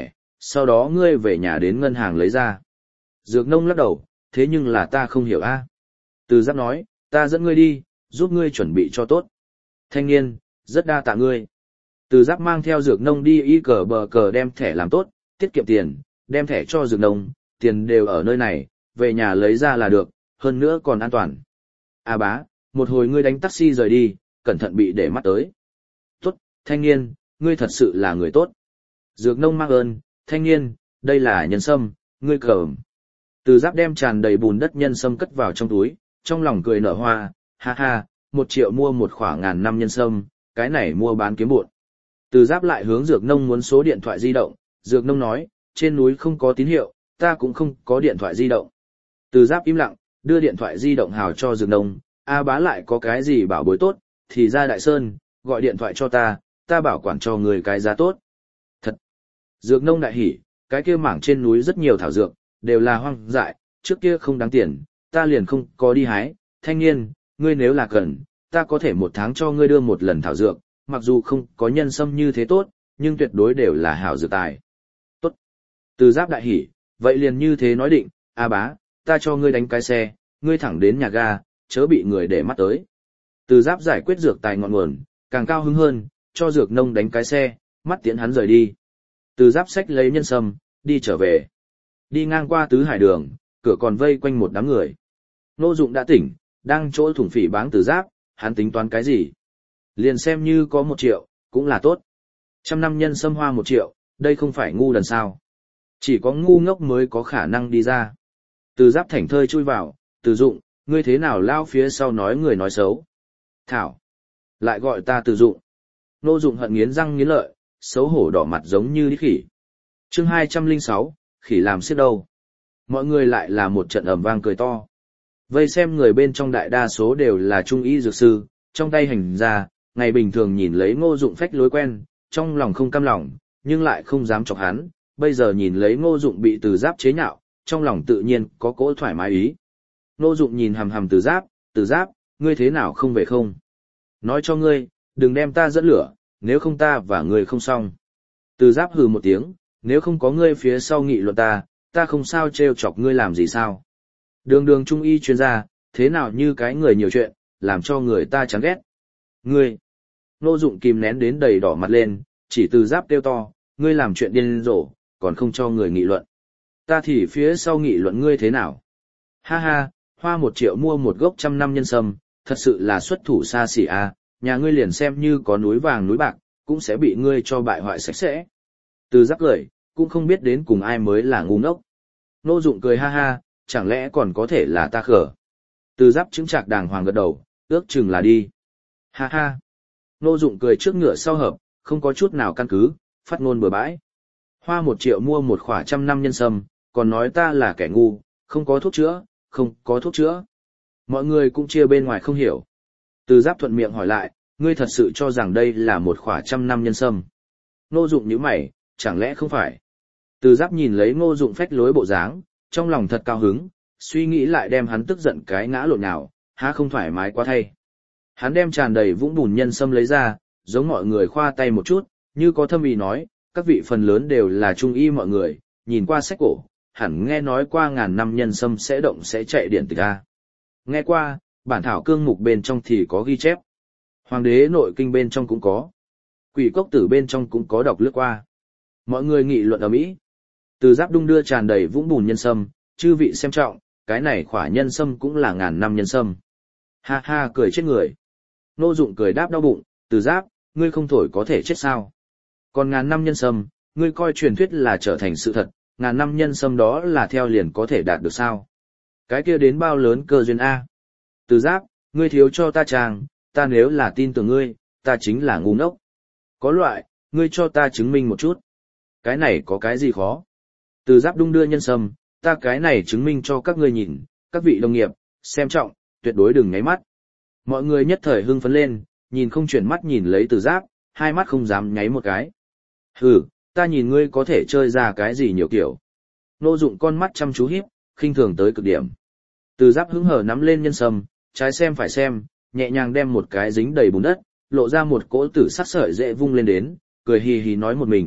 Sau đó ngươi về nhà đến ngân hàng lấy ra. Dược nông lắc đầu, thế nhưng là ta không hiểu a. Từ Giáp nói, ta dẫn ngươi đi, giúp ngươi chuẩn bị cho tốt. Thanh niên, rất đa tạ ngươi. Từ Giáp mang theo Dược nông đi y cờ bờ cờ đem thẻ làm tốt, tiết kiệm tiền, đem thẻ cho Dược nông, tiền đều ở nơi này, về nhà lấy ra là được, hơn nữa còn an toàn. A bá, một hồi ngươi đánh taxi rời đi, cẩn thận bị để mắt tới. Tốt, thanh niên, ngươi thật sự là người tốt. Dược nông mang ơn, thanh niên, đây là nhân sâm, ngươi cầm. Từ Giáp đem tràn đầy bùn đất nhân sâm cất vào trong túi, trong lòng cười nở hoa, ha ha, một triệu mua một khoảng ngàn năm nhân sâm, cái này mua bán kiếm bộn. Từ Giáp lại hướng Dược nông muốn số điện thoại di động, Dược nông nói, trên núi không có tín hiệu, ta cũng không có điện thoại di động. Từ Giáp im lặng, đưa điện thoại di động hào cho Dược nông, A bá lại có cái gì bảo bối tốt, thì ra Đại Sơn, gọi điện thoại cho ta, ta bảo quản cho người cái giá tốt. Thật! Dược nông đại hỉ, cái kia mảng trên núi rất nhiều thảo dược, đều là hoang dại, trước kia không đáng tiền, ta liền không có đi hái. Thanh niên, ngươi nếu là cần, ta có thể một tháng cho ngươi đưa một lần thảo dược, mặc dù không có nhân sâm như thế tốt, nhưng tuyệt đối đều là hảo dược tài. Tốt! Từ Giáp đại hỉ, vậy liền như thế nói định, A bá, ta cho ngươi đánh cái xe, ngươi thẳng đến nhà ga, chớ bị người để mắt tới. Từ Giáp giải quyết dược tài ngọn nguồn, càng cao hứng hơn, cho Dược nông đánh cái xe, mắt tiễn hắn rời đi. Từ Giáp xách lấy nhân sâm, đi trở về. Đi ngang qua tứ hải đường, cửa còn vây quanh một đám người. Ngô Dụng đã tỉnh, đang chỗ thủng phỉ báng Từ Giáp, hắn tính toán cái gì? Liền xem như có một triệu, cũng là tốt. Trăm năm nhân sâm hoa một triệu, đây không phải ngu đần sao. Chỉ có ngu ngốc mới có khả năng đi ra. Từ Giáp thảnh thơi chui vào, Từ Dụng, ngươi thế nào lao phía sau nói người nói xấu. Thảo! Lại gọi ta Từ Dụng. Ngô Dụng hận nghiến răng nghiến lợi, xấu hổ đỏ mặt giống như đi khỉ. Chương hai trăm lẻ sáu, khỉ làm xiết đâu. Mọi người lại là một trận ầm vang cười to. Vây xem người bên trong đại đa số đều là trung y dược sư, trong tay hành ra, ngày bình thường nhìn lấy Ngô Dụng phách lối quen, trong lòng không cam lòng, nhưng lại không dám chọc hắn, bây giờ nhìn lấy Ngô Dụng bị Từ Giáp chế nhạo, trong lòng tự nhiên có cỗ thoải mái ý. Ngô Dụng nhìn hằm hằm Từ Giáp, Từ Giáp, ngươi thế nào không về không? Nói cho ngươi, đừng đem ta dẫn lửa, nếu không ta và ngươi không xong. Từ Giáp hừ một tiếng, nếu không có ngươi phía sau nghị luận ta, ta không sao trêu chọc ngươi làm gì sao. Đường đường trung y chuyên gia, thế nào như cái người nhiều chuyện, làm cho người ta chán ghét. Ngươi! Ngô Dụng kìm nén đến đầy đỏ mặt lên, chỉ Từ Giáp kêu to, ngươi làm chuyện điên rồ, còn không cho người nghị luận. Ta thì phía sau nghị luận ngươi thế nào? Ha ha, hoa một triệu mua một gốc trăm năm nhân sâm, thật sự là xuất thủ xa xỉ à, nhà ngươi liền xem như có núi vàng núi bạc, cũng sẽ bị ngươi cho bại hoại sạch sẽ. Từ Giáp cười, cũng không biết đến cùng ai mới là ngu ngốc. Ngô Dụng cười ha ha, chẳng lẽ còn có thể là ta khở. Từ Giáp chứng trạc đàng hoàng gật đầu, ước chừng là đi. Ha ha. Ngô Dụng cười trước ngựa sau hợp, không có chút nào căn cứ, phát ngôn bừa bãi. Hoa một triệu mua một khỏa trăm năm nhân sâm, còn nói ta là kẻ ngu, không có thuốc chữa, không có thuốc chữa. Mọi người cũng chia bên ngoài không hiểu. Từ Giáp thuận miệng hỏi lại, ngươi thật sự cho rằng đây là một khỏa trăm năm nhân sâm? Ngô Dụng nhíu mày, chẳng lẽ không phải? Từ Giáp nhìn lấy Ngô Dụng phách lối bộ dáng, trong lòng thật cao hứng, suy nghĩ lại đem hắn tức giận cái ngã lộn nào, há không thoải mái quá thay. Hắn đem tràn đầy vũng bùn nhân sâm lấy ra, giống mọi người khoa tay một chút, như có thâm ý nói, các vị phần lớn đều là trung y mọi người, nhìn qua sách cổ, hẳn nghe nói qua ngàn năm nhân sâm sẽ động sẽ chạy điện tịch a. Nghe qua, bản thảo cương mục bên trong thì có ghi chép. Hoàng đế nội kinh bên trong cũng có. Quỷ cốc tử bên trong cũng có đọc lướt qua. Mọi người nghị luận ở Mỹ. Từ Giáp đung đưa tràn đầy vũng bùn nhân sâm, chư vị xem trọng, cái này khỏa nhân sâm cũng là ngàn năm nhân sâm. Ha ha cười chết người. Ngô Dụng cười đáp đau bụng, Từ Giáp, ngươi không thổi có thể chết sao? Còn ngàn năm nhân sâm, ngươi coi truyền thuyết là trở thành sự thật, ngàn năm nhân sâm đó là theo liền có thể đạt được sao? Cái kia đến bao lớn cơ duyên a? Từ Giáp, ngươi thiếu cho ta chàng, ta nếu là tin tưởng ngươi, ta chính là ngu ngốc. Có loại, ngươi cho ta chứng minh một chút. Cái này có cái gì khó? Từ Giáp đung đưa nhân sâm, ta cái này chứng minh cho các ngươi nhìn, các vị đồng nghiệp, xem trọng, tuyệt đối đừng nháy mắt. Mọi người nhất thời hưng phấn lên, nhìn không chuyển mắt nhìn lấy Từ Giáp, hai mắt không dám nháy một cái. Hừ, ta nhìn ngươi có thể chơi ra cái gì nhiều kiểu. Ngô Dụng con mắt chăm chú híp, khinh thường tới cực điểm. Từ Giáp hứng hở nắm lên nhân sâm, trái xem phải xem, nhẹ nhàng đem một cái dính đầy bùn đất, lộ ra một cỗ tử sắc sợi dễ vung lên đến, cười hì hì nói một mình,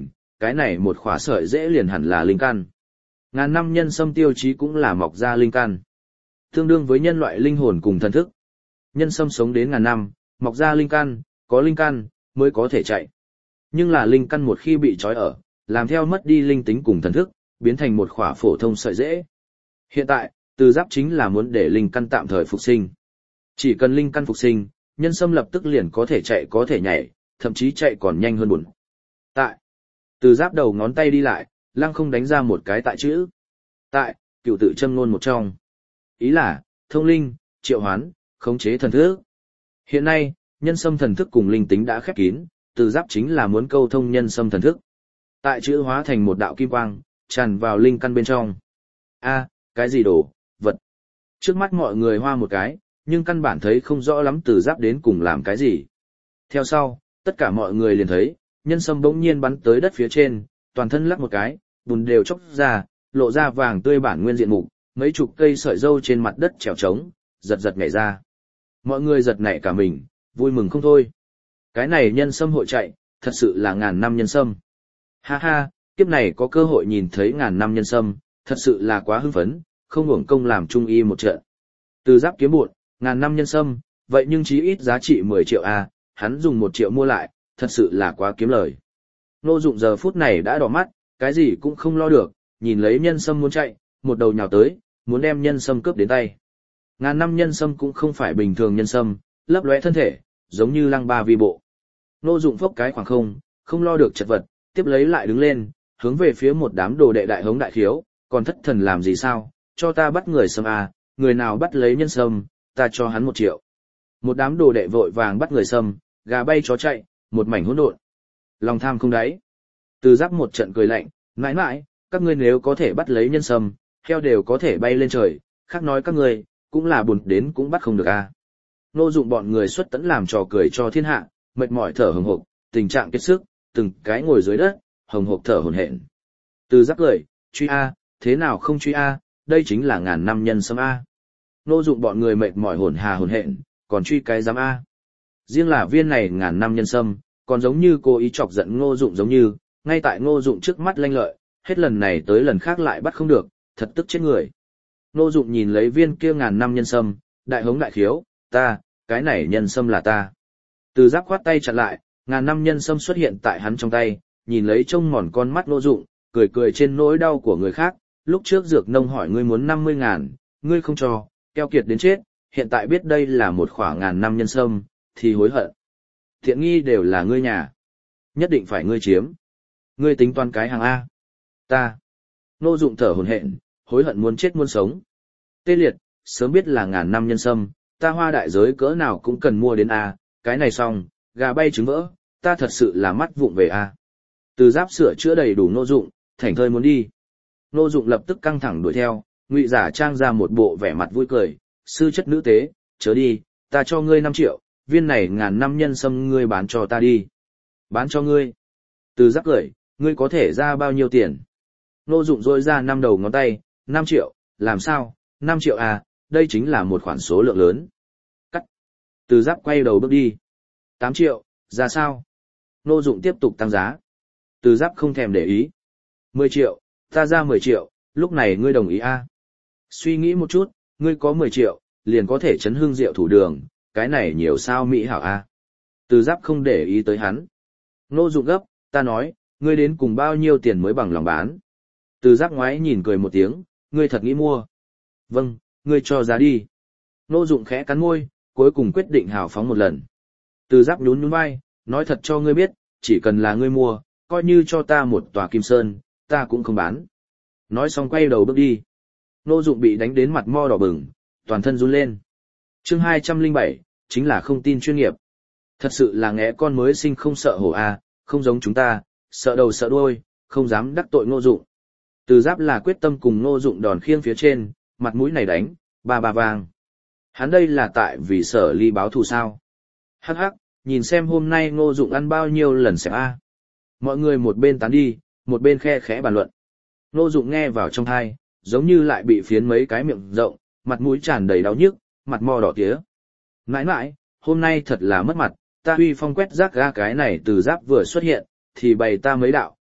cái này một khỏa sợi dễ liền hẳn là linh căn. Ngàn năm nhân sâm tiêu chí cũng là mọc ra linh căn. Tương đương với nhân loại linh hồn cùng thần thức. Nhân sâm sống đến ngàn năm, mọc ra linh căn, có linh căn, mới có thể chạy. Nhưng là linh căn một khi bị trói ở, làm theo mất đi linh tính cùng thần thức, biến thành một khỏa phổ thông sợi dễ. Hiện tại, Từ Giáp chính là muốn để linh căn tạm thời phục sinh. Chỉ cần linh căn phục sinh, nhân sâm lập tức liền có thể chạy có thể nhảy, thậm chí chạy còn nhanh hơn buồn. Tại, Từ Giáp đầu ngón tay đi lại, lăng không đánh ra một cái tại chữ. Tại, cựu tự châm ngôn một trong. Ý là, thông linh, triệu hoán, khống chế thần thức. Hiện nay, nhân sâm thần thức cùng linh tính đã khép kín, Từ Giáp chính là muốn câu thông nhân sâm thần thức. Tại chữ hóa thành một đạo kim quang, tràn vào linh căn bên trong. A, cái gì đồ, vật. Trước mắt mọi người hoa một cái, nhưng căn bản thấy không rõ lắm Từ Giáp đến cùng làm cái gì. Theo sau, tất cả mọi người liền thấy, nhân sâm bỗng nhiên bắn tới đất phía trên, toàn thân lắc một cái, bùn đều chốc ra, lộ ra vàng tươi bản nguyên diện mục, mấy chục cây sợi dâu trên mặt đất trèo trống, giật giật nhảy ra. Mọi người giật nảy cả mình, vui mừng không thôi. Cái này nhân sâm hội chạy, thật sự là ngàn năm nhân sâm. Ha ha, kiếp này có cơ hội nhìn thấy ngàn năm nhân sâm, thật sự là quá hưng phấn, không hưởng công làm trung y một trận. Từ Giáp kiếm bụn, ngàn năm nhân sâm, vậy nhưng chí ít giá trị mười triệu a, hắn dùng một triệu mua lại, thật sự là quá kiếm lời. Ngô Dụng giờ phút này đã đỏ mắt, cái gì cũng không lo được, nhìn lấy nhân sâm muốn chạy, một đầu nhào tới, muốn đem nhân sâm cướp đến tay. Ngàn năm nhân sâm cũng không phải bình thường nhân sâm, lấp lóe thân thể, giống như lăng ba vi bộ. Ngô Dụng phốc cái khoảng không, không lo được chật vật, tiếp lấy lại đứng lên, hướng về phía một đám đồ đệ đại hống đại khiếu, còn thất thần làm gì sao, cho ta bắt người sâm à, người nào bắt lấy nhân sâm, ta cho hắn một triệu. Một đám đồ đệ vội vàng bắt người sâm, gà bay chó chạy, một mảnh hỗn độn. Lòng tham không đáy. Từ Giáp một trận cười lạnh, mãi mãi, các ngươi nếu có thể bắt lấy nhân sâm, heo đều có thể bay lên trời, khác nói các ngươi, cũng là buồn đến cũng bắt không được à. Ngô Dụng bọn người xuất tẫn làm trò cười cho thiên hạ, mệt mỏi thở hổn hộc, tình trạng kiệt sức, từng cái ngồi dưới đất, hồng hộc thở hổn hển. Từ Giáp cười, truy a, thế nào không truy a, đây chính là ngàn năm nhân sâm a. Ngô Dụng bọn người mệt mỏi hổn hà hổn hển, còn truy cái giám a. Riêng là viên này ngàn năm nhân sâm, còn giống như cố ý chọc giận Ngô Dụng giống như, ngay tại Ngô Dụng trước mắt lanh lợi, hết lần này tới lần khác lại bắt không được, thật tức chết người. Ngô Dụng nhìn lấy viên kia ngàn năm nhân sâm, đại hống đại khiếu, ta, cái này nhân sâm là ta. Từ Giáp khoát tay chặn lại, ngàn năm nhân sâm xuất hiện tại hắn trong tay, nhìn lấy trông mòn con mắt Ngô Dụng, cười cười trên nỗi đau của người khác, lúc trước dược nông hỏi ngươi muốn năm mươi ngàn, ngươi không cho, keo kiệt đến chết, hiện tại biết đây là một khoảng ngàn năm nhân sâm, thì hối hận. Thiện nghi đều là ngươi nhà, nhất định phải ngươi chiếm. Ngươi tính toán cái hàng A. Ta. Ngô Dụng thở hổn hển, hối hận muốn chết muốn sống. Tê liệt, sớm biết là ngàn năm nhân sâm, ta hoa đại giới cỡ nào cũng cần mua đến A, cái này xong, gà bay trứng vỡ, ta thật sự là mắt vụng về A. Từ Giáp sửa chữa đầy đủ Ngô Dụng, thảnh thơi muốn đi. Ngô Dụng lập tức căng thẳng đuổi theo, ngụy giả trang ra một bộ vẻ mặt vui cười, sư chất nữ tế, chớ đi, ta cho ngươi năm triệu, viên này ngàn năm nhân sâm ngươi bán cho ta đi. Bán cho ngươi. Từ Giáp cười, ngươi có thể ra bao nhiêu tiền? Ngô Dụng rôi ra năm đầu ngón tay, năm triệu, làm sao, năm triệu à, đây chính là một khoản số lượng lớn. Cắt. Từ Giáp quay đầu bước đi. tám triệu, ra sao? Ngô Dụng tiếp tục tăng giá. Từ Giáp không thèm để ý. mười triệu, ta ra mười triệu, lúc này ngươi đồng ý a? Suy nghĩ một chút, ngươi có mười triệu, liền có thể chấn hương rượu thủ đường, cái này nhiều sao mỹ hảo a? Từ Giáp không để ý tới hắn. Ngô Dụng gấp, ta nói, ngươi đến cùng bao nhiêu tiền mới bằng lòng bán? Từ Giáp ngoái nhìn cười một tiếng, ngươi thật nghĩ mua? Vâng, ngươi cho giá đi. Ngô Dụng khẽ cắn môi, cuối cùng quyết định hào phóng một lần. Từ Giáp nhún nhún vai, nói thật cho ngươi biết, chỉ cần là ngươi mua, coi như cho ta một tòa kim sơn, ta cũng không bán. Nói xong quay đầu bước đi. Ngô Dụng bị đánh đến mặt mo đỏ bừng, toàn thân run lên. Chương hai trăm lẻ bảy, chính là không tin chuyên nghiệp. Thật sự là ngẽ con mới sinh không sợ hổ a, không giống chúng ta, sợ đầu sợ đuôi, không dám đắc tội Ngô Dụng. Từ Giáp là quyết tâm cùng Ngô Dụng đòn khiêng phía trên, mặt mũi này đánh, ba ba vàng. Hắn đây là tại vì Sở Ly báo thù sao? Hắc hắc, nhìn xem hôm nay Ngô Dụng ăn bao nhiêu lần xẹp a. Mọi người một bên tán đi, một bên khe khẽ bàn luận. Ngô Dụng nghe vào trong tai, giống như lại bị phiến mấy cái miệng rộng, mặt mũi tràn đầy đau nhức, mặt mo đỏ tía. Mãi mãi, hôm nay thật là mất mặt, ta uy phong quét rác ga cái này Từ Giáp vừa xuất hiện, thì bày ta mấy đạo,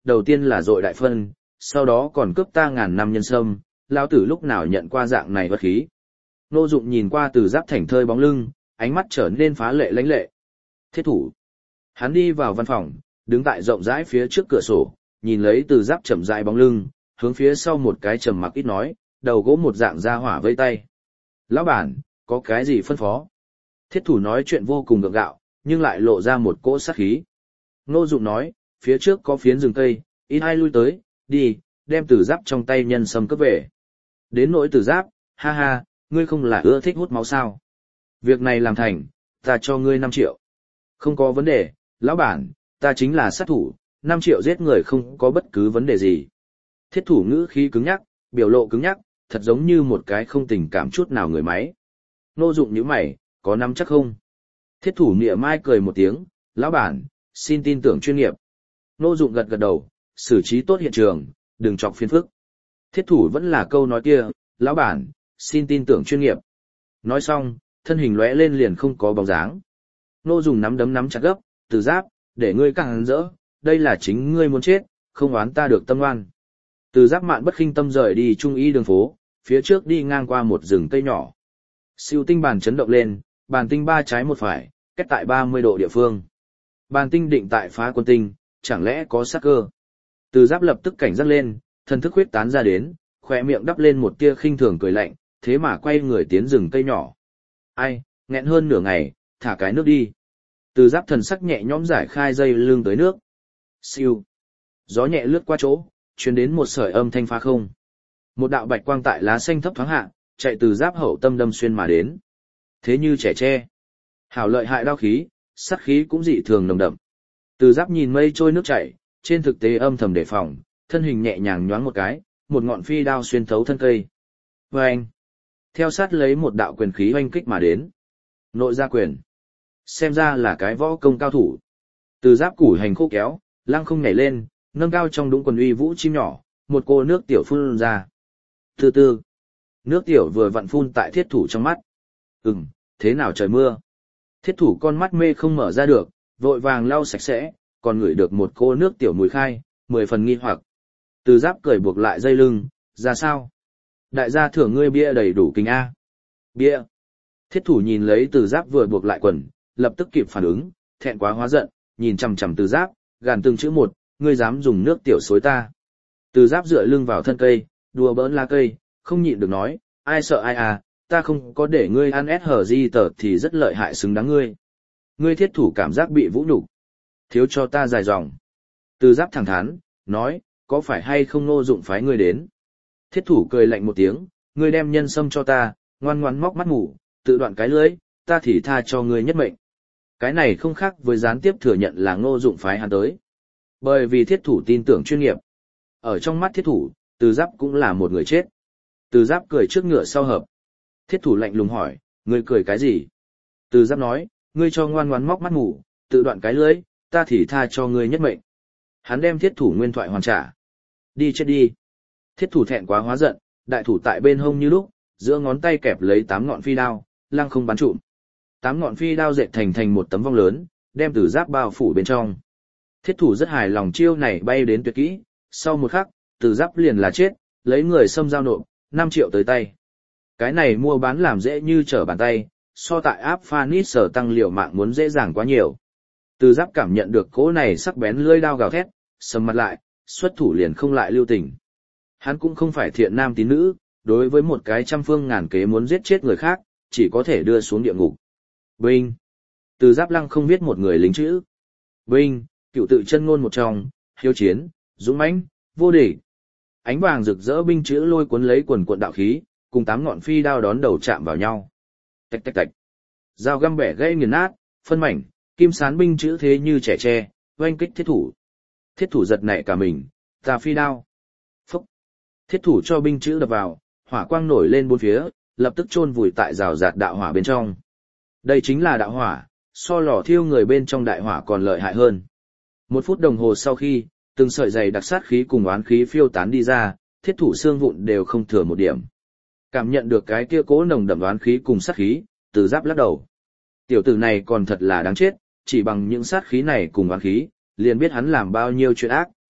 đầu tiên là dội đại phân, sau đó còn cướp ta ngàn năm nhân sâm, lão tử lúc nào nhận qua dạng này bất khí. Ngô Dụng nhìn qua Từ Giáp thảnh thơi bóng lưng, ánh mắt trở nên phá lệ lãnh lệ. Thiết thủ. Hắn đi vào văn phòng, đứng tại rộng rãi phía trước cửa sổ, nhìn lấy Từ Giáp chậm rãi bóng lưng, hướng phía sau một cái trầm mặc ít nói, đầu gỗ một dạng ra hỏa vây tay. Lão bản, có cái gì phân phó? Thiết thủ nói chuyện vô cùng gượng gạo, nhưng lại lộ ra một cỗ sát khí. Ngô Dụng nói, phía trước có phiến rừng cây, ít ai lui tới, đi, đem Từ Giáp trong tay nhân sâm cướp về. Đến nỗi Từ Giáp, ha ha, ngươi không là ưa thích hút máu sao? Việc này làm thành, ta cho ngươi năm triệu. Không có vấn đề, lão bản, ta chính là sát thủ, năm triệu giết người không có bất cứ vấn đề gì. Thiết thủ ngữ khí cứng nhắc, biểu lộ cứng nhắc, thật giống như một cái không tình cảm chút nào người máy. Ngô Dụng nhíu mày, có nắm chắc không? Thiết thủ mỉa mai cười một tiếng, lão bản, xin tin tưởng chuyên nghiệp. Ngô Dụng gật gật đầu, xử trí tốt hiện trường, đừng chọc phiền phức. Thiết thủ vẫn là câu nói kia, lão bản, xin tin tưởng chuyên nghiệp. Nói xong, thân hình lóe lên liền không có bóng dáng. Ngô Dụng nắm đấm nắm chặt gấp, Từ Giáp, để ngươi càng rỡ, đây là chính ngươi muốn chết, không oán ta được tâm oan. Từ Giáp mạn bất khinh tâm rời đi trung y đường phố, phía trước đi ngang qua một rừng cây nhỏ. Siêu tinh bàn chấn động lên, bàn tinh ba trái một phải, cách tại ba mươi độ địa phương. Bàn tinh định tại phá quân tinh, chẳng lẽ có sát cơ? Từ Giáp lập tức cảnh giác lên, thần thức huyết tán ra đến, khỏe miệng đắp lên một tia khinh thường cười lạnh, thế mà quay người tiến rừng cây nhỏ. Ai, nghẹn hơn nửa ngày, thả cái nước đi. Từ Giáp thần sắc nhẹ nhõm giải khai dây lưng tới nước. Siêu. Gió nhẹ lướt qua chỗ, truyền đến một sợi âm thanh phá không. Một đạo bạch quang tại lá xanh thấp thoáng hạ, chạy từ Giáp hậu tâm đâm xuyên mà đến. Thế như trẻ tre. Hảo lợi hại đao khí, sát khí cũng dị thường nồng đậm. Từ Giáp nhìn mây trôi nước chảy, trên thực tế âm thầm đề phòng, thân hình nhẹ nhàng nhoáng một cái, một ngọn phi đao xuyên thấu thân cây. Và anh, theo sát lấy một đạo quyền khí oanh kích mà đến. Nội gia quyền. Xem ra là cái võ công cao thủ. Từ Giáp củ hành khô kéo, lăng không nhảy lên, nâng cao trong đũng quần uy vũ chim nhỏ, một cô nước tiểu phun ra. Từ từ, nước tiểu vừa vặn phun tại thiết thủ trong mắt. Ừm, thế nào trời mưa? Thiết thủ con mắt mê không mở ra được, vội vàng lau sạch sẽ, còn ngửi được một cô nước tiểu mùi khai, mười phần nghi hoặc. Từ Giáp cởi buộc lại dây lưng, ra sao? Đại gia thưởng ngươi bia đầy đủ kính A. Bia. Thiết thủ nhìn lấy Từ Giáp vừa buộc lại quần, lập tức kịp phản ứng, thẹn quá hóa giận, nhìn chằm chằm Từ Giáp, gàn từng chữ một, ngươi dám dùng nước tiểu xối ta. Từ Giáp dựa lưng vào thân cây, đùa bỡn lá cây, không nhịn được nói, ai sợ ai à, ta không có để ngươi ăn ét hở di tờ thì rất lợi hại xứng đáng ngươi. Ngươi thiết thủ cảm giác bị vũ nhục, thiếu cho ta dài dòng. Từ Giáp thẳng thắn, nói, có phải hay không Ngô Dụng phái ngươi đến? Thiết thủ cười lạnh một tiếng, ngươi đem nhân sâm cho ta, ngoan ngoãn móc mắt ngủ, tự đoạn cái lưỡi, ta thì tha cho ngươi nhất mệnh. Cái này không khác với gián tiếp thừa nhận là Ngô Dụng phái hắn tới. Bởi vì thiết thủ tin tưởng chuyên nghiệp. Ở trong mắt thiết thủ, Từ Giáp cũng là một người chết. Từ Giáp cười trước ngựa sau hợp. Thiết thủ lạnh lùng hỏi, ngươi cười cái gì? Từ Giáp nói, ngươi cho ngoan ngoãn móc mắt ngủ, tự đoạn cái lưỡi, ta thì tha cho ngươi nhất mệnh. Hắn đem thiết thủ nguyên thoại hoàn trả. Đi chết đi. Thiết thủ thẹn quá hóa giận, đại thủ tại bên hông như lúc, giữa ngón tay kẹp lấy tám ngọn phi đao, lăng không bắn trụm. Tám ngọn phi đao dệt thành thành một tấm vong lớn, đem Từ Giáp bao phủ bên trong. Thiết thủ rất hài lòng chiêu này bay đến tuyệt kỹ, sau một khắc, Từ Giáp liền là chết, lấy người xâm giao nộp, năm triệu tới tay. Cái này mua bán làm dễ như trở bàn tay, so tại áp Phanis sở tăng liệu mạng muốn dễ dàng quá nhiều. Từ Giáp cảm nhận được cỗ này sắc bén lưỡi đao gào thét, sầm mặt lại, xuất thủ liền không lại lưu tình. Hắn cũng không phải thiện nam tín nữ, đối với một cái trăm phương ngàn kế muốn giết chết người khác, chỉ có thể đưa xuống địa ngục. Binh. Từ Giáp lăng không viết một người lính chữ. Binh, cựu tự chân ngôn một trong, hiếu chiến, dũng mãnh, vô địch. Ánh vàng rực rỡ binh chữ lôi cuốn lấy quần cuộn đạo khí, cùng tám ngọn phi đao đón đầu chạm vào nhau. Tạch tạch tạch. Dao găm bẻ gãy nghiền nát, phân mảnh, kim sán binh chữ thế như trẻ tre, oanh kích thiết thủ. Thiết thủ giật nảy cả mình, ta phi đao. Phúc. Thiết thủ cho binh chữ đập vào, hỏa quang nổi lên bốn phía, lập tức chôn vùi tại rào rạt đạo hỏa bên trong. Đây chính là đạo hỏa, so lò thiêu người bên trong đại hỏa còn lợi hại hơn. Một phút đồng hồ sau khi, từng sợi dày đặc sát khí cùng oán khí phiêu tán đi ra, thiết thủ xương vụn đều không thừa một điểm. Cảm nhận được cái kia cố nồng đậm oán khí cùng sát khí, Từ Giáp lắc đầu. Tiểu tử này còn thật là đáng chết, chỉ bằng những sát khí này cùng oán khí, liền biết hắn làm bao nhiêu chuyện ác,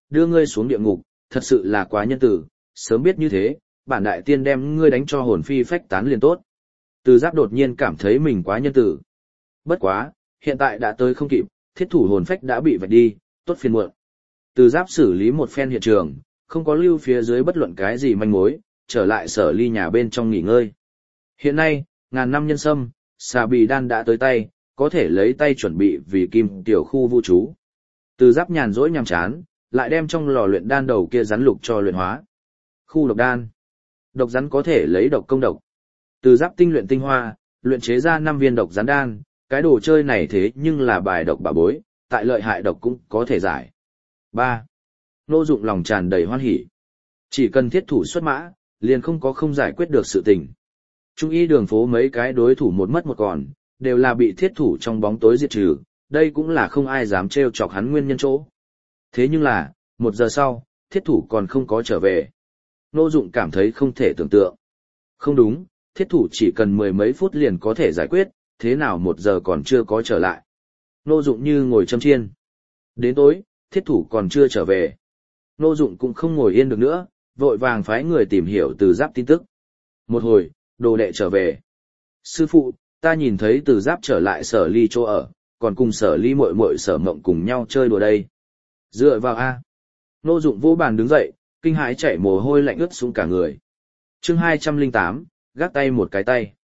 đưa ngươi xuống địa ngục, thật sự là quá nhân tử, sớm biết như thế, bản đại tiên đem ngươi đánh cho hồn phi phách tán liền tốt. Từ Giáp đột nhiên cảm thấy mình quá nhân tử. Bất quá, hiện tại đã tới không kịp, thiết thủ hồn phách đã bị vạch đi, tốt phiền muộn. Từ Giáp xử lý một phen hiện trường, không có lưu phía dưới bất luận cái gì manh mối, trở lại Sở Ly nhà bên trong nghỉ ngơi. Hiện nay, ngàn năm nhân sâm, xà bì đan đã tới tay, có thể lấy tay chuẩn bị vì kim tiểu khu vũ trú. Từ Giáp nhàn rỗi nhàm chán, lại đem trong lò luyện đan đầu kia rắn lục cho luyện hóa. Khu độc đan. Độc rắn có thể lấy độc công độc. Từ Giáp tinh luyện tinh hoa, luyện chế ra năm viên độc rắn đan, cái đồ chơi này thế nhưng là bài độc bà bối, tại lợi hại độc cũng có thể giải. ba. Ngô Dụng lòng tràn đầy hoan hỉ. Chỉ cần thiết thủ xuất mã, liền không có không giải quyết được sự tình. Trung y đường phố mấy cái đối thủ một mất một còn, đều là bị thiết thủ trong bóng tối diệt trừ, đây cũng là không ai dám trêu chọc hắn nguyên nhân chỗ. Thế nhưng là, một giờ sau, thiết thủ còn không có trở về. Ngô Dụng cảm thấy không thể tưởng tượng. Không đúng, thiết thủ chỉ cần mười mấy phút liền có thể giải quyết, thế nào một giờ còn chưa có trở lại. Ngô Dụng như ngồi châm chiên. Đến tối, thiết thủ còn chưa trở về. Ngô Dụng cũng không ngồi yên được nữa, vội vàng phái người tìm hiểu Từ Giáp tin tức. Một hồi, đồ đệ trở về. Sư phụ, ta nhìn thấy Từ Giáp trở lại Sở Ly chỗ ở, còn cùng Sở Ly muội muội Sở Mộng cùng nhau chơi đùa đây. Dựa vào a. Ngô Dụng vô bàn đứng dậy, kinh hãi chảy mồ hôi lạnh ướt xuống cả người. Chương hai trăm lẻ tám, gác tay một cái tay.